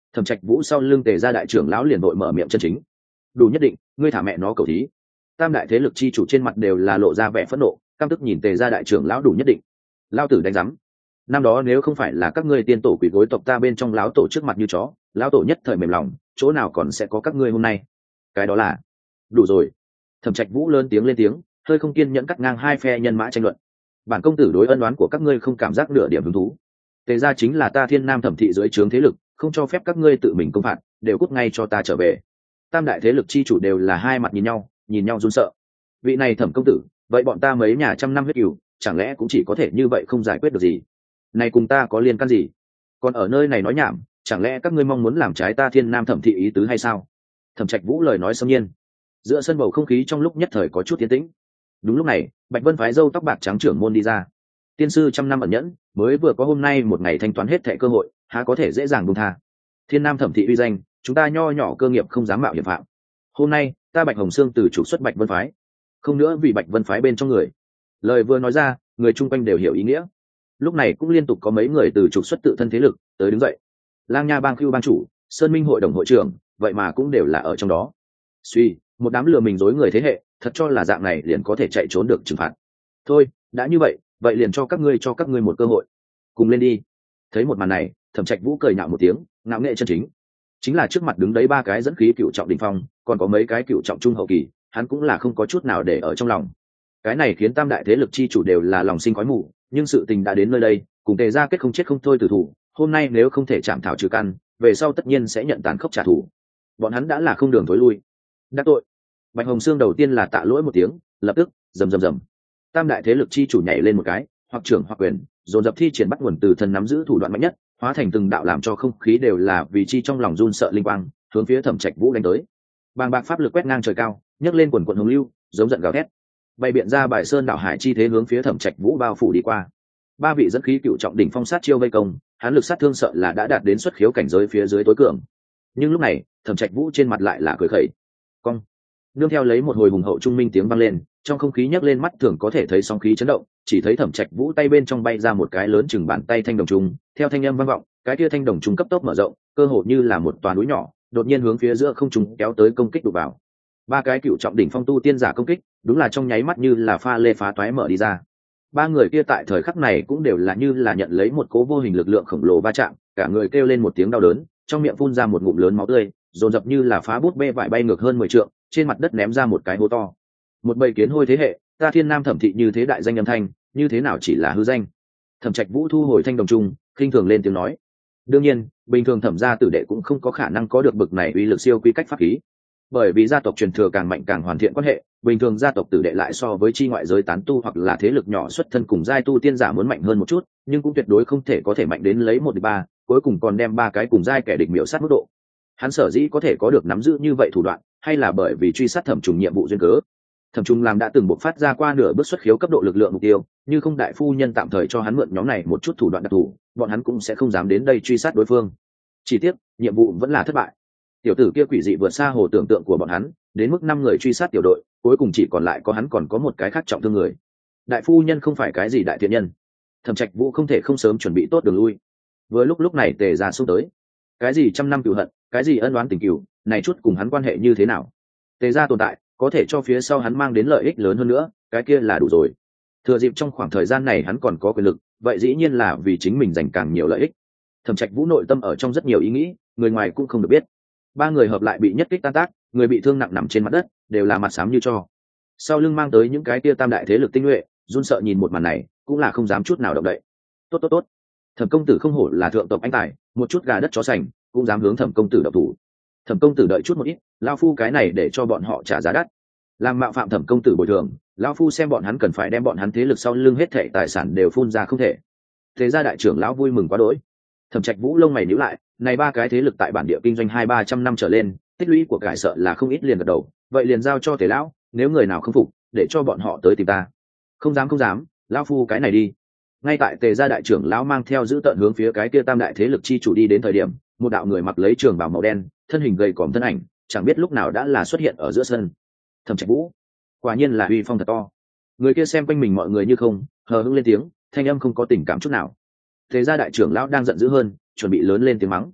Thẩm Trạch Vũ sau lưng Tề gia đại trưởng lão liền đội mở miệng chân chính. Đủ nhất định, ngươi thả mẹ nó cầu thí. Tam đại thế lực chi chủ trên mặt đều là lộ ra vẻ phẫn nộ, căm tức nhìn Tề gia đại trưởng lão Đủ nhất định. Lão tử đánh rắm. Năm đó nếu không phải là các ngươi tiên tổ quỷ gối tộc ta bên trong lão tổ trước mặt như chó, lão tổ nhất thời mềm lòng, chỗ nào còn sẽ có các ngươi hôm nay. Cái đó là đủ rồi. Thẩm Trạch Vũ lớn tiếng lên tiếng, hơi không kiên nhẫn cắt ngang hai phe nhân mã tranh luận. Bản công tử đối ân oán của các ngươi không cảm giác nửa điểm hứng thú. Tề gia chính là ta Thiên Nam Thẩm thị dưới trướng thế lực, không cho phép các ngươi tự mình công phạt, đều cút ngay cho ta trở về. Tam đại thế lực chi chủ đều là hai mặt nhìn nhau, nhìn nhau run sợ. Vị này Thẩm công tử, vậy bọn ta mấy nhà trăm năm huyết cừu, chẳng lẽ cũng chỉ có thể như vậy không giải quyết được gì? Này cùng ta có liên can gì? Còn ở nơi này nói nhảm, chẳng lẽ các ngươi mong muốn làm trái ta Thiên Nam Thẩm thị ý tứ hay sao? Thẩm Trạch Vũ lời nói xâm nhiên. Giữa sân bầu không khí trong lúc nhất thời có chút tiến tĩnh. Đúng lúc này, Bạch Vân phái râu tóc bạc trắng trưởng môn đi ra. Tiên sư trăm năm ẩn nhẫn, mới vừa có hôm nay một ngày thanh toán hết thệ cơ hội, há có thể dễ dàng buông tha. Thiên Nam Thẩm thị uy danh, chúng ta nho nhỏ cơ nghiệp không dám mạo hiểm phạm. Hôm nay, ta Bạch Hồng Sương từ trục xuất Bạch Vân phái, không nữa vì Bạch Vân phái bên trong người. Lời vừa nói ra, người chung quanh đều hiểu ý nghĩa. Lúc này cũng liên tục có mấy người từ trục xuất tự thân thế lực tới đứng dậy. Lang Nha Bang Khưu bang chủ, Sơn Minh hội đồng hội trưởng, vậy mà cũng đều là ở trong đó. Suy, một đám lừa mình dối người thế hệ, thật cho là dạng này liền có thể chạy trốn được trừng phạt. Thôi, đã như vậy, vậy liền cho các ngươi cho các ngươi một cơ hội. Cùng lên đi. Thấy một màn này, Thẩm Trạch Vũ cười nhạo một tiếng, ngạo nghệ chân chính. Chính là trước mặt đứng đấy ba cái dẫn khí cựu trọng đỉnh phong, còn có mấy cái cựu trọng trung hậu kỳ, hắn cũng là không có chút nào để ở trong lòng. Cái này khiến tam đại thế lực chi chủ đều là lòng sinh khói mù, nhưng sự tình đã đến nơi đây, cùng Tề gia kết không chết không thôi tử thủ, hôm nay nếu không thể chạm thảo trừ căn, về sau tất nhiên sẽ nhận tàn khốc trả thù. Bọn hắn đã là không đường thối lui. Đắc tội. Bạch Hồng Sương đầu tiên là tạ lỗi một tiếng, lập tức rầm rầm rầm. Tam đại thế lực chi chủ nhảy lên một cái, hoặc trưởng hoặc quyền, dồn dập thi triển bắt nguồn từ thần nắm giữ thủ đoạn mạnh nhất, hóa thành từng đạo làm cho không khí đều là vì chi trong lòng run sợ linh quang, hướng phía Thẩm Trạch Vũ đánh tới. Bàng bạc pháp lực quét ngang trời cao, nhấc lên quần quần hồng lưu, giống giận gào thét. Bay biện ra bài sơn đảo hải chi thế hướng phía Thẩm Trạch Vũ bao phủ đi qua. Ba vị dẫn khí cựu trọng đỉnh phong sát chiêu vây công, hắn lực sát thương sợ là đã đạt đến xuất khiếu cảnh giới phía dưới tối cường. Nhưng lúc này, Thẩm Trạch Vũ trên mặt lại là cười khẩy. Cong. Nương theo lấy một hồi hùng hậu trung minh tiếng vang lên, trong không khí nhấc lên mắt thường có thể thấy sóng khí chấn động, chỉ thấy Thẩm Trạch Vũ tay bên trong bay ra một cái lớn chừng bàn tay thanh đồng trung, theo thanh âm vang vọng, cái kia thanh đồng trung cấp tốc mở rộng, cơ hồ như là một toà núi nhỏ, đột nhiên hướng phía giữa không trung kéo tới công kích đụng vào. Ba cái cựu trọng đỉnh phong tu tiên giả công kích, đúng là trong nháy mắt như là pha lê phá toái mở đi ra. Ba người kia tại thời khắc này cũng đều là như là nhận lấy một cố vô hình lực lượng khổng lồ va chạm, cả người kêu lên một tiếng đau đớn, trong miệng phun ra một ngụm lớn máu tươi, dồn dập như là phá bút bê vải bay ngược hơn mười trượng, trên mặt đất ném ra một cái hố to. Một bầy kiến hôi thế hệ, ta Thiên Nam Thẩm thị như thế đại danh âm thanh, như thế nào chỉ là hư danh. Thẩm Trạch Vũ thu hồi thanh đồng trung, khinh thường lên tiếng nói. Đương nhiên, bình thường Thẩm gia tử đệ cũng không có khả năng có được bực này uy lực siêu quy cách pháp khí. Bởi vì gia tộc truyền thừa càng mạnh càng hoàn thiện quan hệ, bình thường gia tộc tử đệ lại so với chi ngoại giới tán tu hoặc là thế lực nhỏ xuất thân cùng giai tu tiên giả muốn mạnh hơn một chút, nhưng cũng tuyệt đối không thể có thể mạnh đến lấy một địch ba, cuối cùng còn đem ba cái cùng giai kẻ địch miểu sát mức độ. Hắn sở dĩ có thể có được nắm giữ như vậy thủ đoạn, hay là bởi vì truy sát Thẩm Trùng nhiệm vụ duyên cớ. Thẩm Trùng làm đã từng bộc phát ra qua nửa bước xuất khiếu cấp độ lực lượng mục tiêu, như không đại phu nhân tạm thời cho hắn mượn nhóm này một chút thủ đoạn đặc thù, bọn hắn cũng sẽ không dám đến đây truy sát đối phương. Chỉ tiếc, nhiệm vụ vẫn là thất bại. Tiểu tử kia quỷ dị vượt xa hồ tưởng tượng của bọn hắn, đến mức năm người truy sát tiểu đội, cuối cùng chỉ còn lại có hắn còn có một cái khác trọng thương người. Đại phu nhân không phải cái gì đại thiện nhân. Thẩm Trạch Vũ không thể không sớm chuẩn bị tốt đường lui. Vừa lúc lúc này Tề gia xông tới. Cái gì trăm năm cừu hận, cái gì ân oán tình cừu, này chút cùng hắn quan hệ như thế nào? Tề gia tồn tại, có thể cho phía sau hắn mang đến lợi ích lớn hơn nữa, cái kia là đủ rồi. Thừa dịp trong khoảng thời gian này hắn còn có quyền lực, vậy dĩ nhiên là vì chính mình giành càng nhiều lợi ích. Thẩm Trạch Vũ nội tâm ở trong rất nhiều ý nghĩ, người ngoài cũng không được biết. Ba người hợp lại bị nhất kích tan tác, người bị thương nặng nằm trên mặt đất, đều là mặt xám như tro. Sau lưng mang tới những cái tia tam đại thế lực tinh nhuệ, run sợ nhìn một màn này, cũng là không dám chút nào động đậy. Tốt tốt tốt, Thẩm công tử không hổ là thượng tộc anh tài, một chút gà đất chó sành, cũng dám hướng Thẩm công tử động thủ. Thẩm công tử đợi chút một ít, lão phu cái này để cho bọn họ trả giá đắt. Làm mạo phạm Thẩm công tử bồi thường, lão phu xem bọn hắn cần phải đem bọn hắn thế lực sau lưng hết thảy tài sản đều phun ra không thể. Thế ra đại trưởng lão vui mừng quá đỗi. Thẩm Trạch Vũ lông mày nhíu lại, này ba cái thế lực tại bản địa kinh doanh hai ba trăm năm trở lên, tích lũy của cải sợ là không ít liền gật đầu, vậy liền giao cho Tề lão, nếu người nào không phục, để cho bọn họ tới tìm ta. Không dám không dám, lão phu cái này đi. Ngay tại Tề gia đại trưởng lão mang theo giữ tận hướng phía cái kia tam đại thế lực chi chủ đi đến thời điểm, một đạo người mặc lấy trường bào màu đen, thân hình gầy còm thân ảnh, chẳng biết lúc nào đã là xuất hiện ở giữa sân. Thẩm Trạch Vũ, quả nhiên là uy phong thật to. Người kia xem quanh mình mọi người như không, hờ hững lên tiếng, thanh âm không có tình cảm chút nào. Tề gia đại trưởng lão đang giận dữ hơn, chuẩn bị lớn lên tiếng mắng.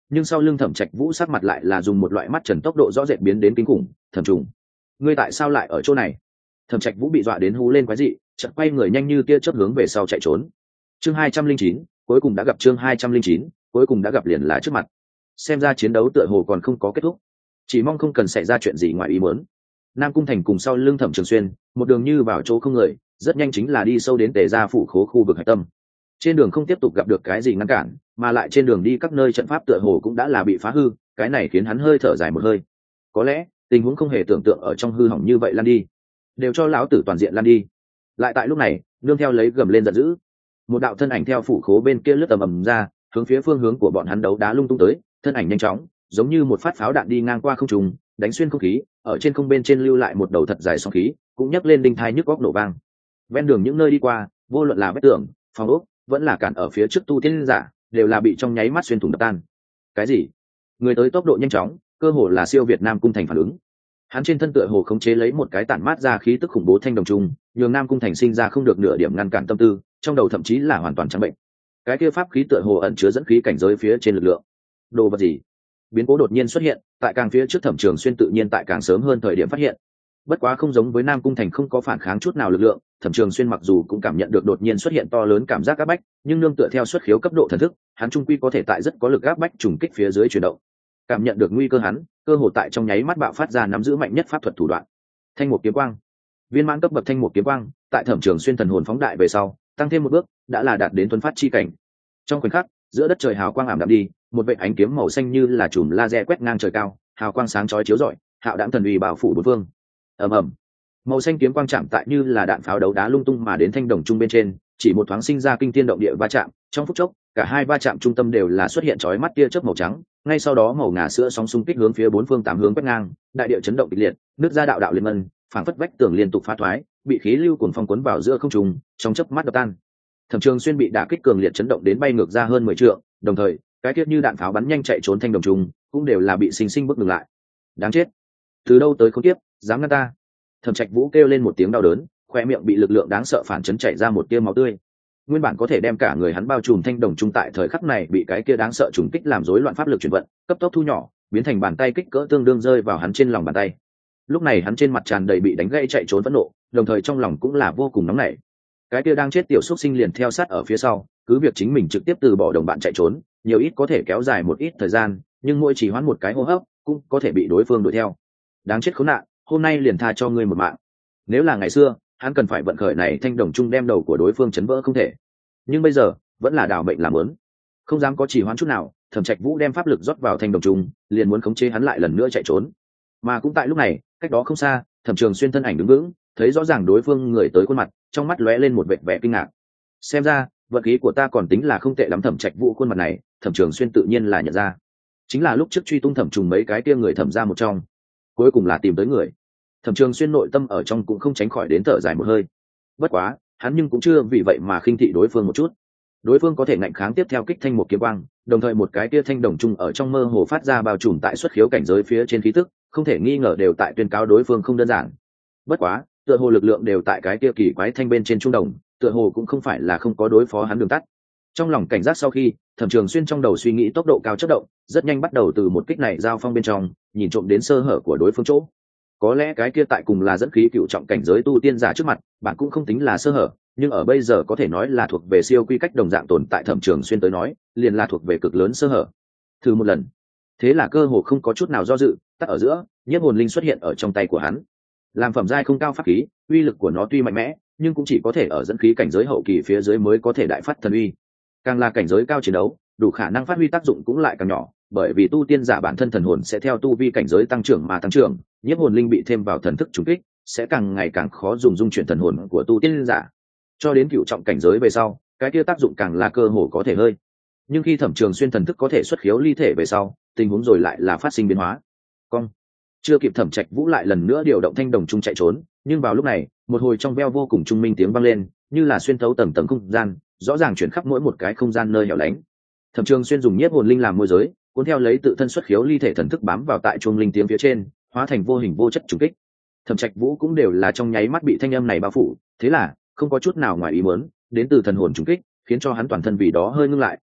nhưng sau lưng thẩm trạch vũ sắc mặt lại là dùng một loại mắt trần tốc độ rõ rệt biến đến kinh khủng. Thẩm trùng, ngươi tại sao lại ở chỗ này? Thẩm trạch vũ bị dọa đến hú lên quái dị, chợt quay người nhanh như tia chớp hướng về sau chạy trốn. Chương hai trăm linh chín, cuối cùng đã gặp. Chương hai trăm linh chín, cuối cùng đã gặp liền là trước mặt. Xem ra chiến đấu tựa hồ còn không có kết thúc, chỉ mong không cần xảy ra chuyện gì ngoài ý muốn. Nam Cung Thành cùng sau lưng Thẩm Trường Xuyên, một đường như vào chỗ không người, rất nhanh chính là đi sâu đến Tề Gia phủ khố khu vực hạch tâm. Trên đường không tiếp tục gặp được cái gì ngăn cản, mà lại trên đường đi các nơi trận pháp tựa hồ cũng đã là bị phá hư, cái này khiến hắn hơi thở dài một hơi. Có lẽ tình huống không hề tưởng tượng ở trong hư hỏng như vậy, lan đi, đều cho lão tử toàn diện lan đi. Lại tại lúc này, nương theo lấy gầm lên giận dữ, một đạo thân ảnh theo phủ khố bên kia lướt tầm ầm ra, hướng phía phương hướng của bọn hắn đấu đá lung tung tới. Thân ảnh nhanh chóng, giống như một phát pháo đạn đi ngang qua không trung, đánh xuyên không khí, ở trên không bên trên lưu lại một đầu thật dài sóng khí, cũng nhấc lên đinh thai nhức góc nổ vang. Ven đường những nơi đi qua, vô luận là vách tường, phòng ốc, vẫn là cản ở phía trước tu tiên giả, đều là bị trong nháy mắt xuyên thủng đập tan. Cái gì? Người tới tốc độ nhanh chóng, cơ hồ là siêu việt Nam Cung Thành phản ứng. Hắn trên thân tựa hồ khống chế lấy một cái tản mát ra khí tức khủng bố thanh đồng trung, nhường Nam Cung Thành sinh ra không được nửa điểm ngăn cản tâm tư, trong đầu thậm chí là hoàn toàn trắng bệnh. Cái kia pháp khí tựa hồ ẩn chứa dẫn khí cảnh giới phía trên lực lượng. Đồ vật gì? Biến cố đột nhiên xuất hiện, tại càng phía trước Thẩm Trường Xuyên tự nhiên tại càng sớm hơn thời điểm phát hiện. Bất quá không giống với Nam Cung Thành không có phản kháng chút nào lực lượng, Thẩm Trường Xuyên mặc dù cũng cảm nhận được đột nhiên xuất hiện to lớn cảm giác áp bách, nhưng nương tựa theo xuất khiếu cấp độ thần thức, hắn trung quy có thể tại rất có lực áp bách trùng kích phía dưới chuyển động. Cảm nhận được nguy cơ hắn, cơ hồ tại trong nháy mắt bạo phát ra nắm giữ mạnh nhất pháp thuật thủ đoạn. Thanh một kiếm quang, viên mãn cấp bậc thanh một kiếm quang, tại Thẩm Trường Xuyên thần hồn phóng đại về sau, tăng thêm một bước, đã là đạt đến tuấn phát chi cảnh. Trong khoảnh khắc, giữa đất trời hào quang ảm đạm đi, một vệt ánh kiếm màu xanh như là chùm laser quét ngang trời cao, hào quang sáng chói chiếu rọi, hạo đãng thần uy bao phủ bốn phương. Ầm ầm, màu xanh kiếm quang chạm tại như là đạn pháo đấu đá lung tung mà đến thanh đồng trung bên trên, chỉ một thoáng sinh ra kinh thiên động địa va chạm. Trong phút chốc, cả hai va chạm trung tâm đều là xuất hiện chói mắt tia chớp màu trắng, ngay sau đó màu ngà sữa sóng xung kích hướng phía bốn phương tám hướng quét ngang, đại địa chấn động kịch liệt, nước ra đạo đạo liên ngân, phảng phất vách tường liên tục phá thoái, bị khí lưu cuồng phong cuốn vào giữa không trung, trong chớp mắt đập tan. Thẩm Trường Xuyên bị đả kích cường liệt chấn động đến bay ngược ra hơn mười trượng, đồng thời, cái tiết như đạn pháo bắn nhanh chạy trốn thanh đồng trung, cũng đều là bị sinh sinh bước ngừng lại. Đáng chết, từ đâu tới khốn kiếp, dám ngăn ta? Thẩm Trạch Vũ kêu lên một tiếng đau đớn, khoe miệng bị lực lượng đáng sợ phản chấn chảy ra một tia máu tươi. Nguyên bản có thể đem cả người hắn bao trùm thanh đồng trung tại thời khắc này bị cái kia đáng sợ trùng kích làm rối loạn pháp lực chuyển vận, cấp tốc thu nhỏ, biến thành bàn tay kích cỡ tương đương rơi vào hắn trên lòng bàn tay. Lúc này hắn trên mặt tràn đầy bị đánh gãy chạy trốn phẫn nộ, đồng thời trong lòng cũng là vô cùng nóng nảy. Cái kia đang chết tiểu xuất sinh liền theo sát ở phía sau, cứ việc chính mình trực tiếp từ bỏ đồng bạn chạy trốn, nhiều ít có thể kéo dài một ít thời gian, nhưng mỗi chỉ hoãn một cái hô hấp, cũng có thể bị đối phương đuổi theo. Đáng chết khốn nạn, hôm nay liền tha cho ngươi một mạng. Nếu là ngày xưa, hắn cần phải vận khởi này thanh đồng trung đem đầu của đối phương chấn vỡ không thể, nhưng bây giờ vẫn là đảo mệnh làm lớn, không dám có chỉ hoãn chút nào. Thẩm Trạch Vũ đem pháp lực rót vào thanh đồng trung, liền muốn khống chế hắn lại lần nữa chạy trốn. Mà cũng tại lúc này, cách đó không xa, Thẩm Trường Xuyên thân ảnh đứng vững, thấy rõ ràng đối phương người tới khuôn mặt, trong mắt lóe lên một vẻ vẻ kinh ngạc. Xem ra vận khí của ta còn tính là không tệ lắm. Thẩm Trạch Vũ khuôn mặt này, Thẩm Trường Xuyên tự nhiên là nhận ra, chính là lúc trước truy tung Thẩm Trùng mấy cái kia người Thẩm ra một trong, cuối cùng là tìm tới người. Thẩm Trường Xuyên nội tâm ở trong cũng không tránh khỏi đến thở dài một hơi. Bất quá, hắn nhưng cũng chưa vì vậy mà khinh thị đối phương một chút. Đối phương có thể ngạnh kháng tiếp theo kích thanh một kiếm quang, đồng thời một cái kia thanh đồng trung ở trong mơ hồ phát ra bao trùm tại xuất khiếu cảnh giới phía trên khí tức, không thể nghi ngờ đều tại tuyên cáo đối phương không đơn giản. Bất quá, tựa hồ lực lượng đều tại cái kia kỳ quái thanh bên trên trung đồng, tựa hồ cũng không phải là không có đối phó hắn đường tắt. Trong lòng cảnh giác sau khi, Thẩm Trường Xuyên trong đầu suy nghĩ tốc độ cao chớp động, rất nhanh bắt đầu từ một kích này giao phong bên trong, nhìn trộm đến sơ hở của đối phương chỗ. Có lẽ cái kia tại cùng là dẫn khí cựu trọng cảnh giới tu tiên giả trước mặt, bạn cũng không tính là sơ hở, nhưng ở bây giờ có thể nói là thuộc về siêu quy cách đồng dạng tồn tại. Thẩm Trường Xuyên tới nói, liền là thuộc về cực lớn sơ hở. Thử một lần, thế là cơ hồ không có chút nào do dự, tắt ở giữa, nhiếp hồn linh xuất hiện ở trong tay của hắn. Làm phẩm giai không cao pháp khí, uy lực của nó tuy mạnh mẽ, nhưng cũng chỉ có thể ở dẫn khí cảnh giới hậu kỳ phía dưới mới có thể đại phát thần uy. Càng là cảnh giới cao chiến đấu, đủ khả năng phát huy tác dụng cũng lại càng nhỏ, bởi vì tu tiên giả bản thân thần hồn sẽ theo tu vi cảnh giới tăng trưởng mà tăng trưởng, nhiếp hồn linh bị thêm vào thần thức trùng kích, sẽ càng ngày càng khó dùng dung chuyển thần hồn của tu tiên giả. Cho đến cựu trọng cảnh giới về sau, cái kia tác dụng càng là cơ hồ có thể hơi. Nhưng khi Thẩm Trường Xuyên thần thức có thể xuất khiếu ly thể về sau, tình huống rồi lại là phát sinh biến hóa. Cong. Chưa kịp Thẩm Trạch Vũ lại lần nữa điều động thanh đồng trung chạy trốn, nhưng vào lúc này, một hồi trong veo vô cùng trung minh tiếng vang lên, như là xuyên thấu tầng tầng không gian, rõ ràng chuyển khắp mỗi một cái không gian nơi hẻo lánh. Thẩm Trường Xuyên dùng nhiếp hồn linh làm môi giới, cuốn theo lấy tự thân xuất khiếu ly thể thần thức bám vào tại chuông linh tiếng phía trên, hóa thành vô hình vô chất trùng kích. Thẩm Trạch Vũ cũng đều là trong nháy mắt bị thanh âm này bao phủ, thế là không có chút nào ngoài ý muốn, đến từ thần hồn trùng kích, khiến cho hắn toàn thân vì đó hơi ngưng lại,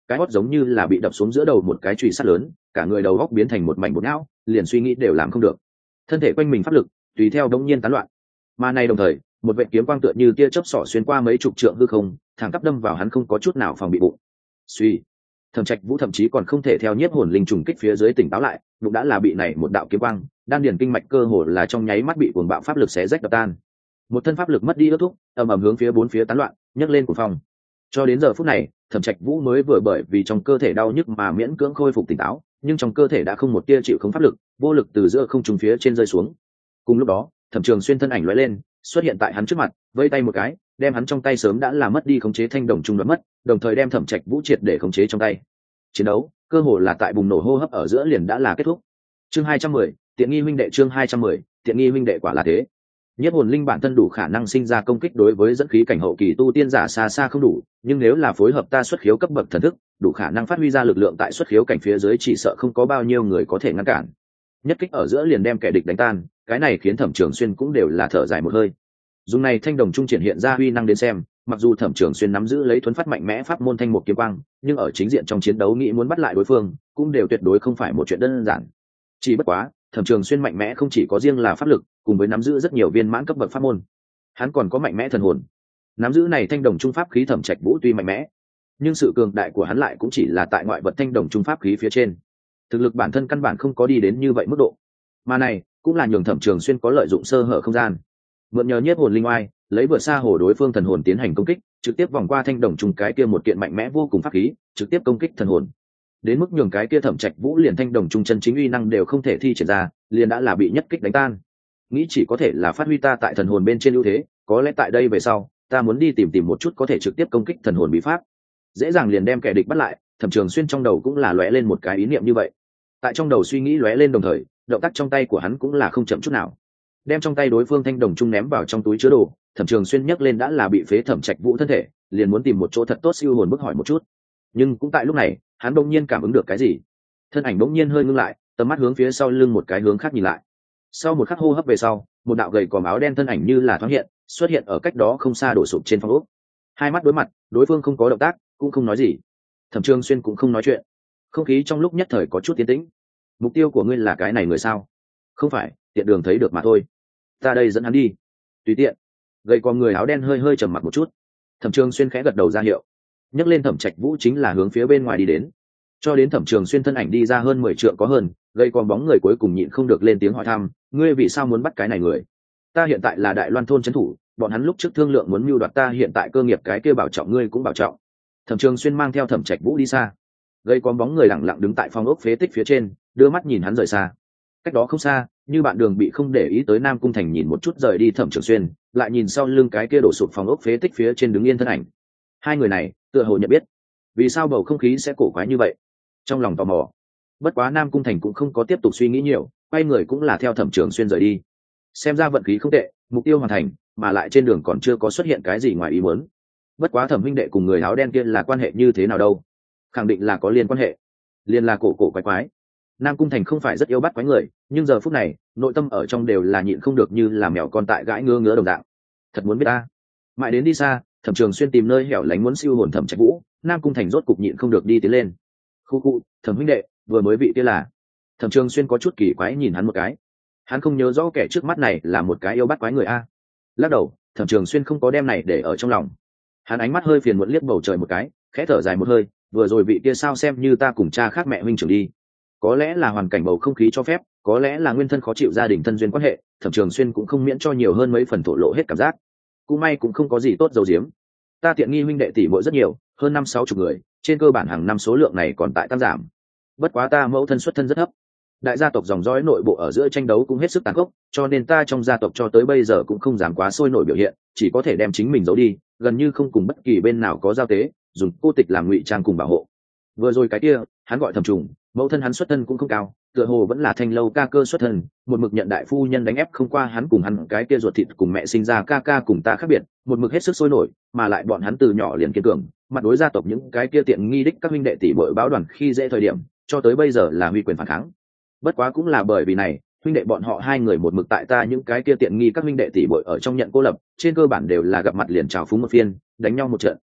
cái hót giống như là bị đập xuống giữa đầu một cái chùy sắt lớn, cả người đầu góc biến thành một mảnh bột não, liền suy nghĩ đều làm không được. Thân thể quanh mình pháp lực tùy theo đống nhiên tán loạn, mà này đồng thời một vệt kiếm quang tựa như tia chớp xỏ xuyên qua mấy chục trượng hư không, thẳng tắp đâm vào hắn không có chút nào phòng bị bụng. Suy, Thẩm Trạch Vũ thậm chí còn không thể theo nhiếp hồn linh trùng kích phía dưới tỉnh táo lại, lúc đã là bị này một đạo kiếm quang, đan điền kinh mạch cơ hồ là trong nháy mắt bị cuồng bạo pháp lực xé rách đập tan. Một thân pháp lực mất đi ước thúc, ầm ầm hướng phía bốn phía tán loạn, nhấc lên cuồng phong. Cho đến giờ phút này, Thẩm Trạch Vũ mới vừa bởi vì trong cơ thể đau nhức mà miễn cưỡng khôi phục tỉnh táo, nhưng trong cơ thể đã không một tia chịu không pháp lực, vô lực từ giữa không trung phía trên rơi xuống. Cùng lúc đó, Thẩm Trường Xuyên thân ảnh lóe lên, xuất hiện tại hắn trước mặt, vẫy tay một cái, đem hắn trong tay sớm đã là mất đi khống chế thanh đồng trung đoạt mất, đồng thời đem Thẩm Trạch Vũ triệt để khống chế trong tay. Chiến đấu cơ hồ là tại bùng nổ hô hấp ở giữa liền đã là kết thúc. Chương hai trăm mười, tiện nghi huynh đệ. Chương hai trăm mười, tiện nghi huynh đệ. Quả là thế. Nhất hồn linh bản thân đủ khả năng sinh ra công kích đối với dẫn khí cảnh hậu kỳ tu tiên giả xa xa không đủ, nhưng nếu là phối hợp ta xuất khiếu cấp bậc thần thức, đủ khả năng phát huy ra lực lượng tại xuất khiếu cảnh phía dưới chỉ sợ không có bao nhiêu người có thể ngăn cản. Nhất kích ở giữa liền đem kẻ địch đánh tan, cái này khiến Thẩm Trường Xuyên cũng đều là thở dài một hơi. Dùng này thanh đồng trung triển hiện ra uy năng đến xem, mặc dù Thẩm Trường Xuyên nắm giữ lấy thuấn phát mạnh mẽ pháp môn thanh một kiếm quang, nhưng ở chính diện trong chiến đấu nghĩ muốn bắt lại đối phương, cũng đều tuyệt đối không phải một chuyện đơn giản. Chỉ bất quá, Thẩm Trường Xuyên mạnh mẽ không chỉ có riêng là pháp lực, cùng với nắm giữ rất nhiều viên mãn cấp bậc pháp môn, hắn còn có mạnh mẽ thần hồn. Nắm giữ này thanh đồng trung pháp khí Thẩm Trạch Vũ tuy mạnh mẽ, nhưng sự cường đại của hắn lại cũng chỉ là tại ngoại vật thanh đồng trung pháp khí phía trên. Thực lực bản thân căn bản không có đi đến như vậy mức độ. Mà này cũng là nhường Thẩm Trường Xuyên có lợi dụng sơ hở không gian. Mượn nhờ nhiếp hồn linh oai, lấy vượt xa hồ đối phương thần hồn tiến hành công kích, trực tiếp vòng qua thanh đồng trùng cái kia một kiện mạnh mẽ vô cùng pháp khí, trực tiếp công kích thần hồn. Đến mức nhường cái kia Thẩm Trạch Vũ liền thanh đồng trùng chân chính uy năng đều không thể thi triển ra, liền đã là bị nhất kích đánh tan. Nghĩ chỉ có thể là phát huy ta tại thần hồn bên trên ưu thế, có lẽ tại đây về sau, ta muốn đi tìm tìm một chút có thể trực tiếp công kích thần hồn bí pháp, dễ dàng liền đem kẻ địch bắt lại. Thẩm Trường Xuyên trong đầu cũng là lóe lên một cái ý niệm như vậy. Tại trong đầu suy nghĩ lóe lên đồng thời, động tác trong tay của hắn cũng là không chậm chút nào, đem trong tay đối phương thanh đồng trung ném vào trong túi chứa đồ. Thẩm Trường Xuyên nhấc lên đã là bị phế Thẩm Trạch Vũ thân thể, liền muốn tìm một chỗ thật tốt siêu hồn bức hỏi một chút. Nhưng cũng tại lúc này, hắn đột nhiên cảm ứng được cái gì, thân ảnh đột nhiên hơi ngưng lại, tầm mắt hướng phía sau lưng một cái hướng khác nhìn lại. Sau một khắc hô hấp về sau, một đạo gầy còm áo đen thân ảnh như là thoáng hiện, xuất hiện ở cách đó không xa đổ sụp trên phong ốc. Hai mắt đối mặt, đối phương không có động tác, cũng không nói gì. Thẩm Trường Xuyên cũng không nói chuyện. Không khí trong lúc nhất thời có chút tiến tĩnh. Mục tiêu của ngươi là cái này người sao? Không phải, tiện đường thấy được mà thôi. Ta đây dẫn hắn đi. Tùy tiện. Gầy còm người áo đen hơi hơi trầm mặc một chút. Thẩm Trường Xuyên khẽ gật đầu ra hiệu, nhấc lên Thẩm Trạch Vũ chính là hướng phía bên ngoài đi đến. Cho đến Thẩm Trường Xuyên thân ảnh đi ra hơn mười trượng có hơn, gầy còm bóng người cuối cùng nhịn không được lên tiếng hỏi thăm, ngươi vì sao muốn bắt cái này người? Ta hiện tại là Đại Loan thôn trấn thủ, bọn hắn lúc trước thương lượng muốn mưu đoạt ta hiện tại cơ nghiệp, cái kia bảo trọng ngươi cũng bảo trọng. Thẩm Trường Xuyên mang theo Thẩm Trạch Vũ đi xa. Gầy còm bóng người lặng lặng đứng tại phong ốc phế tích phía trên, đưa mắt nhìn hắn rời xa. Cách đó không xa, như bạn đường bị không để ý tới Nam Cung Thành nhìn một chút rời đi Thẩm Trường Xuyên, lại nhìn sau lưng cái kia đổ sụp phòng ốc phế tích phía trên đứng yên thân ảnh. Hai người này tựa hồ nhận biết, vì sao bầu không khí sẽ cổ quái như vậy? Trong lòng tò mò. Bất quá Nam Cung Thành cũng không có tiếp tục suy nghĩ nhiều, quay người cũng là theo Thẩm Trường Xuyên rời đi. Xem ra vận khí không tệ, mục tiêu hoàn thành, mà lại trên đường còn chưa có xuất hiện cái gì ngoài ý muốn. Bất quá Thẩm huynh đệ cùng người áo đen kia là quan hệ như thế nào đâu? Khẳng định là có liên quan hệ, liên là cổ cổ quái quái. Nam Cung Thành không phải rất yêu bắt quái người, nhưng giờ phút này nội tâm ở trong đều là nhịn không được như là mèo con tại gãi ngứa ngứa đồng dạng. Thật muốn biết ta. Mãi đến đi xa, Thẩm Trường Xuyên tìm nơi hẻo lánh muốn siêu hồn Thẩm Trạch Vũ, Nam Cung Thành rốt cục nhịn không được đi tiến lên. Khu khu, Thẩm huynh đệ, vừa mới vị kia là. Thẩm Trường Xuyên có chút kỳ quái nhìn hắn một cái. Hắn không nhớ rõ kẻ trước mắt này là một cái yêu bắt quái người a. Lắc đầu, Thẩm Trường Xuyên không có đem này để ở trong lòng. Hắn ánh mắt hơi phiền muộn liếc bầu trời một cái, khẽ thở dài một hơi, vừa rồi vị kia sao xem như ta cùng cha khác mẹ huynh trưởng đi. Có lẽ là hoàn cảnh bầu không khí cho phép, có lẽ là nguyên thân khó chịu gia đình thân duyên quan hệ, Thẩm Trường Xuyên cũng không miễn cho nhiều hơn mấy phần thổ lộ hết cảm giác. Cũng may cũng không có gì tốt dầu diếm. Ta tiện nghi huynh đệ tỷ muội rất nhiều, hơn năm sáu chục người, trên cơ bản hàng năm số lượng này còn tại tăng giảm. Bất quá ta mẫu thân xuất thân rất thấp, đại gia tộc dòng dõi nội bộ ở giữa tranh đấu cũng hết sức tàn khốc, cho nên ta trong gia tộc cho tới bây giờ cũng không dám quá sôi nổi biểu hiện, chỉ có thể đem chính mình giấu đi, gần như không cùng bất kỳ bên nào có giao tế, dùng cô tịch làm ngụy trang cùng bảo hộ. Vừa rồi cái kia, hắn gọi Thẩm Trùng, mẫu thân hắn xuất thân cũng không cao, tựa hồ vẫn là thanh lâu ca cơ xuất thân, một mực nhận đại phu nhân đánh ép không qua hắn, cùng hắn cái kia ruột thịt cùng mẹ sinh ra ca ca cùng ta khác biệt, một mực hết sức sôi nổi, mà lại bọn hắn từ nhỏ liền kiên cường, mặt đối gia tộc những cái kia tiện nghi đích các huynh đệ tỷ muội báo đoàn khi dễ thời điểm, cho tới bây giờ là huy quyền phản kháng. Bất quá cũng là bởi vì này, huynh đệ bọn họ hai người một mực tại ta những cái kia tiện nghi các huynh đệ tỷ muội ở trong nhận cô lập, trên cơ bản đều là gặp mặt liền chào phúng một phiên, đánh nhau một trận.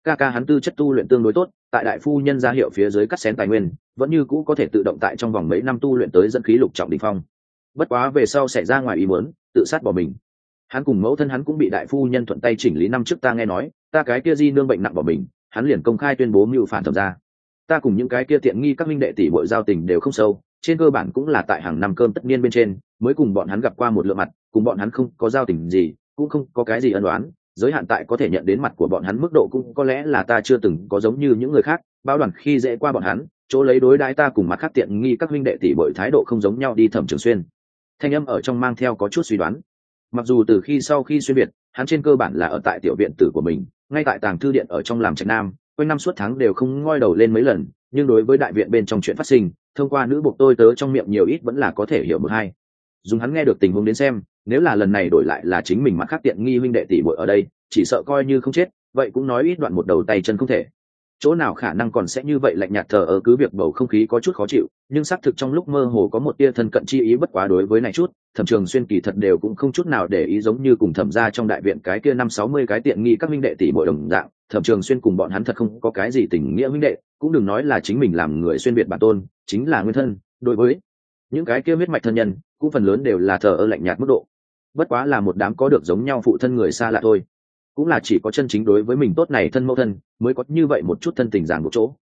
ca ca hắn tư chất tu luyện tương đối tốt, tại đại phu nhân ra hiệu phía dưới cắt xén tài nguyên, vẫn như cũ có thể tự động tại trong vòng mấy năm tu luyện tới dẫn khí lục trọng đỉnh phong. Bất quá về sau xảy ra ngoài ý muốn, tự sát bỏ mình. Hắn cùng mẫu thân hắn cũng bị đại phu nhân thuận tay chỉnh lý, năm trước ta nghe nói ta cái kia di nương bệnh nặng bỏ mình, hắn liền công khai tuyên bố mưu phản thẩm gia. Ta cùng những cái kia tiện nghi các minh đệ tỷ muội giao tình đều không sâu, trên cơ bản cũng là tại hàng năm cơm tất niên bên trên mới cùng bọn hắn gặp qua một lượng mặt, cùng bọn hắn không có giao tình gì, cũng không có cái gì ân oán, giới hạn tại có thể nhận đến mặt của bọn hắn mức độ, cũng có lẽ là ta chưa từng có giống như những người khác bao đoàn khi dễ qua bọn hắn, chỗ lấy đối đãi ta cùng mặt khác tiện nghi các minh đệ tỷ muội thái độ không giống nhau đi. Thẩm Trường Xuyên thanh âm ở trong mang theo có chút suy đoán. Mặc dù từ khi sau khi xuyên biệt, hắn trên cơ bản là ở tại tiểu viện tử của mình, ngay tại tàng thư điện ở trong làm trạch nam, quanh năm suốt tháng đều không ngoi đầu lên mấy lần, nhưng đối với đại viện bên trong chuyện phát sinh, thông qua nữ buộc tôi tớ trong miệng nhiều ít vẫn là có thể hiểu một hai. Dùng hắn nghe được tình huống đến xem, nếu là lần này đổi lại là chính mình mặt khác tiện nghi huynh đệ tỷ muội ở đây, chỉ sợ coi như không chết, vậy cũng nói ít đoạn một đầu tay chân không thể. Chỗ nào khả năng còn sẽ như vậy lạnh nhạt thờ ơ, cứ việc bầu không khí có chút khó chịu, nhưng xác thực trong lúc mơ hồ có một tia thân cận chi ý. Bất quá đối với này chút, Thẩm Trường Xuyên kỳ thật đều cũng không chút nào để ý, giống như cùng Thẩm gia trong đại viện cái kia năm sáu mươi cái tiện nghi các huynh đệ tỷ muội đồng dạng, Thẩm Trường Xuyên cùng bọn hắn thật không có cái gì tình nghĩa huynh đệ, cũng đừng nói là chính mình làm người xuyên biệt bản tôn, chính là nguyên thân, đối với những cái kia huyết mạch thân nhân, cũng phần lớn đều là thờ ơ lạnh nhạt mức độ. Bất quá là một đám có được giống nhau phụ thân người xa lạ thôi, cũng là chỉ có chân chính đối với mình tốt này thân mẫu thân mới có như vậy một chút thân tình ràng một chỗ.